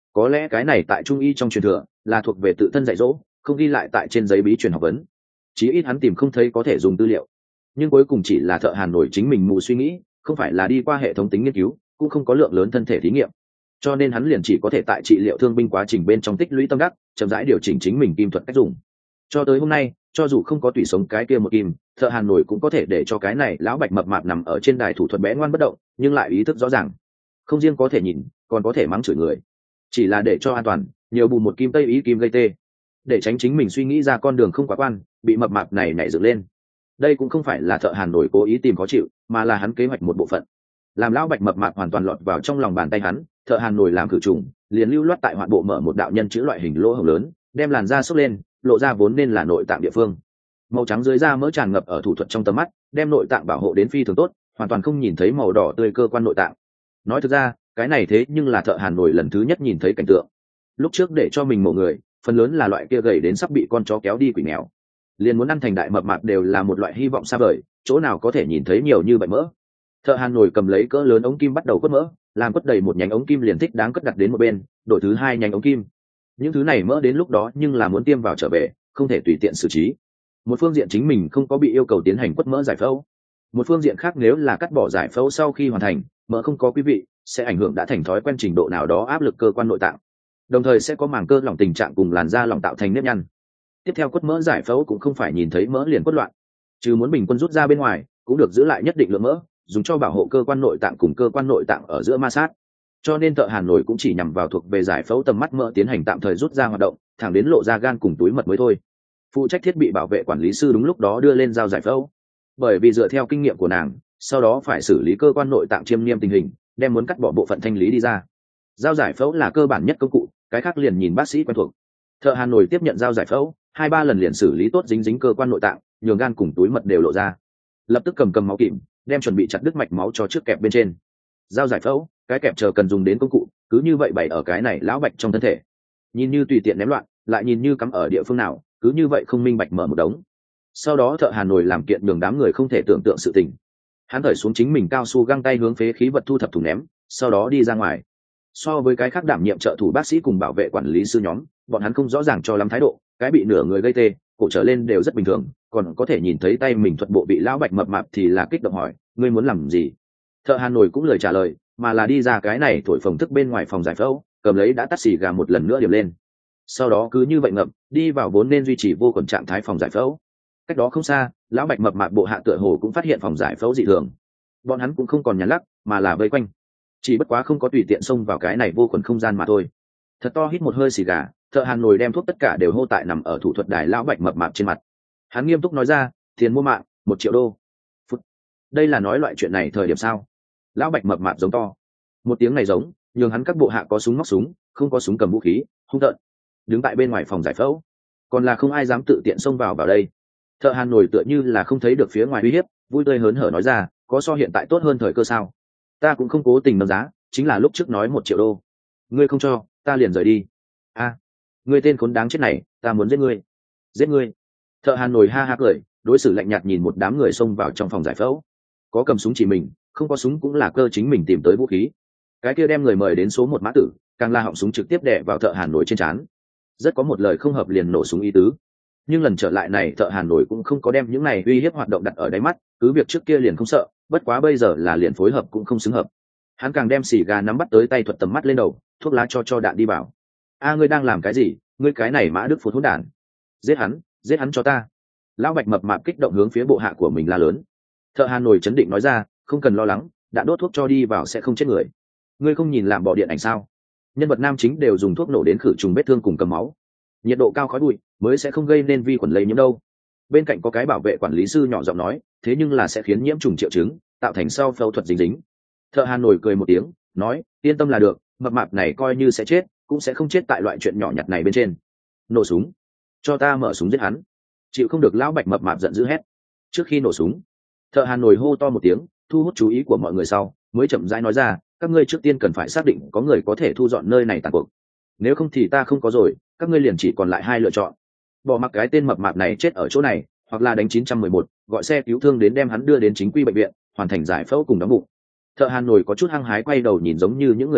S1: có lẽ cái này tại trung y trong truyền thừa là thuộc về tự thân dạy dỗ, không ghi lại tại trên giấy bí truyền học vấn, chí ít hắn tìm không thấy có thể dùng tư liệu. Nhưng cuối cùng chỉ là thợ hàn nổi chính mình mù suy nghĩ, không phải là đi qua hệ thống tính nghiên cứu, cũng không có lượng lớn thân thể thí nghiệm, cho nên hắn liền chỉ có thể tại trị liệu thương binh quá trình bên trong tích lũy tâm đắc, chậm rãi điều chỉnh chính mình kim thuật cách dùng. Cho tới hôm nay, cho dù không có tùy sống cái kia một kim, thợ hàn nổi cũng có thể để cho cái này lão bạch mập mạp nằm ở trên đài thủ thuật bé ngoan bất động, nhưng lại ý thức rõ ràng, không riêng có thể nhìn, còn có thể mắng chửi người. Chỉ là để cho an toàn, nhiều bù một kim tây ý kim gây tê, để tránh chính mình suy nghĩ ra con đường không quá quan, bị mập mạp này nhảy dựng lên. Đây cũng không phải là thợ hàn nổi cố ý tìm khó chịu, mà là hắn kế hoạch một bộ phận. Làm lão bạch mập mạp hoàn toàn lọt vào trong lòng bàn tay hắn, thợ hàn nổi làm khử trùng, liền lưu loát tại hoạn bộ mở một đạo nhân chữ loại hình lỗ hổng lớn, đem làn da xốc lên, lộ ra vốn nên là nội tạng địa phương. Màu trắng dưới da mỡ tràn ngập ở thủ thuật trong tầm mắt, đem nội tạng bảo hộ đến phi thường tốt, hoàn toàn không nhìn thấy màu đỏ tươi cơ quan nội tạng. Nói thực ra, cái này thế nhưng là thợ hàn nổi lần thứ nhất nhìn thấy cảnh tượng. Lúc trước để cho mình mổ người, phần lớn là loại kia gầy đến sắp bị con chó kéo đi quỷ nghèo, liền muốn ăn thành đại mập mạp đều là một loại hy vọng xa vời, chỗ nào có thể nhìn thấy nhiều như vậy mỡ. Thợ hàn nổi cầm lấy cỡ lớn ống kim bắt đầu quất mỡ, làm quất đầy một nhánh ống kim liền thích đáng cất đặt đến một bên, đổi thứ hai nhánh ống kim. Những thứ này mỡ đến lúc đó nhưng là muốn tiêm vào trở về, không thể tùy tiện xử trí. Một phương diện chính mình không có bị yêu cầu tiến hành quất mỡ giải phẫu, một phương diện khác nếu là cắt bỏ giải phẫu sau khi hoàn thành, mỡ không có quý vị sẽ ảnh hưởng đã thành thói quen trình độ nào đó áp lực cơ quan nội tạng, đồng thời sẽ có màng cơ lỏng tình trạng cùng làn da lỏng tạo thành nếp nhăn. Tiếp theo quất mỡ giải phẫu cũng không phải nhìn thấy mỡ liền quất loạn, trừ muốn bình quân rút ra bên ngoài, cũng được giữ lại nhất định lượng mỡ, dùng cho bảo hộ cơ quan nội tạng cùng cơ quan nội tạng ở giữa ma sát. Cho nên thợ hàn nổi cũng chỉ nhằm vào thuộc về giải phẫu tầm mắt mỡ tiến hành tạm thời rút ra hoạt động, thẳng đến lộ ra gan cùng túi mật mới thôi. Phụ trách thiết bị bảo vệ quản lý sư đúng lúc đó đưa lên dao giải phẫu, bởi vì dựa theo kinh nghiệm của nàng, sau đó phải xử lý cơ quan nội tạng chiêm niêm tình hình, đem muốn cắt bỏ bộ phận thanh lý đi ra. Dao giải phẫu là cơ bản nhất công cụ, cái khác liền nhìn bác sĩ quen thuộc. Thợ hàn nổi tiếp nhận dao giải phẫu, hai ba lần liền xử lý tốt dính dính cơ quan nội tạng, nhường gan cùng túi mật đều lộ ra, lập tức cầm cầm máu kìm, đem chuẩn bị chặt đứt mạch máu cho trước kẹp bên trên. Dao giải phẫu, cái kẹp chờ cần dùng đến công cụ, cứ như vậy bày ở cái này lão bạch trong thân thể, nhìn như tùy tiện ném loạn, lại nhìn như cắm ở địa phương nào, cứ như vậy không minh bạch mở một đống. Sau đó thợ hàn nổi làm kiện đường đám người không thể tưởng tượng sự tình. Hắn thởi xuống chính mình cao su găng tay hướng phế khí vật thu thập thùng ném, sau đó đi ra ngoài. So với cái khác đảm nhiệm trợ thủ bác sĩ cùng bảo vệ quản lý sư nhóm, bọn hắn không rõ ràng cho lắm thái độ, cái bị nửa người gây tê, cổ trở lên đều rất bình thường, còn có thể nhìn thấy tay mình thuật bộ bị lão bạch mập mạp thì là kích động hỏi, ngươi muốn làm gì? Thợ hàn nổi cũng lời trả lời, mà là đi ra cái này thổi phồng thức bên ngoài phòng giải phẫu, cầm lấy đã tắt xì gà một lần nữa điểm lên. Sau đó cứ như vậy ngậm, đi vào vốn nên duy trì vô khuẩn trạng thái phòng giải phẫu. Cách đó không xa, lão bạch mập mạp bộ hạ tựa hồ cũng phát hiện phòng giải phẫu dị thường. Bọn hắn cũng không còn nhàn lắc, mà là vây quanh. Chỉ bất quá không có tùy tiện xông vào cái này vô khuẩn không gian mà thôi. Thật to hít một hơi xì gà, thợ hàn nổi đem thuốc tất cả đều hô tại nằm ở thủ thuật đài lão bạch mập mạp trên mặt. Hắn nghiêm túc nói ra, tiền mua mạng, một triệu đô. Phút. Đây là nói loại chuyện này thời điểm sao? Lão bạch mập mạp giống to. Một tiếng này giống, nhường hắn các bộ hạ có súng móc súng, không có súng cầm vũ khí, hung tợn, đứng tại bên ngoài phòng giải phẫu. Còn là không ai dám tự tiện xông vào vào đây. Thợ hàn nổi tựa như là không thấy được phía ngoài uy hiếp, vui tươi hớn hở nói ra, có so hiện tại tốt hơn thời cơ sao? Ta cũng không cố tình nâng giá, chính là lúc trước nói một triệu đô. Ngươi không cho, ta liền rời đi. A, à, ngươi tên khốn đáng chết này, ta muốn giết ngươi. Giết ngươi. Thợ hàn nổi ha ha cười, đối xử lạnh nhạt nhìn một đám người xông vào trong phòng giải phẫu. Có cầm súng chỉ mình, không có súng cũng là cơ chính mình tìm tới vũ khí. Cái kia đem người mời đến số một mã tử, càng la họng súng trực tiếp đè vào thợ hàn nổi trên trán. Rất có một lời không hợp liền nổ súng ý tứ. Nhưng lần trở lại này thợ hàn nổi cũng không có đem những này uy hiếp hoạt động đặt ở đáy mắt, cứ việc trước kia liền không sợ, bất quá bây giờ là liền phối hợp cũng không xứng hợp. Hắn càng đem xì gà nắm bắt tới tay thuật tầm mắt lên đầu, thuốc lá cho cho đạn đi vào. A, ngươi đang làm cái gì? Ngươi cái này mã đức phụt hỗn đản! Giết hắn, giết hắn cho ta! Lão bạch mập mạp kích động hướng phía bộ hạ của mình la lớn. Thợ hàn nổi chấn định nói ra, không cần lo lắng, đạn đốt thuốc cho đi vào sẽ không chết người. Ngươi không nhìn làm bỏ điện ảnh sao? Nhân vật nam chính đều dùng thuốc nổ đến khử trùng vết thương cùng cầm máu, nhiệt độ cao khói bụi mới sẽ không gây nên vi khuẩn lây nhiễm đâu. Bên cạnh có cái bảo vệ quản lý sư nhỏ giọng nói, thế nhưng là sẽ khiến nhiễm trùng triệu chứng, tạo thành sau phẫu thuật dính dính. Thợ hàn nổi cười một tiếng, nói, yên tâm là được, mập mạp này coi như sẽ chết, cũng sẽ không chết tại loại chuyện nhỏ nhặt này bên trên. Nổ súng, cho ta mở súng giết hắn. Chịu không được lão bạch mập mạp giận dữ hét. Trước khi nổ súng, thợ hàn nổi hô to một tiếng, thu hút chú ý của mọi người sau, mới chậm rãi nói ra, các ngươi trước tiên cần phải xác định có người có thể thu dọn nơi này tàn cuộc. Nếu không thì ta không có rồi, các ngươi liền chỉ còn lại hai lựa chọn: bỏ mặc cái tên mập mạp này chết ở chỗ này, hoặc là đánh chín trăm mười một, gọi xe cứu thương đến đem hắn đưa đến chính quy bệnh viện, hoàn thành giải phẫu cùng đóng bụng. Thợ hàn nổi có chút hăng hái quay đầu nhìn giống như những người khác,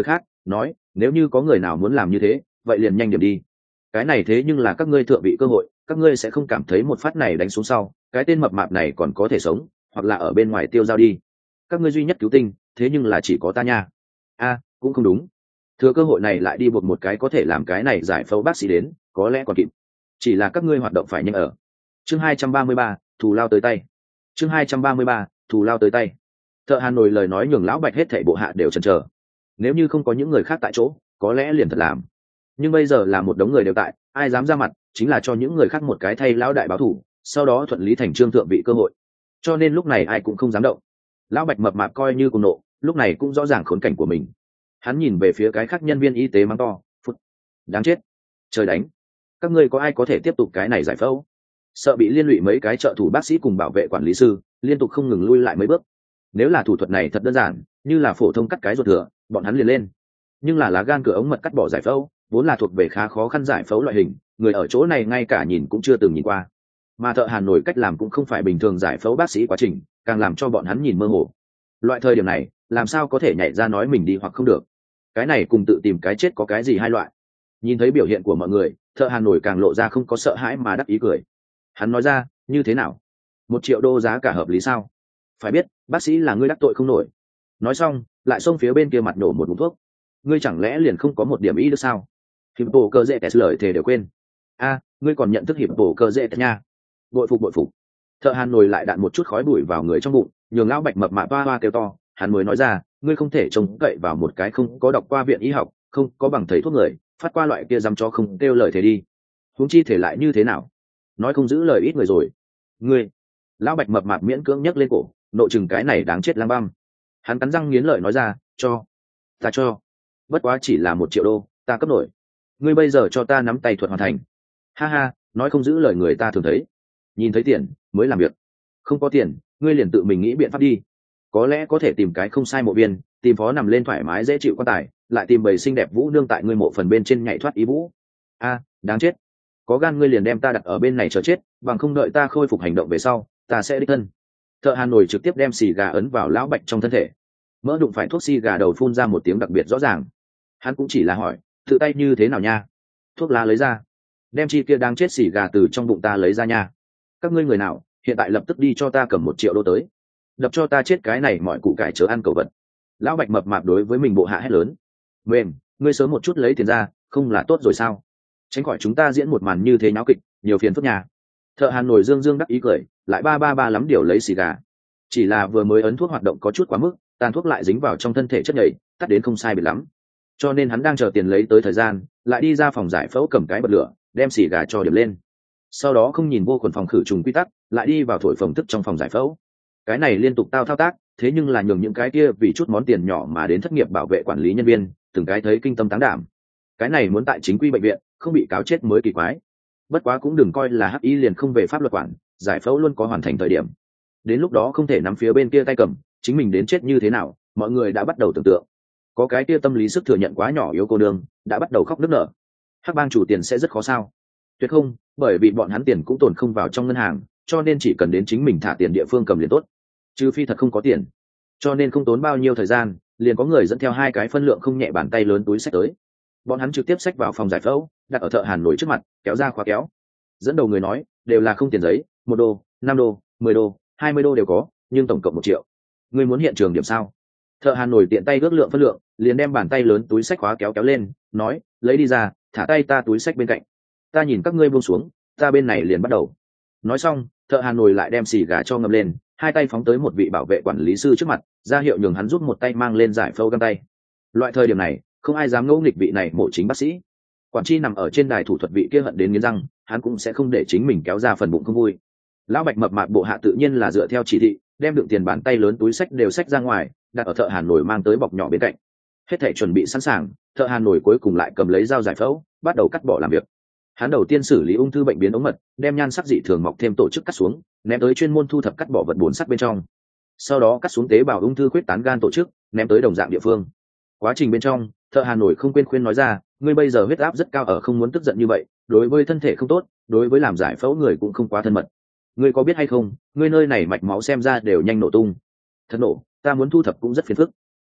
S1: nói nếu như có người nào muốn làm như thế vậy liền nhanh điểm đi. Cái này thế nhưng là các ngươi thượng vị cơ hội, các ngươi sẽ không cảm thấy một phát này đánh xuống sau cái tên mập mạp này còn có thể sống hoặc là ở bên ngoài tiêu dao đi. Các ngươi duy nhất cứu tinh thế nhưng là chỉ có ta nha. A cũng không đúng, thừa cơ hội này lại đi buộc một cái có thể làm cái này giải phẫu bác sĩ đến có lẽ còn kịp, chỉ là các ngươi hoạt động phải nhanh ở. Chương hai trăm ba mươi ba, thù lao tới tay. Chương hai trăm ba mươi ba, thù lao tới tay. Thợ Hàn Nồi lời nói nhường lão Bạch hết thảy bộ hạ đều chần chờ. Nếu như không có những người khác tại chỗ có lẽ liền thật làm, nhưng bây giờ là một đống người đều tại, ai dám ra mặt chính là cho những người khác một cái thay lão đại báo thủ, sau đó thuận lý thành trương thượng vị cơ hội, cho nên lúc này ai cũng không dám động. Lão Bạch mập mạp coi như cùng nộ, lúc này cũng rõ ràng khốn cảnh của mình. Hắn nhìn về phía cái khác nhân viên y tế mắng to, phút đáng chết, trời đánh, các ngươi có ai có thể tiếp tục cái này giải phẫu? Sợ bị liên lụy mấy cái trợ thủ bác sĩ cùng bảo vệ quản lý sư liên tục không ngừng lui lại mấy bước. Nếu là thủ thuật này thật đơn giản như là phổ thông cắt cái ruột thừa bọn hắn liền lên, nhưng là lá gan cửa ống mật cắt bỏ giải phẫu vốn là thuộc về khá khó khăn giải phẫu loại hình, người ở chỗ này ngay cả nhìn cũng chưa từng nhìn qua, mà thợ Hàn Nổi cách làm cũng không phải bình thường giải phẫu bác sĩ quá trình, càng làm cho bọn hắn nhìn mơ hồ. Loại thời điểm này làm sao có thể nhảy ra nói mình đi hoặc không được, cái này cùng tự tìm cái chết có cái gì hai loại. Nhìn thấy biểu hiện của mọi người, thợ Hàn Nổi càng lộ ra không có sợ hãi mà đắc ý cười. Hắn nói ra, như thế nào, một triệu đô giá cả hợp lý sao? Phải biết bác sĩ là ngươi đắc tội không nổi. Nói xong lại xông phía bên kia mặt nổ một ngụm thuốc. Ngươi chẳng lẽ liền không có một điểm ý được sao? Hiệp bổ cơ dễ test lời thề đều quên. A ngươi còn nhận thức hiệp bổ cơ dễ test nha. Bội phục bội phục. Thợ Hàn Nổi lại đạn một chút khói bụi vào người trong bụng, nhường lão Bạch mập mạp toa toa kêu to. Hắn mới nói ra, ngươi không thể trông cậy vào một cái không có đọc qua viện y học, không có bằng thầy thuốc người phát qua loại kia dám cho không kêu lời thề đi. Huống chi thể lại như thế nào, nói không giữ lời ít người rồi. Ngươi, lão Bạch mập mạp miễn cưỡng nhấc lên cổ, nộ chừng cái này đáng chết lang băm. Hắn cắn răng nghiến lợi nói ra, cho ta cho, bất quá chỉ là một triệu đô ta cấp nổi, ngươi bây giờ cho ta nắm tay thuật hoàn thành. Ha ha, nói không giữ lời người ta thường thấy, nhìn thấy tiền mới làm việc, không có tiền ngươi liền tự mình nghĩ biện pháp đi. Có lẽ có thể tìm cái không sai mộ viên, tìm phó nằm lên thoải mái dễ chịu quan tài, lại tìm bầy xinh đẹp vũ nương tại ngươi mộ phần bên trên nhảy thoát ý vũ. A đáng chết, có gan ngươi liền đem ta đặt ở bên này chờ chết, bằng không đợi ta khôi phục hành động về sau ta sẽ đích thân. Thợ Hàn Nổi trực tiếp đem xì gà ấn vào lão Bạch trong thân thể, mỡ đụng phải thuốc xì gà đầu phun ra một tiếng đặc biệt rõ ràng. Hắn cũng chỉ là hỏi, tự tay như thế nào nha? Thuốc lá lấy ra, đem chi kia đang chết xì gà từ trong bụng ta lấy ra nha. Các ngươi người nào hiện tại lập tức đi cho ta cầm một triệu đô tới, đập cho ta chết cái này mọi củ cải chớ ăn cầu vật. Lão Bạch mập mạp đối với mình bộ hạ hét lớn, mềm ngươi sớm một chút lấy tiền ra không là tốt rồi sao, tránh khỏi chúng ta diễn một màn như thế nháo kịch nhiều phiền phức nhà. Thợ Hàn Nổi dương dương đắc ý cười, lại ba ba ba lắm điều lấy xì gà. Chỉ là vừa mới ấn thuốc hoạt động có chút quá mức, tàn thuốc lại dính vào trong thân thể chất nhầy, tắt đến không sai biệt lắm, cho nên hắn đang chờ tiền lấy tới thời gian lại đi ra phòng giải phẫu cầm cái bật lửa đem xì gà cho điểm lên, sau đó không nhìn vô khuẩn phòng khử trùng quy tắc lại đi vào thổi phồng thức trong phòng giải phẫu. Cái này liên tục tao thao tác, thế nhưng là nhường những cái kia vì chút món tiền nhỏ mà đến thất nghiệp bảo vệ quản lý nhân viên từng cái thấy kinh tâm táng đảm. Cái này muốn tại chính quy bệnh viện không bị cáo chết mới kỳ quái. Bất quá cũng đừng coi là hắc y liền không về pháp luật quản, giải phẫu luôn có hoàn thành thời điểm, đến lúc đó không thể nắm phía bên kia tay cầm, chính mình đến chết như thế nào mọi người đã bắt đầu tưởng tượng. Có cái kia tâm lý sức thừa nhận quá nhỏ yếu cô đương đã bắt đầu khóc nức nở. Hắc bang chủ tiền sẽ rất khó sao? Tuyệt không, bởi vì bọn hắn tiền cũng tồn không vào trong ngân hàng, cho nên chỉ cần đến chính mình thả tiền địa phương cầm liền tốt, trừ phi thật không có tiền. Cho nên không tốn bao nhiêu thời gian liền có người dẫn theo hai cái phân lượng không nhẹ bàn tay lớn túi xách tới. Bọn hắn trực tiếp xách vào phòng giải phẫu, đặt ở thợ Hàn Nổi trước mặt, kéo ra khóa kéo. Dẫn đầu người nói, đều là không tiền giấy, một đô, năm đô, mười đô, hai mươi đô đều có, nhưng tổng cộng một triệu. Ngươi muốn hiện trường điểm sao? Thợ Hàn Nổi tiện tay ước lượng phân lượng, liền đem bàn tay lớn túi xách khóa kéo kéo lên, nói, lấy đi ra, thả tay ta túi xách bên cạnh. Ta nhìn các ngươi buông xuống, ta bên này liền bắt đầu. Nói xong, thợ Hàn Nổi lại đem xì gà cho ngậm lên, hai tay phóng tới một vị bảo vệ quản lý sư trước mặt, ra hiệu nhường hắn giúp một tay mang lên giải phẫu găng tay. Loại thời điểm này không ai dám ngẫu nghịch vị này mộ chính bác sĩ. Quản tri nằm ở trên đài thủ thuật vị kia hận đến nghiến răng, hắn cũng sẽ không để chính mình kéo ra phần bụng không vui. Lão Bạch mập mạp bộ hạ tự nhiên là dựa theo chỉ thị, đem đựng tiền bàn tay lớn túi sách đều xách ra ngoài, đặt ở thợ Hàn Nổi mang tới bọc nhỏ bên cạnh. Hết thảy chuẩn bị sẵn sàng, thợ Hàn Nổi cuối cùng lại cầm lấy dao giải phẫu, bắt đầu cắt bỏ làm việc. Hắn đầu tiên xử lý ung thư bệnh biến ống mật, đem nhan sắc dị thường mọc thêm tổ chức cắt xuống, ném tới chuyên môn thu thập cắt bỏ vật bổn sắt bên trong. Sau đó cắt xuống tế bào ung thư khuyết tán gan tổ chức, ném tới đồng dạng địa phương. Quá trình bên trong, thợ Hàn Nổi không quên khuyên nói ra, ngươi bây giờ huyết áp rất cao ở không muốn tức giận như vậy, đối với thân thể không tốt, đối với làm giải phẫu người cũng không quá thân mật. Ngươi có biết hay không, ngươi nơi này mạch máu xem ra đều nhanh nổ tung. Thật nổ, ta muốn thu thập cũng rất phiền phức.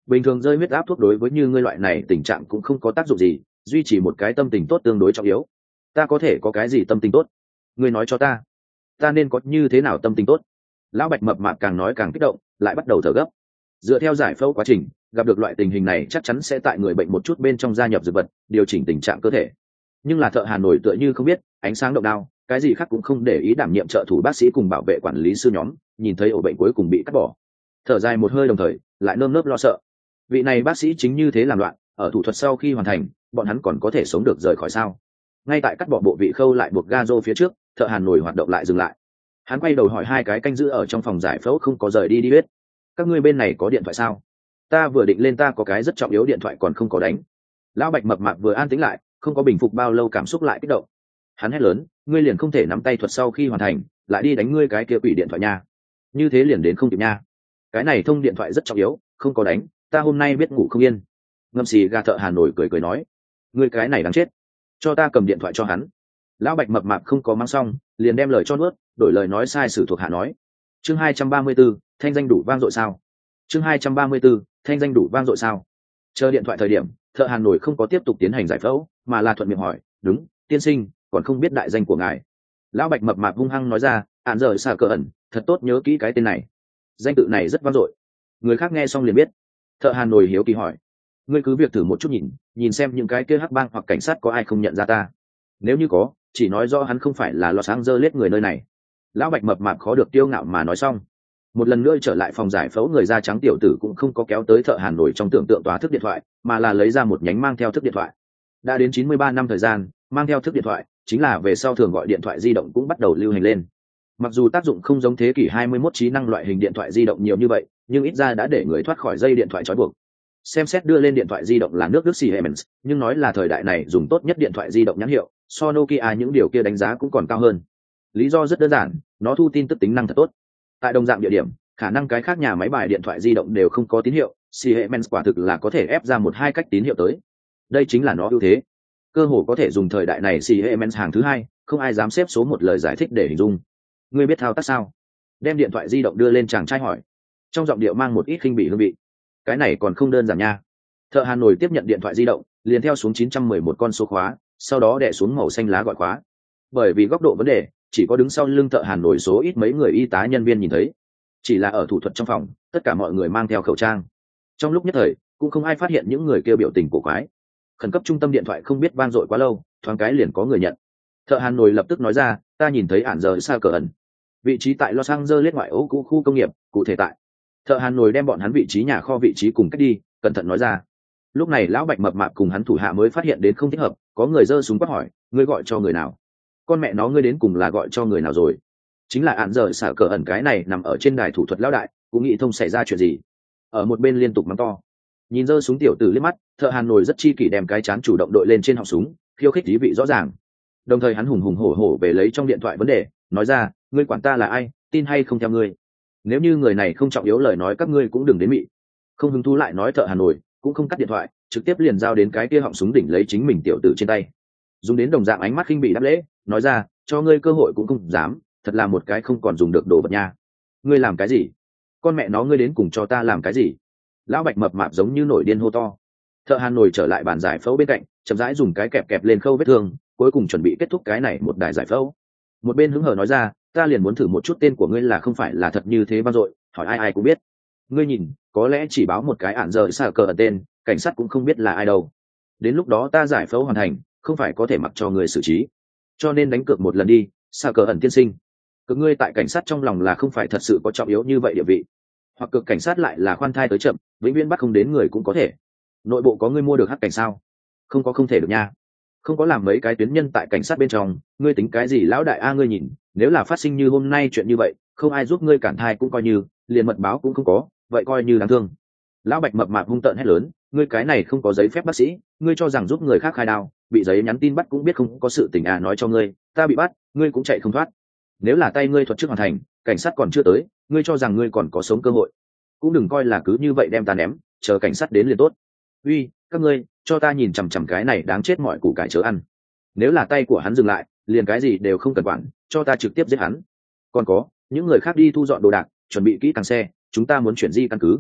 S1: bình thường rơi huyết áp thuốc đối với như ngươi loại này tình trạng cũng không có tác dụng gì, duy trì một cái tâm tình tốt tương đối trọng yếu. Ta có thể có cái gì tâm tình tốt? Ngươi nói cho ta, ta nên có như thế nào tâm tình tốt? Lão Bạch mập mạp càng nói càng kích động, lại bắt đầu thở gấp. Dựa theo giải phẫu quá trình, gặp được loại tình hình này chắc chắn sẽ tại người bệnh một chút bên trong gia nhập dược vật, điều chỉnh tình trạng cơ thể. Nhưng là thợ hàn nổi tựa như không biết, ánh sáng động đao, cái gì khác cũng không để ý, đảm nhiệm trợ thủ bác sĩ cùng bảo vệ quản lý sư nhóm, nhìn thấy ổ bệnh cuối cùng bị cắt bỏ, thở dài một hơi đồng thời lại nơm nớp lo sợ. Vị này bác sĩ chính như thế làm loạn, ở thủ thuật sau khi hoàn thành, bọn hắn còn có thể sống được rời khỏi sao? Ngay tại cắt bỏ bộ vị khâu lại buộc ga rô phía trước, thợ hàn nổi hoạt động lại dừng lại. Hắn quay đầu hỏi hai cái canh giữ ở trong phòng giải phẫu không có rời đi đi biết, các ngươi bên này có điện thoại sao? Ta vừa định lên, ta có cái rất trọng yếu điện thoại còn không có đánh. Lão Bạch mập mạp vừa an tĩnh lại, không có bình phục bao lâu cảm xúc lại kích động. Hắn hét lớn, ngươi liền không thể nắm tay thuật sau khi hoàn thành lại đi đánh ngươi cái kia quỷ điện thoại nha, như thế liền đến không kịp nha. Cái này thông điện thoại rất trọng yếu, không có đánh ta hôm nay biết ngủ không yên. Ngâm xì gà thợ hàn nổi cười cười nói, ngươi cái này đáng chết, cho ta cầm điện thoại cho hắn. Lão Bạch mập mạp không có mang xong liền đem lời cho nuốt, đổi lời nói sai sử thuộc hạ nói. Chương hai trăm ba mươi 234, thanh danh đủ vang dội sao? Chương hai trăm ba mươi 234, thanh danh đủ vang dội sao? Chờ điện thoại thời điểm, thợ hàn nổi không có tiếp tục tiến hành giải phẫu, mà là thuận miệng hỏi, đúng, tiên sinh, còn không biết đại danh của ngài. Lão Bạch mập mạp hung hăng nói ra, ạn giờ xà cờ ẩn, thật tốt nhớ kỹ cái tên này, danh tự này rất vang dội. Người khác nghe xong liền biết. Thợ hàn nổi hiếu kỳ hỏi, ngươi cứ việc thử một chút nhìn nhìn xem những cái kia hắc bang hoặc cảnh sát có ai không nhận ra ta, nếu như có chỉ nói do hắn không phải là Los Angeles người nơi này. Lão Bạch mập mạp khó được tiêu ngạo mà nói xong, một lần nữa trở lại phòng giải phẫu. Người da trắng tiểu tử cũng không có kéo tới thợ hàn nổi trong tưởng tượng tòa thức điện thoại, mà là lấy ra một nhánh mang theo thức điện thoại. Đã đến chín mươi ba năm thời gian, mang theo thức điện thoại chính là về sau thường gọi điện thoại di động cũng bắt đầu lưu hành lên. Mặc dù tác dụng không giống thế kỷ hai mươi mốt trí năng loại hình điện thoại di động nhiều như vậy, nhưng ít ra đã để người thoát khỏi dây điện thoại trói buộc. Xem xét đưa lên điện thoại di động là nước Đức Siemens, nhưng nói là thời đại này dùng tốt nhất điện thoại di động nhãn hiệu, so Nokia những điều kia đánh giá cũng còn cao hơn. Lý do rất đơn giản, nó thu tin tức tính năng thật tốt. Tại đồng dạng địa điểm, khả năng cái khác nhà máy bài điện thoại di động đều không có tín hiệu, Siemens quả thực là có thể ép ra một hai cách tín hiệu tới. Đây chính là nó ưu thế. Cơ hồ có thể dùng thời đại này Siemens hàng thứ hai, không ai dám xếp số một lời giải thích để hình dung. Ngươi biết thao tác sao? Đem điện thoại di động đưa lên chàng trai hỏi, trong giọng điệu mang một ít khinh bỉ hương vị. Cái này còn không đơn giản nha. Thợ hàn nổi tiếp nhận điện thoại di động, liền theo xuống chín trăm mười một con số khóa, sau đó đè xuống màu xanh lá gọi khóa. Bởi vì góc độ vấn đề, chỉ có đứng sau lưng thợ hàn nổi số ít mấy người y tá nhân viên nhìn thấy. Chỉ là ở thủ thuật trong phòng, tất cả mọi người mang theo khẩu trang. Trong lúc nhất thời, cũng không ai phát hiện những người kêu biểu tình cổ quái. Khẩn cấp trung tâm điện thoại không biết vang dội quá lâu, thoáng cái liền có người nhận. Thợ hàn nổi lập tức nói ra, ta nhìn thấy ản giờ xa cờ ẩn, vị trí tại Los Angeles ngoại ô cũ khu công nghiệp, cụ thể tại. Thợ hàn nổi đem bọn hắn vị trí nhà kho vị trí cùng cách đi, cẩn thận nói ra. Lúc này lão Bạch mập mạp cùng hắn thủ hạ mới phát hiện đến không thích hợp, có người giơ súng quát hỏi, ngươi gọi cho người nào? Con mẹ nó, ngươi đến cùng là gọi cho người nào rồi? Chính là ạn giờ xả cờ ẩn cái này nằm ở trên đài thủ thuật lão đại, cũng nghĩ thông xảy ra chuyện gì. Ở một bên liên tục mắng to. Nhìn giơ súng tiểu tử liếc mắt, thợ hàn nổi rất chi kỷ đem cái chán chủ động đội lên trên họng súng, khiêu khích ý vị rõ ràng. Đồng thời hắn hùng hùng hổ hổ về lấy trong điện thoại vấn đề, nói ra, ngươi quản ta là ai, tin hay không theo ngươi. Nếu như người này không trọng yếu lời nói các ngươi cũng đừng đến mị. Không hứng thú lại nói thợ hàn nổi, cũng không cắt điện thoại, trực tiếp liền giao đến cái kia họng súng đỉnh lấy chính mình tiểu tử trên tay. Dùng đến đồng dạng ánh mắt khinh bị đáp lễ, nói ra, cho ngươi cơ hội cũng không dám, thật là một cái không còn dùng được đồ vật nha. Ngươi làm cái gì? Con mẹ nó, ngươi đến cùng cho ta làm cái gì? Lão Bạch mập mạp giống như nổi điên hô to. Thợ hàn nổi trở lại bàn giải phẫu bên cạnh, chậm rãi dùng cái kẹp kẹp lên khâu vết thương, cuối cùng chuẩn bị kết thúc cái này một đài giải phẫu. Một bên hứng hờ nói ra, ta liền muốn thử một chút tên của ngươi là không phải là thật như thế vang dội, hỏi ai ai cũng biết. Ngươi nhìn, có lẽ chỉ báo một cái ản giờ xa cờ ở tên, cảnh sát cũng không biết là ai đâu. Đến lúc đó ta giải phẫu hoàn thành, không phải có thể mặc cho người xử trí. Cho nên đánh cược một lần đi, xa cờ ẩn tiên sinh. Cực ngươi tại cảnh sát trong lòng là không phải thật sự có trọng yếu như vậy địa vị, hoặc cực cảnh sát lại là khoan thai tới chậm, vĩnh viễn bắt không đến người cũng có thể. Nội bộ có ngươi mua được hắc cảnh sao? Không có, không thể được nha. Không có làm mấy cái tuyến nhân tại cảnh sát bên trong, ngươi tính cái gì lão đại a? Ngươi nhìn, nếu là phát sinh như hôm nay chuyện như vậy, không ai giúp ngươi cản thai cũng coi như, liền mật báo cũng không có, vậy coi như đáng thương. Lão Bạch mập mạp hung tợn hét lớn, ngươi cái này không có giấy phép bác sĩ, ngươi cho rằng giúp người khác khai đao, bị giấy nhắn tin bắt cũng biết không có sự tình à? Nói cho ngươi, ta bị bắt, ngươi cũng chạy không thoát. Nếu là tay ngươi thuật trước hoàn thành, cảnh sát còn chưa tới, ngươi cho rằng ngươi còn có sống cơ hội, cũng đừng coi là cứ như vậy đem ta ném, chờ cảnh sát đến liền tốt. Uy, các ngươi, cho ta nhìn chằm chằm cái này đáng chết mọi củ cải chớ ăn. Nếu là tay của hắn dừng lại, liền cái gì đều không cần quản, cho ta trực tiếp giết hắn. Còn có, những người khác đi thu dọn đồ đạc, chuẩn bị kỹ càng xe, chúng ta muốn chuyển di căn cứ.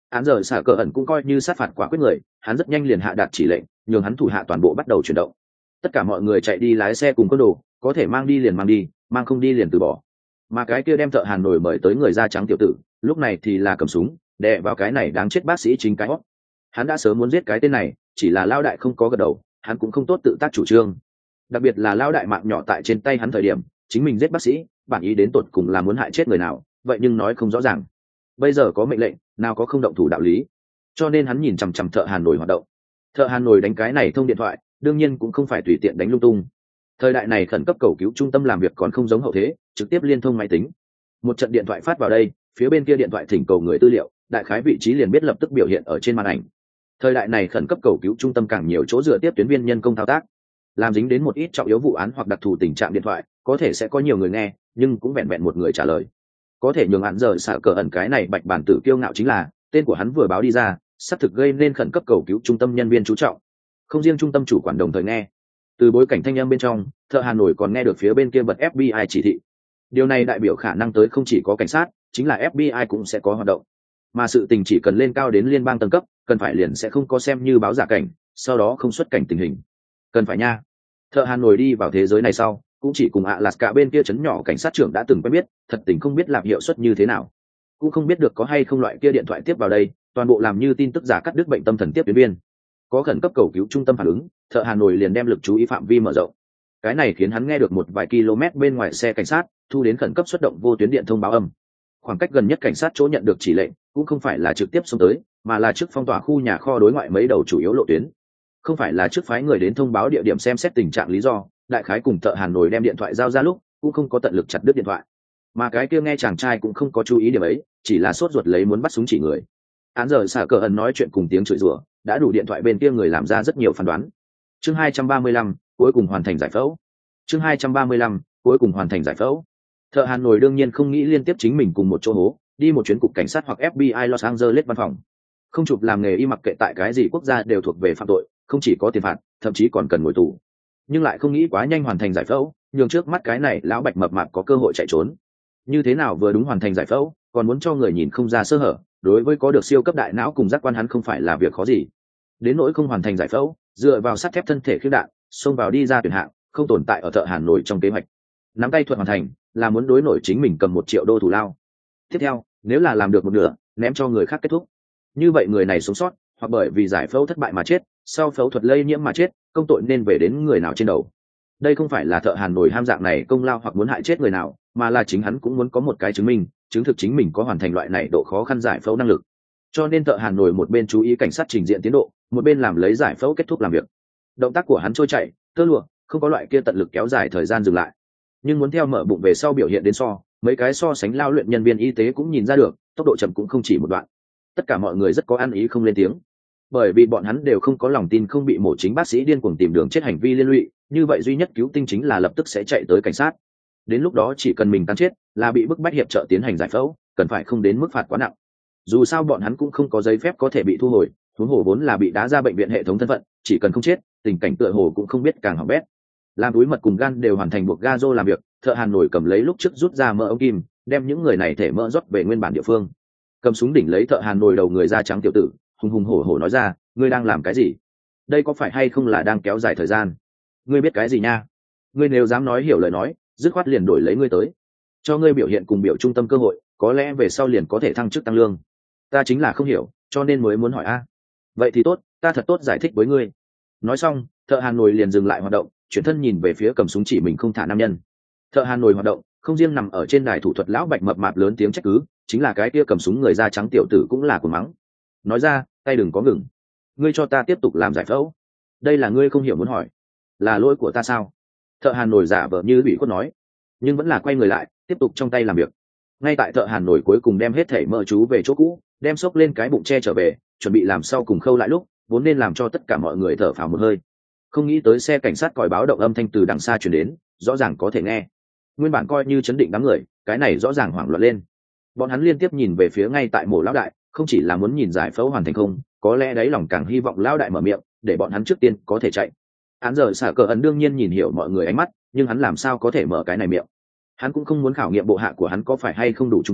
S1: Án giờ xả cờ ẩn cũng coi như sát phạt quả quyết người, hắn rất nhanh liền hạ đạt chỉ lệnh, nhường hắn thủ hạ toàn bộ bắt đầu chuyển động. Tất cả mọi người chạy đi lái xe cùng quân đồ, có thể mang đi liền mang đi, mang không đi liền từ bỏ. Mà cái kia đem thợ hàn nổi mời tới người da trắng tiểu tử, lúc này thì là cầm súng đè vào cái này đáng chết bác sĩ chính cái hót. Hắn đã sớm muốn giết cái tên này, chỉ là lao đại không có gật đầu, hắn cũng không tốt tự tác chủ trương. Đặc biệt là lao đại mạng nhỏ tại trên tay hắn thời điểm, chính mình giết bác sĩ, bản ý đến tột cùng là muốn hại chết người nào, vậy nhưng nói không rõ ràng. Bây giờ có mệnh lệnh, nào có không động thủ đạo lý. Cho nên hắn nhìn chằm chằm thợ hàn nổi hoạt động. Thợ hàn nổi đánh cái này thông điện thoại, đương nhiên cũng không phải tùy tiện đánh lung tung. Thời đại này khẩn cấp cầu cứu trung tâm làm việc còn không giống hậu thế, trực tiếp liên thông máy tính. Một trận điện thoại phát vào đây, phía bên kia điện thoại thỉnh cầu người tư liệu, đại khái vị trí liền biết lập tức biểu hiện ở trên màn ảnh. Thời đại này khẩn cấp cầu cứu trung tâm càng nhiều chỗ dựa tiếp tuyến viên nhân công thao tác, làm dính đến một ít trọng yếu vụ án hoặc đặc thù tình trạng điện thoại, có thể sẽ có nhiều người nghe, nhưng cũng vẹn vẹn một người trả lời. Có thể nhường hắn giờ xả cờ ẩn cái này bạch bản tử kiêu ngạo chính là tên của hắn vừa báo đi ra, sắp thực gây nên khẩn cấp cầu cứu trung tâm nhân viên chú trọng. Không riêng trung tâm chủ quản đồng thời nghe, từ bối cảnh thanh âm bên trong, thợ Hà Nội còn nghe được phía bên kia bật ép bê i chỉ thị. Điều này đại biểu khả năng tới không chỉ có cảnh sát, chính là ép bê i cũng sẽ có hoạt động. Mà sự tình chỉ cần lên cao đến liên bang tầng cấp, cần phải liền sẽ không có xem như báo giả cảnh, sau đó không xuất cảnh tình hình. Cần phải nha. Thợ Hà Nội đi vào thế giới này sau, cũng chỉ cùng ạ lạt cả bên kia chấn nhỏ cảnh sát trưởng đã từng quen biết, thật tình không biết làm hiệu suất như thế nào, cũng không biết được có hay không loại kia điện thoại tiếp vào đây, toàn bộ làm như tin tức giả cắt đứt bệnh tâm thần tiếp tuyến viên. Có khẩn cấp cầu cứu trung tâm phản ứng, thợ Hà Nội liền đem lực chú ý phạm vi mở rộng. Cái này khiến hắn nghe được một vài km bên ngoài xe cảnh sát thu đến khẩn cấp xuất động vô tuyến điện thông báo âm. Khoảng cách gần nhất cảnh sát chỗ nhận được chỉ lệnh cũng không phải là trực tiếp xông tới, mà là trước phong tỏa khu nhà kho đối ngoại mấy đầu chủ yếu lộ tuyến. Không phải là trước phái người đến thông báo địa điểm xem xét tình trạng lý do, đại khái cùng thợ Hà Nội đem điện thoại giao ra lúc cũng không có tận lực chặt đứt điện thoại. Mà cái kia nghe chàng trai cũng không có chú ý điểm ấy, chỉ là sốt ruột lấy muốn bắt súng chỉ người. Án giờ xả cờ ẩn nói chuyện cùng tiếng chửi rủa đã đủ điện thoại bên kia người làm ra rất nhiều phán đoán. Chương hai trăm ba mươi lăm, cuối cùng hoàn thành giải phẫu. Chương hai trăm ba mươi lăm, cuối cùng hoàn thành giải phẫu. Thợ Hàn Nội đương nhiên không nghĩ liên tiếp chính mình cùng một chỗ hố, đi một chuyến cục cảnh sát hoặc ép bê i Los Angeles văn phòng. Không chụp làm nghề y mặc kệ tại cái gì quốc gia đều thuộc về phạm tội, không chỉ có tiền phạt, thậm chí còn cần ngồi tù. Nhưng lại không nghĩ quá nhanh hoàn thành giải phẫu, nhường trước mắt cái này lão bạch mập mạp có cơ hội chạy trốn. Như thế nào vừa đúng hoàn thành giải phẫu, còn muốn cho người nhìn không ra sơ hở, đối với có được siêu cấp đại não cùng giác quan hắn không phải là việc khó gì. Đến nỗi không hoàn thành giải phẫu, dựa vào sắt thép thân thể khiêu đạn, xông vào đi ra tuyển hạng, không tồn tại ở thợ Hàn Nội trong kế hoạch. Nắm tay thuận hoàn thành, là muốn đối nổi chính mình cầm một triệu đô thù lao. Tiếp theo, nếu là làm được một nửa, ném cho người khác kết thúc. Như vậy người này sống sót, hoặc bởi vì giải phẫu thất bại mà chết, sau phẫu thuật lây nhiễm mà chết, công tội nên về đến người nào trên đầu. Đây không phải là thợ Hàn Nội ham dạng này công lao hoặc muốn hại chết người nào, mà là chính hắn cũng muốn có một cái chứng minh, chứng thực chính mình có hoàn thành loại này độ khó khăn giải phẫu năng lực. Cho nên thợ Hàn Nội một bên chú ý cảnh sát trình diện tiến độ, một bên làm lấy giải phẫu kết thúc làm việc. Động tác của hắn trôi chảy, tơ lụa, không có loại kia tận lực kéo dài thời gian dừng lại. Nhưng muốn theo mở bụng về sau biểu hiện đến so, mấy cái so sánh lao luyện nhân viên y tế cũng nhìn ra được, tốc độ chậm cũng không chỉ một đoạn. Tất cả mọi người rất có ăn ý không lên tiếng, bởi vì bọn hắn đều không có lòng tin không bị mổ chính bác sĩ điên cuồng tìm đường chết hành vi liên lụy, như vậy duy nhất cứu tinh chính là lập tức sẽ chạy tới cảnh sát. Đến lúc đó chỉ cần mình cắn chết, là bị bức bách hiệp trợ tiến hành giải phẫu, cần phải không đến mức phạt quá nặng. Dù sao bọn hắn cũng không có giấy phép có thể bị thu hồi, huống hồ vốn là bị đá ra bệnh viện hệ thống thân phận, chỉ cần không chết, tình cảnh tựa hồ cũng không biết càng hỏng bét. Làm túi mật cùng gan đều hoàn thành buộc gazo làm việc, thợ Hàn Nội cầm lấy lúc trước rút ra mỡ ống kim, đem những người này thể mỡ rót về nguyên bản địa phương. Cầm súng đỉnh lấy thợ Hàn Nội đầu người da trắng tiểu tử, hùng hùng hổ hổ nói ra, ngươi đang làm cái gì? Đây có phải hay không là đang kéo dài thời gian? Ngươi biết cái gì nha? Ngươi nếu dám nói hiểu lời nói, dứt khoát liền đổi lấy ngươi tới, cho ngươi biểu hiện cùng biểu trung tâm cơ hội, có lẽ về sau liền có thể thăng chức tăng lương. Ta chính là không hiểu, cho nên mới muốn hỏi a. Vậy thì tốt, ta thật tốt giải thích với ngươi. Nói xong, thợ Hàn Nội liền dừng lại hoạt động, chuyển thân nhìn về phía cầm súng chỉ mình không thả nam nhân. Thợ Hàn Nội hoạt động, không riêng nằm ở trên đài thủ thuật lão bạch mập mạp lớn tiếng trách cứ, chính là cái kia cầm súng người da trắng tiểu tử cũng là của mắng. Nói ra, tay đừng có ngừng. Ngươi cho ta tiếp tục làm giải phẫu. Đây là ngươi không hiểu muốn hỏi, là lỗi của ta sao? Thợ Hàn Nội giả vờ như bị khuất nói, nhưng vẫn là quay người lại, tiếp tục trong tay làm việc. Ngay tại thợ Hàn Nội cuối cùng đem hết thể mỡ chú về chỗ cũ, đem xốc lên cái bụng che trở về, chuẩn bị làm sau cùng khâu lại lúc, vốn nên làm cho tất cả mọi người thở phào một hơi. Không nghĩ tới xe cảnh sát còi báo động âm thanh từ đằng xa truyền đến, rõ ràng có thể nghe. Nguyên bản coi như chấn định đám người, cái này rõ ràng hoảng loạn lên. Bọn hắn liên tiếp nhìn về phía ngay tại mổ lão đại, không chỉ là muốn nhìn giải phẫu hoàn thành không, có lẽ đấy lòng càng hy vọng lão đại mở miệng, để bọn hắn trước tiên có thể chạy. Án giờ xả cờ ẩn đương nhiên nhìn hiểu mọi người ánh mắt, nhưng hắn làm sao có thể mở cái này miệng. Hắn cũng không muốn khảo nghiệm bộ hạ của hắn có phải hay không đủ trung tâm,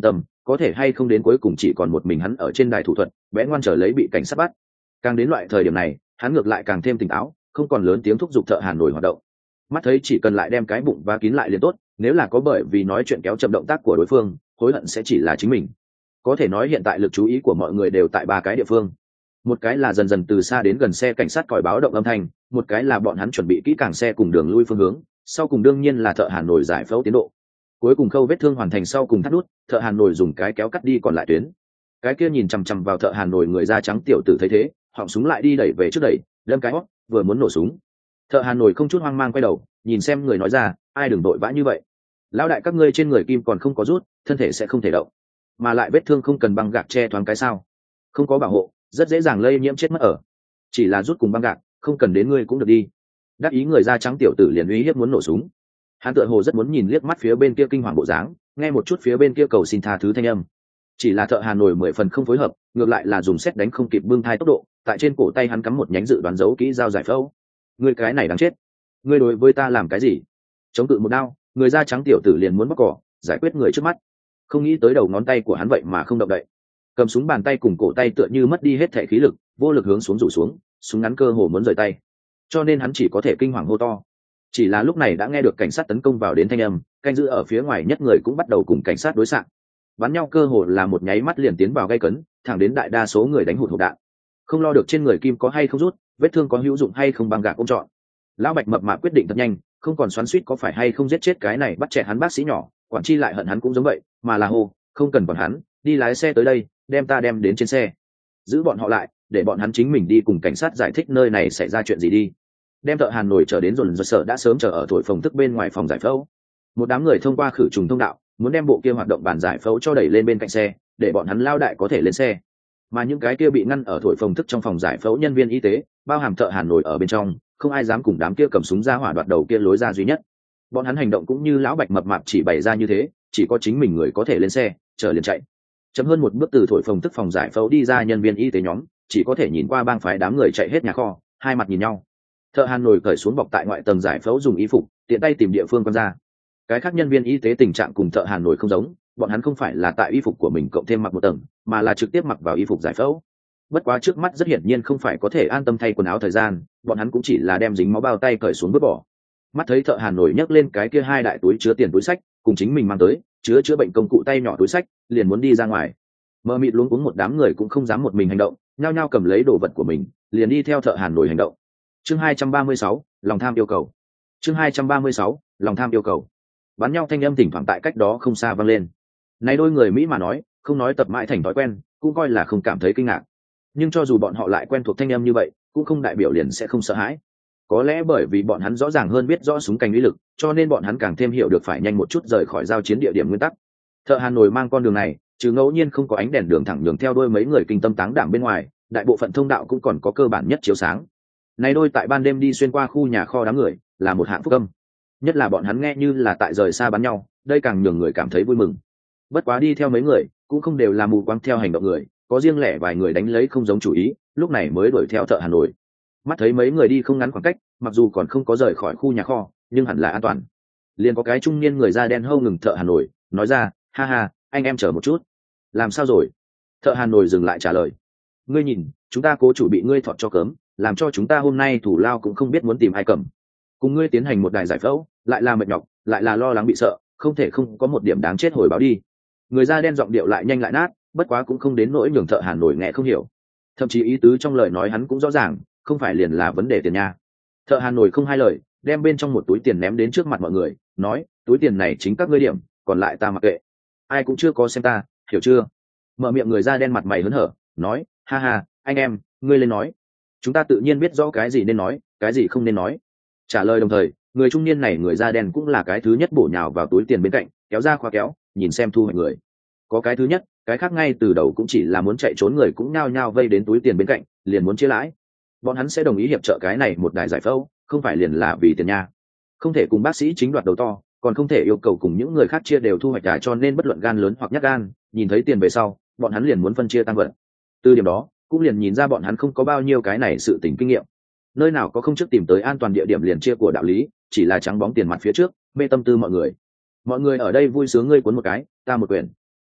S1: có thể hay không đến cuối cùng chỉ còn một mình hắn ở trên đài thủ thuật vẽ ngoan trở lấy bị cảnh sát bắt. Càng đến loại thời điểm này hắn ngược lại càng thêm tỉnh táo, không còn lớn tiếng thúc giục thợ hàn nổi hoạt động. Mắt thấy chỉ cần lại đem cái bụng và kín lại liền tốt, nếu là có bởi vì nói chuyện kéo chậm động tác của đối phương, hối hận sẽ chỉ là chính mình. Có thể nói hiện tại lực chú ý của mọi người đều tại ba cái địa phương. Một cái là dần dần từ xa đến gần xe cảnh sát còi báo động âm thanh, một cái là bọn hắn chuẩn bị kỹ càng xe cùng đường lui phương hướng, sau cùng đương nhiên là thợ hàn nổi giải phẫu tiến độ. Cuối cùng khâu vết thương hoàn thành sau cùng thắt nút, thợ hàn nổi dùng cái kéo cắt đi còn lại tuyến. Cái kia nhìn chằm chằm vào thợ hàn nổi người da trắng tiểu tử thấy thế, họng súng lại đi đẩy về trước đẩy, đâm cái hót, vừa muốn nổ súng. Thợ hàn nổi không chút hoang mang quay đầu, nhìn xem người nói ra, ai đừng đội vã như vậy. Lão đại các ngươi trên người kim còn không có rút, thân thể sẽ không thể động, mà lại vết thương không cần băng gạc che thoáng cái sao? Không có bảo hộ, rất dễ dàng lây nhiễm chết mất ở. Chỉ là rút cùng băng gạc, không cần đến ngươi cũng được đi. Đắc ý người da trắng tiểu tử liền uy hiếp muốn nổ súng. Hắn tựa hồ rất muốn nhìn liếc mắt phía bên kia kinh hoàng bộ dáng, nghe một chút phía bên kia cầu xin tha thứ thanh âm. Chỉ là thợ hàn nổi mười phần không phối hợp, ngược lại là dùng xét đánh không kịp bưng thai tốc độ, tại trên cổ tay hắn cắm một nhánh dự đoán dấu kỹ dao giải phẫu. Ngươi cái này đáng chết, ngươi đối với ta làm cái gì? Chống cự một đao, người da trắng tiểu tử liền muốn bóc cỏ, giải quyết người trước mắt. Không nghĩ tới đầu ngón tay của hắn vậy mà không động đậy, cầm súng bàn tay cùng cổ tay tựa như mất đi hết thể khí lực, vô lực hướng xuống rủ xuống, súng ngắn cơ hồ muốn rời tay, cho nên hắn chỉ có thể kinh hoàng hô to. Chỉ là lúc này đã nghe được cảnh sát tấn công vào đến thanh âm, canh giữ ở phía ngoài nhất người cũng bắt đầu cùng cảnh sát đối xạ, bắn nhau cơ hồ là một nháy mắt liền tiến vào gây cấn, thẳng đến đại đa số người đánh hụt hộp đạn, không lo được trên người kim có hay không rút, vết thương có hữu dụng hay không băng gạc ôm trọn. Lão Bạch mập mạp quyết định thật nhanh, không còn xoắn xuýt có phải hay không giết chết cái này bắt chẹt hắn bác sĩ nhỏ, quản chi lại hận hắn cũng giống vậy, mà là hô, không cần còn hắn, đi lái xe tới đây, đem ta đem đến trên xe, giữ bọn họ lại, để bọn hắn chính mình đi cùng cảnh sát giải thích nơi này xảy ra chuyện gì đi. Đem thợ hàn nổi trở đến dồn dồn sợ đã sớm chờ ở thổi phòng thức bên ngoài phòng giải phẫu. Một đám người thông qua khử trùng thông đạo, muốn đem bộ kia hoạt động bàn giải phẫu cho đẩy lên bên cạnh xe, để bọn hắn lao đại có thể lên xe. Mà những cái kia bị ngăn ở thổi phòng thức trong phòng giải phẫu nhân viên y tế, bao hàm thợ hàn nổi ở bên trong, không ai dám cùng đám kia cầm súng ra hỏa đoạt đầu kia lối ra duy nhất. Bọn hắn hành động cũng như lão Bạch mập mạp chỉ bày ra như thế, chỉ có chính mình người có thể lên xe, chờ liền chạy. Chậm hơn một bước từ thổi phòng thức phòng giải phẫu đi ra nhân viên y tế nhóm, chỉ có thể nhìn qua bang phái đám người chạy hết nhà kho, hai mặt nhìn nhau. Thợ hàn nổi cởi xuống bọc tại ngoại tầng giải phẫu dùng y phục, tiện tay tìm địa phương quan ra. Cái khác nhân viên y tế tình trạng cùng thợ hàn nổi không giống, bọn hắn không phải là tại y phục của mình cộng thêm mặc một tầng, mà là trực tiếp mặc vào y phục giải phẫu. Bất quá trước mắt rất hiển nhiên không phải có thể an tâm thay quần áo thời gian, bọn hắn cũng chỉ là đem dính máu bao tay cởi xuống vứt bỏ. Mắt thấy thợ hàn nổi nhấc lên cái kia hai đại túi chứa tiền túi sách, cùng chính mình mang tới chứa chữa bệnh công cụ tay nhỏ túi sách, liền muốn đi ra ngoài. Mơ mịt luống cuống một đám người cũng không dám một mình hành động, nhao nhao cầm lấy đồ vật của mình, liền đi theo thợ hàn nổi hành động. Chương hai trăm ba mươi sáu, lòng tham yêu cầu. Chương hai trăm ba mươi sáu, lòng tham yêu cầu. Bắn nhau thanh âm thỉnh thoảng tại cách đó không xa vang lên. Này đôi người Mỹ mà nói, không nói tập mãi thành thói quen, cũng coi là không cảm thấy kinh ngạc. Nhưng cho dù bọn họ lại quen thuộc thanh âm như vậy, cũng không đại biểu liền sẽ không sợ hãi. Có lẽ bởi vì bọn hắn rõ ràng hơn biết rõ súng cành uy lực, cho nên bọn hắn càng thêm hiểu được phải nhanh một chút rời khỏi giao chiến địa điểm nguyên tắc. Thợ hàn nổi mang con đường này, trừ ngẫu nhiên không có ánh đèn đường thẳng nhường theo đôi mấy người kinh tâm táng đảm bên ngoài, đại bộ phận thông đạo cũng còn có cơ bản nhất chiếu sáng. Này đôi tại ban đêm đi xuyên qua khu nhà kho đám người, là một hạng phúc âm. Nhất là bọn hắn nghe như là tại rời xa bắn nhau, đây càng nhường người cảm thấy vui mừng. Bất quá đi theo mấy người, cũng không đều là mù quáng theo hành động người, có riêng lẻ vài người đánh lấy không giống chủ ý, lúc này mới đuổi theo thợ hàn nổi. Mắt thấy mấy người đi không ngắn khoảng cách, mặc dù còn không có rời khỏi khu nhà kho, nhưng hẳn là an toàn. Liền có cái trung niên người da đen hâu ngừng thợ hàn nổi, nói ra, ha ha, anh em chờ một chút. Làm sao rồi? Thợ hàn nổi dừng lại trả lời. Ngươi nhìn, chúng ta cố chủ bị ngươi thọt cho cớm, làm cho chúng ta hôm nay thủ lao cũng không biết muốn tìm ai cầm. Cùng ngươi tiến hành một đài giải phẫu, lại là mệt nhọc, lại là lo lắng bị sợ, không thể không có một điểm đáng chết hồi báo đi. Người da đen giọng điệu lại nhanh lại nát, bất quá cũng không đến nỗi nhường thợ hàn nổi nghe không hiểu. Thậm chí ý tứ trong lời nói hắn cũng rõ ràng, không phải liền là vấn đề tiền nha. Thợ hàn nổi không hai lời, đem bên trong một túi tiền ném đến trước mặt mọi người, nói, túi tiền này chính các ngươi điểm, còn lại ta mặc kệ. Ai cũng chưa có xem ta, hiểu chưa? Mở miệng người da đen mặt mày hớn hở, nói, ha ha, anh em, ngươi lên nói. Chúng ta tự nhiên biết rõ cái gì nên nói, cái gì không nên nói. Trả lời đồng thời, người trung niên này người da đen cũng là cái thứ nhất bổ nhào vào túi tiền bên cạnh, kéo ra khóa kéo, nhìn xem thu hoạch người. Có cái thứ nhất, cái khác ngay từ đầu cũng chỉ là muốn chạy trốn người cũng nhao nhao vây đến túi tiền bên cạnh, liền muốn chia lãi. Bọn hắn sẽ đồng ý hiệp trợ cái này một đài giải phẫu, không phải liền là vì tiền nha. Không thể cùng bác sĩ chính đoạt đầu to, còn không thể yêu cầu cùng những người khác chia đều thu hoạch cả, cho nên bất luận gan lớn hoặc nhát gan, nhìn thấy tiền về sau, bọn hắn liền muốn phân chia tăng vật. Từ điểm đó, cũng liền nhìn ra bọn hắn không có bao nhiêu cái này sự tình kinh nghiệm. Nơi nào có không trước tìm tới an toàn địa điểm liền chia của đạo lý, chỉ là trắng bóng tiền mặt phía trước, mê tâm tư mọi người. Mọi người ở đây vui sướng ngươi cuốn một cái, ta một quyển.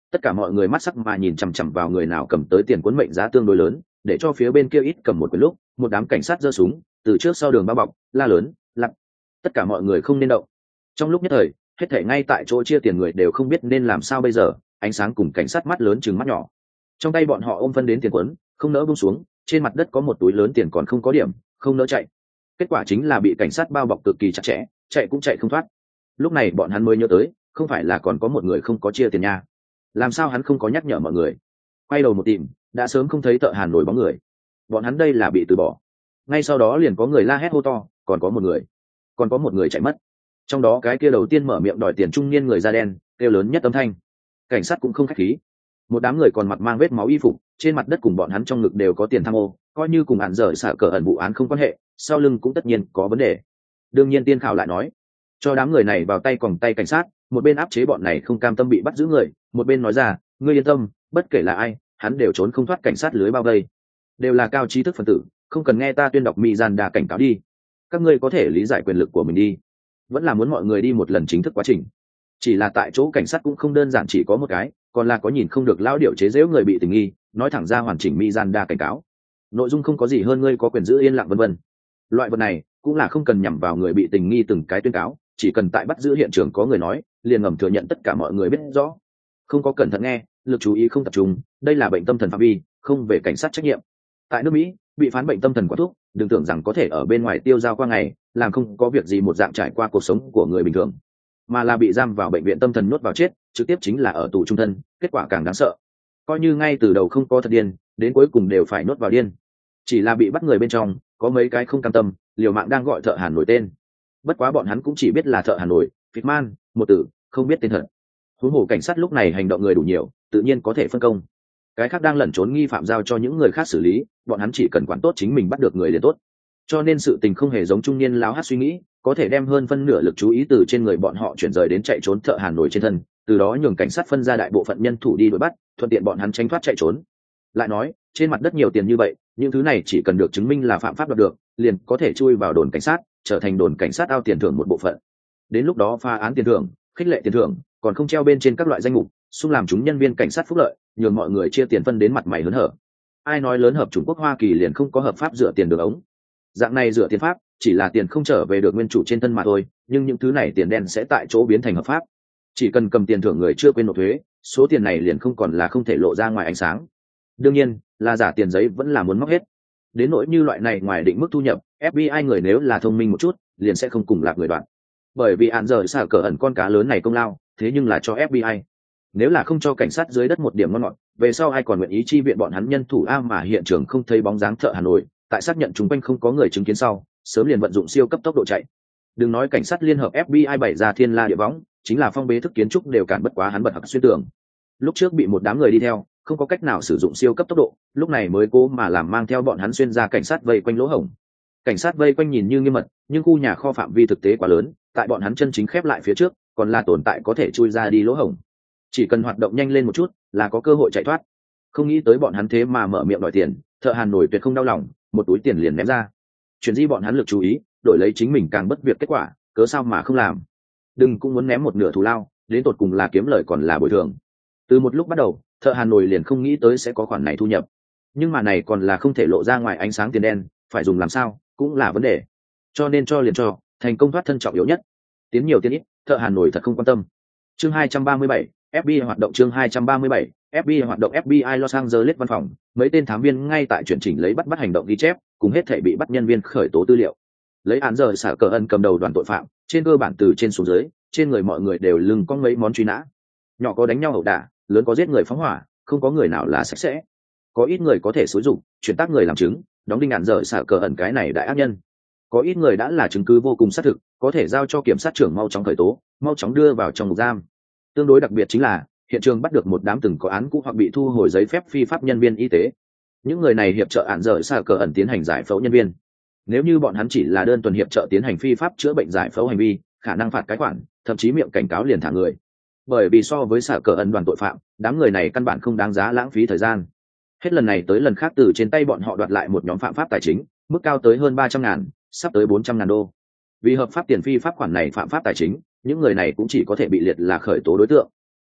S1: Tất cả mọi người mắt sắc mà nhìn chằm chằm vào người nào cầm tới tiền cuốn mệnh giá tương đối lớn, để cho phía bên kia ít cầm một cái lúc, một đám cảnh sát giơ súng từ trước sau đường bao bọc, la lớn, lặp. Tất cả mọi người không nên động. Trong lúc nhất thời, hết thảy ngay tại chỗ chia tiền người đều không biết nên làm sao bây giờ, ánh sáng cùng cảnh sát mắt lớn chừng mắt nhỏ. Trong tay bọn họ ôm phân đến tiền cuốn, không nỡ buông xuống, trên mặt đất có một túi lớn tiền còn không có điểm, không nỡ chạy. Kết quả chính là bị cảnh sát bao bọc cực kỳ chặt chẽ, chạy cũng chạy không thoát. Lúc này bọn hắn mới nhớ tới, không phải là còn có một người không có chia tiền nha. Làm sao hắn không có nhắc nhở mọi người? Quay đầu một tìm, đã sớm không thấy thợ hàn nổi bóng người. Bọn hắn đây là bị từ bỏ. Ngay sau đó liền có người la hét hô to, còn có một người, còn có một người chạy mất. Trong đó cái kia đầu tiên mở miệng đòi tiền trung niên người da đen, kêu lớn nhất âm thanh. Cảnh sát cũng không khách khí. Một đám người còn mặc mang vết máu y phục, trên mặt đất cùng bọn hắn trong ngực đều có tiền tham ô, coi như cùng hạn dở xả cờ ẩn vụ án không quan hệ, sau lưng cũng tất nhiên có vấn đề. Đương nhiên tiên khảo lại nói, cho đám người này vào tay còng tay cảnh sát, một bên áp chế bọn này không cam tâm bị bắt giữ người, một bên nói ra, ngươi yên tâm, bất kể là ai, hắn đều trốn không thoát cảnh sát lưới bao vây. Đều là cao trí thức phần tử, không cần nghe ta tuyên đọc mi gian đà cảnh cáo đi. Các ngươi có thể lý giải quyền lực của mình đi. Vẫn là muốn mọi người đi một lần chính thức quá trình. Chỉ là tại chỗ cảnh sát cũng không đơn giản chỉ có một cái, còn là có nhìn không được lao điệu chế giễu người bị tình nghi, nói thẳng ra hoàn chỉnh mi gian đa cảnh cáo. Nội dung không có gì hơn ngươi có quyền giữ yên lặng vân vân. Loại vật này cũng là không cần nhằm vào người bị tình nghi từng cái tuyên cáo, chỉ cần tại bắt giữ hiện trường có người nói, liền ngầm thừa nhận tất cả mọi người biết rõ. Không có cẩn thận nghe, lực chú ý không tập trung, đây là bệnh tâm thần phạm vi, không về cảnh sát trách nhiệm. Tại nước Mỹ, bị phán bệnh tâm thần quá thuốc, đừng tưởng rằng có thể ở bên ngoài tiêu dao qua ngày, làm không có việc gì một dạng trải qua cuộc sống của người bình thường, mà là bị giam vào bệnh viện tâm thần nuốt vào chết, trực tiếp chính là ở tù trung thân, kết quả càng đáng sợ. Coi như ngay từ đầu không có thật điên, đến cuối cùng đều phải nuốt vào điên. Chỉ là bị bắt người bên trong, có mấy cái không cam tâm, liều mạng đang gọi thợ hàn nổi tên. Bất quá bọn hắn cũng chỉ biết là thợ hàn nổi, Fitman, một tử, không biết tên thật. Huống hồ cảnh sát lúc này hành động người đủ nhiều, tự nhiên có thể phân công. Cái khác đang lẩn trốn nghi phạm giao cho những người khác xử lý, bọn hắn chỉ cần quản tốt chính mình bắt được người liền tốt. Cho nên sự tình không hề giống trung niên láo hát suy nghĩ, có thể đem hơn phân nửa lực chú ý từ trên người bọn họ chuyển rời đến chạy trốn thợ hàn nổi trên thân, từ đó nhường cảnh sát phân ra đại bộ phận nhân thủ đi đuổi bắt, thuận tiện bọn hắn tránh thoát chạy trốn. Lại nói, trên mặt đất nhiều tiền như vậy, những thứ này chỉ cần được chứng minh là phạm pháp đoạt được, liền có thể chui vào đồn cảnh sát, trở thành đồn cảnh sát ao tiền thưởng một bộ phận. Đến lúc đó pha án tiền thưởng, khích lệ tiền thưởng, còn không treo bên trên các loại danh mục, xung làm chúng nhân viên cảnh sát phúc lợi, nhường mọi người chia tiền phân đến mặt mày hớn hở. Ai nói lớn hợp Trung Quốc Hoa Kỳ liền không có hợp pháp rửa tiền được ống? Dạng này rửa tiền pháp, chỉ là tiền không trở về được nguyên chủ trên thân mà thôi, nhưng những thứ này tiền đen sẽ tại chỗ biến thành hợp pháp. Chỉ cần cầm tiền thưởng người chưa quên nộp thuế, số tiền này liền không còn là không thể lộ ra ngoài ánh sáng. Đương nhiên, là giả tiền giấy vẫn là muốn móc hết. Đến nỗi như loại này ngoài định mức thu nhập, ép bê i người nếu là thông minh một chút, liền sẽ không cùng lạc người đoạn. Bởi vì án giờ xả cờ ẩn con cá lớn này công lao, thế nhưng là cho ép bê i. Nếu là không cho cảnh sát dưới đất một điểm ngon ngọt, về sau ai còn nguyện ý chi viện bọn hắn nhân thủ a mà hiện trường không thấy bóng dáng thợ Hà Nội, tại xác nhận chúng quanh không có người chứng kiến sau, sớm liền vận dụng siêu cấp tốc độ chạy. Đừng nói cảnh sát liên hợp ép bê i bày ra thiên la địa võng, chính là phong bế thức kiến trúc đều cản bất quá hắn bật hặc xuyên tường. Lúc trước bị một đám người đi theo, không có cách nào sử dụng siêu cấp tốc độ, lúc này mới cố mà làm mang theo bọn hắn xuyên ra cảnh sát vây quanh lỗ hổng. Cảnh sát vây quanh nhìn như nghiêm mật, nhưng khu nhà kho phạm vi thực tế quá lớn, tại bọn hắn chân chính khép lại phía trước, còn là tồn tại có thể chui ra đi lỗ hổng. Chỉ cần hoạt động nhanh lên một chút, là có cơ hội chạy thoát. Không nghĩ tới bọn hắn thế mà mở miệng đòi tiền, thợ Hàn nổi tuyệt không đau lòng, một túi tiền liền ném ra. Chuyển di bọn hắn lực chú ý, đổi lấy chính mình càng bất việc kết quả, cớ sao mà không làm. Đừng cũng muốn ném một nửa thù lao, đến tột cùng là kiếm lời còn là bồi thường. Từ một lúc bắt đầu, thợ Hàn nổi liền không nghĩ tới sẽ có khoản này thu nhập, nhưng mà này còn là không thể lộ ra ngoài ánh sáng tiền đen, phải dùng làm sao cũng là vấn đề. Cho nên cho liền cho, thành công thoát thân trọng yếu nhất. Tiến nhiều tiến ít, thợ Hàn nổi thật không quan tâm. Chương hai trăm ba mươi bảy, ép bê i hoạt động. Chương hai trăm ba mươi bảy, ép bê i hoạt động. ép bê i Los Angeles văn phòng, mấy tên thám viên ngay tại chuyển chỉnh lấy bắt bắt hành động ghi chép, cùng hết thể bị bắt nhân viên khởi tố tư liệu. Lấy án giờ xả cờ ân cầm đầu đoàn tội phạm, trên cơ bản từ trên xuống dưới, trên người mọi người đều lưng có mấy món truy nã. Nhỏ có đánh nhau ẩu đả, lớn có giết người phóng hỏa, không có người nào là sạch sẽ. Có ít người có thể xúi dụng, chuyển tác người làm chứng, đóng đinh án giờ xả cờ ẩn cái này đại ác nhân. Có ít người đã là chứng cứ vô cùng xác thực, có thể giao cho kiểm sát trưởng mau chóng khởi tố, mau chóng đưa vào trong ngục giam. Tương đối đặc biệt chính là hiện trường bắt được một đám từng có án cũ hoặc bị thu hồi giấy phép phi pháp nhân viên y tế. Những người này hiệp trợ án giờ xả cờ ẩn tiến hành giải phẫu nhân viên. Nếu như bọn hắn chỉ là đơn thuần hiệp trợ tiến hành phi pháp chữa bệnh giải phẫu hành vi, khả năng phạt cái khoản, thậm chí miệng cảnh cáo liền thả người. Bởi vì so với xả cờ ẩn đoàn tội phạm, đám người này căn bản không đáng giá lãng phí thời gian. Hết lần này tới lần khác từ trên tay bọn họ đoạt lại một nhóm phạm pháp tài chính, mức cao tới hơn ba trăm ngàn, sắp tới bốn trăm ngàn đô. Vì hợp pháp tiền phi pháp khoản này phạm pháp tài chính, những người này cũng chỉ có thể bị liệt là khởi tố đối tượng.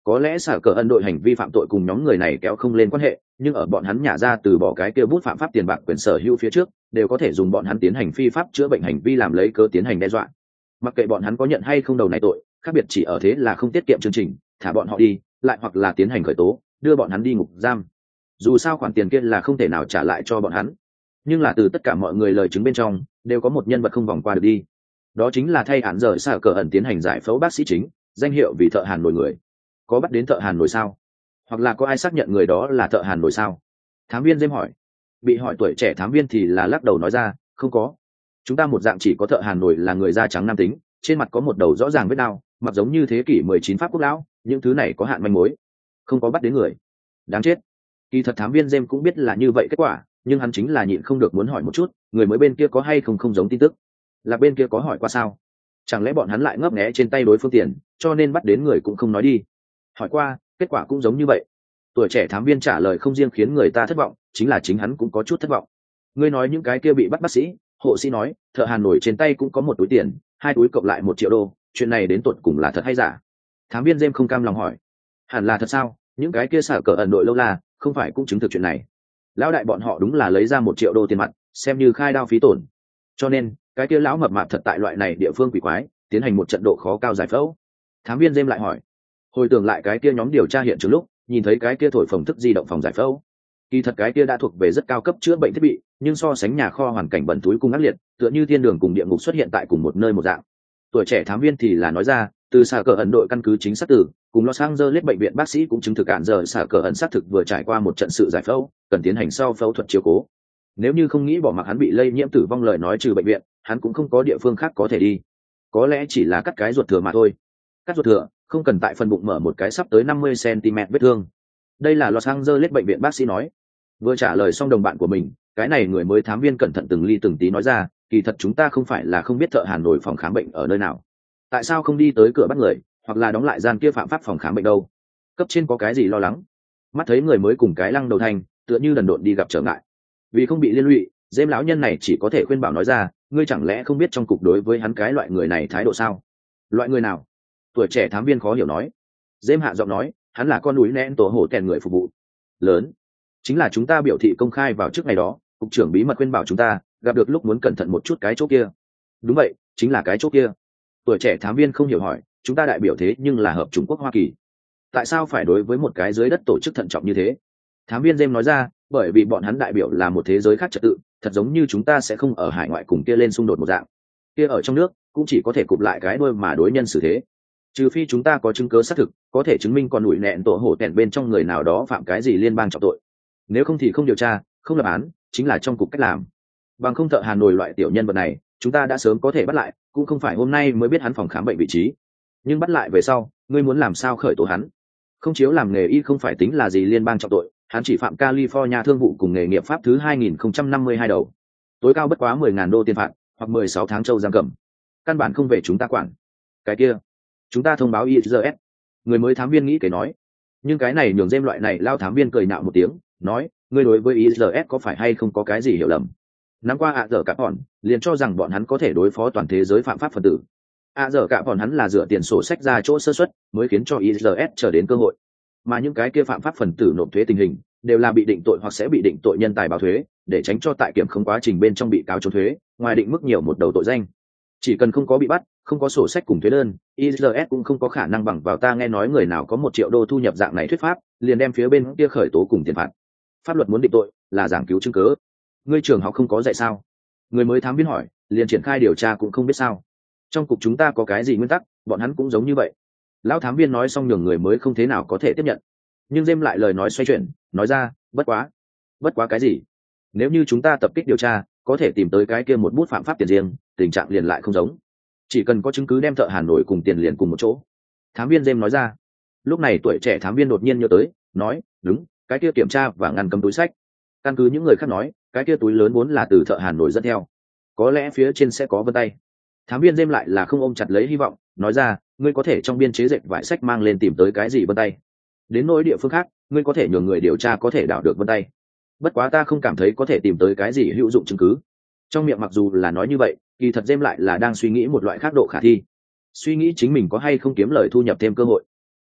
S1: có lẽ xả cờ ẩn đội hành vi phạm tội cùng nhóm người này kéo không lên quan hệ, nhưng ở bọn hắn nhả ra từ bỏ cái kia bút phạm pháp tiền bạc quyền sở hữu phía trước, đều có thể dùng bọn hắn tiến hành phi pháp chữa bệnh hành vi làm lấy cớ tiến hành đe dọa. Mặc kệ bọn hắn có nhận hay không đầu này tội, khác biệt chỉ ở thế là không tiết kiệm chương trình, thả bọn họ đi, lại hoặc là tiến hành khởi tố, đưa bọn hắn đi ngục giam. Dù sao khoản tiền kia là không thể nào trả lại cho bọn hắn, nhưng là từ tất cả mọi người lời chứng bên trong, đều có một nhân vật không vòng qua được đi. Đó chính là thay án giờ xả cờ ẩn tiến hành giải phẫu bác sĩ chính, danh hiệu vì thợ hàn nổi người. Có bắt đến thợ hàn nổi sao? Hoặc là có ai xác nhận người đó là thợ hàn nổi sao? Thám viên James hỏi. Bị hỏi tuổi trẻ thám viên thì là lắc đầu nói ra, không có. Chúng ta một dạng chỉ có thợ hàn nổi là người da trắng nam tính, trên mặt có một đầu rõ ràng vết đao, mặc giống như thế kỷ mười chín pháp quốc lão, những thứ này có hạn manh mối, không có bắt đến người. Đáng chết. Kỳ thật thám viên James cũng biết là như vậy kết quả, nhưng hắn chính là nhịn không được muốn hỏi một chút, người mới bên kia có hay không không giống tin tức. Là bên kia có hỏi qua sao? Chẳng lẽ bọn hắn lại ngấp nghé trên tay đối phương tiền, cho nên bắt đến người cũng không nói đi. Hỏi qua, kết quả cũng giống như vậy. Tuổi trẻ thám viên trả lời không riêng khiến người ta thất vọng, chính là chính hắn cũng có chút thất vọng. Ngươi nói những cái kia bị bắt bác sĩ, hộ sĩ nói, thợ hàn nổi trên tay cũng có một túi tiền, hai túi cộng lại một triệu đô, chuyện này đến tột cùng là thật hay giả? Thám viên James không cam lòng hỏi. Hẳn là thật sao? Những cái kia xả cờ ẩn đội lâu la, không phải cũng chứng thực chuyện này. Lão đại bọn họ đúng là lấy ra một triệu đô tiền mặt, xem như khai đao phí tổn. Cho nên, cái kia lão mập mạp thật tại loại này địa phương quỷ quái, tiến hành một trận độ khó cao giải phẫu. Thám viên James lại hỏi. Hồi tưởng lại cái kia nhóm điều tra hiện trường lúc, nhìn thấy cái kia thổi phồng thức di động phòng giải phẫu. Kỳ thật cái kia đã thuộc về rất cao cấp chữa bệnh thiết bị, nhưng so sánh nhà kho hoàn cảnh bẩn túi cùng ác liệt, tựa như thiên đường cùng địa ngục xuất hiện tại cùng một nơi một dạng. Tuổi trẻ thám viên thì là nói ra, từ xả cờ ẩn đội căn cứ chính xác từ, cùng Los Angeles bệnh viện bác sĩ cũng chứng thực cạn giờ xả cờ ẩn xác thực vừa trải qua một trận sự giải phẫu, cần tiến hành sau phẫu thuật chiếu cố. Nếu như không nghĩ bỏ mặc hắn bị lây nhiễm tử vong lời nói trừ bệnh viện, hắn cũng không có địa phương khác có thể đi. Có lẽ chỉ là cắt cái ruột thừa mà thôi. Cắt ruột thừa, không cần tại phần bụng mở một cái sắp tới năm mươi xăng-ti-mét vết thương. Đây là Los Angeles bệnh viện bác sĩ nói. Vừa trả lời xong đồng bạn của mình, cái này người mới thám viên cẩn thận từng ly từng tí nói ra, kỳ thật chúng ta không phải là không biết thợ hàn nổi phòng khám bệnh ở nơi nào. Tại sao không đi tới cửa bắt người, hoặc là đóng lại gian kia phạm pháp phòng khám bệnh đâu? Cấp trên có cái gì lo lắng? Mắt thấy người mới cùng cái lăng đầu thanh, tựa như đần độn đi gặp trở ngại. Vì không bị liên lụy, James lão nhân này chỉ có thể khuyên bảo nói ra, ngươi chẳng lẽ không biết trong cục đối với hắn cái loại người này thái độ sao? Loại người nào? Tuổi trẻ thám viên khó hiểu nói. James hạ giọng nói, hắn là con núi nén tổ hổ kèn người phục vụ lớn, chính là chúng ta biểu thị công khai vào trước ngày đó, cục trưởng bí mật khuyên bảo chúng ta, gặp được lúc muốn cẩn thận một chút cái chỗ kia. Đúng vậy, chính là cái chỗ kia. Tuổi trẻ thám viên không hiểu hỏi, chúng ta đại biểu thế nhưng là hợp Trung Quốc Hoa Kỳ, tại sao phải đối với một cái dưới đất tổ chức thận trọng như thế? Thám viên James nói ra, bởi vì bọn hắn đại biểu là một thế giới khác trật tự, thật giống như chúng ta sẽ không ở hải ngoại cùng kia lên xung đột một dạng, kia ở trong nước cũng chỉ có thể cụp lại cái đuôi mà đối nhân xử thế, trừ phi chúng ta có chứng cứ xác thực có thể chứng minh còn đuổi nẹn tổ hổ tẹn bên trong người nào đó phạm cái gì liên bang trọng tội, nếu không thì không điều tra, không lập án, chính là trong cục cách làm. Bằng không thợ Hà Nội loại tiểu nhân vật này chúng ta đã sớm có thể bắt lại, cũng không phải hôm nay mới biết hắn phòng khám bệnh vị trí. Nhưng bắt lại về sau, ngươi muốn làm sao khởi tố hắn? Không chiếu làm nghề y không phải tính là gì liên bang trọng tội, hắn chỉ phạm California thương vụ cùng nghề nghiệp pháp thứ hai nghìn không trăm năm mươi hai đầu, tối cao bất quá mười ngàn đô tiền phạt hoặc mười sáu tháng châu giam cầm, căn bản không về chúng ta quản. Cái kia chúng ta thông báo i giê ét. Người mới thám viên nghĩ cái nói, nhưng cái này nhường Dêm loại này lao thám viên cười nạo một tiếng, nói, ngươi đối với i giê ét có phải hay không có cái gì hiểu lầm? Năm qua ạ dở cả bọn liền cho rằng bọn hắn có thể đối phó toàn thế giới phạm pháp phần tử. ạ dở cả bọn hắn là dựa tiền sổ sách ra chỗ sơ suất mới khiến cho i giê ét trở đến cơ hội, mà những cái kia phạm pháp phần tử nộp thuế tình hình đều là bị định tội hoặc sẽ bị định tội nhân tài báo thuế, để tránh cho tại kiểm không quá trình bên trong bị cáo trốn thuế, ngoài định mức nhiều một đầu tội danh. Chỉ cần không có bị bắt, không có sổ sách cùng thuế đơn, i giê ét cũng không có khả năng bằng vào ta nghe nói người nào có một triệu đô thu nhập dạng này thuyết pháp, liền đem phía bên kia khởi tố cùng tiền phạt. Pháp luật muốn định tội là giảng cứu chứng cứ. Ngươi trường học không có dạy sao? Người mới thám viên hỏi, liền triển khai điều tra cũng không biết sao? Trong cục chúng ta có cái gì nguyên tắc, bọn hắn cũng giống như vậy. Lão thám viên nói xong nhường người mới không thế nào có thể tiếp nhận. Nhưng Dêm lại lời nói xoay chuyển, nói ra, bất quá. Bất quá cái gì? Nếu như chúng ta tập kích điều tra, có thể tìm tới cái kia một bút phạm pháp tiền riêng, tình trạng liền lại không giống. Chỉ cần có chứng cứ đem thợ Hà Nội cùng tiền liền cùng một chỗ. Thám viên Dêm nói ra. Lúc này tuổi trẻ thám viên đột nhiên nhớ tới, nói, đúng, cái kia kiểm tra và ngăn cầm túi sách. Căn cứ những người khác nói, cái kia túi lớn vốn là từ thợ Hà Nội dẫn theo, có lẽ phía trên sẽ có vân tay. Thám viên Dêm lại là không ôm chặt lấy hy vọng, nói ra, ngươi có thể trong biên chế dệt vải sách mang lên tìm tới cái gì vân tay. Đến nỗi địa phương khác, ngươi có thể nhường người điều tra có thể đảo được vân tay. Bất quá ta không cảm thấy có thể tìm tới cái gì hữu dụng chứng cứ. Trong miệng mặc dù là nói như vậy, kỳ thật Dêm lại là đang suy nghĩ một loại khác độ khả thi, suy nghĩ chính mình có hay không kiếm lời thu nhập thêm cơ hội.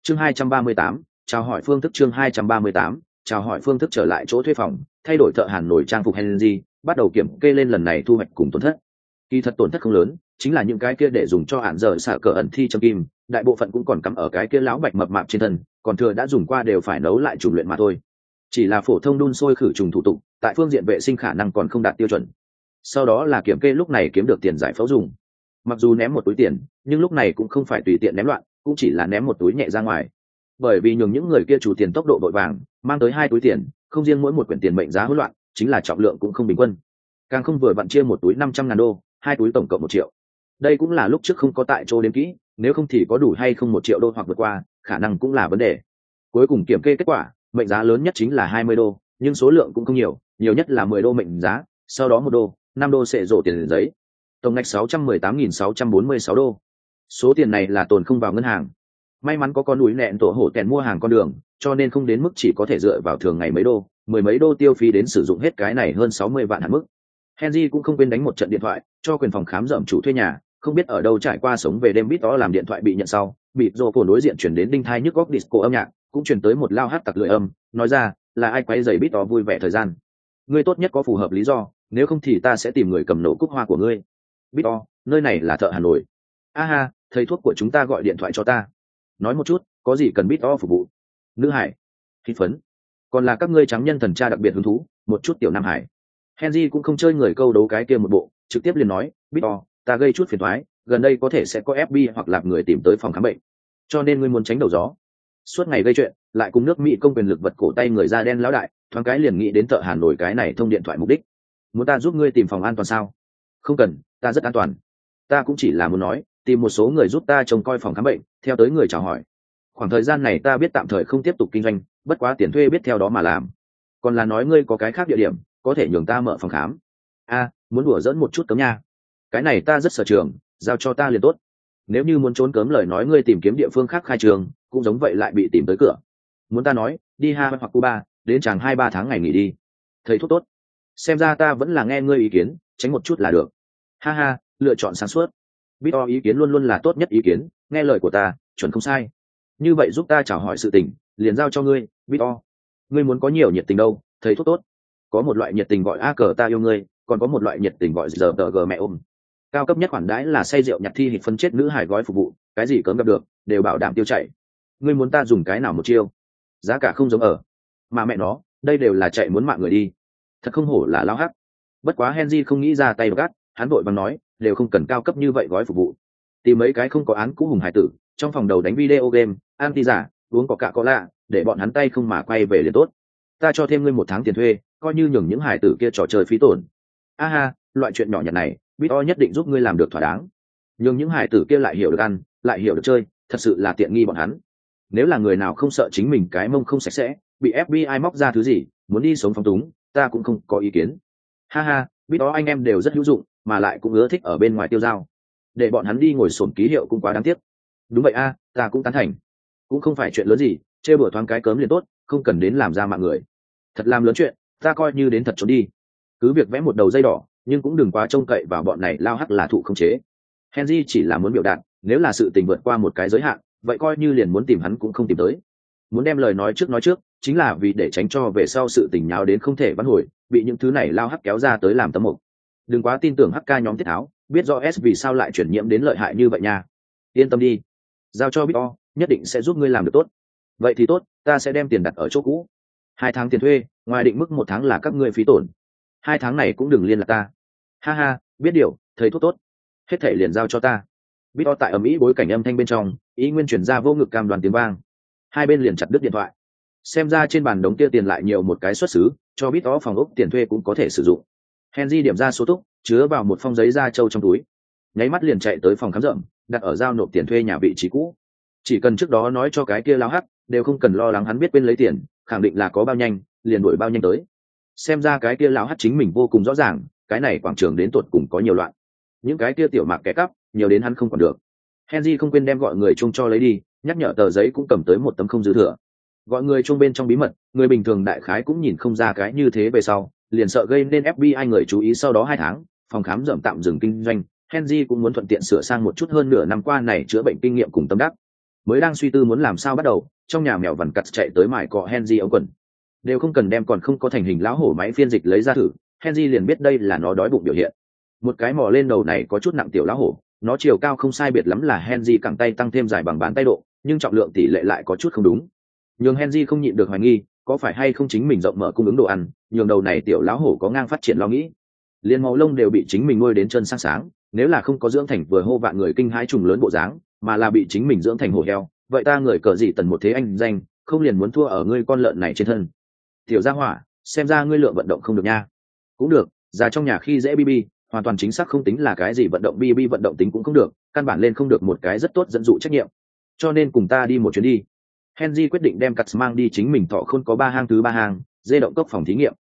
S1: Chương hai trăm ba mươi tám, chào hỏi phương thức chương hai trăm ba mươi tám, chào hỏi phương thức trở lại chỗ thuê phòng, thay đổi thợ hàn nổi trang phục Henry, bắt đầu kiểm kê lên lần này thu hoạch cùng tổn thất. Kỳ thật tổn thất không lớn, chính là những cái kia để dùng cho hạn giờ xả cờ ẩn thi châm kim, đại bộ phận cũng còn cắm ở cái kia lão bạch mập mạp trên thân, còn thừa đã dùng qua đều phải nấu lại trùng luyện mà thôi. Chỉ là phổ thông đun sôi khử trùng thủ tục, tại phương diện vệ sinh khả năng còn không đạt tiêu chuẩn. Sau đó là kiểm kê lúc này kiếm được tiền giải phẫu dùng. Mặc dù ném một túi tiền, nhưng lúc này cũng không phải tùy tiện ném loạn, cũng chỉ là ném một túi nhẹ ra ngoài. Bởi vì nhường những người kia chủ tiền tốc độ vội vàng, mang tới hai túi tiền, không riêng mỗi một quyển tiền mệnh giá hỗn loạn, chính là trọng lượng cũng không bình quân. Càng không vừa vặn chia một túi năm trăm ngàn đô, hai túi tổng cộng một triệu. Đây cũng là lúc trước không có tại chỗ đếm kỹ, nếu không thì có đủ hay không một triệu đô hoặc vượt qua, khả năng cũng là vấn đề. Cuối cùng kiểm kê kết quả, mệnh giá lớn nhất chính là hai mươi đô, nhưng số lượng cũng không nhiều, nhiều nhất là mười đô mệnh giá, sau đó một đô, năm đô sẽ rổ tiền giấy. Tổng ngạch sáu trăm mười tám nghìn sáu trăm bốn mươi sáu đô. Số tiền này là tồn không vào ngân hàng. May mắn có con núi nẹn tổ hổ tèn mua hàng con đường, cho nên không đến mức chỉ có thể dựa vào thường ngày mấy đô, mười mấy đô tiêu phí đến sử dụng hết cái này hơn sáu mươi vạn hạn mức. Henry cũng không quên đánh một trận điện thoại cho quyền phòng khám rậm chủ thuê nhà, không biết ở đâu trải qua sống về đêm bít đó làm điện thoại bị nhận sau, bị rồ phồn đối diện chuyển đến đinh thai nhức góc disco âm nhạc, cũng chuyển tới một lao hát tặc lưỡi âm, nói ra là ai quấy giày bít đó vui vẻ thời gian. Ngươi tốt nhất có phù hợp lý do, nếu không thì ta sẽ tìm người cầm nổ cúc hoa của ngươi. Bít đó, nơi này là thợ Hà Nội. A ha, thầy thuốc của chúng ta gọi điện thoại cho ta. Nói một chút, có gì cần bít đó phục vụ. Nữ hải, hít phấn, còn là các ngươi trắng nhân thần cha đặc biệt hứng thú, một chút tiểu nam hải. Henry cũng không chơi người câu đấu cái kia một bộ, trực tiếp liền nói, Bít O, ta gây chút phiền toái, gần đây có thể sẽ có ép bê i hoặc lạp người tìm tới phòng khám bệnh, cho nên ngươi muốn tránh đầu gió. Suốt ngày gây chuyện, lại cùng nước Mỹ công quyền lực vật cổ tay người da đen lão đại, thoáng cái liền nghĩ đến thợ Hà Nội cái này thông điện thoại mục đích. Muốn ta giúp ngươi tìm phòng an toàn sao? Không cần, ta rất an toàn. Ta cũng chỉ là muốn nói, tìm một số người giúp ta trông coi phòng khám bệnh, theo tới người chào hỏi. Khoảng thời gian này ta biết tạm thời không tiếp tục kinh doanh, bất quá tiền thuê biết theo đó mà làm. Còn là nói ngươi có cái khác địa điểm, có thể nhường ta mở phòng khám. A, muốn đùa dẫn một chút cấm nha. Cái này ta rất sở trường, giao cho ta liền tốt. Nếu như muốn trốn cấm lời nói ngươi tìm kiếm địa phương khác khai trường, cũng giống vậy lại bị tìm tới cửa. Muốn ta nói, đi Hawaii hoặc Cuba, đến chàng hai ba tháng ngày nghỉ đi. Thầy thuốc tốt. Xem ra ta vẫn là nghe ngươi ý kiến, tránh một chút là được. Ha ha, lựa chọn sáng suốt. Bít O ý kiến luôn luôn là tốt nhất ý kiến, nghe lời của ta, chuẩn không sai. Như vậy giúp ta chào hỏi sự tình, liền giao cho ngươi, Bít O. Ngươi muốn có nhiều nhiệt tình đâu, thầy thuốc tốt. Có một loại nhiệt tình gọi a cờ ta yêu ngươi, còn có một loại nhiệt tình gọi giờ tờ g mẹ ôm. Cao cấp nhất khoản đãi là say rượu nhặt thi hịch phân chết nữ hải gói phục vụ, cái gì cấm gặp được đều bảo đảm tiêu chảy. Ngươi muốn ta dùng cái nào một chiêu, giá cả không giống ở, mà mẹ nó đây đều là chạy muốn mạng người đi, thật không hổ là lao hắc. Bất quá Henry không nghĩ ra tay gắt, hắn vội vàng nói đều không cần cao cấp như vậy gói phục vụ, tìm mấy cái không có án cũ hùng hải tử trong phòng đầu đánh video game, ăn ti giả, uống có cả có lạ, để bọn hắn tay không mà quay về liền tốt. Ta cho thêm ngươi một tháng tiền thuê, coi như nhường những hải tử kia trò chơi phí tổn. A ha, loại chuyện nhỏ nhặt này, Bít O nhất định giúp ngươi làm được thỏa đáng. Nhưng những hải tử kia lại hiểu được ăn, lại hiểu được chơi, thật sự là tiện nghi bọn hắn. Nếu là người nào không sợ chính mình cái mông không sạch sẽ, bị ép bê i móc ra thứ gì, muốn đi sống phóng túng, ta cũng không có ý kiến. Ha ha, Bít O anh em đều rất hữu dụng, mà lại cũng ưa thích ở bên ngoài tiêu dao. Để bọn hắn đi ngồi xổm ký hiệu cũng quá đáng tiếc. Đúng vậy a, ta cũng tán thành. Cũng không phải chuyện lớn gì, chơi bữa thoáng cái cớm liền tốt, không cần đến làm ra mạng người. Thật làm lớn chuyện, ta coi như đến thật trốn đi. Cứ việc vẽ một đầu dây đỏ, nhưng cũng đừng quá trông cậy vào bọn này lao hắc là thụ không chế. Henry chỉ là muốn biểu đạt, nếu là sự tình vượt qua một cái giới hạn, vậy coi như liền muốn tìm hắn cũng không tìm tới. Muốn đem lời nói trước nói trước, chính là vì để tránh cho về sau sự tình nháo đến không thể vãn hồi, bị những thứ này lao hắc kéo ra tới làm tấm mục. Đừng quá tin tưởng hắc ca nhóm tiết tháo, biết rõ S vì sao lại chuyển nhiễm đến lợi hại như vậy nha. Yên tâm đi, giao cho Bít O, nhất định sẽ giúp ngươi làm được tốt. Vậy thì tốt, ta sẽ đem tiền đặt ở chỗ cũ. Hai tháng tiền thuê, ngoài định mức một tháng là các ngươi phí tổn. Hai tháng này cũng đừng liên lạc ta. Ha ha, biết điều, thầy thuốc tốt. Hết thể liền giao cho ta. Bít O tại ầm ĩ bối cảnh âm thanh bên trong, ý nguyên chuyển ra vô ngực cam đoàn tiếng vang. Hai bên liền chặt đứt điện thoại. Xem ra trên bàn đống kia tiền lại nhiều một cái xuất xứ, cho Bít O phòng ốc tiền thuê cũng có thể sử dụng. Henry điểm ra số túc, chứa vào một phong giấy da trâu trong túi. Nháy mắt liền chạy tới phòng khám rậm, đặt ở giao nộp tiền thuê nhà vị trí cũ. Chỉ cần trước đó nói cho cái kia lao hắc, đều không cần lo lắng hắn biết quên lấy tiền, khẳng định là có bao nhanh, liền đuổi bao nhanh tới. Xem ra cái kia lão hắc chính mình vô cùng rõ ràng, cái này quảng trường đến tột cùng có nhiều loạn. Những cái kia tiểu mạc kẻ cắp, nhiều đến hắn không còn được. Henry không quên đem gọi người chung cho lấy đi, nhắc nhở tờ giấy cũng cầm tới một tấm không dư thừa. Gọi người chung bên trong bí mật, người bình thường đại khái cũng nhìn không ra cái như thế về sau, liền sợ gây nên ép bê i người chú ý. Sau đó hai tháng, phòng khám rậm tạm dừng kinh doanh, Henry cũng muốn thuận tiện sửa sang một chút hơn nửa năm qua này chữa bệnh kinh nghiệm cùng tâm đắc. mới đang suy tư muốn làm sao bắt đầu, trong nhà mèo vằn cặt chạy tới mải cọ Henry ống quần, đều không cần đem còn không có thành hình lão hổ máy phiên dịch lấy ra thử, Henry liền biết đây là nó đói bụng biểu hiện. Một cái mò lên đầu này có chút nặng tiểu lão hổ, nó chiều cao không sai biệt lắm là Henry cẳng tay tăng thêm dài bằng bàn tay độ, nhưng trọng lượng tỷ lệ lại có chút không đúng. Nhưng Henry không nhịn được hoài nghi, có phải hay không chính mình rộng mở cung ứng đồ ăn, nhường đầu này tiểu lão hổ có ngang phát triển lo nghĩ. Liên màu lông đều bị chính mình nuôi đến chân sáng sáng, nếu là không có dưỡng thành vừa hô vạn người kinh hãi trùng lớn bộ dáng, mà là bị chính mình dưỡng thành hổ heo, vậy ta người cờ gì tần một thế anh danh, không liền muốn thua ở ngươi con lợn này trên thân. Tiểu gia hỏa, xem ra ngươi lượng vận động không được nha. Cũng được, già trong nhà khi dễ bb, hoàn toàn chính xác không tính là cái gì vận động, bb vận động tính cũng không được, căn bản lên không được một cái rất tốt dẫn dụ trách nhiệm. Cho nên cùng ta đi một chuyến đi. Henry quyết định đem Cats mang đi chính mình thọ khôn có ba hang thứ ba hang, dê động cốc phòng thí nghiệm.